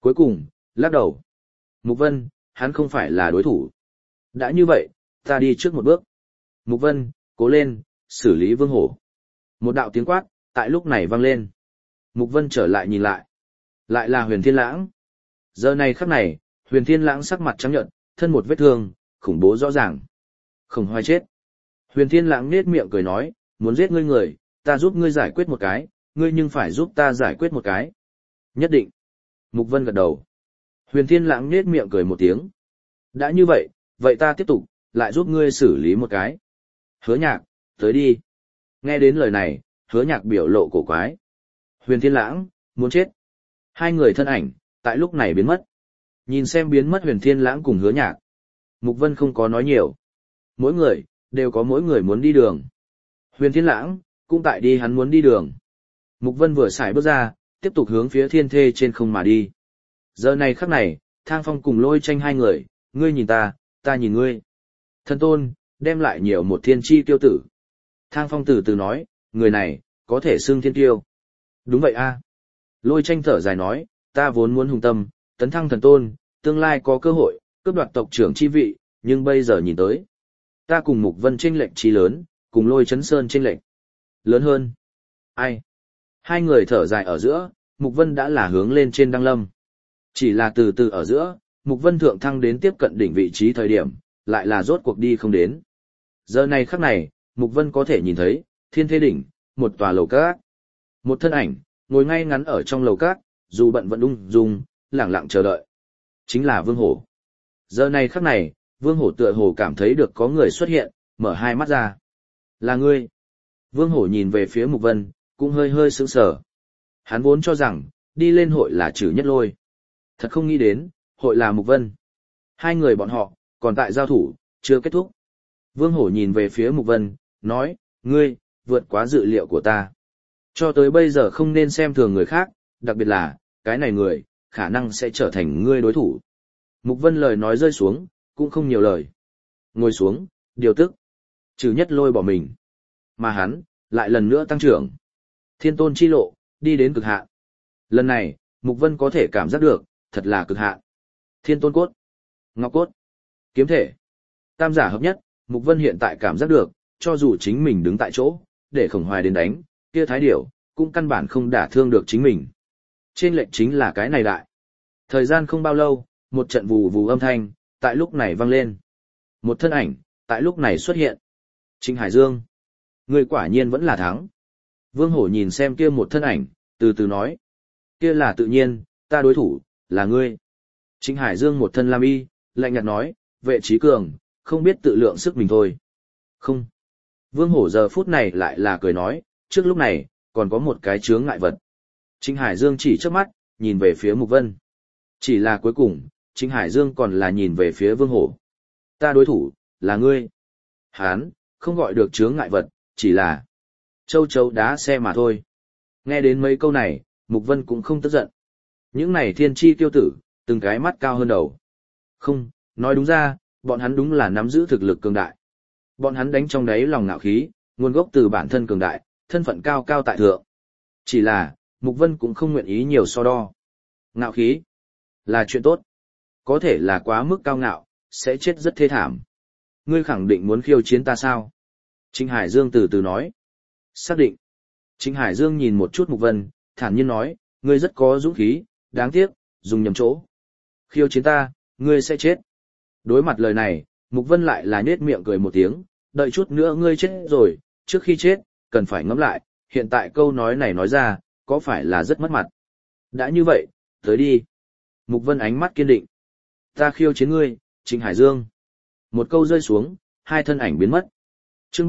Cuối cùng, lắc đầu. Mục Vân, hắn không phải là đối thủ. Đã như vậy, ta đi trước một bước. Mục Vân, cố lên, xử lý Vương Hổ. Một đạo tiếng quát, tại lúc này vang lên. Mục Vân trở lại nhìn lại. Lại là Huyền Thiên Lãng. Giờ này khắc này, Huyền Thiên Lãng sắc mặt trắng nhợt, thân một vết thương, khủng bố rõ ràng. Không hoài chết. Huyền Thiên Lãng nết miệng cười nói, muốn giết ngươi người, ta giúp ngươi giải quyết một cái, ngươi nhưng phải giúp ta giải quyết một cái. Nhất định. Mục Vân gật đầu. Huyền Thiên Lãng nết miệng cười một tiếng. Đã như vậy, vậy ta tiếp tục, lại giúp ngươi xử lý một cái. Hứa Nhạc, tới đi. Nghe đến lời này, Hứa Nhạc biểu lộ cổ quái. Huyền Thiên Lãng, muốn chết. Hai người thân ảnh, tại lúc này biến mất. Nhìn xem biến mất Huyền Thiên Lãng cùng Hứa Nhạc. Mục Vân không có nói nhiều. Mỗi người, đều có mỗi người muốn đi đường. Huyền Thiên Lãng, cũng tại đi hắn muốn đi đường. Mục Vân vừa xài bước ra, tiếp tục hướng phía thiên thê trên không mà đi. Giờ này khắc này, Thang Phong cùng Lôi Tranh hai người, ngươi nhìn ta nhìn ngươi. Thần tôn, đem lại nhiều một thiên chi tiêu tử. Thang Phong từ từ nói, người này, có thể xưng thiên tiêu. Đúng vậy a. Lôi Tranh thở dài nói, ta vốn muốn hùng tâm, tấn thăng thần tôn, tương lai có cơ hội, cướp đoạt tộc trưởng chi vị, nhưng bây giờ nhìn tới. Ta cùng Mục Vân chênh lệch chi lớn, cùng Lôi Chấn Sơn chênh lệch lớn hơn. Ai? Hai người thở dài ở giữa, Mục Vân đã là hướng lên trên đăng lâm. Chỉ là từ từ ở giữa, Mục Vân thượng thăng đến tiếp cận đỉnh vị trí thời điểm, lại là rốt cuộc đi không đến. Giờ này khắc này, Mục Vân có thể nhìn thấy, thiên thế đỉnh, một tòa lầu các. Một thân ảnh, ngồi ngay ngắn ở trong lầu các, dù bận vẫn ung dung, lặng lặng chờ đợi. Chính là Vương Hổ. Giờ này khắc này, Vương Hổ tựa hồ cảm thấy được có người xuất hiện, mở hai mắt ra. Là ngươi. Vương Hổ nhìn về phía Mục Vân, cũng hơi hơi sững sờ. Hắn vốn cho rằng, đi lên hội là Trử Nhất Lôi. Thật không nghĩ đến, hội là Mục Vân. Hai người bọn họ, còn tại giao thủ, chưa kết thúc. Vương Hổ nhìn về phía Mục Vân, nói, ngươi, vượt quá dự liệu của ta. Cho tới bây giờ không nên xem thường người khác, đặc biệt là, cái này người, khả năng sẽ trở thành ngươi đối thủ. Mục Vân lời nói rơi xuống, cũng không nhiều lời. Ngồi xuống, điều tức. Trừ Nhất Lôi bỏ mình. Mà hắn, lại lần nữa tăng trưởng. Thiên tôn chi lộ, đi đến cực hạn. Lần này, Mục Vân có thể cảm giác được, thật là cực hạn. Thiên tôn cốt, ngọc cốt, kiếm thể. Tam giả hợp nhất, Mục Vân hiện tại cảm giác được, cho dù chính mình đứng tại chỗ, để Khổng Hoài đến đánh, kia thái điểu, cũng căn bản không đả thương được chính mình. Trên lệnh chính là cái này đại. Thời gian không bao lâu, một trận vù vù âm thanh, tại lúc này vang lên. Một thân ảnh, tại lúc này xuất hiện. Trịnh Hải Dương. Người quả nhiên vẫn là thắng. Vương Hổ nhìn xem kia một thân ảnh, từ từ nói. Kia là tự nhiên, ta đối thủ, là ngươi. Trịnh Hải Dương một thân lam y, lạnh nhạt nói, vệ trí cường, không biết tự lượng sức mình thôi. Không. Vương Hổ giờ phút này lại là cười nói, trước lúc này, còn có một cái chướng ngại vật. Trịnh Hải Dương chỉ trước mắt, nhìn về phía Mục Vân. Chỉ là cuối cùng, Trịnh Hải Dương còn là nhìn về phía Vương Hổ. Ta đối thủ, là ngươi. Hán, không gọi được chướng ngại vật, chỉ là châu chấu đá xe mà thôi. Nghe đến mấy câu này, Mục Vân cũng không tức giận. Những này thiên chi tiêu tử, từng cái mắt cao hơn đầu. Không, nói đúng ra, bọn hắn đúng là nắm giữ thực lực cường đại. Bọn hắn đánh trong đáy lòng ngạo khí, nguồn gốc từ bản thân cường đại, thân phận cao cao tại thượng. Chỉ là, Mục Vân cũng không nguyện ý nhiều so đo. Ngạo khí là chuyện tốt. Có thể là quá mức cao ngạo, sẽ chết rất thê thảm. Ngươi khẳng định muốn khiêu chiến ta sao? Trịnh Hải Dương từ từ nói. Xác định. Trịnh Hải Dương nhìn một chút Mục Vân, thản nhiên nói, ngươi rất có dũng khí, đáng tiếc, dùng nhầm chỗ. Khiêu chiến ta, ngươi sẽ chết. Đối mặt lời này, Mục Vân lại là nhếch miệng cười một tiếng, đợi chút nữa ngươi chết rồi, trước khi chết, cần phải ngẫm lại, hiện tại câu nói này nói ra, có phải là rất mất mặt. Đã như vậy, tới đi. Mục Vân ánh mắt kiên định. Ta khiêu chiến ngươi, Trịnh Hải Dương. Một câu rơi xuống, hai thân ảnh biến mất. Chương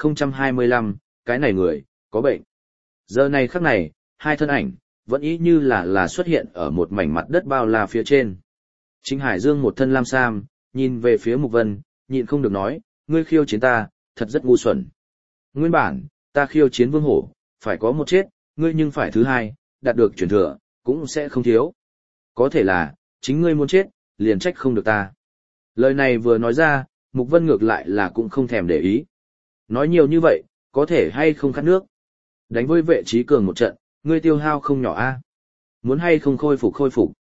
3025, cái này người, có bệnh. Giờ này khắc này, hai thân ảnh, vẫn ý như là xuất hiện ở một mảnh mặt đất bao la phía trên. Trịnh Hải Dương một thân lam sam, nhìn về phía Mục Vân, nhịn không được nói, ngươi khiêu chiến ta, thật rất ngu xuẩn. Nguyên bản, ta khiêu chiến Vương Hổ, phải có một chết, ngươi nhưng phải thứ hai, đạt được truyền thừa, cũng sẽ không thiếu. Có thể là, chính ngươi muốn chết, liền trách không được ta. Lời này vừa nói ra, Mục Vân ngược lại là cũng không thèm để ý. Nói nhiều như vậy, có thể hay không khát nước. Đánh với vệ trí cường một trận, ngươi tiêu hao không nhỏ a. Muốn hay không khôi phục.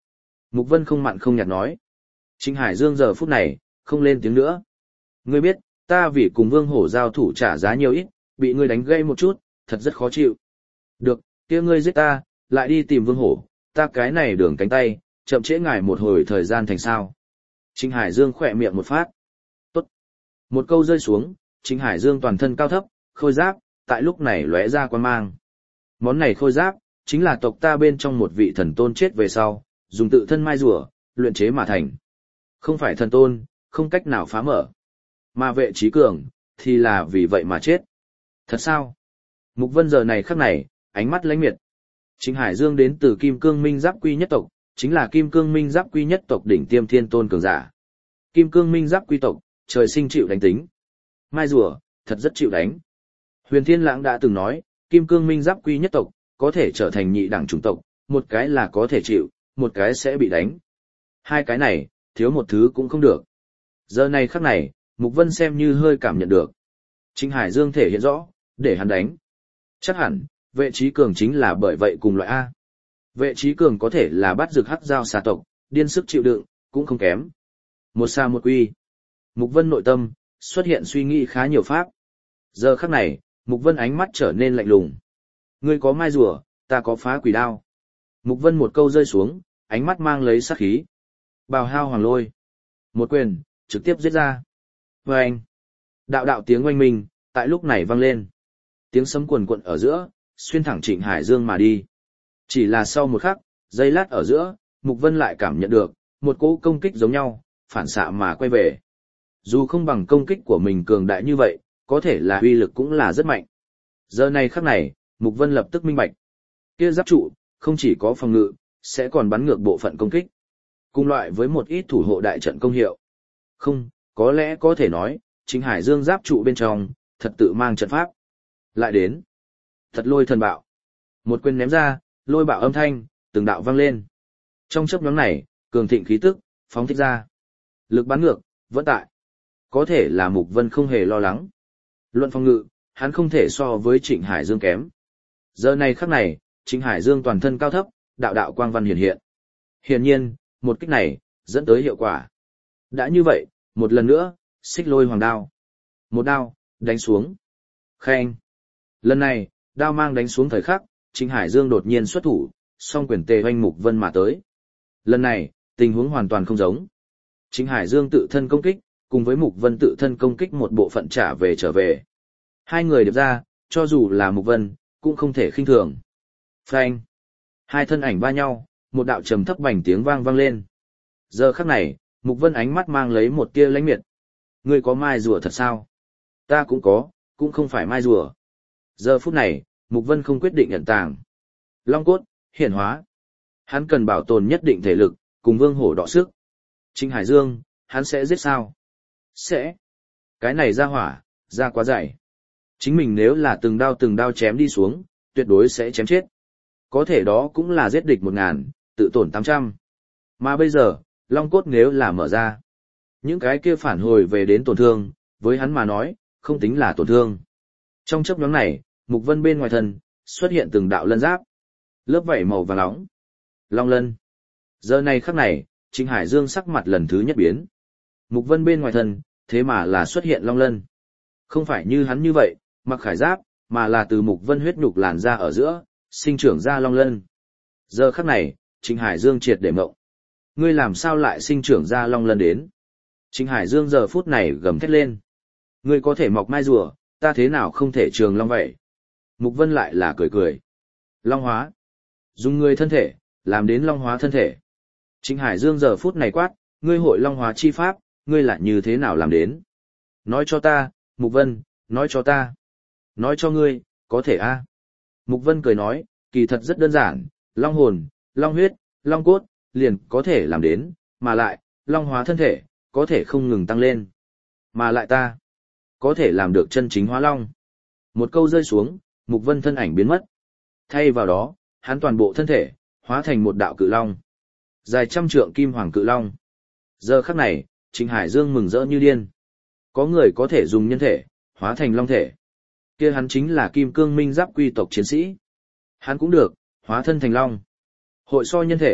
Mục Vân không mặn không nhạt nói. Trịnh Hải Dương giờ phút này, không lên tiếng nữa. Ngươi biết, ta vì cùng Vương Hổ giao thủ trả giá nhiều ít, bị ngươi đánh gây một chút, thật rất khó chịu. Được, kia ngươi giết ta, lại đi tìm Vương Hổ, ta cái này đường cánh tay, chậm trễ ngài một hồi thời gian thành sao. Trịnh Hải Dương khỏe miệng một phát. Tốt. Một câu rơi xuống, Trịnh Hải Dương toàn thân cao thấp, khôi giáp, tại lúc này lóe ra quan mang. Món này khôi giáp, chính là tộc ta bên trong một vị thần tôn chết về sau, dùng tự thân mai rùa, luyện chế mà thành. Không phải thần tôn, không cách nào phá mở. Mà vệ trí cường, thì là vì vậy mà chết. Thật sao? Mục Vân giờ này khắc này, ánh mắt lãnh miệt. Trịnh Hải Dương đến từ Kim Cương Minh Giáp Quy nhất tộc, chính là Kim Cương Minh Giáp Quy nhất tộc đỉnh tiêm thiên tôn cường giả. Kim Cương Minh Giáp Quy tộc, trời sinh chịu đánh tính. Mai rùa, thật rất chịu đánh. Huyền Thiên Lãng đã từng nói, Kim Cương Minh Giáp Quy nhất tộc, có thể trở thành nhị đẳng chủng tộc, một cái là có thể chịu, một cái sẽ bị đánh. Hai cái này, thiếu một thứ cũng không được. Giờ này khắc này, Mục Vân xem như hơi cảm nhận được. Trịnh Hải Dương thể hiện rõ, để hắn đánh. Chắc hẳn, vệ trí cường chính là bởi vậy cùng loại A. Vệ trí cường có thể là bắt rực hắc giao xà tộc, điên sức chịu đựng, cũng không kém. Một xa một quy. Mục Vân nội tâm, xuất hiện suy nghĩ khá nhiều pháp. Giờ khắc này, Mục Vân ánh mắt trở nên lạnh lùng. Ngươi có mai rùa, ta có phá quỷ đao. Mục Vân một câu rơi xuống, ánh mắt mang lấy sát khí. Bào hao hoàng lôi. Một quyền, trực tiếp giết ra. Vâng! Đạo đạo tiếng oanh minh, tại lúc này vang lên. Tiếng sấm cuồn cuộn ở giữa, xuyên thẳng Trịnh Hải Dương mà đi. Chỉ là sau một khắc, giây lát ở giữa, Mục Vân lại cảm nhận được, một cỗ công kích giống nhau, phản xạ mà quay về. Dù không bằng công kích của mình cường đại như vậy, có thể là uy lực cũng là rất mạnh. Giờ này khắc này, Mục Vân lập tức minh bạch. Kia giáp trụ, không chỉ có phòng ngự, sẽ còn bắn ngược bộ phận công kích. Cùng loại với một ít thủ hộ đại trận công hiệu. Không, có lẽ có thể nói, Trịnh Hải Dương giáp trụ bên trong, thật tự mang trận pháp. Lại đến. Thật lôi thần bạo. Một quyền ném ra, lôi bạo âm thanh, từng đạo vang lên. Trong chớp nhoáng này, cường thịnh khí tức, phóng thích ra. Lực bắn ngược, vẫn tại. Có thể là Mục Vân không hề lo lắng. Luận phòng ngự, hắn không thể so với Trịnh Hải Dương kém. Giờ này khắc này, Trịnh Hải Dương toàn thân cao thấp, đạo đạo quang văn hiện hiện. Hiển nhiên, một kích này, dẫn tới hiệu quả. Đã như vậy, một lần nữa, xích lôi hoàng đao. Một đao, đánh xuống. Khen. Lần này, đao mang đánh xuống thời khắc, Trịnh Hải Dương đột nhiên xuất thủ, song quyền tề hoanh Mục Vân mà tới. Lần này, tình huống hoàn toàn không giống. Trịnh Hải Dương tự thân công kích, cùng với Mục Vân tự thân công kích một bộ phận trở về. Hai người điệp ra, cho dù là Mục Vân, cũng không thể khinh thường. Phanh. Hai thân ảnh va nhau, một đạo trầm thấp bành tiếng vang lên. Giờ khắc này, Mục Vân ánh mắt mang lấy một tia lãnh miệt. Ngươi có mai rùa thật sao? Ta cũng có, cũng không phải mai rùa. Giờ phút này, Mục Vân không quyết định nhận tàng. Long cốt, hiển hóa. Hắn cần bảo tồn nhất định thể lực, cùng Vương Hổ đọ sức. Trịnh Hải Dương, hắn sẽ giết sao? Sẽ. Cái này ra hỏa, ra quá dày. Chính mình nếu là từng đao chém đi xuống, tuyệt đối sẽ chém chết. Có thể đó cũng là giết địch 1000, tự tổn 800. Mà bây giờ, long cốt nếu là mở ra, những cái kia phản hồi về đến tổn thương, với hắn mà nói, không tính là tổn thương. Trong chớp nhoáng này, Mục Vân bên ngoài thân, xuất hiện từng đạo lân giáp. Lớp vảy màu vàng nóng. Long lân. Giờ này khắc này, Trịnh Hải Dương sắc mặt lần thứ nhất biến. Mục Vân bên ngoài thân, thế mà là xuất hiện long lân. Không phải như hắn như vậy, mặc khải giáp, mà là từ Mục Vân huyết nhục làn ra ở giữa, sinh trưởng ra long lân. Giờ khắc này, Trịnh Hải Dương triệt để mộng. Ngươi làm sao lại sinh trưởng ra long lân đến? Trịnh Hải Dương giờ phút này gầm thét lên. Ngươi có thể mọc mai rùa, ta thế nào không thể trường long vậy? Mục Vân lại là cười. Long hóa. Dùng người thân thể, làm đến long hóa thân thể. Trịnh Hải Dương giờ phút này quát, ngươi hội long hóa chi pháp, ngươi lại như thế nào làm đến? Nói cho ta, Mục Vân, nói cho ta. Nói cho ngươi, có thể a? Mục Vân cười nói, kỳ thật rất đơn giản, long hồn, long huyết, long cốt, liền có thể làm đến, mà lại, long hóa thân thể, có thể không ngừng tăng lên. Mà lại ta, có thể làm được chân chính hóa long. Một câu rơi xuống, Mục Vân thân ảnh biến mất. Thay vào đó, hắn toàn bộ thân thể, hóa thành một đạo cự long. Dài 100 trượng kim hoàng cự long. Giờ khắc này, Trịnh Hải Dương mừng rỡ như điên. Có người có thể dùng nhân thể, hóa thành long thể. Kia hắn chính là Kim Cương Minh Giáp Quy tộc chiến sĩ. Hắn cũng được, hóa thân thành long. Hội so nhân thể,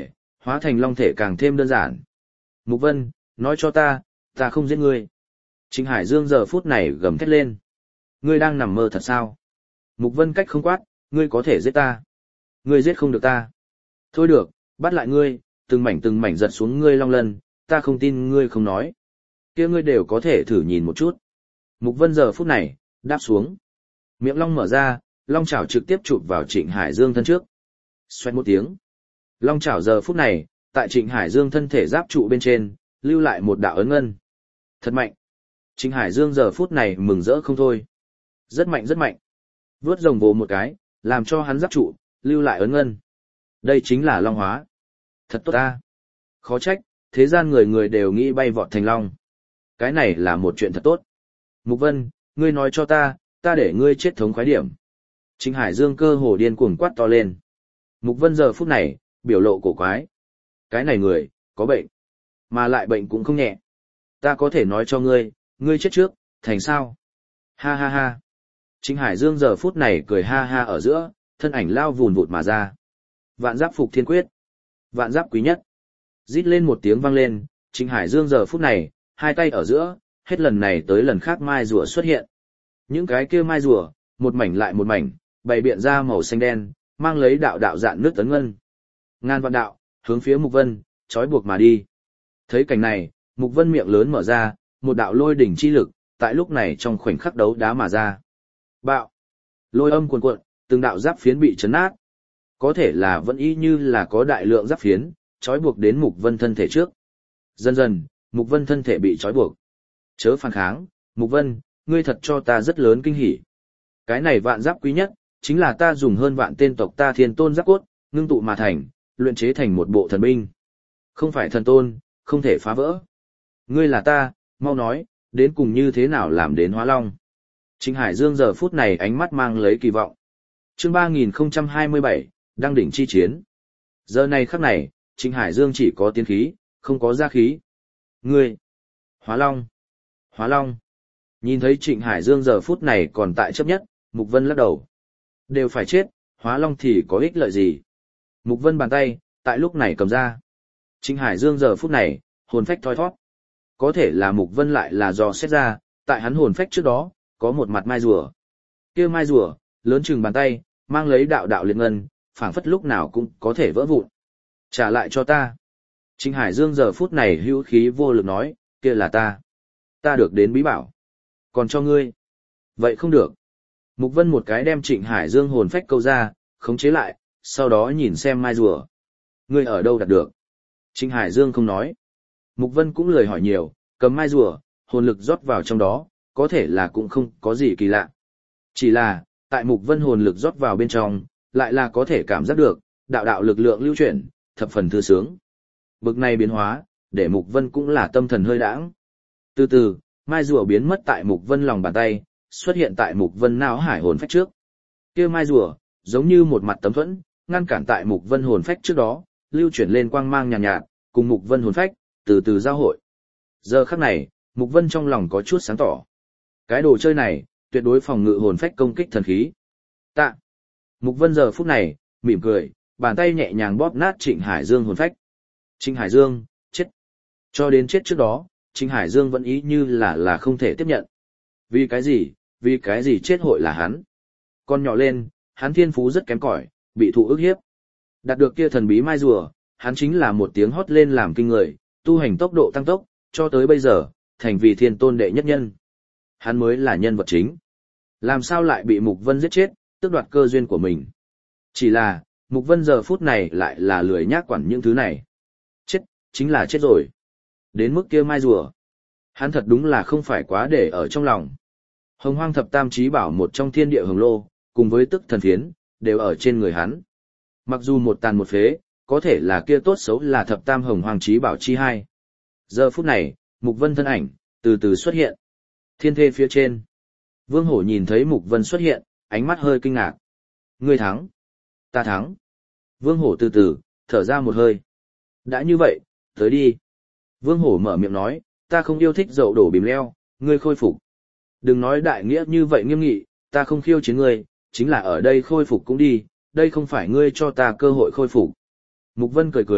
Hóa thành long thể càng thêm đơn giản. Mục Vân, nói cho ta không giết ngươi. Trịnh Hải Dương giờ phút này gầm thét lên. Ngươi đang nằm mơ thật sao? Mục Vân cách không quát, ngươi có thể giết ta. Ngươi giết không được ta. Thôi được, bắt lại ngươi, từng mảnh giật xuống ngươi long lân, ta không tin ngươi không nói. Kia ngươi đều có thể thử nhìn một chút. Mục Vân giờ phút này, đáp xuống. Miệng long mở ra, long chảo trực tiếp chụp vào Trịnh Hải Dương thân trước. Xoẹt một tiếng. Long chảo giờ phút này, tại Trịnh Hải Dương thân thể giáp trụ bên trên, lưu lại một đạo ấn ngân. Thật mạnh. Trịnh Hải Dương giờ phút này mừng rỡ không thôi. Rất mạnh rất mạnh. Vướt rồng vồ một cái, làm cho hắn giáp trụ, lưu lại ấn ngân. Đây chính là long hóa. Thật tốt ta. Khó trách, thế gian người người đều nghĩ bay vọt thành long. Cái này là một chuyện thật tốt. Mục Vân, ngươi nói cho ta để ngươi chết thống khoái điểm. Trịnh Hải Dương cơ hồ điên cuồng quát to lên. Mục Vân giờ phút này, biểu lộ cổ quái. Cái này người, có bệnh. Mà lại bệnh cũng không nhẹ. Ta có thể nói cho ngươi chết trước, thành sao? Ha ha ha. Trịnh Hải Dương giờ phút này cười ha ha ở giữa, thân ảnh lao vùn vụt mà ra. Vạn giáp phục thiên quyết. Vạn giáp quý nhất. Rít lên một tiếng vang lên, Trịnh Hải Dương giờ phút này, hai tay ở giữa, hết lần này tới lần khác mai rùa xuất hiện. Những cái kia mai rùa, một mảnh lại một mảnh, bày biện ra màu xanh đen, mang lấy đạo đạo dạn nước tấn ngân. Ngàn vạn đạo, hướng phía Mục Vân, trói buộc mà đi. Thấy cảnh này, Mục Vân miệng lớn mở ra, một đạo lôi đỉnh chi lực, tại lúc này trong khoảnh khắc đấu đá mà ra. Bạo! Lôi âm cuồn cuộn, từng đạo giáp phiến bị chấn nát. Có thể là vẫn y như là có đại lượng giáp phiến, trói buộc đến Mục Vân thân thể trước. Dần dần, Mục Vân thân thể bị trói buộc. Chớ phản kháng, Mục Vân, ngươi thật cho ta rất lớn kinh hỉ. Cái này vạn giáp quý nhất, chính là ta dùng hơn vạn tên tộc ta thiên tôn giáp cốt, ngưng tụ mà thành, luyện chế thành một bộ thần binh. Không phải thần tôn, không thể phá vỡ. Ngươi là ta, mau nói, đến cùng như thế nào làm đến hóa long. Trịnh Hải Dương giờ phút này ánh mắt mang lấy kỳ vọng. Chương 3027, đăng đỉnh chi chiến. Giờ này khắc này, Trịnh Hải Dương chỉ có tiến khí, không có gia khí. Ngươi, hóa long, hóa long. Nhìn thấy Trịnh Hải Dương giờ phút này còn tại chấp nhất, Mục Vân lắc đầu. Đều phải chết, hóa long thì có ích lợi gì. Mục Vân bàn tay, tại lúc này cầm ra. Trịnh Hải Dương giờ phút này, hồn phách thoi thoát. Có thể là Mục Vân lại là do xét ra, tại hắn hồn phách trước đó, có một mặt mai rùa. Kia mai rùa, lớn chừng bàn tay, mang lấy đạo đạo liệt ngân, phảng phất lúc nào cũng có thể vỡ vụn. Trả lại cho ta. Trịnh Hải Dương giờ phút này hữu khí vô lực nói, kia là ta. Ta được đến bí bảo. Còn cho ngươi. Vậy không được. Mục Vân một cái đem Trịnh Hải Dương hồn phách câu ra, khống chế lại, sau đó nhìn xem mai rùa. Ngươi ở đâu đạt được? Trịnh Hải Dương không nói. Mục Vân cũng lười hỏi nhiều, cầm mai rùa, hồn lực rót vào trong đó, có thể là cũng không có gì kỳ lạ. Chỉ là, tại Mục Vân hồn lực rót vào bên trong, lại là có thể cảm giác được, đạo đạo lực lượng lưu chuyển, thập phần thư sướng. Bực này biến hóa, để Mục Vân cũng là tâm thần hơi đãng. Từ từ, mai rùa biến mất tại Mục Vân lòng bàn tay, xuất hiện tại Mục Vân não hải hồn phách trước. Kia mai rùa, giống như một mặt tấm thuẫn, ngăn cản tại Mục Vân hồn phách trước đó, lưu chuyển lên quang mang nhàn nhạt, cùng Mục Vân hồn phách, từ từ giao hội. Giờ khắc này, Mục Vân trong lòng có chút sáng tỏ. Cái đồ chơi này, tuyệt đối phòng ngự hồn phách công kích thần khí. Tạ. Mục Vân giờ phút này, mỉm cười, bàn tay nhẹ nhàng bóp nát Trịnh Hải Dương hồn phách. Trịnh Hải Dương, chết. Cho đến chết trước đó, Trịnh Hải Dương vẫn ý như là không thể tiếp nhận. Vì cái gì chết hội là hắn. Con nhỏ lên, hắn thiên phú rất kém cỏi, bị thụ ức hiếp. Đạt được kia thần bí mai rùa, hắn chính là một tiếng hót lên làm kinh người, tu hành tốc độ tăng tốc, cho tới bây giờ, thành vì thiên tôn đệ nhất nhân. Hắn mới là nhân vật chính. Làm sao lại bị Mục Vân giết chết, tước đoạt cơ duyên của mình. Chỉ là, Mục Vân giờ phút này lại là lười nhác quản những thứ này. Chết, chính là chết rồi. Đến mức kia mai rùa. Hắn thật đúng là không phải quá để ở trong lòng. Hồng Hoang Thập Tam Chí Bảo một trong thiên địa hồng lô, cùng với tức thần phiến, đều ở trên người hắn. Mặc dù một tàn một phế, có thể là kia tốt xấu là Thập Tam Hồng Hoang Chí Bảo chi hai. Giờ phút này, Mục Vân thân ảnh, từ từ xuất hiện. Thiên thê phía trên. Vương Hổ nhìn thấy Mục Vân xuất hiện, ánh mắt hơi kinh ngạc. Ngươi thắng. Ta thắng. Vương Hổ từ từ, thở ra một hơi. Đã như vậy, tới đi. Vương Hổ mở miệng nói, ta không yêu thích dậu đổ bìm leo, ngươi khôi phục. Đừng nói đại nghĩa như vậy nghiêm nghị, ta không khiêu chiến ngươi, chính là ở đây khôi phục cũng đi, đây không phải ngươi cho ta cơ hội khôi phục. Mục Vân cười cười,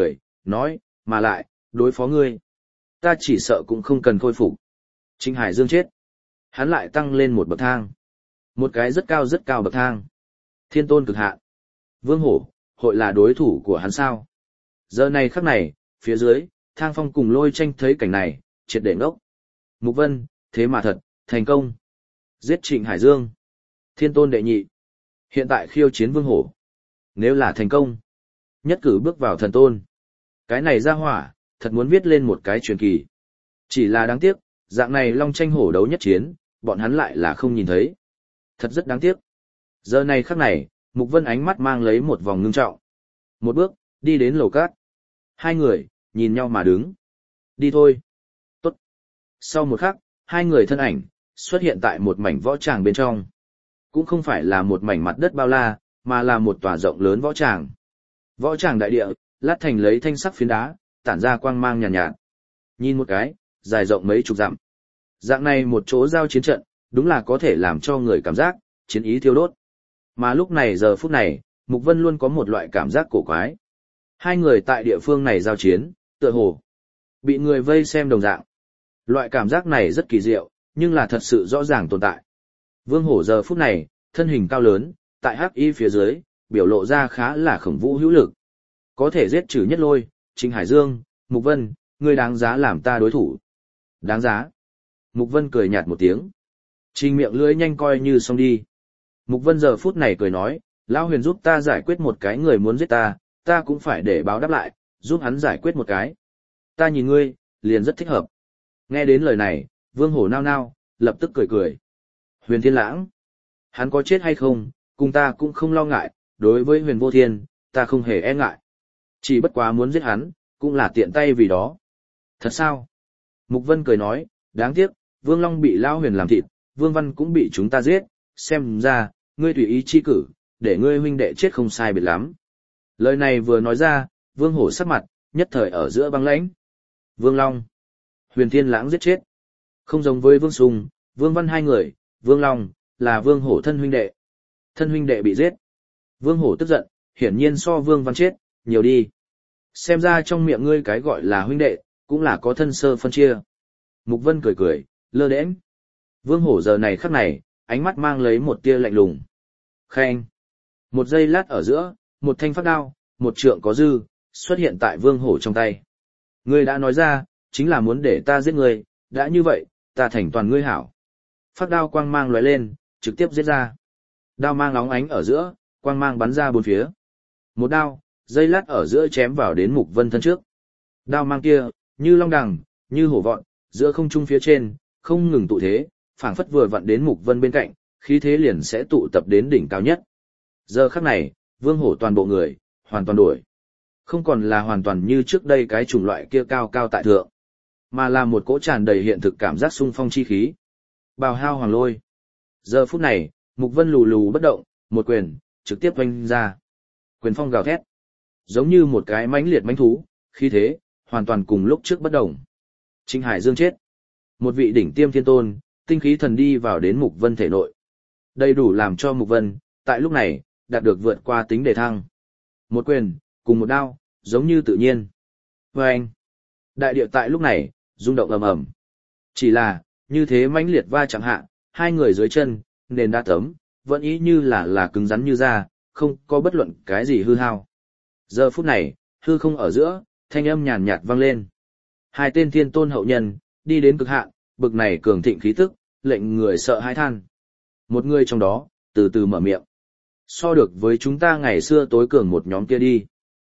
nói, mà lại, đối phó ngươi. Ta chỉ sợ cũng không cần khôi phục. Trịnh Hải Dương chết. Hắn lại tăng lên một bậc thang. Một cái rất cao bậc thang. Thiên tôn cực hạn. Vương Hổ, hội là đối thủ của hắn sao? Giờ này khắc này, phía dưới, Thang Phong cùng Lôi Tranh thấy cảnh này, triệt để ngốc. Mục Vân, thế mà thật, thành công. Giết Trịnh Hải Dương. Thiên tôn đệ nhị. Hiện tại khiêu chiến Vương Hổ. Nếu là thành công, nhất cử bước vào thần tôn. Cái này ra hỏa, thật muốn viết lên một cái truyền kỳ. Chỉ là đáng tiếc, dạng này Long Tranh Hổ đấu nhất chiến, bọn hắn lại là không nhìn thấy. Thật rất đáng tiếc. Giờ này khắc này, Mục Vân ánh mắt mang lấy một vòng ngưng trọng. Một bước, đi đến lầu cát. Hai người, nhìn nhau mà đứng. Đi thôi. Tốt. Sau một khắc, hai người thân ảnh, xuất hiện tại một mảnh võ tràng bên trong. Cũng không phải là một mảnh mặt đất bao la, mà là một tòa rộng lớn võ tràng. Võ tràng đại địa, lát thành lấy thanh sắc phiến đá, tản ra quang mang nhàn nhạt. Nhìn một cái, dài rộng mấy chục dặm. Dạng này một chỗ giao chiến trận, đúng là có thể làm cho người cảm giác, chiến ý thiêu đốt. Mà lúc này giờ phút này, Mục Vân luôn có một loại cảm giác cổ quái. Hai người tại địa phương này giao chiến, tựa hồ bị người vây xem đồng dạng. Loại cảm giác này rất kỳ diệu, nhưng là thật sự rõ ràng tồn tại. Vương Hổ giờ phút này, thân hình cao lớn, tại hắc y phía dưới, biểu lộ ra khá là khổng vũ hữu lực. Có thể giết trừ Nhất Lôi, Trịnh Hải Dương, Mục Vân, ngươi đáng giá làm ta đối thủ. Đáng giá. Mục Vân cười nhạt một tiếng. Trình miệng lưỡi nhanh coi như xong đi. Mục Vân giờ phút này cười nói, Lão Huyền giúp ta giải quyết một cái người muốn giết ta, ta cũng phải để báo đáp lại, giúp hắn giải quyết một cái. Ta nhìn ngươi, liền rất thích hợp. Nghe đến lời này, Vương Hổ nao nao, lập tức cười cười. Huyền Thiên Lãng, hắn có chết hay không, cùng ta cũng không lo ngại, đối với Huyền Vô Thiên, ta không hề e ngại. Chỉ bất quá muốn giết hắn, cũng là tiện tay vì đó. Thật sao? Mục Vân cười nói, đáng tiếc, Vương Long bị Lão Huyền làm thịt, Vương Văn cũng bị chúng ta giết, xem ra, ngươi tùy ý chi cử, để ngươi huynh đệ chết không sai biệt lắm. Lời này vừa nói ra, Vương Hổ sắc mặt, nhất thời ở giữa băng lãnh. Vương Long, Huyền Thiên Lãng giết chết. Không giống với Vương Sùng, Vương Văn hai người, Vương Long, là Vương Hổ thân huynh đệ. Thân huynh đệ bị giết. Vương Hổ tức giận, hiển nhiên so Vương Văn chết, nhiều đi. Xem ra trong miệng ngươi cái gọi là huynh đệ, cũng là có thân sơ phân chia. Mục Vân cười cười, lơ đễnh. Vương Hổ giờ này khắc này, ánh mắt mang lấy một tia lạnh lùng. Khen. Một giây lát ở giữa, một thanh phát đao, một trượng có dư, xuất hiện tại Vương Hổ trong tay. Ngươi đã nói ra, chính là muốn để ta giết ngươi, đã như vậy, ta thành toàn ngươi hảo. Phát đao quang mang lóe lên, trực tiếp giết ra. Đao mang óng ánh ở giữa, quang mang bắn ra bốn phía. Một đao, giây lát ở giữa chém vào đến Mục Vân thân trước. Đao mang kia, như long đằng, như hổ vọt, giữa không trung phía trên, không ngừng tụ thế, phảng phất vừa vặn đến Mục Vân bên cạnh, khí thế liền sẽ tụ tập đến đỉnh cao nhất. Giờ khắc này, Vương Hổ toàn bộ người, hoàn toàn đổi. Không còn là hoàn toàn như trước đây cái chủng loại kia cao cao tại thượng, mà là một cỗ tràn đầy hiện thực cảm giác sung phong chi khí. Bào hao hoàng lôi. Giờ phút này, Mục Vân lù lù bất động, một quyền, trực tiếp oanh ra. Quyền phong gào thét. Giống như một cái mãnh liệt mãnh thú, khí thế, hoàn toàn cùng lúc trước bất động. Trịnh Hải Dương chết. Một vị đỉnh tiêm thiên tôn, tinh khí thần đi vào đến Mục Vân thể nội. Đầy đủ làm cho Mục Vân, tại lúc này, đạt được vượt qua tính đề thăng. Một quyền, cùng một đao, giống như tự nhiên. Vâng! Đại địa tại lúc này, rung động ầm ầm. Chỉ là, như thế mãnh liệt va chạm hạ, hai người dưới chân, nền đá tấm, vẫn ý như là cứng rắn như da, không có bất luận cái gì hư hao. Giờ phút này, hư không ở giữa, thanh âm nhàn nhạt vang lên. Hai tên thiên tôn hậu nhân, đi đến cực hạn, bực này cường thịnh khí tức, lệnh người sợ hãi than. Một người trong đó, từ từ mở miệng. So được với chúng ta ngày xưa tối cường một nhóm kia đi.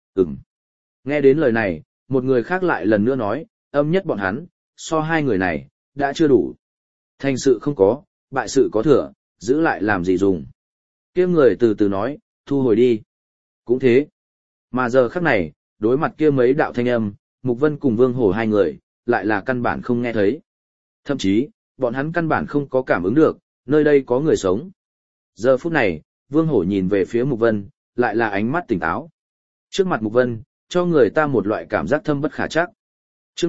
Nghe đến lời này, một người khác lại lần nữa nói, âm nhất bọn hắn, so hai người này, đã chưa đủ. Thành sự không có, bại sự có thừa, giữ lại làm gì dùng. Kia người từ từ nói, thu hồi đi. Cũng thế. Mà giờ khắc này, đối mặt kia mấy đạo thanh âm, Mục Vân cùng Vương Hổ hai người, lại là căn bản không nghe thấy. Thậm chí, bọn hắn căn bản không có cảm ứng được, nơi đây có người sống. Giờ phút này, Vương Hổ nhìn về phía Mục Vân, lại là ánh mắt tỉnh táo. Trước mặt Mục Vân, cho người ta một loại cảm giác thâm bất khả trắc. Chương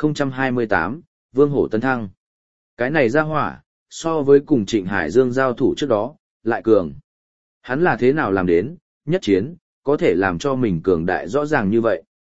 3028, Vương Hổ tấn thăng. Cái này ra hỏa, so với cùng Trịnh Hải Dương giao thủ trước đó, lại cường. Hắn là thế nào làm đến, nhất chiến, có thể làm cho mình cường đại rõ ràng như vậy.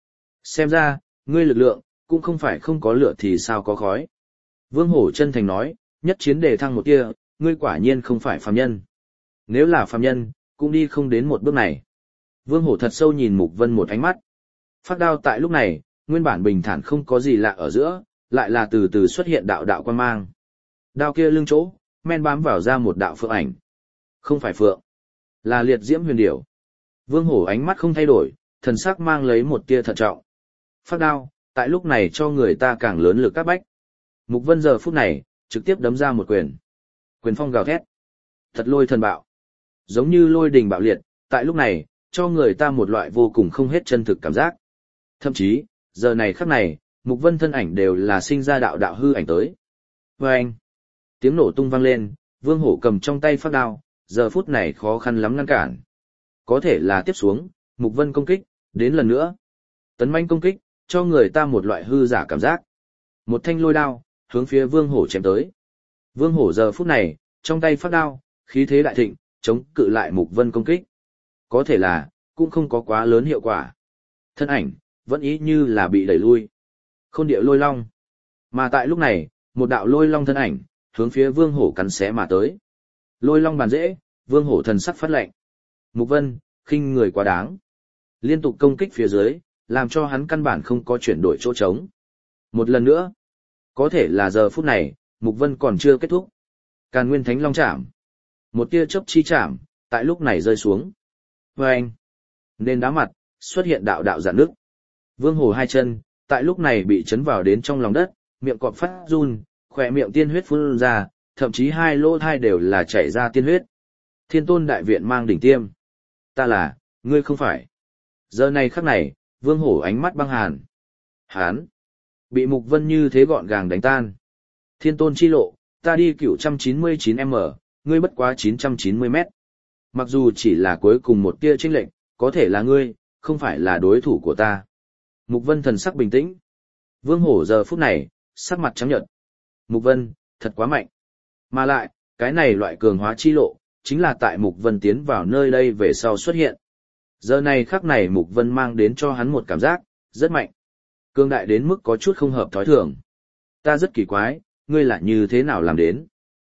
Xem ra, ngươi lực lượng, cũng không phải không có lửa thì sao có khói. Vương Hổ chân thành nói, nhất chiến đề thăng một kia, ngươi quả nhiên không phải phàm nhân. Nếu là phàm nhân, cũng đi không đến một bước này. Vương Hổ thật sâu nhìn Mục Vân một ánh mắt. Phác đao tại lúc này, nguyên bản bình thản không có gì lạ ở giữa, lại là từ từ xuất hiện đạo đạo quan mang. Đao kia lưng chỗ, men bám vào ra một đạo phượng ảnh. Không phải phượng, là liệt diễm huyền điểu. Vương Hổ ánh mắt không thay đổi, thần sắc mang lấy một tia thận trọng. Phác đao, tại lúc này cho người ta càng lớn lực các bách. Mục Vân giờ phút này, trực tiếp đấm ra một quyền. Quyền phong gào thét. Thật lôi thần bạo. Giống như lôi đình bạo liệt, tại lúc này, cho người ta một loại vô cùng không hết chân thực cảm giác. Thậm chí, giờ này khắc này, Mục Vân thân ảnh đều là sinh ra đạo đạo hư ảnh tới. Và anh, tiếng nổ tung vang lên, Vương Hổ cầm trong tay phác đao, giờ phút này khó khăn lắm ngăn cản. Có thể là tiếp xuống, Mục Vân công kích, đến lần nữa. Tấn manh công kích, cho người ta một loại hư giả cảm giác. Một thanh lôi đao, hướng phía Vương Hổ chém tới. Vương Hổ giờ phút này, trong tay phác đao, khí thế đại thịnh, chống cự lại Mục Vân công kích. Có thể là, cũng không có quá lớn hiệu quả. Thân ảnh, vẫn ý như là bị đẩy lui. Khôn địa lôi long. Mà tại lúc này, một đạo lôi long thân ảnh, hướng phía Vương Hổ cắn xé mà tới. Lôi long bàn dễ, Vương Hổ thần sắc phát lạnh. Mục Vân, khinh người quá đáng. Liên tục công kích phía dưới, làm cho hắn căn bản không có chuyển đổi chỗ trống. Một lần nữa, có thể là giờ phút này, Mục Vân còn chưa kết thúc. Càn Nguyên Thánh Long chạm. Một tia chớp chi chạm, tại lúc này rơi xuống. Và anh, nên đá mặt, xuất hiện đạo đạo rạn nước. Vương Hổ hai chân, tại lúc này bị chấn vào đến trong lòng đất, miệng cọp phát run, khỏe miệng tiên huyết phun ra, thậm chí hai lỗ thai đều là chảy ra tiên huyết. Thiên Tôn đại viện mang đỉnh tiêm. Ta là, ngươi không phải. Giờ này khắc này, Vương Hổ ánh mắt băng hàn. Hán, bị Mục Vân như thế gọn gàng đánh tan. Thiên Tôn chi lộ, ta đi 999m, ngươi bất quá 990m. Mặc dù chỉ là cuối cùng một tia chênh lệnh, có thể là ngươi, không phải là đối thủ của ta. Mục Vân thần sắc bình tĩnh. Vương Hổ giờ phút này, sắc mặt trắng nhợt. Mục Vân, thật quá mạnh. Mà lại, cái này loại cường hóa chi lộ, chính là tại Mục Vân tiến vào nơi đây về sau xuất hiện. Giờ này khắc này Mục Vân mang đến cho hắn một cảm giác, rất mạnh. Cương đại đến mức có chút không hợp thói thường. Ta rất kỳ quái, ngươi là như thế nào làm đến?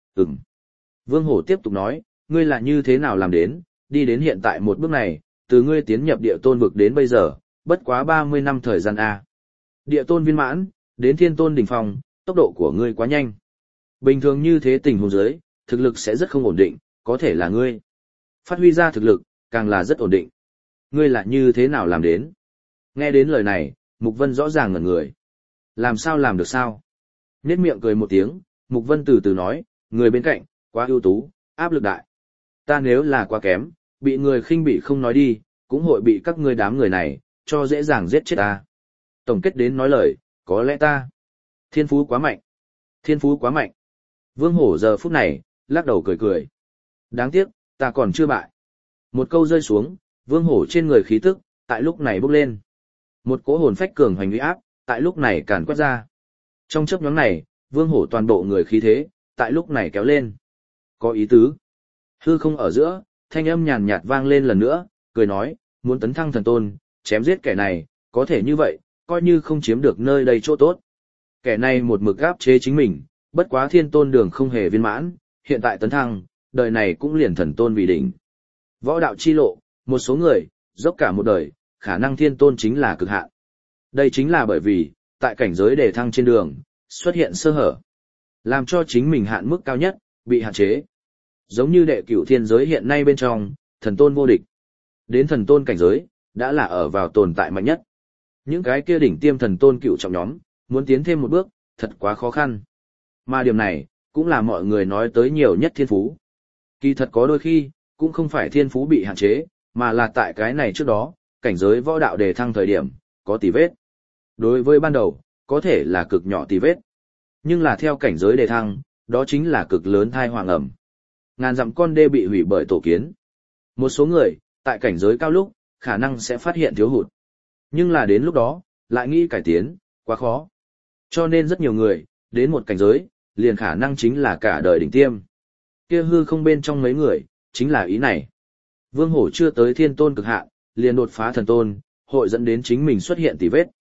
Vương Hổ tiếp tục nói, ngươi là như thế nào làm đến, đi đến hiện tại một bước này, từ ngươi tiến nhập địa tôn vực đến bây giờ, bất quá 30 năm thời gian A. Địa tôn viên mãn, đến thiên tôn đỉnh phong, tốc độ của ngươi quá nhanh. Bình thường như thế tình huống dưới, thực lực sẽ rất không ổn định, có thể là ngươi. Phát huy ra thực lực, càng là rất ổn định. Ngươi là như thế nào làm đến? Nghe đến lời này, Mục Vân rõ ràng ngẩn người. Làm sao làm được sao? Nhếch miệng cười một tiếng, Mục Vân từ từ nói, người bên cạnh, quá ưu tú, áp lực đại. Ta nếu là quá kém, bị người khinh bị không nói đi, cũng hội bị các ngươi đám người này, cho dễ dàng giết chết ta. Tổng kết đến nói lời, có lẽ ta, thiên phú quá mạnh. Thiên phú quá mạnh. Vương Hổ giờ phút này, lắc đầu cười cười. Đáng tiếc, ta còn chưa bại. Một câu rơi xuống, Vương Hổ trên người khí tức, tại lúc này bốc lên. Một cỗ hồn phách cường hoành uy áp, tại lúc này càn quét ra. Trong chớp nhoáng này, Vương Hổ toàn bộ người khí thế, tại lúc này kéo lên. Có ý tứ. Hư không ở giữa, thanh âm nhàn nhạt vang lên lần nữa, cười nói, muốn tấn thăng thần tôn, chém giết kẻ này, có thể như vậy, coi như không chiếm được nơi đây chỗ tốt. Kẻ này một mực áp chế chính mình, bất quá thiên tôn đường không hề viên mãn, hiện tại tấn thăng, đời này cũng liền thần tôn vì đỉnh. Võ đạo chi lộ, một số người, dốc cả một đời, khả năng thiên tôn chính là cực hạn. Đây chính là bởi vì, tại cảnh giới đề thăng trên đường, xuất hiện sơ hở. Làm cho chính mình hạn mức cao nhất, bị hạn chế. Giống như đệ cửu thiên giới hiện nay bên trong, thần tôn vô địch. Đến thần tôn cảnh giới, đã là ở vào tồn tại mạnh nhất. Những cái kia đỉnh tiêm thần tôn cựu trọng nhóm, muốn tiến thêm một bước, thật quá khó khăn. Mà điểm này, cũng là mọi người nói tới nhiều nhất thiên phú. Kỳ thật có đôi khi, cũng không phải thiên phú bị hạn chế, mà là tại cái này trước đó, cảnh giới võ đạo đề thăng thời điểm, có tì vết. Đối với ban đầu, có thể là cực nhỏ tì vết. Nhưng là theo cảnh giới đề thăng, đó chính là cực lớn thai hoàng ẩm. Ngàn dặm con đê bị hủy bởi tổ kiến. Một số người, tại cảnh giới cao lúc, khả năng sẽ phát hiện thiếu hụt. Nhưng là đến lúc đó, lại nghĩ cải tiến, quá khó. Cho nên rất nhiều người, đến một cảnh giới, liền khả năng chính là cả đời đỉnh tiêm. Kia hư không bên trong mấy người, chính là ý này. Vương Hổ chưa tới thiên tôn cực hạn, liền đột phá thần tôn, hội dẫn đến chính mình xuất hiện tỉ vết,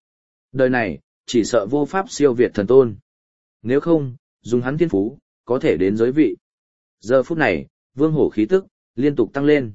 Đời này, chỉ sợ vô pháp siêu việt thần tôn. Nếu không, dùng hắn thiên phú, có thể đến giới vị. Giờ phút này, Vương Hổ khí tức, liên tục tăng lên.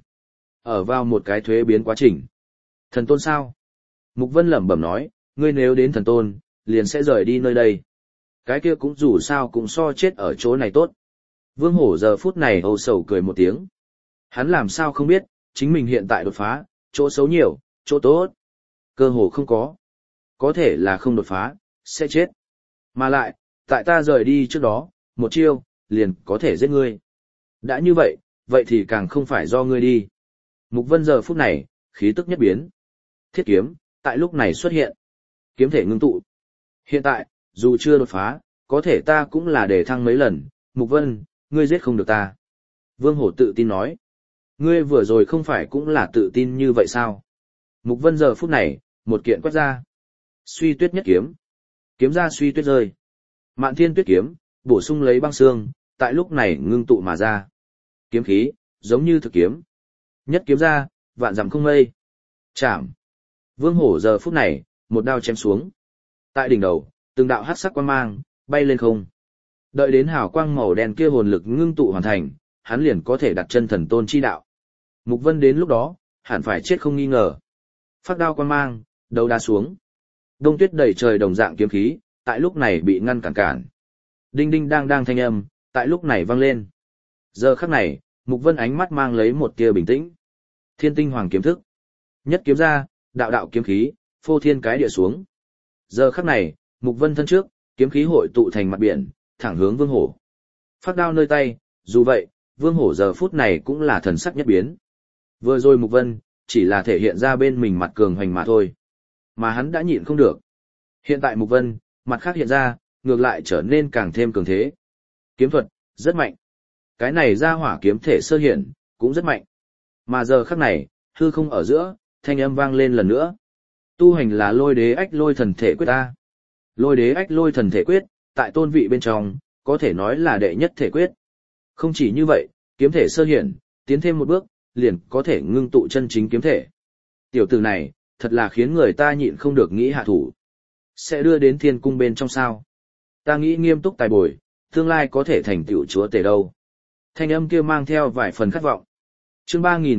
Ở vào một cái thuế biến quá trình. Thần tôn sao? Mục Vân lẩm bẩm nói, ngươi nếu đến thần tôn, liền sẽ rời đi nơi đây. Cái kia cũng dù sao cũng so chết ở chỗ này tốt. Vương Hổ giờ phút này âu sầu cười một tiếng. Hắn làm sao không biết, chính mình hiện tại đột phá, chỗ xấu nhiều, chỗ tốt. Cơ hồ không có. Có thể là không đột phá, sẽ chết. Mà lại, tại ta rời đi trước đó, một chiêu, liền có thể giết ngươi. Đã như vậy, vậy thì càng không phải do ngươi đi. Mục Vân giờ phút này, khí tức nhất biến. Thiết kiếm, tại lúc này xuất hiện. Kiếm thể ngưng tụ. Hiện tại, dù chưa đột phá, có thể ta cũng là để thăng mấy lần. Mục Vân, ngươi giết không được ta. Vương Hổ tự tin nói. Ngươi vừa rồi không phải cũng là tự tin như vậy sao? Mục Vân giờ phút này, một kiện quét ra. Suy tuyết nhất kiếm. Kiếm ra suy tuyết rơi. Mạn thiên tuyết kiếm, bổ sung lấy băng xương, tại lúc này ngưng tụ mà ra. Kiếm khí, giống như thực kiếm. Nhất kiếm ra, vạn dặm không mây. Chạm. Vương Hổ giờ phút này, một đao chém xuống. Tại đỉnh đầu, từng đạo hắc sắc quang mang, bay lên không. Đợi đến hào quang màu đen kia hồn lực ngưng tụ hoàn thành, hắn liền có thể đặt chân thần tôn chi đạo. Mục Vân đến lúc đó, hẳn phải chết không nghi ngờ. Phát đao quang mang, đầu đá xuống. Đông tuyết đầy trời đồng dạng kiếm khí, tại lúc này bị ngăn cản. Đinh đinh đang đang thanh âm, tại lúc này vang lên. Giờ khắc này, Mục Vân ánh mắt mang lấy một tia bình tĩnh. Thiên tinh hoàng kiếm thức. Nhất kiếm ra, đạo đạo kiếm khí, phô thiên cái địa xuống. Giờ khắc này, Mục Vân thân trước, kiếm khí hội tụ thành mặt biển, thẳng hướng Vương Hổ. Phát đao nơi tay, dù vậy, Vương Hổ giờ phút này cũng là thần sắc nhất biến. Vừa rồi Mục Vân, chỉ là thể hiện ra bên mình mặt cường hoành mà thôi. Mà hắn đã nhịn không được. Hiện tại Mục Vân, mặt khác hiện ra, ngược lại trở nên càng thêm cường thế. Kiếm thuật, rất mạnh. Cái này ra hỏa kiếm thể sơ hiển, cũng rất mạnh. Mà giờ khắc này, hư không ở giữa, thanh âm vang lên lần nữa. Tu hành là lôi đế ách lôi thần thể quyết ta. Lôi đế ách lôi thần thể quyết, tại tôn vị bên trong, có thể nói là đệ nhất thể quyết. Không chỉ như vậy, kiếm thể sơ hiển, tiến thêm một bước, liền có thể ngưng tụ chân chính kiếm thể. Tiểu tử này, thật là khiến người ta nhịn không được nghĩ hạ thủ. Sẽ đưa đến thiên cung bên trong sao. Ta nghĩ nghiêm túc tài bồi, tương lai có thể thành tựu chúa tể đâu. Thanh âm kia mang theo vài phần khát vọng. Chương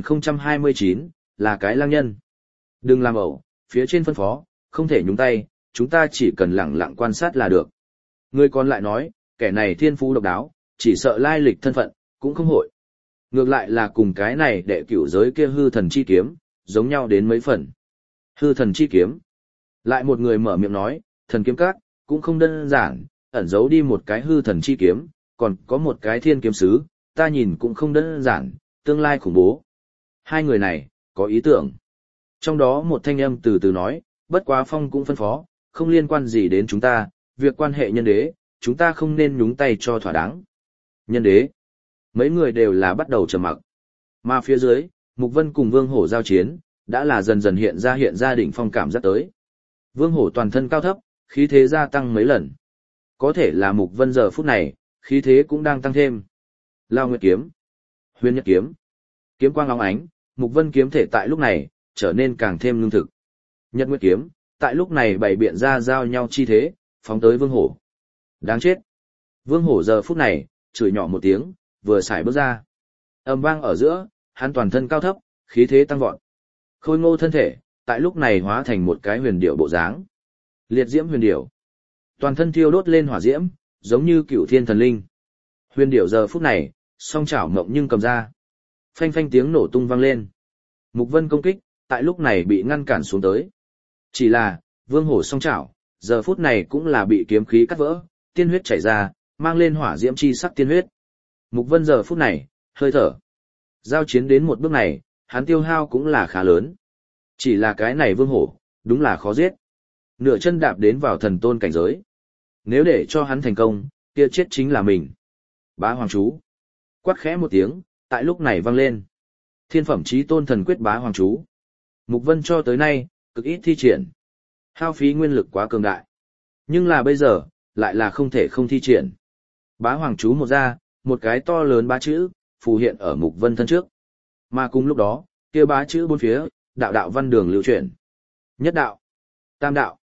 3029, là cái lang nhân. Đừng làm ẩu, phía trên phân phó, không thể nhúng tay, chúng ta chỉ cần lặng lặng quan sát là được. Người còn lại nói, kẻ này thiên phú độc đáo, chỉ sợ lai lịch thân phận, cũng không hội. Ngược lại là cùng cái này đệ cửu giới kia hư thần chi kiếm, giống nhau đến mấy phần. Hư thần chi kiếm. Lại một người mở miệng nói, thần kiếm các, cũng không đơn giản, ẩn giấu đi một cái hư thần chi kiếm, còn có một cái thiên kiếm sứ, ta nhìn cũng không đơn giản, tương lai khủng bố. Hai người này, có ý tưởng. Trong đó một thanh âm từ từ nói, bất quá phong cũng phân phó, không liên quan gì đến chúng ta, việc quan hệ nhân đế, chúng ta không nên nhúng tay cho thỏa đáng. Nhân đế. Mấy người đều là bắt đầu trầm mặc. Mà phía dưới, Mục Vân cùng Vương Hổ giao chiến, đã là dần dần hiện ra đỉnh phong cảm giác tới. Vương Hổ toàn thân cao thấp, khí thế gia tăng mấy lần. Có thể là Mục Vân giờ phút này, khí thế cũng đang tăng thêm. Lao Nguyệt kiếm, Huyền Nhất kiếm, kiếm quang óng ánh, Mục Vân kiếm thể tại lúc này trở nên càng thêm lương thực. Nhật Nguyệt kiếm, tại lúc này bày biện ra giao nhau chi thế, phóng tới Vương Hổ. Đáng chết. Vương Hổ giờ phút này, chửi nhỏ một tiếng, vừa xài bước ra. Ầm vang ở giữa, hắn toàn thân cao thấp, khí thế tăng vọt. Khôi ngô thân thể, tại lúc này hóa thành một cái huyền điệu bộ dáng. Liệt diễm huyền điệu. Toàn thân thiêu đốt lên hỏa diễm, giống như cửu thiên thần linh. Huyền điệu giờ phút này, song chảo ngộng nhưng cầm ra. Phanh phanh tiếng nổ tung vang lên. Mục Vân công kích, tại lúc này bị ngăn cản xuống tới. Chỉ là, Vương Hổ song chảo, giờ phút này cũng là bị kiếm khí cắt vỡ, tiên huyết chảy ra, mang lên hỏa diễm chi sắc tiên huyết. Mục Vân giờ phút này, hơi thở. Giao chiến đến một bước này, hắn tiêu hao cũng là khá lớn. Chỉ là cái này Vương Hổ, đúng là khó giết. Nửa chân đạp đến vào thần tôn cảnh giới. Nếu để cho hắn thành công, kia chết chính là mình. Bá Hoàng chú. Quát khẽ một tiếng, tại lúc này vang lên. Thiên phẩm chí tôn thần quyết Bá Hoàng chú. Mục Vân cho tới nay, cực ít thi triển. Hao phí nguyên lực quá cường đại. Nhưng là bây giờ, lại là không thể không thi triển. Bá Hoàng chú một ra, một cái to lớn bá chữ, phù hiện ở Mục Vân thân trước. Mà cùng lúc đó, kia bá chữ bốn phía, đạo đạo văn đường lưu chuyển. Nhất đạo, tam đạo,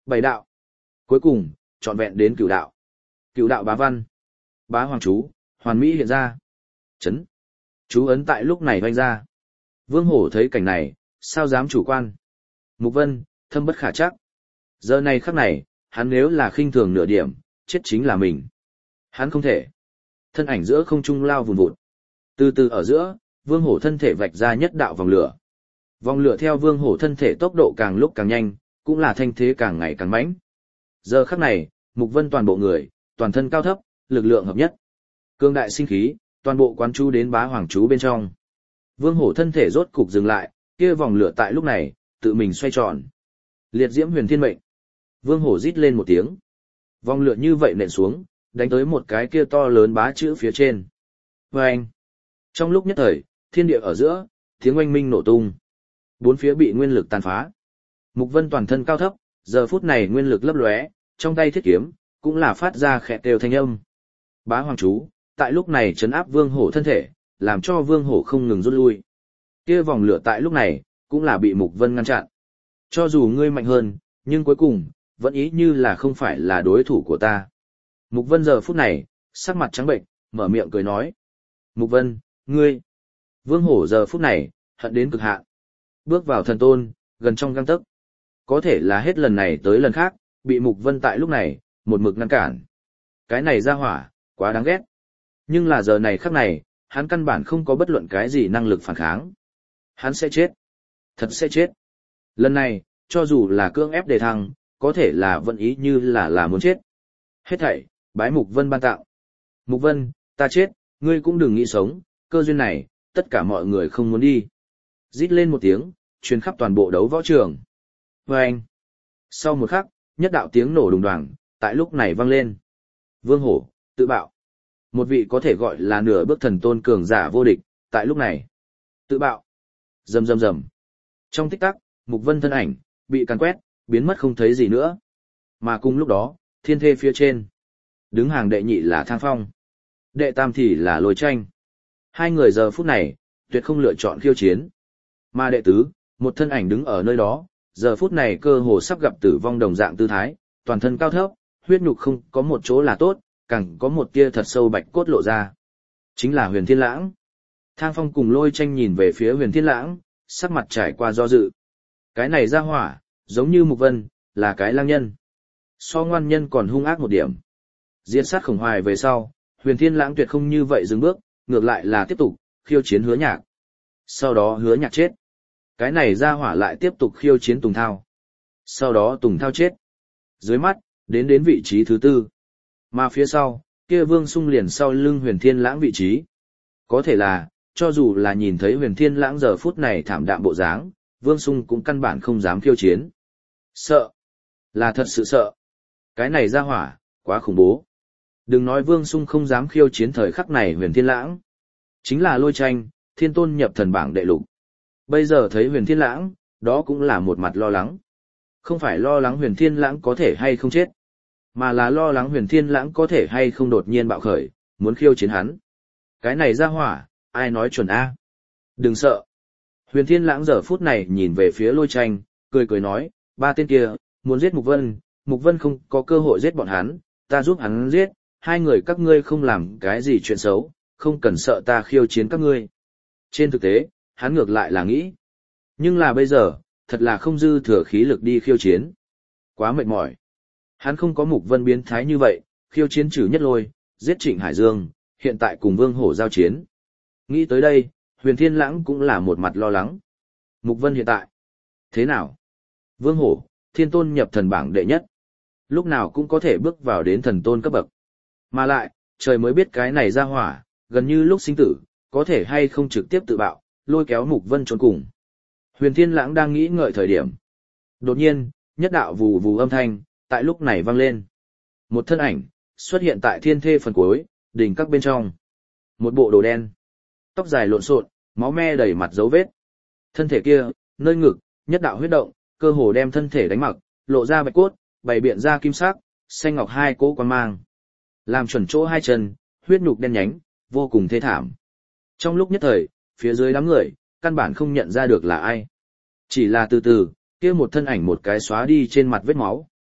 7 đạo. Cuối cùng, trọn vẹn đến cửu đạo. Cửu đạo bá văn. Bá hoàng chú, hoàn mỹ hiện ra. Chấn. Chú ấn tại lúc này vanh ra. Vương Hổ thấy cảnh này, sao dám chủ quan. Mục Vân, thâm bất khả trắc. Giờ này khắc này, hắn nếu là khinh thường nửa điểm, chết chính là mình. Hắn không thể. Thân ảnh giữa không trung lao vùn vụt. Từ từ ở giữa, Vương Hổ thân thể vạch ra nhất đạo vòng lửa. Vòng lửa theo Vương Hổ thân thể tốc độ càng lúc càng nhanh, cũng là thanh thế càng ngày càng mãnh. Giờ khắc này, Mục Vân toàn bộ người, toàn thân cao thấp, lực lượng hợp nhất. Cương đại sinh khí, toàn bộ quán chú đến bá hoàng chú bên trong. Vương Hổ thân thể rốt cục dừng lại, kia vòng lửa tại lúc này, tự mình xoay tròn. Liệt diễm huyền thiên mệnh. Vương Hổ rít lên một tiếng. Vòng lửa như vậy nện xuống, đánh tới một cái kia to lớn bá chữ phía trên. Vâng! Trong lúc nhất thời, thiên địa ở giữa, tiếng oanh minh nổ tung. Bốn phía bị nguyên lực tàn phá. Mục Vân toàn thân cao thấp, giờ phút này nguyên lực lấp lóe, trong tay thiết kiếm, cũng là phát ra khẽ kêu thanh âm. Bá hoàng chú, tại lúc này trấn áp Vương Hổ thân thể, làm cho Vương Hổ không ngừng rút lui. Kia vòng lửa tại lúc này, cũng là bị Mục Vân ngăn chặn. Cho dù ngươi mạnh hơn, nhưng cuối cùng, vẫn ý như là không phải là đối thủ của ta. Mục Vân giờ phút này, sắc mặt trắng bệnh, mở miệng cười nói. Mục Vân, ngươi. Vương Hổ giờ phút này, hận đến cực hạn. Bước vào thần tôn, gần trong gang tấc. Có thể là hết lần này tới lần khác, bị Mục Vân tại lúc này, một mực ngăn cản. Cái này ra hỏa, quá đáng ghét. Nhưng là giờ này khắc này, hắn căn bản không có bất luận cái gì năng lực phản kháng. Hắn sẽ chết. Thật sẽ chết. Lần này, cho dù là cưỡng ép đề thăng, có thể là vẫn ý như là muốn chết. Hết thảy, bái Mục Vân ban tạo. Mục Vân, ta chết, ngươi cũng đừng nghĩ sống, cơ duyên này, tất cả mọi người không muốn đi. Rít lên một tiếng, truyền khắp toàn bộ đấu võ trường. Vâng! Sau một khắc, nhất đạo tiếng nổ đùng đoàng, tại lúc này vang lên. Vương Hổ, tự bạo. Một vị có thể gọi là nửa bước thần tôn cường giả vô địch, tại lúc này. Tự bạo. Rầm rầm rầm. Trong tích tắc, Mục Vân thân ảnh, bị càn quét, biến mất không thấy gì nữa. Mà cùng lúc đó, thiên thê phía trên. Đứng hàng đệ nhị là Thang Phong. Đệ tam thì là Lôi Tranh. Hai người giờ phút này, tuyệt không lựa chọn khiêu chiến. Mà đệ tứ, một thân ảnh đứng ở nơi đó, giờ phút này cơ hồ sắp gặp tử vong đồng dạng tư thái, toàn thân cao thấp, huyết nhục không có một chỗ là tốt, càng có một tia thật sâu bạch cốt lộ ra. Chính là Huyền Thiên Lãng. Thang Phong cùng Lôi Tranh nhìn về phía Huyền Thiên Lãng, sắc mặt trải qua do dự. Cái này ra hỏa, giống như Mục Vân, là cái lang nhân. So ngoan nhân còn hung ác một điểm. Diệt sát Khổng Hoài về sau, Huyền Thiên Lãng tuyệt không như vậy dừng bước, ngược lại là tiếp tục khiêu chiến Hứa Nhạc. Sau đó Hứa Nhạc chết. Cái này ra hỏa lại tiếp tục khiêu chiến Tùng Thao. Sau đó Tùng Thao chết. Dưới mắt, đến vị trí thứ tư. Mà phía sau, kia Vương Sung liền sau lưng Huyền Thiên Lãng vị trí. Có thể là, cho dù là nhìn thấy Huyền Thiên Lãng giờ phút này thảm đạm bộ dáng, Vương Sung cũng căn bản không dám khiêu chiến. Sợ. Là thật sự sợ. Cái này ra hỏa, quá khủng bố. Đừng nói Vương Sung không dám khiêu chiến thời khắc này Huyền Thiên Lãng. Chính là Lôi Tranh, Thiên Tôn nhập thần bảng đệ lục. Bây giờ thấy Huyền Thiên Lãng, đó cũng là một mặt lo lắng. Không phải lo lắng Huyền Thiên Lãng có thể hay không chết, mà là lo lắng Huyền Thiên Lãng có thể hay không đột nhiên bạo khởi, muốn khiêu chiến hắn. Cái này ra hỏa, ai nói chuẩn A. Đừng sợ. Huyền Thiên Lãng giờ phút này nhìn về phía Lôi Tranh, cười nói, ba tên kia, muốn giết Mục Vân không có cơ hội giết bọn hắn, ta giúp hắn giết, hai người các ngươi không làm cái gì chuyện xấu, không cần sợ ta khiêu chiến các ngươi. Trên thực tế, hắn ngược lại là nghĩ. Nhưng là bây giờ, thật là không dư thừa khí lực đi khiêu chiến. Quá mệt mỏi. Hắn không có Mục Vân biến thái như vậy, khiêu chiến trừ Nhất Lôi, giết Trịnh Hải Dương, hiện tại cùng Vương Hổ giao chiến. Nghĩ tới đây, Huyền Thiên Lãng cũng là một mặt lo lắng. Mục Vân hiện tại. Thế nào? Vương Hổ, Thiên Tôn nhập thần bảng đệ nhất. Lúc nào cũng có thể bước vào đến thần tôn cấp bậc. Mà lại, trời mới biết cái này ra hỏa, gần như lúc sinh tử, có thể hay không trực tiếp tự bạo, lôi kéo Mục Vân trốn cùng. Huyền Thiên Lãng đang nghĩ ngợi thời điểm. Đột nhiên, nhất đạo vù vù âm thanh, tại lúc này vang lên. Một thân ảnh, xuất hiện tại thiên thê phần cuối, đỉnh các bên trong. Một bộ đồ đen. Tóc dài lộn xộn, máu me đầy mặt dấu vết. Thân thể kia, nơi ngực, nhất đạo huyết động, cơ hồ đem thân thể đánh mặc, lộ ra bạch cốt, bày biện ra kim sắc, xanh ngọc hai cỗ quan mang. Làm chuẩn chỗ hai chân, huyết nhục đen nhánh, vô cùng thê thảm. Trong lúc nhất thời, phía dưới đám người, căn bản không nhận ra được là ai. Chỉ là từ từ, kia một thân ảnh một cái xóa đi trên mặt vết máu,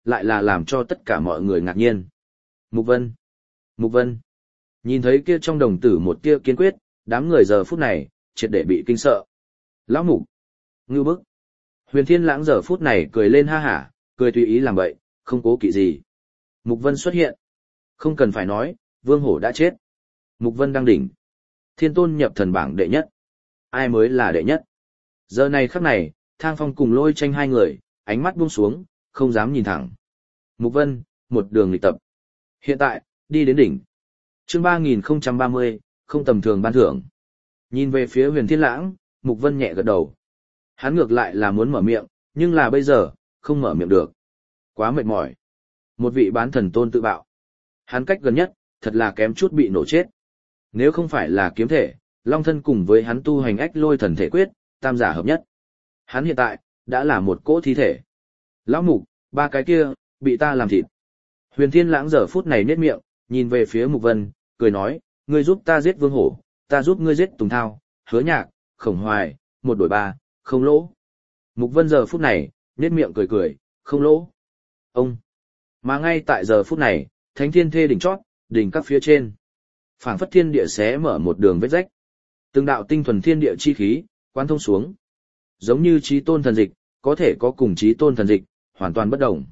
lại là làm cho tất cả mọi người ngạc nhiên. Mục Vân! Mục Vân! Nhìn thấy kia trong đồng tử một tia kiên quyết, đám người giờ phút này, triệt để bị kinh sợ. Lão Mục! Ngưu bức! Huyền Thiên Lãng giờ phút này cười lên ha hả, cười tùy ý làm vậy, không cố kỵ gì. Mục Vân xuất hiện. Không cần phải nói, Vương Hổ đã chết. Mục Vân đang đỉnh. Thiên tôn nhập thần bảng đệ nhất. Ai mới là đệ nhất? Giờ này khắc này, Thang Phong cùng Lôi Tranh hai người, ánh mắt buông xuống, không dám nhìn thẳng. Mục Vân, một đường lịch tập. Hiện tại, đi đến đỉnh. Chương 3030, không tầm thường ban thưởng. Nhìn về phía Huyền Thiên Lãng, Mục Vân nhẹ gật đầu. Hắn ngược lại là muốn mở miệng, nhưng là bây giờ, không mở miệng được. Quá mệt mỏi. Một vị bán thần tôn tự bạo. Hắn cách gần nhất, thật là kém chút bị nổ chết. Nếu không phải là kiếm thể, Long thân cùng với hắn tu hành ách lôi thần thể quyết, tam giả hợp nhất. Hắn hiện tại, đã là một cỗ thi thể. Lão Mục, ba cái kia, bị ta làm thịt. Huyền Thiên Lãng giờ phút này nhếch miệng, nhìn về phía Mục Vân, cười nói, ngươi giúp ta giết Vương Hổ, ta giúp ngươi giết Tùng Thao, Hứa Nhạc, Khổng Hoài, 1 đổi 3, không lỗ. Mục Vân giờ phút này, nhếch miệng cười cười, không lỗ. Ông. Mà ngay tại giờ phút này, Thánh Thiên Thê đỉnh chót, đỉnh các phía trên. Phảng phất thiên địa xé mở một đường vết rách. Từng đạo tinh thuần thiên địa chi khí, quán thông xuống. Giống như chí tôn thần dịch, có thể có cùng chí tôn thần dịch, hoàn toàn bất đồng.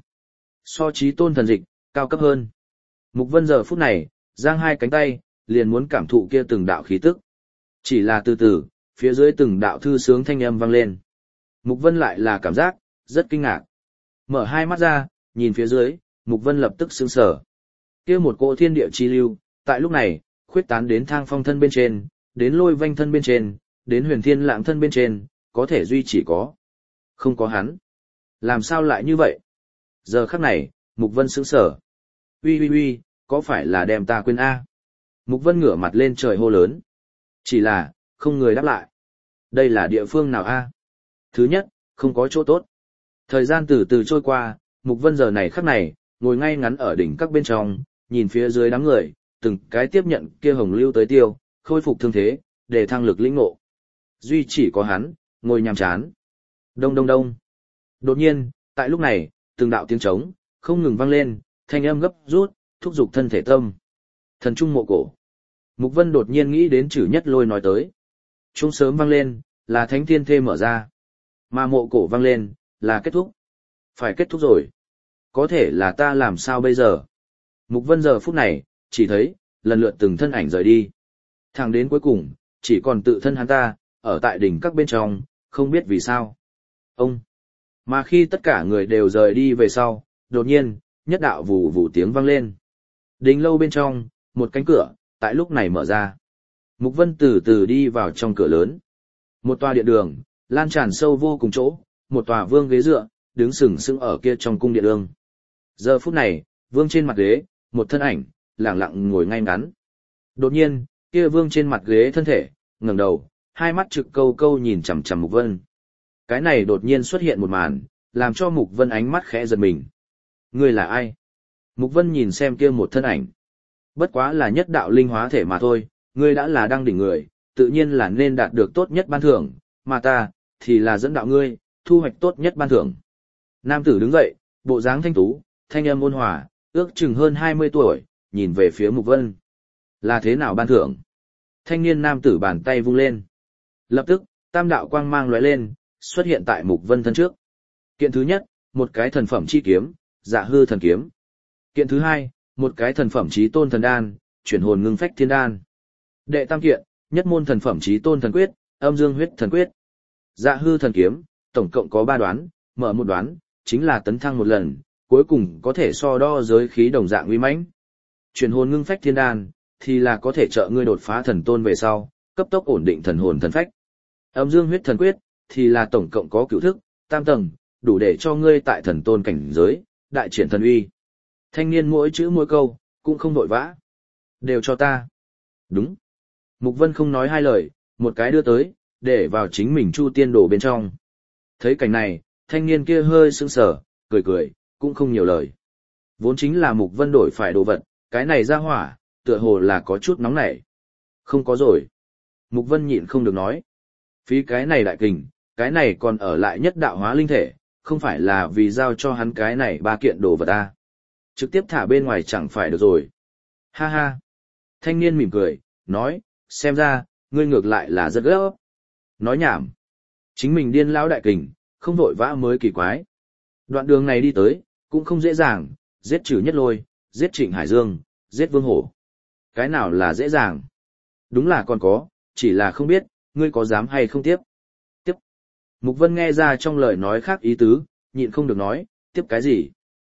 So chí tôn thần dịch, cao cấp hơn. Mục Vân giờ phút này, giang hai cánh tay, liền muốn cảm thụ kia từng đạo khí tức. Chỉ là từ từ, phía dưới từng đạo thư sướng thanh âm vang lên. Mục Vân lại là cảm giác, rất kinh ngạc. Mở hai mắt ra, nhìn phía dưới, Mục Vân lập tức sững sờ. Kia một cỗ thiên địa chi lưu, tại lúc này, khuyết tán đến Thang Phong thân bên trên, đến Lôi Vanh thân bên trên, đến Huyền Thiên Lãng thân bên trên, có thể duy chỉ có. Không có hắn. Làm sao lại như vậy? Giờ khắc này, Mục Vân sững sờ. Uy, có phải là đem ta quên a? Mục Vân ngửa mặt lên trời hô lớn. Chỉ là, không người đáp lại. Đây là địa phương nào a? Thứ nhất, không có chỗ tốt. Thời gian từ từ trôi qua, Mục Vân giờ này khắc này, ngồi ngay ngắn ở đỉnh các bên trong, nhìn phía dưới đám người, từng cái tiếp nhận kia hồng lưu tới tiêu, khôi phục thương thế, để thăng lực lĩnh ngộ. Duy chỉ có hắn, ngồi nhàm chán. Đông đông đông. Đột nhiên, tại lúc này, từng đạo tiếng trống, không ngừng vang lên, thanh âm gấp rút, thúc giục thân thể tâm. Thần trung mộ cổ. Mục Vân đột nhiên nghĩ đến chữ nhất lôi nói tới. Trung sớm vang lên, là Thánh Thiên Thê mở ra. Mà mộ cổ vang lên, là kết thúc. Phải kết thúc rồi. Có thể là ta làm sao bây giờ? Mục Vân giờ phút này, chỉ thấy, lần lượt từng thân ảnh rời đi. Thẳng đến cuối cùng, chỉ còn tự thân hắn ta, ở tại đỉnh các bên trong, không biết vì sao. Ông. Mà khi tất cả người đều rời đi về sau, đột nhiên, nhất đạo vù vù tiếng vang lên. Đỉnh lâu bên trong, một cánh cửa, tại lúc này mở ra. Mục Vân từ từ đi vào trong cửa lớn. Một tòa điện đường, lan tràn sâu vô cùng chỗ, một tòa vương ghế dựa, đứng sừng sững ở kia trong cung điện đường. Giờ phút này, vương trên mặt ghế, một thân ảnh, lặng lặng ngồi ngay ngắn. Đột nhiên, kia vương trên mặt ghế thân thể, ngẩng đầu, hai mắt trực câu câu nhìn chằm chằm Mục Vân. Cái này đột nhiên xuất hiện một màn, làm cho Mục Vân ánh mắt khẽ giật mình. Ngươi là ai? Mục Vân nhìn xem kia một thân ảnh. Bất quá là nhất đạo linh hóa thể mà thôi, ngươi đã là đăng đỉnh người, tự nhiên là nên đạt được tốt nhất ban thưởng, mà ta, thì là dẫn đạo ngươi, thu hoạch tốt nhất ban thưởng. Nam tử đứng dậy, bộ dáng thanh tú, thanh âm ôn hòa, ước chừng hơn 20 tuổi, nhìn về phía Mục Vân. Là thế nào ban thưởng? Thanh niên nam tử bàn tay vung lên. Lập tức, tam đạo quang mang lóe lên, xuất hiện tại Mục Vân thân trước. Kiện thứ nhất, một cái thần phẩm chi kiếm, Dạ Hư thần kiếm. Kiện thứ hai, một cái thần phẩm chí tôn thần đan, chuyển hồn ngưng phách thiên đan. Đệ tam kiện, nhất môn thần phẩm chí tôn thần quyết, Âm Dương huyết thần quyết. Dạ Hư thần kiếm, tổng cộng có 3 đoán, mở một đoán, chính là tấn thăng một lần, cuối cùng có thể so đo giới khí đồng dạng uy mãnh. Chuyển hồn ngưng phách thiên đan, thì là có thể trợ ngươi đột phá thần tôn về sau, cấp tốc ổn định thần hồn thần phách. Âm Dương huyết thần quyết, thì là tổng cộng có cửu thức, tam tầng, đủ để cho ngươi tại thần tôn cảnh giới, đại triển thần uy. Thanh niên mỗi chữ mỗi câu, cũng không vội vã. Đều cho ta. Đúng. Mục Vân không nói hai lời, một cái đưa tới, để vào chính mình chu tiên đồ bên trong. Thấy cảnh này, thanh niên kia hơi sững sờ, cười cười, cũng không nhiều lời. Vốn chính là Mục Vân đổi phải đồ vật, cái này ra hỏa, tựa hồ là có chút nóng nảy. Không có rồi. Mục Vân nhịn không được nói. Phí cái này đại kình, cái này còn ở lại nhất đạo hóa linh thể, không phải là vì giao cho hắn cái này 3 kiện đồ vật ta. Trực tiếp thả bên ngoài chẳng phải được rồi. Ha ha. Thanh niên mỉm cười, nói, xem ra, ngươi ngược lại là rất gấp. Nói nhảm. Chính mình điên lão đại kình, không vội vã mới kỳ quái. Đoạn đường này đi tới, cũng không dễ dàng, giết Trừ Nhất Lôi, giết Trịnh Hải Dương, giết Vương Hổ. Cái nào là dễ dàng? Đúng là còn có, chỉ là không biết, ngươi có dám hay không tiếp. Tiếp. Mục Vân nghe ra trong lời nói khác ý tứ, nhịn không được nói, tiếp cái gì?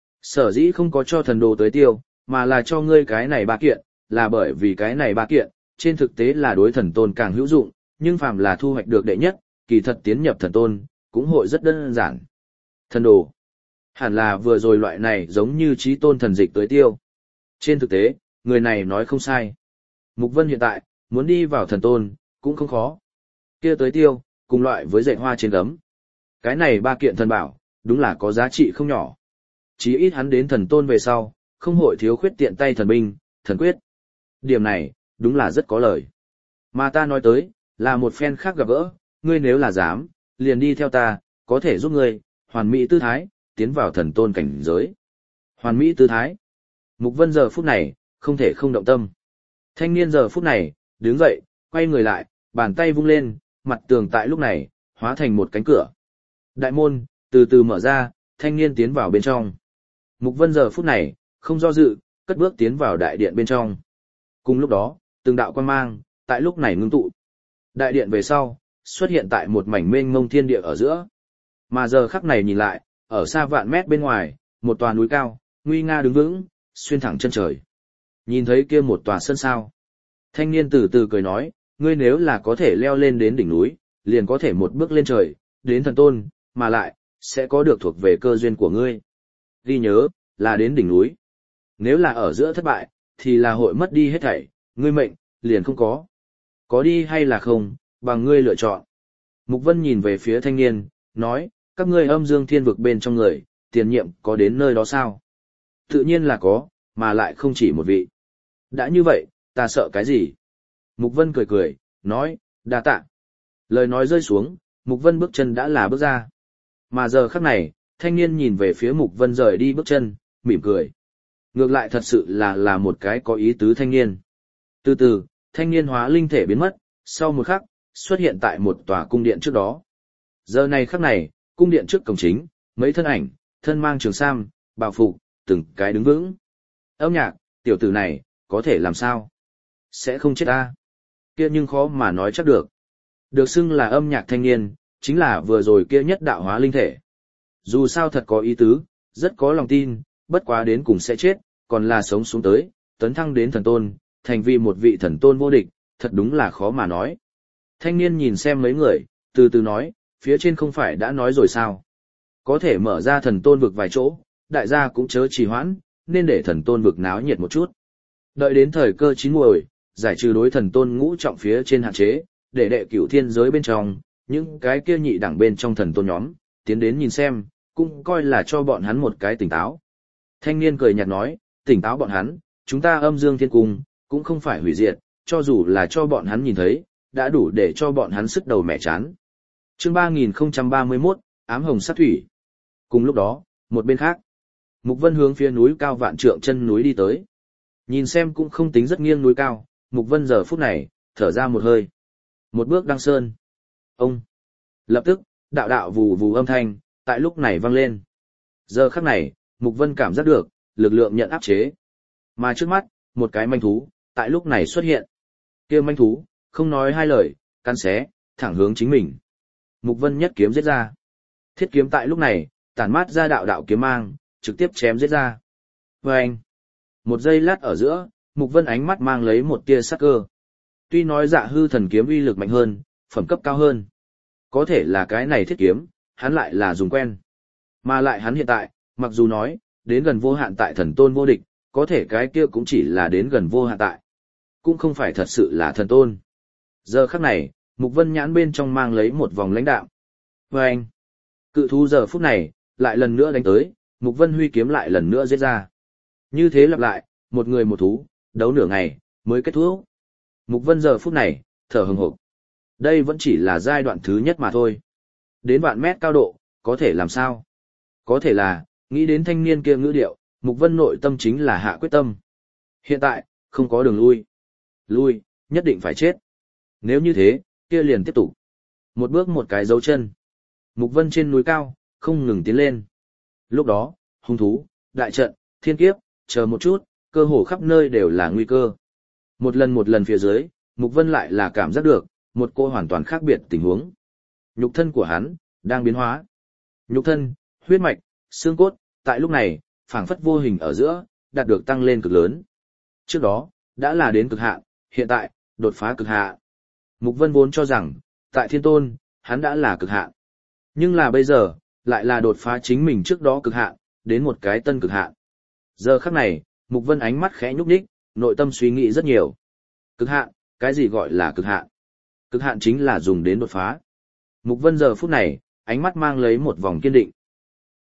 Sở dĩ không có cho thần đồ tới tiêu, mà là cho ngươi cái này 3 kiện, là bởi vì cái này 3 kiện, trên thực tế là đối thần tôn càng hữu dụng, nhưng phàm là thu hoạch được đệ nhất, kỳ thật tiến nhập thần tôn, cũng hội rất đơn giản. Thần đồ. Hẳn là vừa rồi loại này giống như trí tôn thần dịch tới tiêu. Trên thực tế, người này nói không sai. Mục Vân hiện tại, muốn đi vào thần tôn, cũng không khó. Kia tới tiêu, cùng loại với dạy hoa trên gấm. Cái này 3 kiện thần bảo, đúng là có giá trị không nhỏ. Chí ít hắn đến thần tôn về sau, không hội thiếu khuyết tiện tay thần binh, thần quyết. Điểm này, đúng là rất có lời. Mà ta nói tới, là một phen khác gặp gỡ, ngươi nếu là dám, liền đi theo ta, có thể giúp ngươi, hoàn mỹ tư thái, tiến vào thần tôn cảnh giới. Hoàn mỹ tư thái. Mục Vân giờ phút này, không thể không động tâm. Thanh niên giờ phút này, đứng dậy, quay người lại, bàn tay vung lên, mặt tường tại lúc này, hóa thành một cánh cửa. Đại môn, từ từ mở ra, thanh niên tiến vào bên trong. Mục Vân giờ phút này, không do dự, cất bước tiến vào đại điện bên trong. Cùng lúc đó, từng đạo quang mang, tại lúc này ngưng tụ. Đại điện về sau, xuất hiện tại một mảnh mênh mông thiên địa ở giữa. Mà giờ khắc này nhìn lại, ở xa vạn mét bên ngoài, một tòa núi cao, nguy nga đứng vững, xuyên thẳng chân trời. Nhìn thấy kia một tòa sân sao. Thanh niên từ từ cười nói, ngươi nếu là có thể leo lên đến đỉnh núi, liền có thể một bước lên trời, đến thần tôn, mà lại, sẽ có được thuộc về cơ duyên của ngươi. Ghi nhớ, là đến đỉnh núi. Nếu là ở giữa thất bại, thì là hội mất đi hết thảy, ngươi mệnh, liền không có. Có đi hay là không, bằng ngươi lựa chọn. Mục Vân nhìn về phía thanh niên, nói, các ngươi âm dương thiên vực bên trong người, tiền nhiệm có đến nơi đó sao? Tự nhiên là có, mà lại không chỉ một vị. Đã như vậy, ta sợ cái gì? Mục Vân cười cười, nói, đa tạ. Lời nói rơi xuống, Mục Vân bước chân đã là bước ra. Mà giờ khắc này, thanh niên nhìn về phía Mục Vân rời đi bước chân, mỉm cười. Ngược lại thật sự là một cái có ý tứ thanh niên. Từ từ, thanh niên hóa linh thể biến mất, sau một khắc, xuất hiện tại một tòa cung điện trước đó. Giờ này khắc này, cung điện trước cổng chính, mấy thân ảnh, thân mang trường sam, bào phục, từng cái đứng vững. Âm Nhạc, tiểu tử này, có thể làm sao? Sẽ không chết ta. Kia nhưng khó mà nói chắc được. Được xưng là Âm Nhạc thanh niên, chính là vừa rồi kia nhất đạo hóa linh thể. Dù sao thật có ý tứ, rất có lòng tin, bất quá đến cùng sẽ chết, còn là sống xuống tới, tấn thăng đến thần tôn, thành vì một vị thần tôn vô địch, thật đúng là khó mà nói. Thanh niên nhìn xem mấy người, từ từ nói, phía trên không phải đã nói rồi sao? Có thể mở ra thần tôn vực vài chỗ, đại gia cũng chớ trì hoãn, nên để thần tôn vực náo nhiệt một chút. Đợi đến thời cơ chín muồi, giải trừ đối thần tôn ngũ trọng phía trên hạn chế, để đệ cửu thiên giới bên trong, những cái kia nhị đẳng bên trong thần tôn nhóm, tiến đến nhìn xem, cũng coi là cho bọn hắn một cái tỉnh táo. Thanh niên cười nhạt nói, tỉnh táo bọn hắn, chúng ta âm dương thiên cung, cũng không phải hủy diệt, cho dù là cho bọn hắn nhìn thấy, đã đủ để cho bọn hắn sức đầu mẻ chán. Chương 3031, ám hồng sát thủy. Cùng lúc đó, một bên khác, Mục Vân hướng phía núi cao vạn trượng chân núi đi tới. Nhìn xem cũng không tính rất nghiêng núi cao, Mục Vân giờ phút này, thở ra một hơi. Một bước đăng sơn. Ông. Lập tức, đạo đạo vù vù âm thanh, tại lúc này vang lên. Giờ khắc này, Mục Vân cảm giác được, lực lượng nhận áp chế. Mà trước mắt, một cái manh thú, tại lúc này xuất hiện. Kia manh thú, không nói hai lời, cắn xé, thẳng hướng chính mình. Mục Vân nhất kiếm giết ra. Thiết kiếm tại lúc này, tản mát ra đạo đạo kiếm mang, trực tiếp chém giết ra. Vâng! Một giây lát ở giữa, Mục Vân ánh mắt mang lấy một tia sắc cơ. Tuy nói Dạ Hư thần kiếm uy lực mạnh hơn, phẩm cấp cao hơn. Có thể là cái này thiết kiếm, hắn lại là dùng quen. Mà lại hắn hiện tại, mặc dù nói, đến gần vô hạn tại thần tôn vô địch, có thể cái kia cũng chỉ là đến gần vô hạn tại. Cũng không phải thật sự là thần tôn. Giờ khắc này, Mục Vân nhãn bên trong mang lấy một vòng lãnh đạm. Vâng! Cự thú giờ phút này, lại lần nữa đánh tới, Mục Vân huy kiếm lại lần nữa giết ra. Như thế lặp lại, một người một thú, đấu nửa ngày, mới kết thúc. Mục Vân giờ phút này, thở hừng hực. Đây vẫn chỉ là giai đoạn thứ nhất mà thôi. Đến vạn mét cao độ, có thể làm sao? Có thể là, nghĩ đến thanh niên kia ngữ điệu, Mục Vân nội tâm chính là hạ quyết tâm. Hiện tại, không có đường lui. Lui, nhất định phải chết. Nếu như thế, kia liền tiếp tục. Một bước một cái dấu chân. Mục Vân trên núi cao, không ngừng tiến lên. Lúc đó, hung thú, đại trận, thiên kiếp, chờ một chút, cơ hồ khắp nơi đều là nguy cơ. Một lần phía dưới, Mục Vân lại là cảm giác được, một cô hoàn toàn khác biệt tình huống. Nhục thân của hắn, đang biến hóa. Nhục thân, huyết mạch, xương cốt, tại lúc này, phảng phất vô hình ở giữa, đạt được tăng lên cực lớn. Trước đó, đã là đến cực hạn, hiện tại, đột phá cực hạn. Mục Vân vốn cho rằng, tại Thiên Tôn, hắn đã là cực hạn. Nhưng là bây giờ, lại là đột phá chính mình trước đó cực hạn, đến một cái tân cực hạn. Giờ khắc này, Mục Vân ánh mắt khẽ nhúc nhích, nội tâm suy nghĩ rất nhiều. Cực hạn, cái gì gọi là cực hạn? Cực hạn chính là dùng đến đột phá. Mục Vân giờ phút này, ánh mắt mang lấy một vòng kiên định.